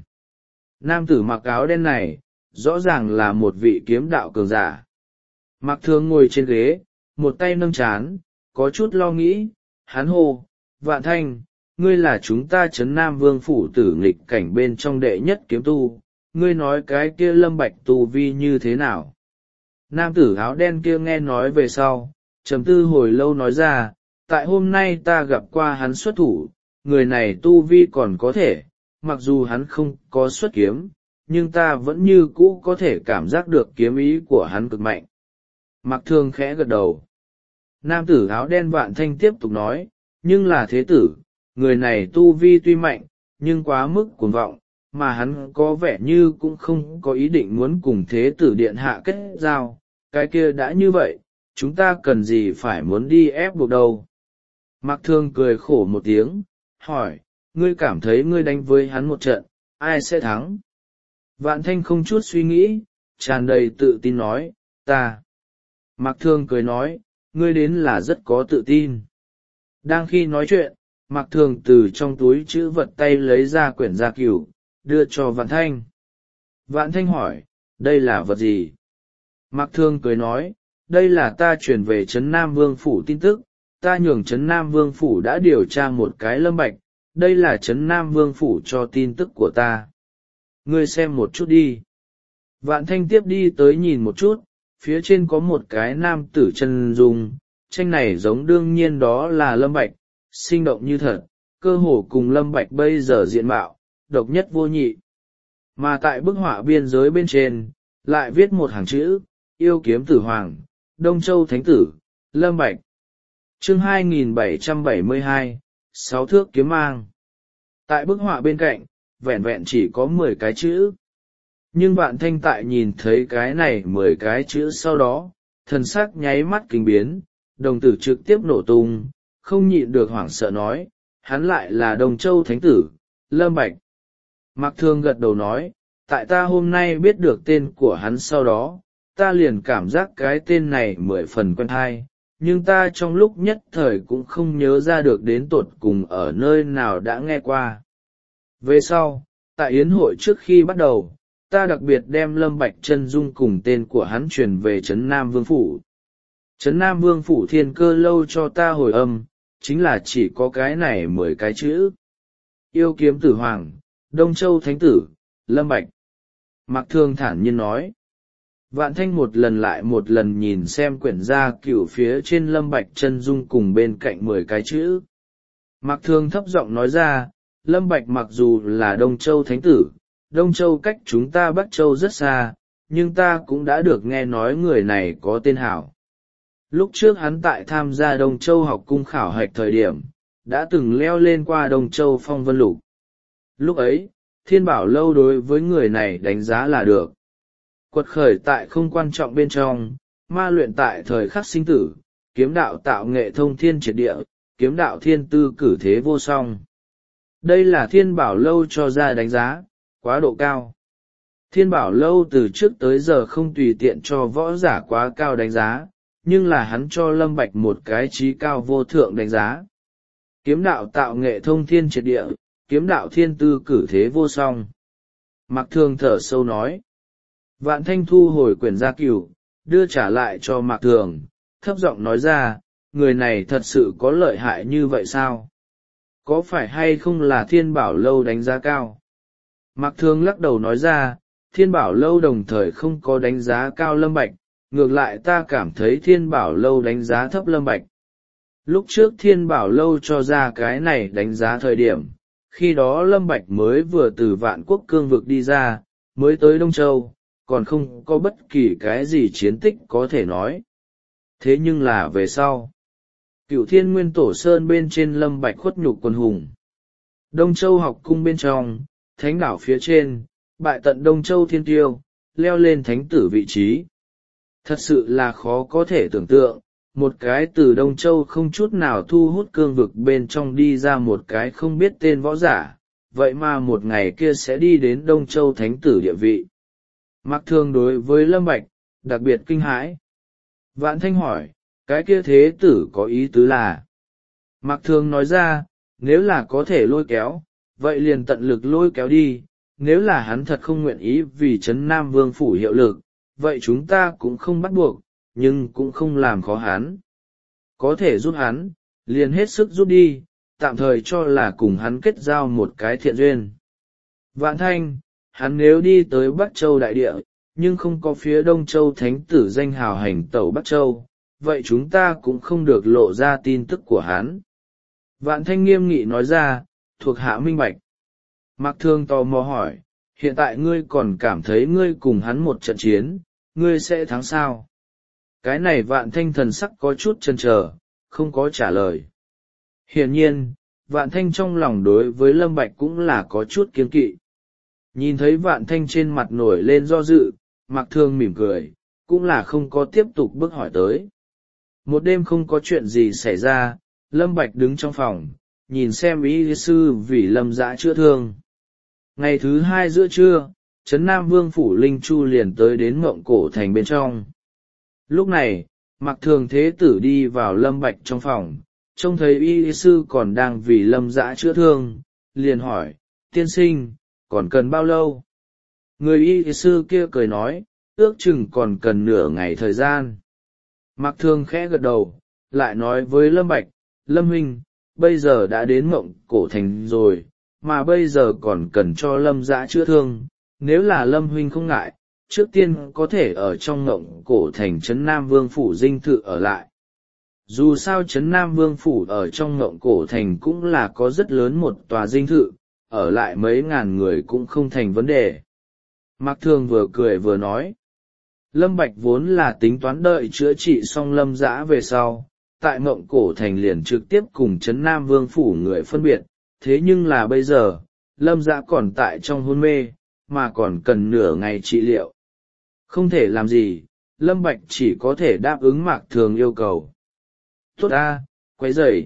A: Nam tử mặc áo đen này, rõ ràng là một vị kiếm đạo cường giả. Mạc Thường ngồi trên ghế, một tay nâng chán, có chút lo nghĩ, hắn hô, Vạn Thanh, ngươi là chúng ta Trấn Nam Vương Phủ tử nghịch cảnh bên trong đệ nhất kiếm tu, ngươi nói cái kia Lâm Bạch tu vi như thế nào? Nam tử áo đen kia nghe nói về sau, trầm tư hồi lâu nói ra, tại hôm nay ta gặp qua hắn xuất thủ, người này tu vi còn có thể, mặc dù hắn không có xuất kiếm, nhưng ta vẫn như cũ có thể cảm giác được kiếm ý của hắn cực mạnh. Mạc Thường khẽ gật đầu. Nam tử áo đen Vạn Thanh tiếp tục nói, nhưng là thế tử, người này tu vi tuy mạnh, nhưng quá mức cuồng vọng, mà hắn có vẻ như cũng không có ý định muốn cùng thế tử điện hạ kết giao, cái kia đã như vậy, chúng ta cần gì phải muốn đi ép buộc đâu. Mạc Thường cười khổ một tiếng, hỏi, ngươi cảm thấy ngươi đánh với hắn một trận, ai sẽ thắng? Vạn Thanh không chút suy nghĩ, tràn đầy tự tin nói, ta. Mạc Thường cười nói, ngươi đến là rất có tự tin. Đang khi nói chuyện, Mạc Thường từ trong túi chữ vật tay lấy ra quyển gia cửu, đưa cho Vạn Thanh. Vạn Thanh hỏi, đây là vật gì? Mạc Thường cười nói, đây là ta chuyển về Trấn Nam Vương Phủ tin tức, ta nhường Trấn Nam Vương Phủ đã điều tra một cái Lâm Bạch, đây là Trấn Nam Vương Phủ cho tin tức của ta. Ngươi xem một chút đi. Vạn Thanh tiếp đi tới nhìn một chút, phía trên có một cái nam tử chân dung, tranh này giống đương nhiên đó là Lâm Bạch, sinh động như thật, cơ hồ cùng Lâm Bạch bây giờ diện mạo, độc nhất vô nhị. Mà tại bức họa biên giới bên trên, lại viết một hàng chữ, yêu kiếm tử hoàng, Đông Châu Thánh Tử, Lâm Bạch. Chương hai nghìn bảy trăm bảy mươi hai, sáu thước kiếm mang. Tại bức họa bên cạnh, vẹn vẹn chỉ có mười cái chữ. Nhưng Vạn Thanh tại nhìn thấy cái này mười cái chữ sau đó, thần sắc nháy mắt kinh biến, đồng tử trực tiếp nổ tung, không nhịn được hoảng sợ nói, hắn lại là Đông Châu Thánh Tử, Lâm Bạch. Mạc Thường gật đầu nói, tại ta hôm nay biết được tên của hắn sau đó, ta liền cảm giác cái tên này mười phần quen thai, nhưng ta trong lúc nhất thời cũng không nhớ ra được đến tột cùng ở nơi nào đã nghe qua. Về sau, tại yến hội trước khi bắt đầu, ta đặc biệt đem Lâm Bạch chân dung cùng tên của hắn truyền về Trấn Nam Vương Phủ. Trấn Nam Vương Phủ Thiên Cơ Lâu cho ta hồi âm, chính là chỉ có cái này mười cái chữ. Yêu kiếm tử hoàng, Đông Châu Thánh Tử, Lâm Bạch. Mạc Thương thản nhiên nói. Vạn Thanh một lần lại một lần nhìn xem quyển gia cửu phía trên Lâm Bạch chân dung cùng bên cạnh mười cái chữ. Mạc Thương thấp giọng nói ra, Lâm Bạch mặc dù là Đông Châu Thánh Tử, Đông Châu cách chúng ta Bắc Châu rất xa, nhưng ta cũng đã được nghe nói người này có tên hảo. Lúc trước hắn tại tham gia Đông Châu học cung khảo hạch thời điểm, đã từng leo lên qua Đông Châu phong vân lục. Lúc ấy, Thiên Bảo Lâu đối với người này đánh giá là được. Quật khởi tại không quan trọng bên trong, ma luyện tại thời khắc sinh tử, kiếm đạo tạo nghệ thông thiên triệt địa, kiếm đạo thiên tư cử thế vô song. Đây là Thiên Bảo Lâu cho ra đánh giá, quá độ cao. Thiên Bảo Lâu từ trước tới giờ không tùy tiện cho võ giả quá cao đánh giá, nhưng là hắn cho Lâm Bạch một cái trí cao vô thượng đánh giá. Kiếm đạo tạo nghệ thông thiên triệt địa, kiếm đạo thiên tư cử thế vô song. Mạc Thương thở sâu nói. Vạn Thanh thu hồi quyển gia cửu, đưa trả lại cho Mạc Thương, thấp giọng nói ra, người này thật sự có lợi hại như vậy sao? Có phải hay không là Thiên Bảo Lâu đánh giá cao? Mạc Thương lắc đầu nói ra, Thiên Bảo Lâu đồng thời không có đánh giá cao Lâm Bạch, ngược lại ta cảm thấy Thiên Bảo Lâu đánh giá thấp Lâm Bạch. Lúc trước Thiên Bảo Lâu cho ra cái này đánh giá thời điểm, khi đó Lâm Bạch mới vừa từ Vạn Quốc cương vực đi ra, mới tới Đông Châu, còn không có bất kỳ cái gì chiến tích có thể nói. Thế nhưng là về sau, Cửu Thiên Nguyên Tổ Sơn bên trên Lâm Bạch khuất nhục quân hùng. Đông Châu học cung bên trong, thánh đảo phía trên, bại tận Đông Châu Thiên Tiêu, leo lên thánh tử vị trí. Thật sự là khó có thể tưởng tượng, một cái từ Đông Châu không chút nào thu hút cương vực bên trong đi ra một cái không biết tên võ giả, vậy mà một ngày kia sẽ đi đến Đông Châu thánh tử địa vị. Mạc Thương đối với Lâm Bạch, đặc biệt kinh hãi. Vạn Thanh hỏi, cái kia thế tử có ý tứ là? Mạc Thương nói ra, nếu là có thể lôi kéo, vậy liền tận lực lôi kéo đi, nếu là hắn thật không nguyện ý vì Trấn Nam Vương phủ hiệu lực, vậy chúng ta cũng không bắt buộc, nhưng cũng không làm khó hắn. Có thể giúp hắn, liền hết sức giúp đi, tạm thời cho là cùng hắn kết giao một cái thiện duyên. Vạn Thanh, hắn nếu đi tới Bắc Châu đại địa, nhưng không có phía Đông Châu thánh tử danh hào hành tẩu Bắc Châu, vậy chúng ta cũng không được lộ ra tin tức của hắn. Vạn Thanh nghiêm nghị nói ra, thuộc hạ minh bạch. Mạc Thương tò mò hỏi, hiện tại ngươi còn cảm thấy ngươi cùng hắn một trận chiến, ngươi sẽ thắng sao? Cái này Vạn Thanh thần sắc có chút chần chờ, không có trả lời. Hiển nhiên, Vạn Thanh trong lòng đối với Lâm Bạch cũng là có chút kiêng kỵ. Nhìn thấy Vạn Thanh trên mặt nổi lên do dự, Mạc Thương mỉm cười, cũng là không có tiếp tục bước hỏi tới. Một đêm không có chuyện gì xảy ra, Lâm Bạch đứng trong phòng, nhìn xem y sư vì Lâm Dã chữa thương. Ngày thứ hai giữa trưa, Trấn Nam Vương phủ Linh Chu liền tới đến Mộng Cổ thành bên trong. Lúc này, Mạc Thường thế tử đi vào Lâm Bạch trong phòng, trông thấy y sư còn đang vì Lâm Dã chữa thương, liền hỏi, tiên sinh, còn cần bao lâu? Người y sư kia cười nói, ước chừng còn cần nửa ngày thời gian. Mạc Thường khẽ gật đầu, lại nói với Lâm Bạch, Lâm huynh, bây giờ đã đến Mộng Cổ thành rồi, mà bây giờ còn cần cho Lâm Dã chữa thương, nếu là Lâm huynh không ngại, trước tiên có thể ở trong Mộng Cổ thành Trấn Nam Vương phủ dinh thự ở lại. Dù sao Trấn Nam Vương phủ ở trong Mộng Cổ thành cũng là có rất lớn một tòa dinh thự, ở lại mấy ngàn người cũng không thành vấn đề. Mạc Thường vừa cười vừa nói. Lâm Bạch vốn là tính toán đợi chữa trị xong Lâm Dã về sau, tại Mộng Cổ thành liền trực tiếp cùng Trấn Nam Vương phủ người phân biệt, thế nhưng là bây giờ, Lâm Dã còn tại trong hôn mê, mà còn cần nửa ngày trị liệu. Không thể làm gì, Lâm Bạch chỉ có thể đáp ứng Mạc Thường yêu cầu. Tốt a, quấy rầy.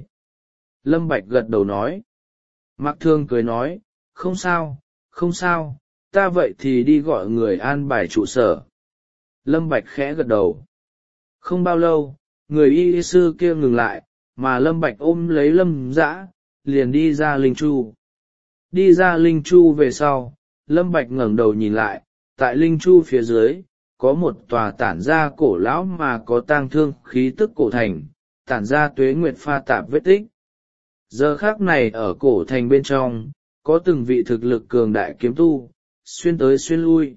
A: Lâm Bạch gật đầu nói. Mạc Thường cười nói, không sao, không sao, ta vậy thì đi gọi người an bài trụ sở. Lâm Bạch khẽ gật đầu. Không bao lâu, người y sư kia ngừng lại, mà Lâm Bạch ôm lấy Lâm Dã, liền đi ra Linh Chu. Đi ra Linh Chu về sau, Lâm Bạch ngẩng đầu nhìn lại, tại Linh Chu phía dưới, có một tòa tản ra cổ lão mà có tang thương khí tức cổ thành, tản ra tuế nguyệt pha tạp vết tích. Giờ khắc này ở cổ thành bên trong, có từng vị thực lực cường đại kiếm tu, xuyên tới xuyên lui.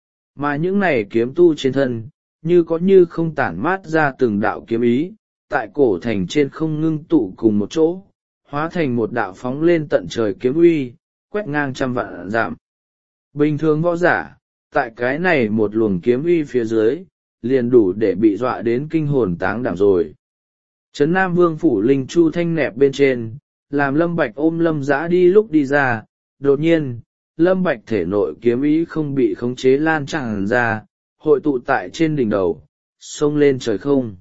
A: Mà những này kiếm tu trên thân, như có như không tản mát ra từng đạo kiếm ý, tại cổ thành trên không ngưng tụ cùng một chỗ, hóa thành một đạo phóng lên tận trời kiếm uy, quét ngang trăm vạn dặm. Bình thường võ giả, tại cái này một luồng kiếm uy phía dưới, liền đủ để bị dọa đến kinh hồn táng đảm rồi. Trấn Nam Vương phủ linh chu thanh nẹp bên trên, làm Lâm Bạch ôm Lâm Dã đi lúc đi ra, đột nhiên, Lâm Bạch thể nội kiếm ý không bị khống chế lan tràn ra, hội tụ tại trên đỉnh đầu, xông lên trời không.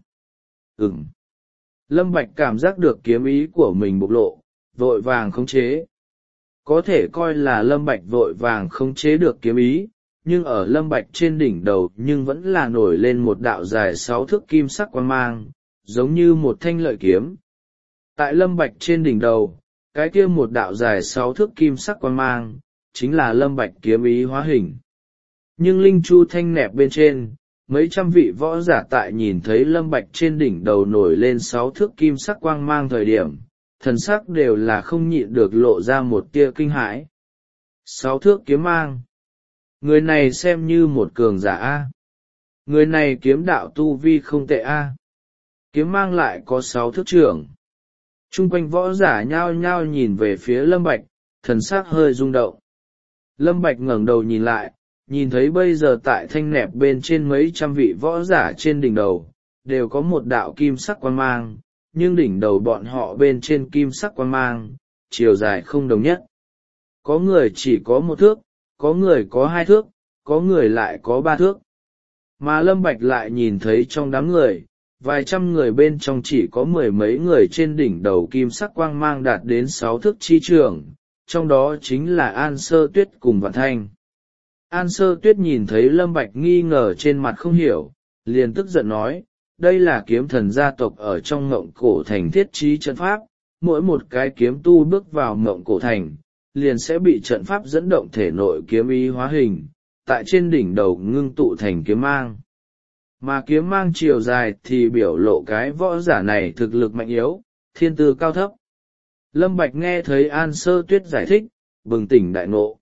A: Ừm. Lâm Bạch cảm giác được kiếm ý của mình bộc lộ, vội vàng khống chế. Có thể coi là Lâm Bạch vội vàng khống chế được kiếm ý, nhưng ở Lâm Bạch trên đỉnh đầu nhưng vẫn là nổi lên một đạo dài sáu thước kim sắc quang mang, giống như một thanh lợi kiếm. Tại Lâm Bạch trên đỉnh đầu, cái kia một đạo dài sáu thước kim sắc quang mang, chính là Lâm Bạch kiếm ý hóa hình. Nhưng linh chu thanh nẹp bên trên, mấy trăm vị võ giả tại nhìn thấy Lâm Bạch trên đỉnh đầu nổi lên sáu thước kim sắc quang mang thời điểm, thần sắc đều là không nhịn được lộ ra một tia kinh hãi. Sáu thước kiếm mang. Người này xem như một cường giả A. Người này kiếm đạo tu vi không tệ A. Kiếm mang lại có sáu thước trưởng. Trung quanh võ giả nhao nhao nhìn về phía Lâm Bạch, thần sắc hơi rung động. Lâm Bạch ngẩng đầu nhìn lại, nhìn thấy bây giờ tại thanh nẹp bên trên mấy trăm vị võ giả trên đỉnh đầu, đều có một đạo kim sắc quang mang, nhưng đỉnh đầu bọn họ bên trên kim sắc quang mang, chiều dài không đồng nhất. Có người chỉ có một thước, có người có hai thước, có người lại có ba thước. Mà Lâm Bạch lại nhìn thấy trong đám người, vài trăm người bên trong chỉ có mười mấy người trên đỉnh đầu kim sắc quang mang đạt đến sáu thước chi trường, trong đó chính là An Sơ Tuyết cùng Vạn Thanh. An Sơ Tuyết nhìn thấy Lâm Bạch nghi ngờ trên mặt không hiểu, liền tức giận nói, đây là kiếm thần gia tộc ở trong Ngộng Cổ Thành thiết trí trận pháp, mỗi một cái kiếm tu bước vào Ngộng Cổ Thành, liền sẽ bị trận pháp dẫn động thể nội kiếm ý hóa hình, tại trên đỉnh đầu ngưng tụ thành kiếm mang. Mà kiếm mang chiều dài thì biểu lộ cái võ giả này thực lực mạnh yếu, thiên tư cao thấp. Lâm Bạch nghe thấy An Sơ Tuyết giải thích, bừng tỉnh đại ngộ.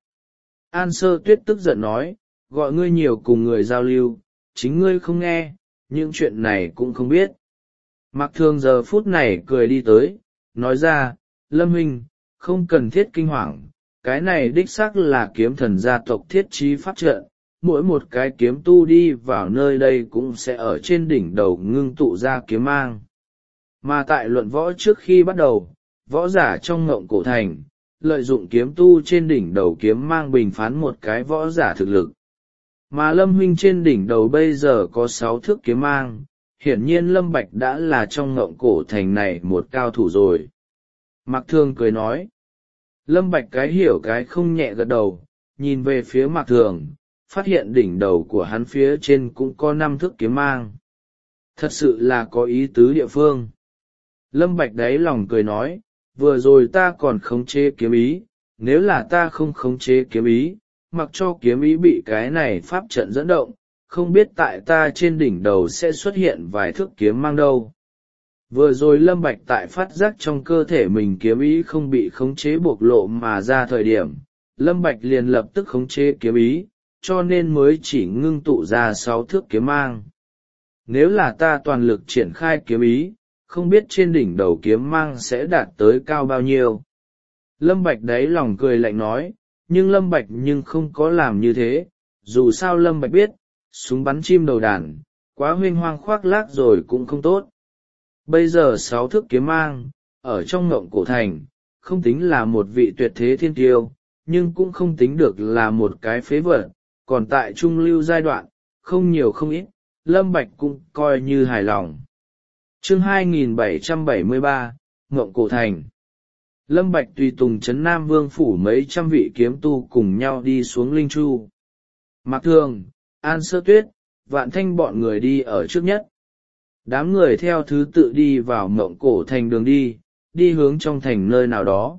A: An Sơ Tuyết tức giận nói, gọi ngươi nhiều cùng người giao lưu, chính ngươi không nghe, những chuyện này cũng không biết. Mạc Thường giờ phút này cười đi tới, nói ra, Lâm huynh, không cần thiết kinh hoàng, cái này đích xác là kiếm thần gia tộc thiết trí pháp trận, mỗi một cái kiếm tu đi vào nơi đây cũng sẽ ở trên đỉnh đầu ngưng tụ ra kiếm mang. Mà tại luận võ trước khi bắt đầu, võ giả trong Ngộng Cổ Thành, lợi dụng kiếm tu trên đỉnh đầu kiếm mang bình phán một cái võ giả thực lực. Mà Lâm huynh trên đỉnh đầu bây giờ có sáu thước kiếm mang, hiển nhiên Lâm Bạch đã là trong Ngộng Cổ Thành này một cao thủ rồi. Mạc Thường cười nói. Lâm Bạch cái hiểu cái không nhẹ gật đầu, nhìn về phía Mạc Thường, phát hiện đỉnh đầu của hắn phía trên cũng có năm thước kiếm mang. Thật sự là có ý tứ địa phương. Lâm Bạch đáy lòng cười nói, vừa rồi ta còn khống chế kiếm ý, nếu là ta không khống chế kiếm ý, mặc cho kiếm ý bị cái này pháp trận dẫn động, không biết tại ta trên đỉnh đầu sẽ xuất hiện vài thước kiếm mang đâu. Vừa rồi Lâm Bạch tại phát giác trong cơ thể mình kiếm ý không bị khống chế bộc lộ mà ra thời điểm, Lâm Bạch liền lập tức khống chế kiếm ý, cho nên mới chỉ ngưng tụ ra sáu thước kiếm mang. Nếu là ta toàn lực triển khai kiếm ý, không biết trên đỉnh đầu kiếm mang sẽ đạt tới cao bao nhiêu. Lâm Bạch đáy lòng cười lạnh nói, nhưng Lâm Bạch nhưng không có làm như thế, dù sao Lâm Bạch biết, súng bắn chim đầu đàn, quá huynh hoang khoác lác rồi cũng không tốt. Bây giờ sáu thước kiếm mang, ở trong Ngộng Cổ Thành, không tính là một vị tuyệt thế thiên tiêu, nhưng cũng không tính được là một cái phế vật, còn tại trung lưu giai đoạn, không nhiều không ít, Lâm Bạch cũng coi như hài lòng. Chương hai nghìn bảy trăm bảy mươi ba, Ngộng Cổ Thành. Lâm Bạch tùy tùng Trấn Nam Vương phủ mấy trăm vị kiếm tu cùng nhau đi xuống Linh Chu. Mạc Thường, An Sơ Tuyết, Vạn Thanh bọn người đi ở trước nhất. Đám người theo thứ tự đi vào Ngộng Cổ Thành đường đi, đi hướng trong thành nơi nào đó.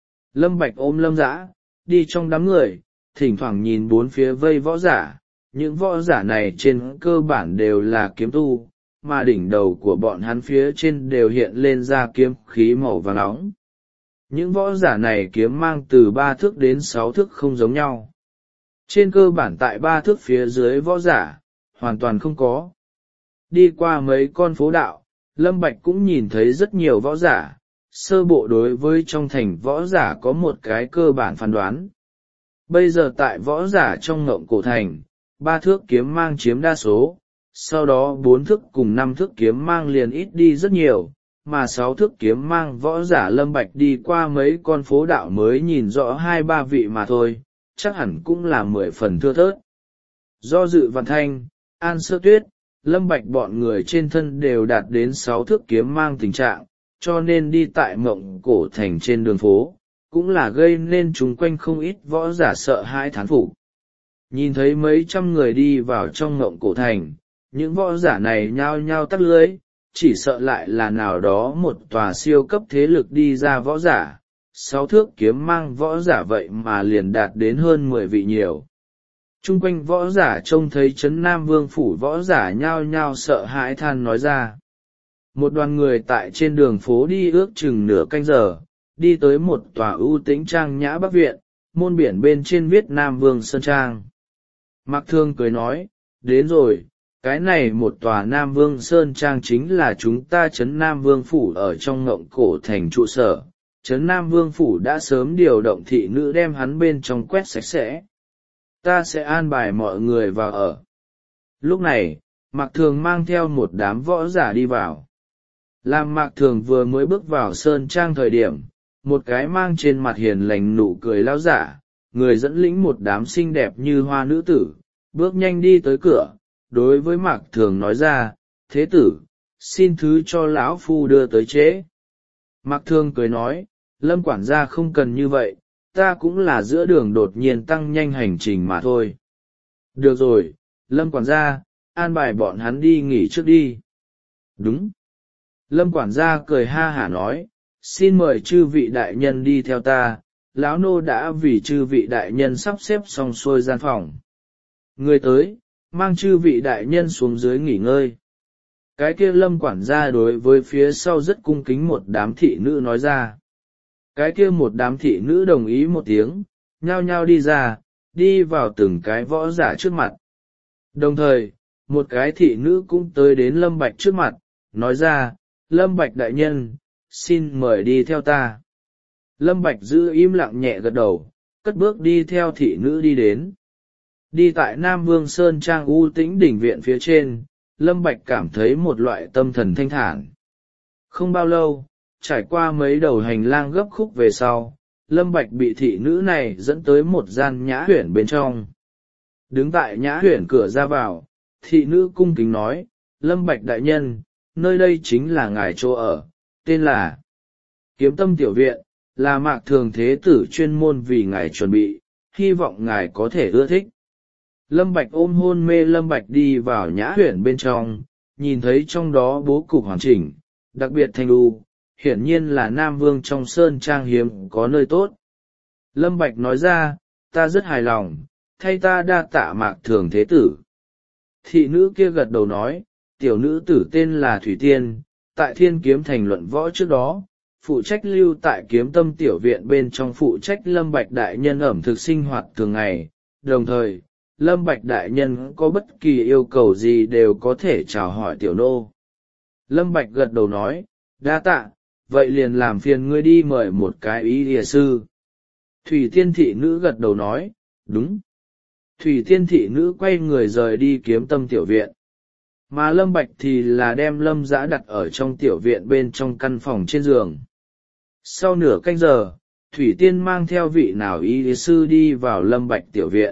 A: Lâm Bạch ôm Lâm Dã, đi trong đám người, thỉnh thoảng nhìn bốn phía vây võ giả, những võ giả này trên cơ bản đều là kiếm tu, mà đỉnh đầu của bọn hắn phía trên đều hiện lên ra kiếm khí màu vàng nóng. những võ giả này kiếm mang từ ba thước đến sáu thước không giống nhau. Trên cơ bản tại ba thước phía dưới võ giả hoàn toàn không có. Đi qua mấy con phố đạo, Lâm Bạch cũng nhìn thấy rất nhiều võ giả, sơ bộ đối với trong thành võ giả có một cái cơ bản phán đoán. Bây giờ tại võ giả trong ngộng cổ thành, ba thước kiếm mang chiếm đa số, sau đó bốn thước cùng năm thước kiếm mang liền ít đi rất nhiều, mà sáu thước kiếm mang võ giả Lâm Bạch đi qua mấy con phố đạo mới nhìn rõ hai ba vị mà thôi, chắc hẳn cũng là mười phần thưa thớt. Do dự Văn Thanh, An Sơ Tuyết, Lâm Bạch bọn người trên thân đều đạt đến sáu thước kiếm mang tình trạng, cho nên đi tại mộng cổ thành trên đường phố, cũng là gây nên chúng quanh không ít võ giả sợ hãi thán phục. Nhìn thấy mấy trăm người đi vào trong mộng cổ thành, những võ giả này nhao nhao tắt lưới, chỉ sợ lại là nào đó một tòa siêu cấp thế lực đi ra võ giả, sáu thước kiếm mang võ giả vậy mà liền đạt đến hơn mười vị nhiều. Trung quanh võ giả trông thấy Trấn Nam Vương phủ võ giả nhao nhao sợ hãi than nói ra. Một đoàn người tại trên đường phố đi ước chừng nửa canh giờ, đi tới một tòa ưu tĩnh trang nhã bắc viện, môn biển bên trên viết Nam Vương Sơn Trang. Mạc Thương cười nói, đến rồi, cái này một tòa Nam Vương Sơn Trang chính là chúng ta Trấn Nam Vương phủ ở trong ngộng cổ thành trụ sở. Trấn Nam Vương phủ đã sớm điều động thị nữ đem hắn bên trong quét sạch sẽ. Ta sẽ an bài mọi người vào ở. Lúc này, Mạc Thường mang theo một đám võ giả đi vào. Làm Mạc Thường vừa mới bước vào Sơn Trang thời điểm, một cái mang trên mặt hiền lành nụ cười lao giả, người dẫn lĩnh một đám xinh đẹp như hoa nữ tử, bước nhanh đi tới cửa, đối với Mạc Thường nói ra, thế tử, xin thứ cho lão phu đưa tới trễ. Mạc Thường cười nói, Lâm quản gia không cần như vậy, ta cũng là giữa đường đột nhiên tăng nhanh hành trình mà thôi. Được rồi, Lâm quản gia, an bài bọn hắn đi nghỉ trước đi. Đúng. Lâm quản gia cười ha hả nói, xin mời chư vị đại nhân đi theo ta, lão nô đã vì chư vị đại nhân sắp xếp xong xuôi gian phòng. Người tới, mang chư vị đại nhân xuống dưới nghỉ ngơi. Cái kia Lâm quản gia đối với phía sau rất cung kính một đám thị nữ nói ra. Cái kia một đám thị nữ đồng ý một tiếng, nhao nhao đi ra, đi vào từng cái võ giả trước mặt. Đồng thời, một cái thị nữ cũng tới đến Lâm Bạch trước mặt, nói ra, Lâm Bạch đại nhân, xin mời đi theo ta. Lâm Bạch giữ im lặng nhẹ gật đầu, cất bước đi theo thị nữ đi đến. Đi tại Nam Vương Sơn Trang u tĩnh đỉnh viện phía trên, Lâm Bạch cảm thấy một loại tâm thần thanh thản. Không bao lâu, trải qua mấy đầu hành lang gấp khúc về sau, Lâm Bạch bị thị nữ này dẫn tới một gian nhã huyển bên trong. Đứng tại nhã huyển cửa ra vào, thị nữ cung kính nói, Lâm Bạch đại nhân, nơi đây chính là ngài chỗ ở, tên là Kiếm Tâm Tiểu Viện, là Mạc Thường thế tử chuyên môn vì ngài chuẩn bị, hy vọng ngài có thể ưa thích. Lâm Bạch ôm hôn mê Lâm Bạch đi vào nhã huyển bên trong, nhìn thấy trong đó bố cục hoàn chỉnh, đặc biệt thanh lưu, hiển nhiên là Nam Vương trong Sơn Trang hiếm có nơi tốt. Lâm Bạch nói ra, ta rất hài lòng, thay ta đa tạ Mạc Thường thế tử. Thị nữ kia gật đầu nói, tiểu nữ tử tên là Thủy Tiên, tại Thiên Kiếm Thành luận võ trước đó, phụ trách lưu tại Kiếm Tâm Tiểu Viện bên trong phụ trách Lâm Bạch đại nhân ẩm thực sinh hoạt thường ngày, đồng thời, Lâm Bạch đại nhân có bất kỳ yêu cầu gì đều có thể chào hỏi tiểu nô. Lâm Bạch gật đầu nói, đa tạ, vậy liền làm phiền ngươi đi mời một cái y lìa sư. Thủy Tiên thị nữ gật đầu nói, đúng. Thủy Tiên thị nữ quay người rời đi Kiếm Tâm Tiểu Viện. Mà Lâm Bạch thì là đem Lâm Dã đặt ở trong tiểu viện bên trong căn phòng trên giường. Sau nửa canh giờ, Thủy Tiên mang theo vị nào y lìa sư đi vào Lâm Bạch tiểu viện.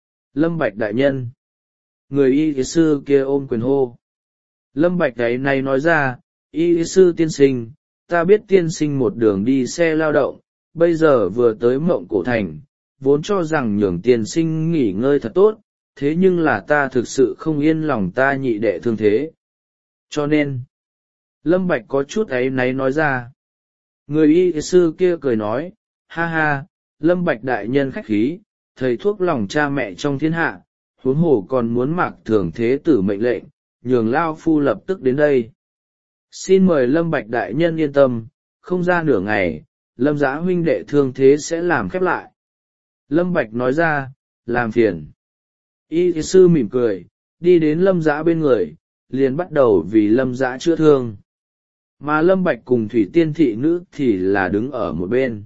A: Lâm Bạch đại nhân. Người y lìa sư kia ôm quyền hô. Lâm Bạch đấy này nói ra, y lìa sư tiên sinh, ta biết tiên sinh một đường đi xe lao động, bây giờ vừa tới Mộng Cổ Thành, vốn cho rằng nhường tiên sinh nghỉ ngơi thật tốt, thế nhưng là ta thực sự không yên lòng ta nhị đệ thương thế. Cho nên, Lâm Bạch có chút ấy náy nói ra. Người y sư kia cười nói, ha ha, Lâm Bạch đại nhân khách khí, thầy thuốc lòng cha mẹ trong thiên hạ, huống hồ còn muốn Mạc Thường thế tử mệnh lệnh, nhường lao phu lập tức đến đây. Xin mời Lâm Bạch đại nhân yên tâm, không ra nửa ngày, Lâm Dã huynh đệ thương thế sẽ làm khép lại. Lâm Bạch nói ra, làm phiền. Y sư mỉm cười, đi đến Lâm Dã bên người, liền bắt đầu vì Lâm Dã chữa thương. Mà Lâm Bạch cùng Thủy Tiên thị nữ thì là đứng ở một bên.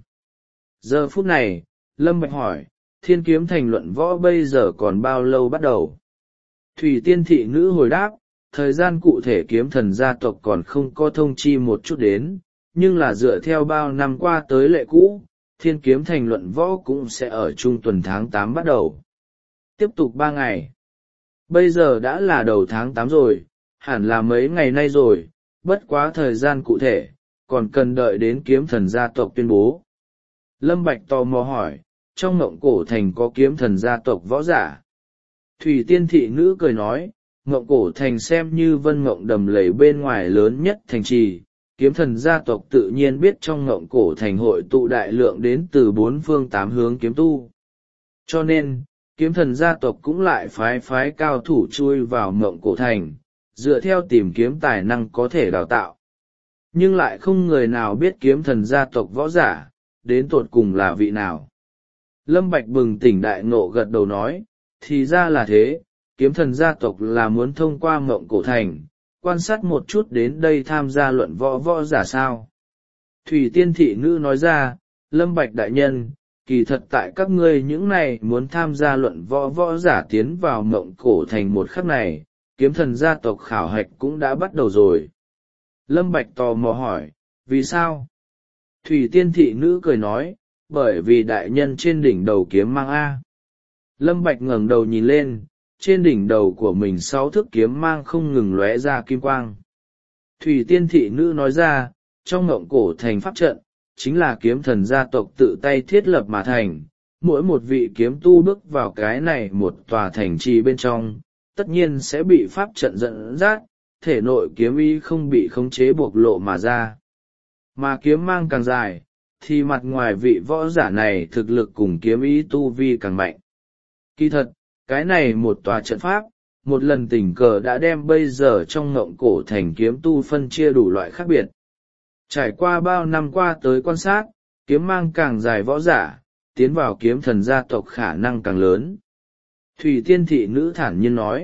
A: Giờ phút này, Lâm Bạch hỏi, Thiên Kiếm Thành luận võ bây giờ còn bao lâu bắt đầu? Thủy Tiên thị nữ hồi đáp, thời gian cụ thể kiếm thần gia tộc còn không có thông chi một chút đến, nhưng là dựa theo bao năm qua tới lệ cũ, Thiên Kiếm Thành luận võ cũng sẽ ở trung tuần tháng tám bắt đầu. Tiếp tục ba ngày. Bây giờ đã là đầu tháng tám rồi, hẳn là mấy ngày nay rồi, bất quá thời gian cụ thể, còn cần đợi đến kiếm thần gia tộc tuyên bố. Lâm Bạch tò mò hỏi, trong Ngộng Cổ Thành có kiếm thần gia tộc võ giả? Thủy Tiên thị nữ cười nói, Ngộng Cổ Thành xem như Vân Ngộng đầm lầy bên ngoài lớn nhất thành trì, kiếm thần gia tộc tự nhiên biết trong Ngộng Cổ Thành hội tụ đại lượng đến từ bốn phương tám hướng kiếm tu. Cho nên, kiếm thần gia tộc cũng lại phái phái cao thủ chui vào Ngộng Cổ Thành, dựa theo tìm kiếm tài năng có thể đào tạo. Nhưng lại không người nào biết kiếm thần gia tộc võ giả, đến tột cùng là vị nào. Lâm Bạch bừng tỉnh đại ngộ gật đầu nói, thì ra là thế, kiếm thần gia tộc là muốn thông qua Ngộng Cổ Thành, quan sát một chút đến đây tham gia luận võ võ giả sao. Thủy Tiên thị nữ nói ra, Lâm Bạch đại nhân, kỳ thật tại các ngươi những này muốn tham gia luận võ võ giả tiến vào Ngộng Cổ Thành một khắc này, kiếm thần gia tộc khảo hạch cũng đã bắt đầu rồi. Lâm Bạch tò mò hỏi, vì sao? Thủy Tiên thị nữ cười nói, bởi vì đại nhân trên đỉnh đầu kiếm mang A. Lâm Bạch ngẩng đầu nhìn lên, trên đỉnh đầu của mình sáu thước kiếm mang không ngừng lóe ra kim quang. Thủy Tiên thị nữ nói ra, trong Ngộng Cổ Thành pháp trận, chính là kiếm thần gia tộc tự tay thiết lập mà thành, mỗi một vị kiếm tu bước vào cái này một tòa thành trì bên trong, tất nhiên sẽ bị pháp trận dẫn dắt, thể nội kiếm ý không bị khống chế buộc lộ mà ra. Mà kiếm mang càng dài, thì mặt ngoài vị võ giả này thực lực cùng kiếm ý tu vi càng mạnh. Kỳ thật, cái này một tòa trận pháp, một lần tình cờ đã đem bây giờ trong Ngộng Cổ Thành kiếm tu phân chia đủ loại khác biệt. Trải qua bao năm qua tới quan sát, kiếm mang càng dài võ giả, tiến vào kiếm thần gia tộc khả năng càng lớn. Thủy Tiên thị nữ thản nhiên nói.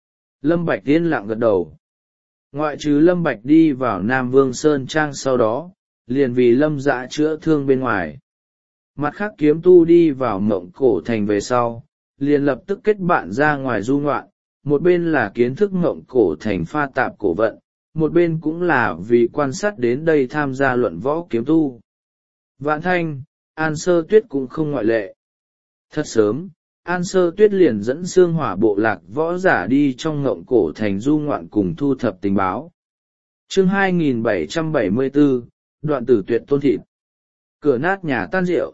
A: Lâm Bạch yên lặng gật đầu. Ngoại trừ Lâm Bạch đi vào Nam Vương Sơn Trang sau đó, liền vì Lâm Dã chữa thương bên ngoài. Mặt khác kiếm tu đi vào Ngộng Cổ Thành về sau, liền lập tức kết bạn ra ngoài du ngoạn, một bên là kiến thức Ngộng Cổ Thành pha tạp cổ vận, một bên cũng là vì quan sát đến đây tham gia luận võ kiếm tu. Vạn Thanh, An Sơ Tuyết cũng không ngoại lệ. Thật sớm, An Sơ Tuyết liền dẫn Xương Hỏa bộ lạc võ giả đi trong Ngộng Cổ Thành du ngoạn cùng thu thập tình báo. Chương hai nghìn bảy trăm bảy mươi bốn, đoạn tử tuyệt tôn thịt. Cửa nát nhà tan rượu.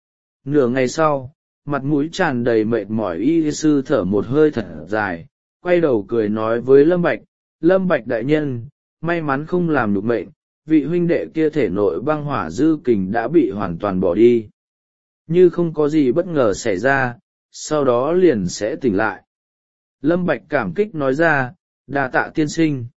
A: Nửa ngày sau, mặt mũi tràn đầy mệt mỏi y sư thở một hơi thật dài, quay đầu cười nói với Lâm Bạch, Lâm Bạch đại nhân, may mắn không làm nhục mệnh, vị huynh đệ kia thể nội băng hỏa dư kình đã bị hoàn toàn bỏ đi. Như không có gì bất ngờ xảy ra, sau đó liền sẽ tỉnh lại. Lâm Bạch cảm kích nói ra, đa tạ tiên sinh.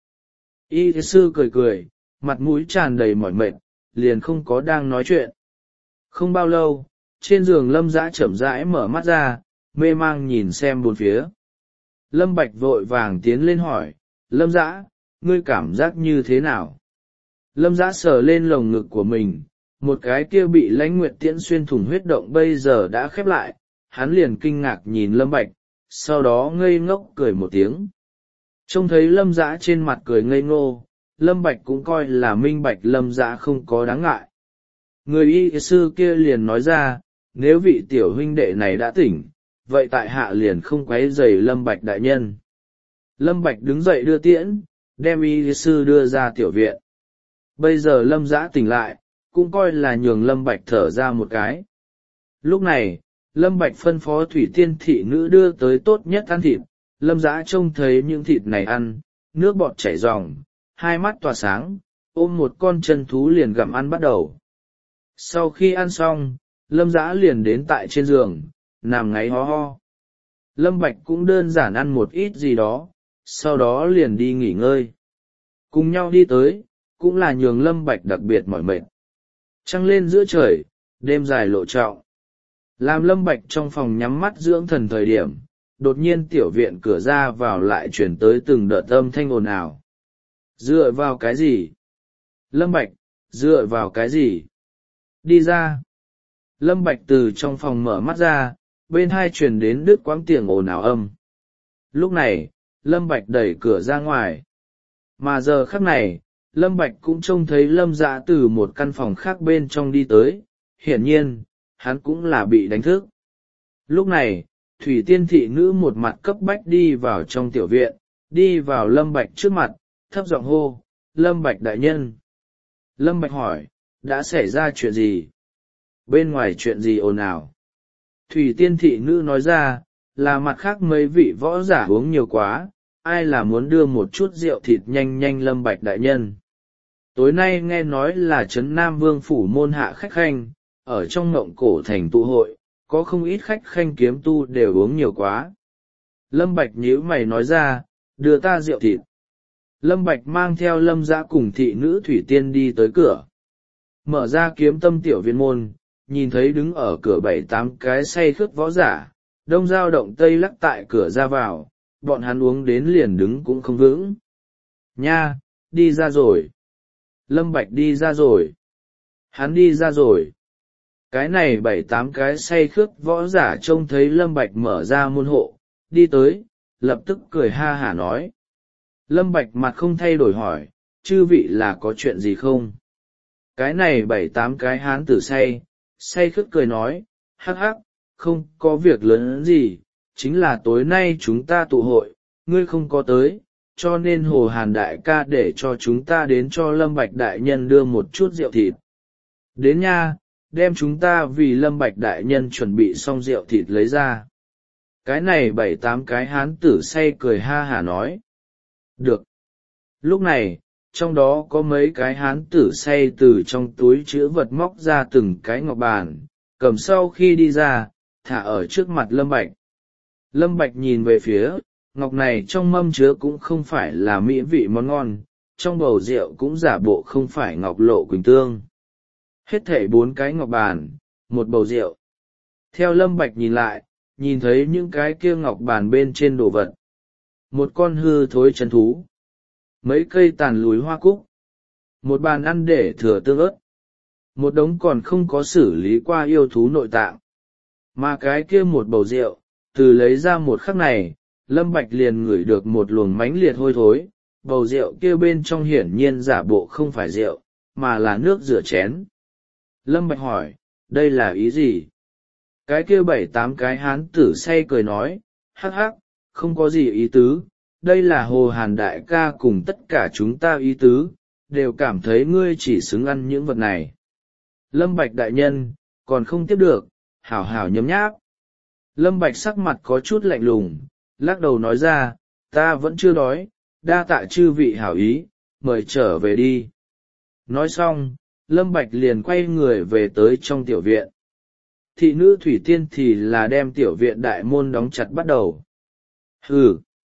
A: Y sư cười cười, mặt mũi tràn đầy mỏi mệt, liền không có đang nói chuyện. Không bao lâu, trên giường Lâm Dã chậm rãi mở mắt ra, mê mang nhìn xem bốn phía. Lâm Bạch vội vàng tiến lên hỏi, Lâm Dã, ngươi cảm giác như thế nào? Lâm Dã sờ lên lồng ngực của mình, một cái kia bị Lãnh Nguyệt Tiễn xuyên thủng huyết động bây giờ đã khép lại, hắn liền kinh ngạc nhìn Lâm Bạch, sau đó ngây ngốc cười một tiếng. Trông thấy Lâm Dã trên mặt cười ngây ngô, Lâm Bạch cũng coi là minh bạch Lâm Dã không có đáng ngại. Người y sư kia liền nói ra, nếu vị tiểu huynh đệ này đã tỉnh, vậy tại hạ liền không quấy rầy Lâm Bạch đại nhân. Lâm Bạch đứng dậy đưa tiễn, đem y sư đưa ra tiểu viện. Bây giờ Lâm Dã tỉnh lại, cũng coi là nhường Lâm Bạch thở ra một cái. Lúc này, Lâm Bạch phân phó Thủy Tiên thị nữ đưa tới tốt nhất ăn thịt, Lâm Dã trông thấy những thịt này ăn, nước bọt chảy ròng, hai mắt tỏa sáng, ôm một con chân thú liền gặm ăn bắt đầu. Sau khi ăn xong, Lâm Dã liền đến tại trên giường, nằm ngáy ho ho. Lâm Bạch cũng đơn giản ăn một ít gì đó, sau đó liền đi nghỉ ngơi. Cùng nhau đi tới, cũng là nhường Lâm Bạch đặc biệt mỏi mệt. Trăng lên giữa trời, đêm dài lộ trọng. Làm Lâm Bạch trong phòng nhắm mắt dưỡng thần thời điểm, đột nhiên tiểu viện cửa ra vào lại chuyển tới từng đợt âm thanh ồn ào. Dựa vào cái gì? Lâm Bạch, dựa vào cái gì? Đi ra. Lâm Bạch từ trong phòng mở mắt ra, bên hai truyền đến đứt quãng tiếng ồn ào âm. Lúc này, Lâm Bạch đẩy cửa ra ngoài. Mà giờ khắc này, Lâm Bạch cũng trông thấy Lâm Dạ từ một căn phòng khác bên trong đi tới, hiển nhiên, hắn cũng là bị đánh thức. Lúc này, Thủy Tiên thị nữ một mặt cấp bách đi vào trong tiểu viện, đi vào Lâm Bạch trước mặt, thấp giọng hô, Lâm Bạch đại nhân. Lâm Bạch hỏi, đã xảy ra chuyện gì? Bên ngoài chuyện gì ồn ào? Thủy Tiên thị nữ nói ra, là mặt khác mấy vị võ giả uống nhiều quá, ai là muốn đưa một chút rượu thịt nhanh nhanh Lâm Bạch đại nhân. Tối nay nghe nói là Trấn Nam Vương phủ môn hạ khách khanh, ở trong Ngộng Cổ thành tụ hội, có không ít khách khanh kiếm tu đều uống nhiều quá. Lâm Bạch nhíu mày nói ra, đưa ta rượu thịt. Lâm Bạch mang theo Lâm Dã cùng thị nữ Thủy Tiên đi tới cửa. Mở ra Kiếm Tâm tiểu viện môn, nhìn thấy đứng ở cửa bảy tám cái say khướt võ giả, đông dao động tây lắc tại cửa ra vào, bọn hắn uống đến liền đứng cũng không vững. Nha, đi ra rồi. Lâm Bạch đi ra rồi. Hắn đi ra rồi. Cái này bảy tám cái say khướt võ giả trông thấy Lâm Bạch mở ra môn hộ, đi tới, lập tức cười ha hả nói. Lâm Bạch mặt không thay đổi hỏi, chư vị là có chuyện gì không? Cái này bảy tám cái hán tử say, say khướt cười nói, hắc hắc, không có việc lớn gì, chính là tối nay chúng ta tụ hội, ngươi không có tới, cho nên Hồ Hàn đại ca để cho chúng ta đến cho Lâm Bạch đại nhân đưa một chút rượu thịt. Đến nha, đem chúng ta vì Lâm Bạch đại nhân chuẩn bị xong rượu thịt lấy ra. Cái này bảy tám cái hán tử say cười ha hả nói. Được. Lúc này, trong đó có mấy cái hán tử say từ trong túi chữ vật móc ra từng cái ngọc bàn, cầm sau khi đi ra, thả ở trước mặt Lâm Bạch. Lâm Bạch nhìn về phía, ngọc này trong mâm chứa cũng không phải là mỹ vị món ngon, trong bầu rượu cũng giả bộ không phải ngọc lộ quỳnh tương. Hết thảy bốn cái ngọc bàn, một bầu rượu. Theo Lâm Bạch nhìn lại, nhìn thấy những cái kia ngọc bàn bên trên đồ vật. Một con hư thối chân thú. Mấy cây tàn lùi hoa cúc. Một bàn ăn để thừa tương ớt. Một đống còn không có xử lý qua yêu thú nội tạng. Mà cái kia một bầu rượu, từ lấy ra một khắc này, Lâm Bạch liền ngửi được một luồng mãnh liệt hôi thối. Bầu rượu kia bên trong hiển nhiên giả bộ không phải rượu, mà là nước rửa chén. Lâm Bạch hỏi, đây là ý gì? Cái kia bảy tám cái hán tử say cười nói, hắc hắc, không có gì ý tứ, đây là Hồ Hàn đại ca cùng tất cả chúng ta ý tứ, đều cảm thấy ngươi chỉ xứng ăn những vật này. Lâm Bạch đại nhân, còn không tiếp được, hảo hảo nhấm nháp. Lâm Bạch sắc mặt có chút lạnh lùng, lắc đầu nói ra, ta vẫn chưa đói, đa tạ chư vị hảo ý, mời trở về đi. Nói xong, Lâm Bạch liền quay người về tới trong tiểu viện. Thị nữ Thủy Tiên thì là đem tiểu viện đại môn đóng chặt bắt đầu. Hừ,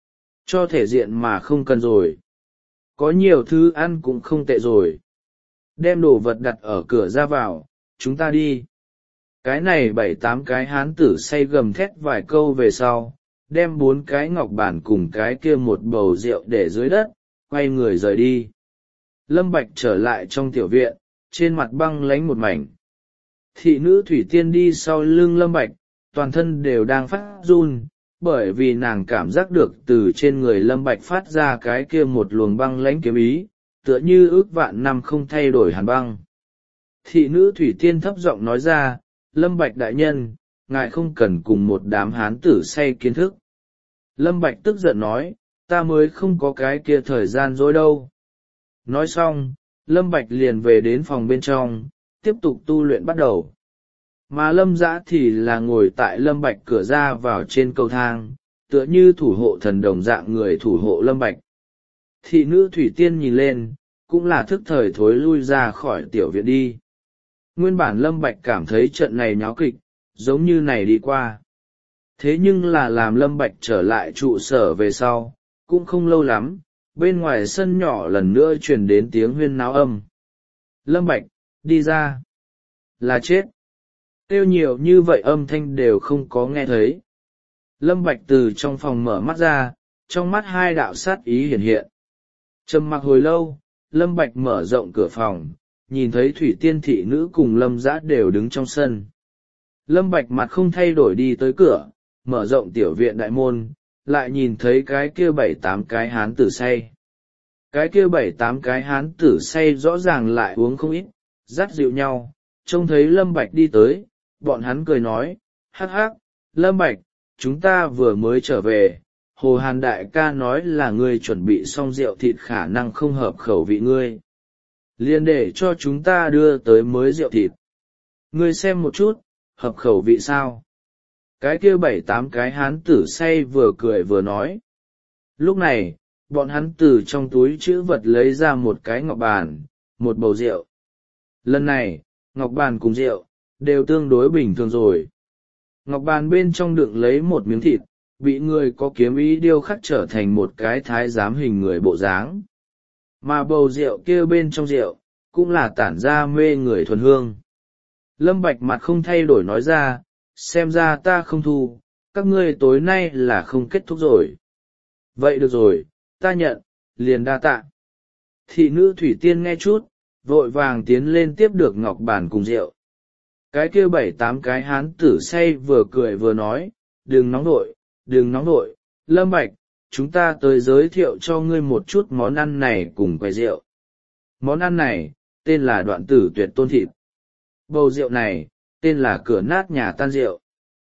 A: cho thể diện mà không cần rồi. Có nhiều thứ ăn cũng không tệ rồi. Đem đồ vật đặt ở cửa ra vào, chúng ta đi. Cái này bảy tám cái hán tử say gầm thét vài câu về sau, đem bốn cái ngọc bản cùng cái kia một bầu rượu để dưới đất, quay người rời đi. Lâm Bạch trở lại trong tiểu viện, trên mặt băng lánh một mảnh. Thị nữ Thủy Tiên đi sau lưng Lâm Bạch, toàn thân đều đang phát run, bởi vì nàng cảm giác được từ trên người Lâm Bạch phát ra cái kia một luồng băng lãnh kiếm ý, tựa như ước vạn năm không thay đổi hàn băng. Thị nữ Thủy Tiên thấp giọng nói ra, Lâm Bạch đại nhân, ngài không cần cùng một đám hán tử say kiến thức. Lâm Bạch tức giận nói, ta mới không có cái kia thời gian dối đâu. Nói xong, Lâm Bạch liền về đến phòng bên trong, tiếp tục tu luyện bắt đầu. Mà Lâm Dã thì là ngồi tại Lâm Bạch cửa ra vào trên cầu thang, tựa như thủ hộ thần đồng dạng người thủ hộ Lâm Bạch. Thị nữ Thủy Tiên nhìn lên, cũng là thức thời thối lui ra khỏi tiểu viện đi. Nguyên bản Lâm Bạch cảm thấy trận này nháo kịch, giống như này đi qua. Thế nhưng là làm Lâm Bạch trở lại trụ sở về sau, cũng không lâu lắm, bên ngoài sân nhỏ lần nữa truyền đến tiếng huyên náo âm. Lâm Bạch, đi ra. là chết. Kêu nhiều như vậy âm thanh đều không có nghe thấy. Lâm Bạch từ trong phòng mở mắt ra, trong mắt hai đạo sát ý hiển hiện. Trầm mặc hồi lâu, Lâm Bạch mở rộng cửa phòng, nhìn thấy Thủy Tiên thị nữ cùng Lâm Dã đều đứng trong sân. Lâm Bạch mặt không thay đổi đi tới cửa, mở rộng tiểu viện đại môn, lại nhìn thấy cái kia bảy tám cái hán tử say. Cái kia bảy tám cái hán tử say rõ ràng lại uống không ít, dắt dịu nhau, trông thấy Lâm Bạch đi tới, bọn hắn cười nói, hắc hắc, Lâm Bạch, chúng ta vừa mới trở về, Hồ Hàn đại ca nói là ngươi chuẩn bị xong rượu thịt khả năng không hợp khẩu vị ngươi. Liền để cho chúng ta đưa tới mới rượu thịt. Ngươi xem một chút, hợp khẩu vị sao? Cái kia bảy tám cái hán tử say vừa cười vừa nói. Lúc này, bọn hắn từ trong túi trữ vật lấy ra một cái ngọc bàn, một bầu rượu. Lần này, ngọc bàn cùng rượu, đều tương đối bình thường rồi. Ngọc bàn bên trong đựng lấy một miếng thịt, bị người có kiếm ý điêu khắc trở thành một cái thái giám hình người bộ dáng. Mà bầu rượu kia bên trong rượu, cũng là tản ra mê người thuần hương. Lâm Bạch mặt không thay đổi nói ra, xem ra ta không thu, các ngươi tối nay là không kết thúc rồi. Vậy được rồi, ta nhận, liền đa tạ. Thị nữ Thủy Tiên nghe chút, vội vàng tiến lên tiếp được ngọc bản cùng rượu. Cái kia bảy tám cái hán tử say vừa cười vừa nói, đừng nóng nội, đừng nóng nội, Lâm Bạch, chúng ta tới giới thiệu cho ngươi một chút món ăn này cùng quầy rượu. Món ăn này, tên là đoạn tử tuyệt tôn thịt. Bầu rượu này, tên là cửa nát nhà tan rượu.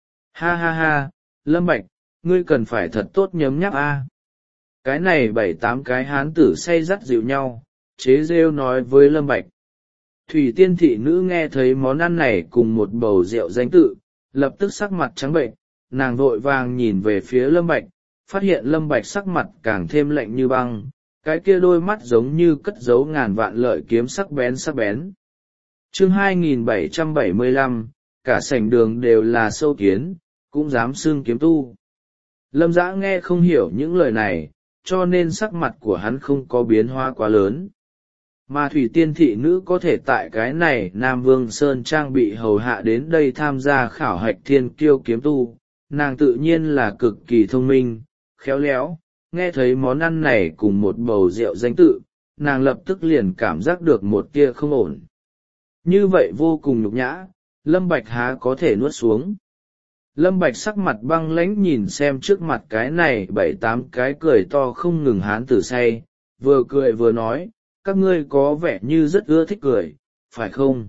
A: Ha ha ha, Lâm Bạch, ngươi cần phải thật tốt nhấm nháp a. Cái này bảy tám cái hán tử say dắt dịu nhau, chế rêu nói với Lâm Bạch. Thủy Tiên thị nữ nghe thấy món ăn này cùng một bầu rượu danh tự, lập tức sắc mặt trắng bệnh, nàng vội vàng nhìn về phía Lâm Bạch, phát hiện Lâm Bạch sắc mặt càng thêm lạnh như băng, cái kia đôi mắt giống như cất giấu ngàn vạn lợi kiếm sắc bén sắc bén. Chương hai nghìn bảy trăm bảy mươi lăm, cả sảnh đường đều là sâu kiến, cũng dám xưng kiếm tu. Lâm Dã nghe không hiểu những lời này, cho nên sắc mặt của hắn không có biến hóa quá lớn. Mà Thủy Tiên thị nữ có thể tại cái này Nam Vương Sơn trang bị hầu hạ đến đây tham gia khảo hạch thiên kiêu kiếm tu, nàng tự nhiên là cực kỳ thông minh, khéo léo, nghe thấy món ăn này cùng một bầu rượu danh tự, nàng lập tức liền cảm giác được một tia không ổn. Như vậy vô cùng nhục nhã, Lâm Bạch há có thể nuốt xuống. Lâm Bạch sắc mặt băng lãnh nhìn xem trước mặt cái này bảy tám cái cười to không ngừng hán tử say, vừa cười vừa nói, các ngươi có vẻ như rất ưa thích cười, phải không?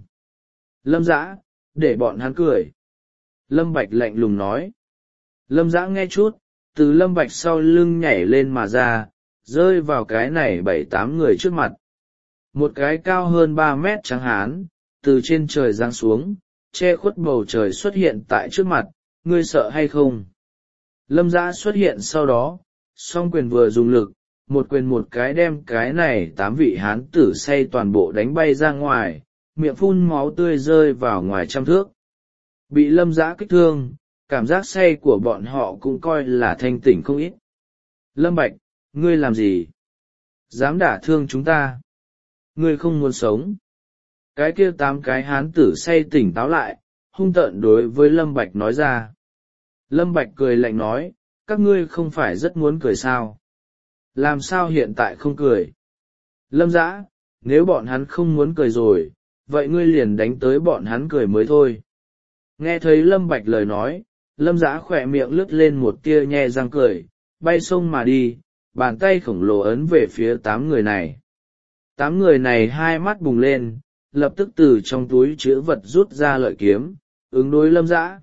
A: Lâm Dã, để bọn hắn cười. Lâm Bạch lạnh lùng nói. Lâm Dã nghe chút, từ Lâm Bạch sau lưng nhảy lên mà ra, rơi vào cái này bảy tám người trước mặt. Một cái cao hơn ba mét trắng hán, từ trên trời giáng xuống, che khuất bầu trời xuất hiện tại trước mặt, ngươi sợ hay không? Lâm Dã xuất hiện sau đó, song quyền vừa dùng lực, một quyền một cái đem cái này tám vị hán tử say toàn bộ đánh bay ra ngoài, miệng phun máu tươi rơi vào ngoài trăm thước. Bị Lâm Dã kích thương, cảm giác say của bọn họ cũng coi là thanh tỉnh không ít. Lâm Bạch, ngươi làm gì? Dám đả thương chúng ta? Ngươi không muốn sống. Cái kia tám cái hán tử say tỉnh táo lại, hung tợn đối với Lâm Bạch nói ra. Lâm Bạch cười lạnh nói, các ngươi không phải rất muốn cười sao? Làm sao hiện tại không cười? Lâm Dã, nếu bọn hắn không muốn cười rồi, vậy ngươi liền đánh tới bọn hắn cười mới thôi. Nghe thấy Lâm Bạch lời nói, Lâm Dã khỏe miệng lướt lên một tia nhe răng cười, bay sông mà đi, bàn tay khổng lồ ấn về phía tám người này. Tám người này hai mắt bùng lên, lập tức từ trong túi trữ vật rút ra lợi kiếm, ứng đối Lâm Dã.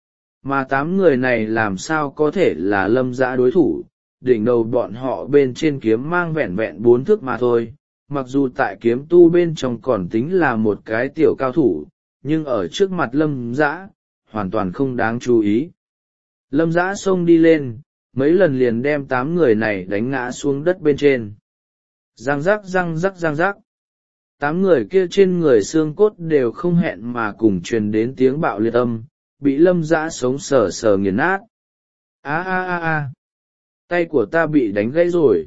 A: Mà tám người này làm sao có thể là Lâm Dã đối thủ, đỉnh đầu bọn họ bên trên kiếm mang vẹn vẹn bốn thước mà thôi, mặc dù tại kiếm tu bên trong còn tính là một cái tiểu cao thủ, nhưng ở trước mặt Lâm Dã, hoàn toàn không đáng chú ý. Lâm Dã xông đi lên, mấy lần liền đem tám người này đánh ngã xuống đất bên trên. Răng rắc răng rắc răng rắc. Tám người kia trên người xương cốt đều không hẹn mà cùng truyền đến tiếng bạo liệt âm, bị Lâm Dã sống sờ sờ nghiền nát. A a a a, tay của ta bị đánh gãy rồi.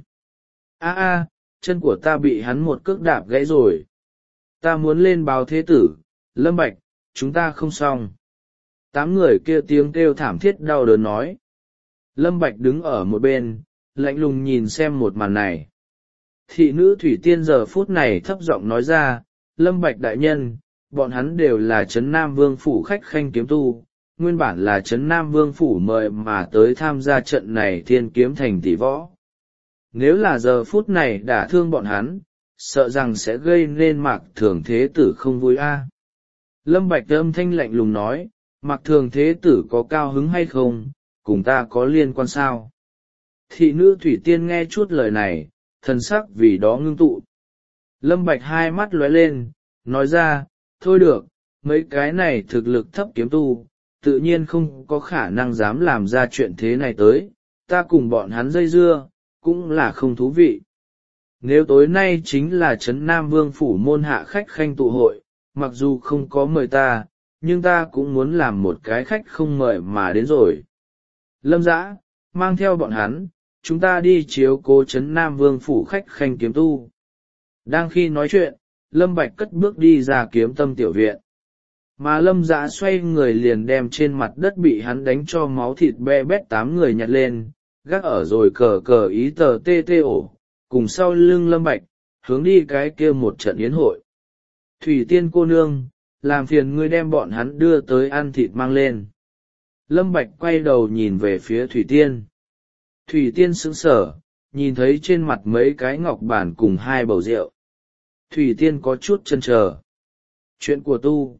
A: A a, chân của ta bị hắn một cước đạp gãy rồi. Ta muốn lên báo thế tử, Lâm Bạch, chúng ta không xong. Tám người kia tiếng kêu thảm thiết đau đớn nói. Lâm Bạch đứng ở một bên, lạnh lùng nhìn xem một màn này. Thị nữ Thủy Tiên giờ phút này thấp giọng nói ra, Lâm Bạch đại nhân, bọn hắn đều là Trấn Nam Vương Phủ khách khanh kiếm tu, nguyên bản là Trấn Nam Vương Phủ mời mà tới tham gia trận này thiên kiếm thành tỷ võ. Nếu là giờ phút này đả thương bọn hắn, sợ rằng sẽ gây nên Mạc Thường Thế Tử không vui a. Lâm Bạch âm thanh lạnh lùng nói, Mạc Thường Thế Tử có cao hứng hay không, cùng ta có liên quan sao? Thị nữ Thủy Tiên nghe chút lời này, thần sắc vì đó ngưng tụ. Lâm Bạch hai mắt lóe lên, nói ra, thôi được, mấy cái này thực lực thấp kiếm tu, tự nhiên không có khả năng dám làm ra chuyện thế này tới, ta cùng bọn hắn dây dưa, cũng là không thú vị. Nếu tối nay chính là Trấn Nam Vương Phủ môn hạ khách khanh tụ hội, mặc dù không có mời ta, nhưng ta cũng muốn làm một cái khách không mời mà đến rồi. Lâm Dã, mang theo bọn hắn, chúng ta đi chiếu cố Trấn Nam Vương Phủ khách khanh kiếm tu. Đang khi nói chuyện, Lâm Bạch cất bước đi ra Kiếm Tâm tiểu viện. Mà Lâm Dã xoay người liền đem trên mặt đất bị hắn đánh cho máu thịt be bét tám người nhặt lên, gác ở rồi cờ cờ ý tờ tê tê ổ, cùng sau lưng Lâm Bạch, hướng đi cái kia một trận yến hội. Thủy Tiên cô nương, làm phiền ngươi đem bọn hắn đưa tới ăn thịt mang lên. Lâm Bạch quay đầu nhìn về phía Thủy Tiên. Thủy Tiên sững sờ, nhìn thấy trên mặt mấy cái ngọc bản cùng hai bầu rượu. Thủy Tiên có chút chần chờ. Chuyện của tu.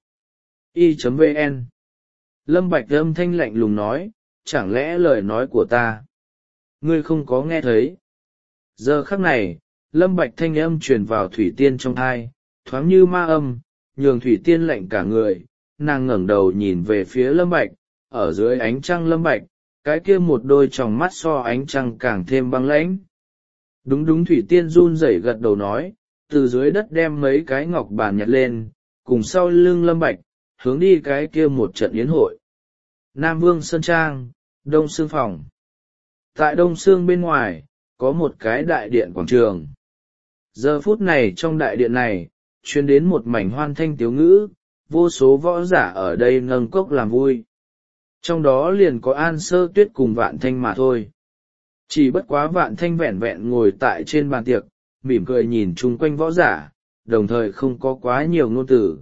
A: Y.vn Lâm Bạch âm thanh lạnh lùng nói, chẳng lẽ lời nói của ta ngươi không có nghe thấy? Giờ khắc này, Lâm Bạch thanh âm truyền vào Thủy Tiên trong tai, thoáng như ma âm, nhường Thủy Tiên lạnh cả người, nàng ngẩng đầu nhìn về phía Lâm Bạch, ở dưới ánh trăng Lâm Bạch, cái kia một đôi tròng mắt so ánh trăng càng thêm băng lãnh. Đúng đúng, Thủy Tiên run rẩy gật đầu nói, từ dưới đất đem mấy cái ngọc bàn nhặt lên, cùng sau lưng Lâm Bạch, hướng đi cái kia một trận yến hội. Nam Vương Sơn Trang, Đông Sương Phòng. Tại Đông Sương bên ngoài, có một cái đại điện quảng trường. Giờ phút này trong đại điện này, truyền đến một mảnh hoan thanh tiếu ngữ, vô số võ giả ở đây nâng cốc làm vui. Trong đó liền có An Sơ Tuyết cùng Vạn Thanh mà thôi. Chỉ bất quá Vạn Thanh vẹn vẹn ngồi tại trên bàn tiệc, mỉm cười nhìn chung quanh võ giả, đồng thời không có quá nhiều ngôn từ.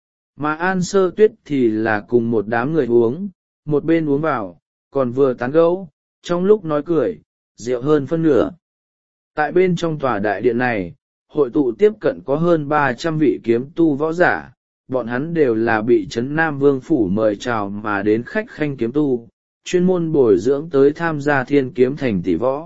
A: Mà An Sơ Tuyết thì là cùng một đám người uống, một bên uống vào, còn vừa tán gẫu, trong lúc nói cười, rượu hơn phân nửa. Tại bên trong tòa đại điện này, hội tụ tiếp cận có hơn ba trăm vị kiếm tu võ giả, bọn hắn đều là bị Trấn Nam Vương Phủ mời chào mà đến khách khanh kiếm tu, chuyên môn bồi dưỡng tới tham gia thiên kiếm thành tỷ võ.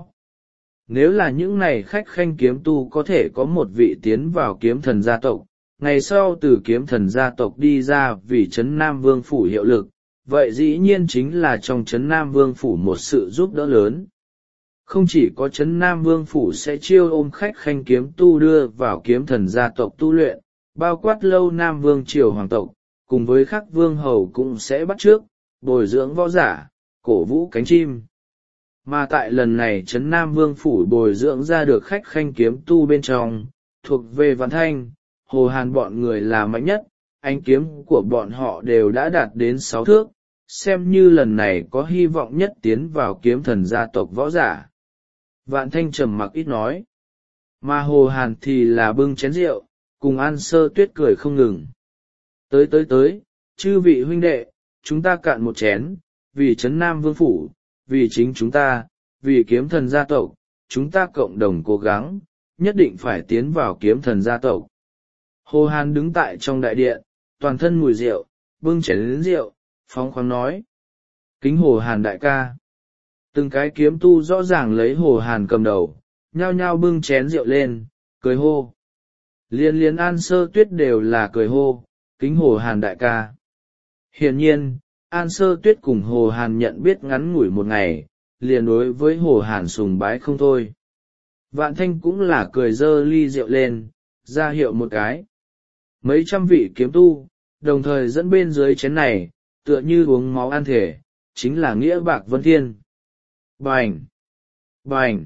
A: Nếu là những này khách khanh kiếm tu có thể có một vị tiến vào kiếm thần gia tộc, ngày sau từ kiếm thần gia tộc đi ra vì Trấn Nam Vương Phủ hiệu lực, vậy dĩ nhiên chính là trong Trấn Nam Vương Phủ một sự giúp đỡ lớn. Không chỉ có Trấn Nam Vương Phủ sẽ chiêu ôm khách khanh kiếm tu đưa vào kiếm thần gia tộc tu luyện, bao quát lâu Nam Vương Triều Hoàng tộc, cùng với các vương hầu cũng sẽ bắt chước, bồi dưỡng võ giả, cổ vũ cánh chim. Mà tại lần này Trấn Nam Vương Phủ bồi dưỡng ra được khách khanh kiếm tu bên trong, thuộc về Vạn Thanh, Hồ Hàn bọn người là mạnh nhất, ánh kiếm của bọn họ đều đã đạt đến sáu thước, xem như lần này có hy vọng nhất tiến vào kiếm thần gia tộc võ giả. Vạn Thanh trầm mặc ít nói, mà Hồ Hàn thì là bưng chén rượu, cùng An Sơ Tuyết cười không ngừng. Tới tới tới, chư vị huynh đệ, chúng ta cạn một chén, vì Trấn Nam Vương Phủ, vì chính chúng ta, vì kiếm thần gia tộc, chúng ta cộng đồng cố gắng, nhất định phải tiến vào kiếm thần gia tộc. Hồ Hàn đứng tại trong đại điện, toàn thân mùi rượu, bưng chén đến rượu, phóng khoáng nói. Kính Hồ Hàn đại ca. Từng cái kiếm tu rõ ràng lấy Hồ Hàn cầm đầu, nhao nhao bưng chén rượu lên, cười hô. Liên liên An Sơ Tuyết đều là cười hô, kính Hồ Hàn đại ca. Hiển nhiên, An Sơ Tuyết cùng Hồ Hàn nhận biết ngắn ngủi một ngày, liền đối với Hồ Hàn sùng bái không thôi. Vạn Thanh cũng là cười dơ ly rượu lên, ra hiệu một cái. Mấy trăm vị kiếm tu, đồng thời dẫn bên dưới chén này, tựa như uống máu ăn thể, chính là nghĩa bạc vân thiên. Bành! Bành!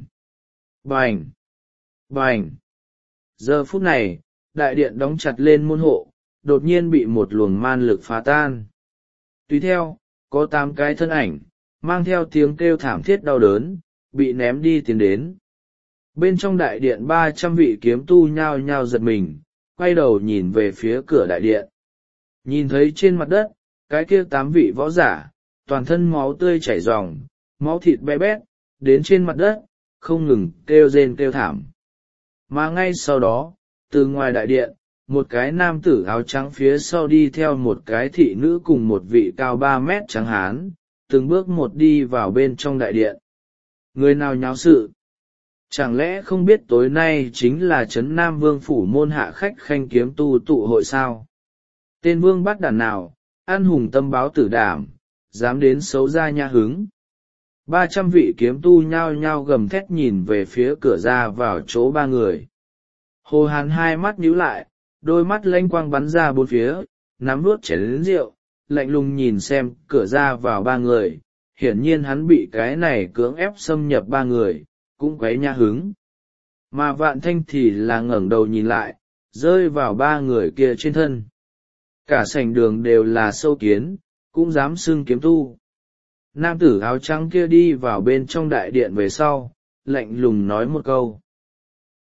A: Bành! Bành! Giờ phút này, đại điện đóng chặt lên môn hộ, đột nhiên bị một luồng man lực phá tan. Tùy theo, có tám cái thân ảnh, mang theo tiếng kêu thảm thiết đau đớn, bị ném đi tiến đến. Bên trong đại điện ba trăm vị kiếm tu nhao nhao giật mình, quay đầu nhìn về phía cửa đại điện. Nhìn thấy trên mặt đất, cái kia tám vị võ giả, toàn thân máu tươi chảy ròng, máu thịt bé bét, đến trên mặt đất, không ngừng kêu rên kêu thảm. Mà ngay sau đó, từ ngoài đại điện, một cái nam tử áo trắng phía sau đi theo một cái thị nữ cùng một vị cao ba mét trắng hán, từng bước một đi vào bên trong đại điện. Người nào nháo sự? Chẳng lẽ không biết tối nay chính là trấn Nam Vương phủ môn hạ khách khanh kiếm tu tụ hội sao? Tên vương bắt đàn nào, an hùng tâm báo tử đảm, dám đến xấu ra nha hứng. Ba trăm vị kiếm tu nhao nhao gầm thét nhìn về phía cửa ra vào chỗ ba người. Hồ Hàn hai mắt nhíu lại, đôi mắt lanh quang bắn ra bốn phía, nắm nuốt chén rượu, lạnh lùng nhìn xem cửa ra vào ba người. Hiển nhiên hắn bị cái này cưỡng ép xâm nhập ba người, cũng quấy nha hứng. Mà Vạn Thanh thì là ngẩng đầu nhìn lại, rơi vào ba người kia trên thân. Cả sảnh đường đều là sâu kiến, cũng dám xưng kiếm tu. Nam tử áo trắng kia đi vào bên trong đại điện về sau, lạnh lùng nói một câu.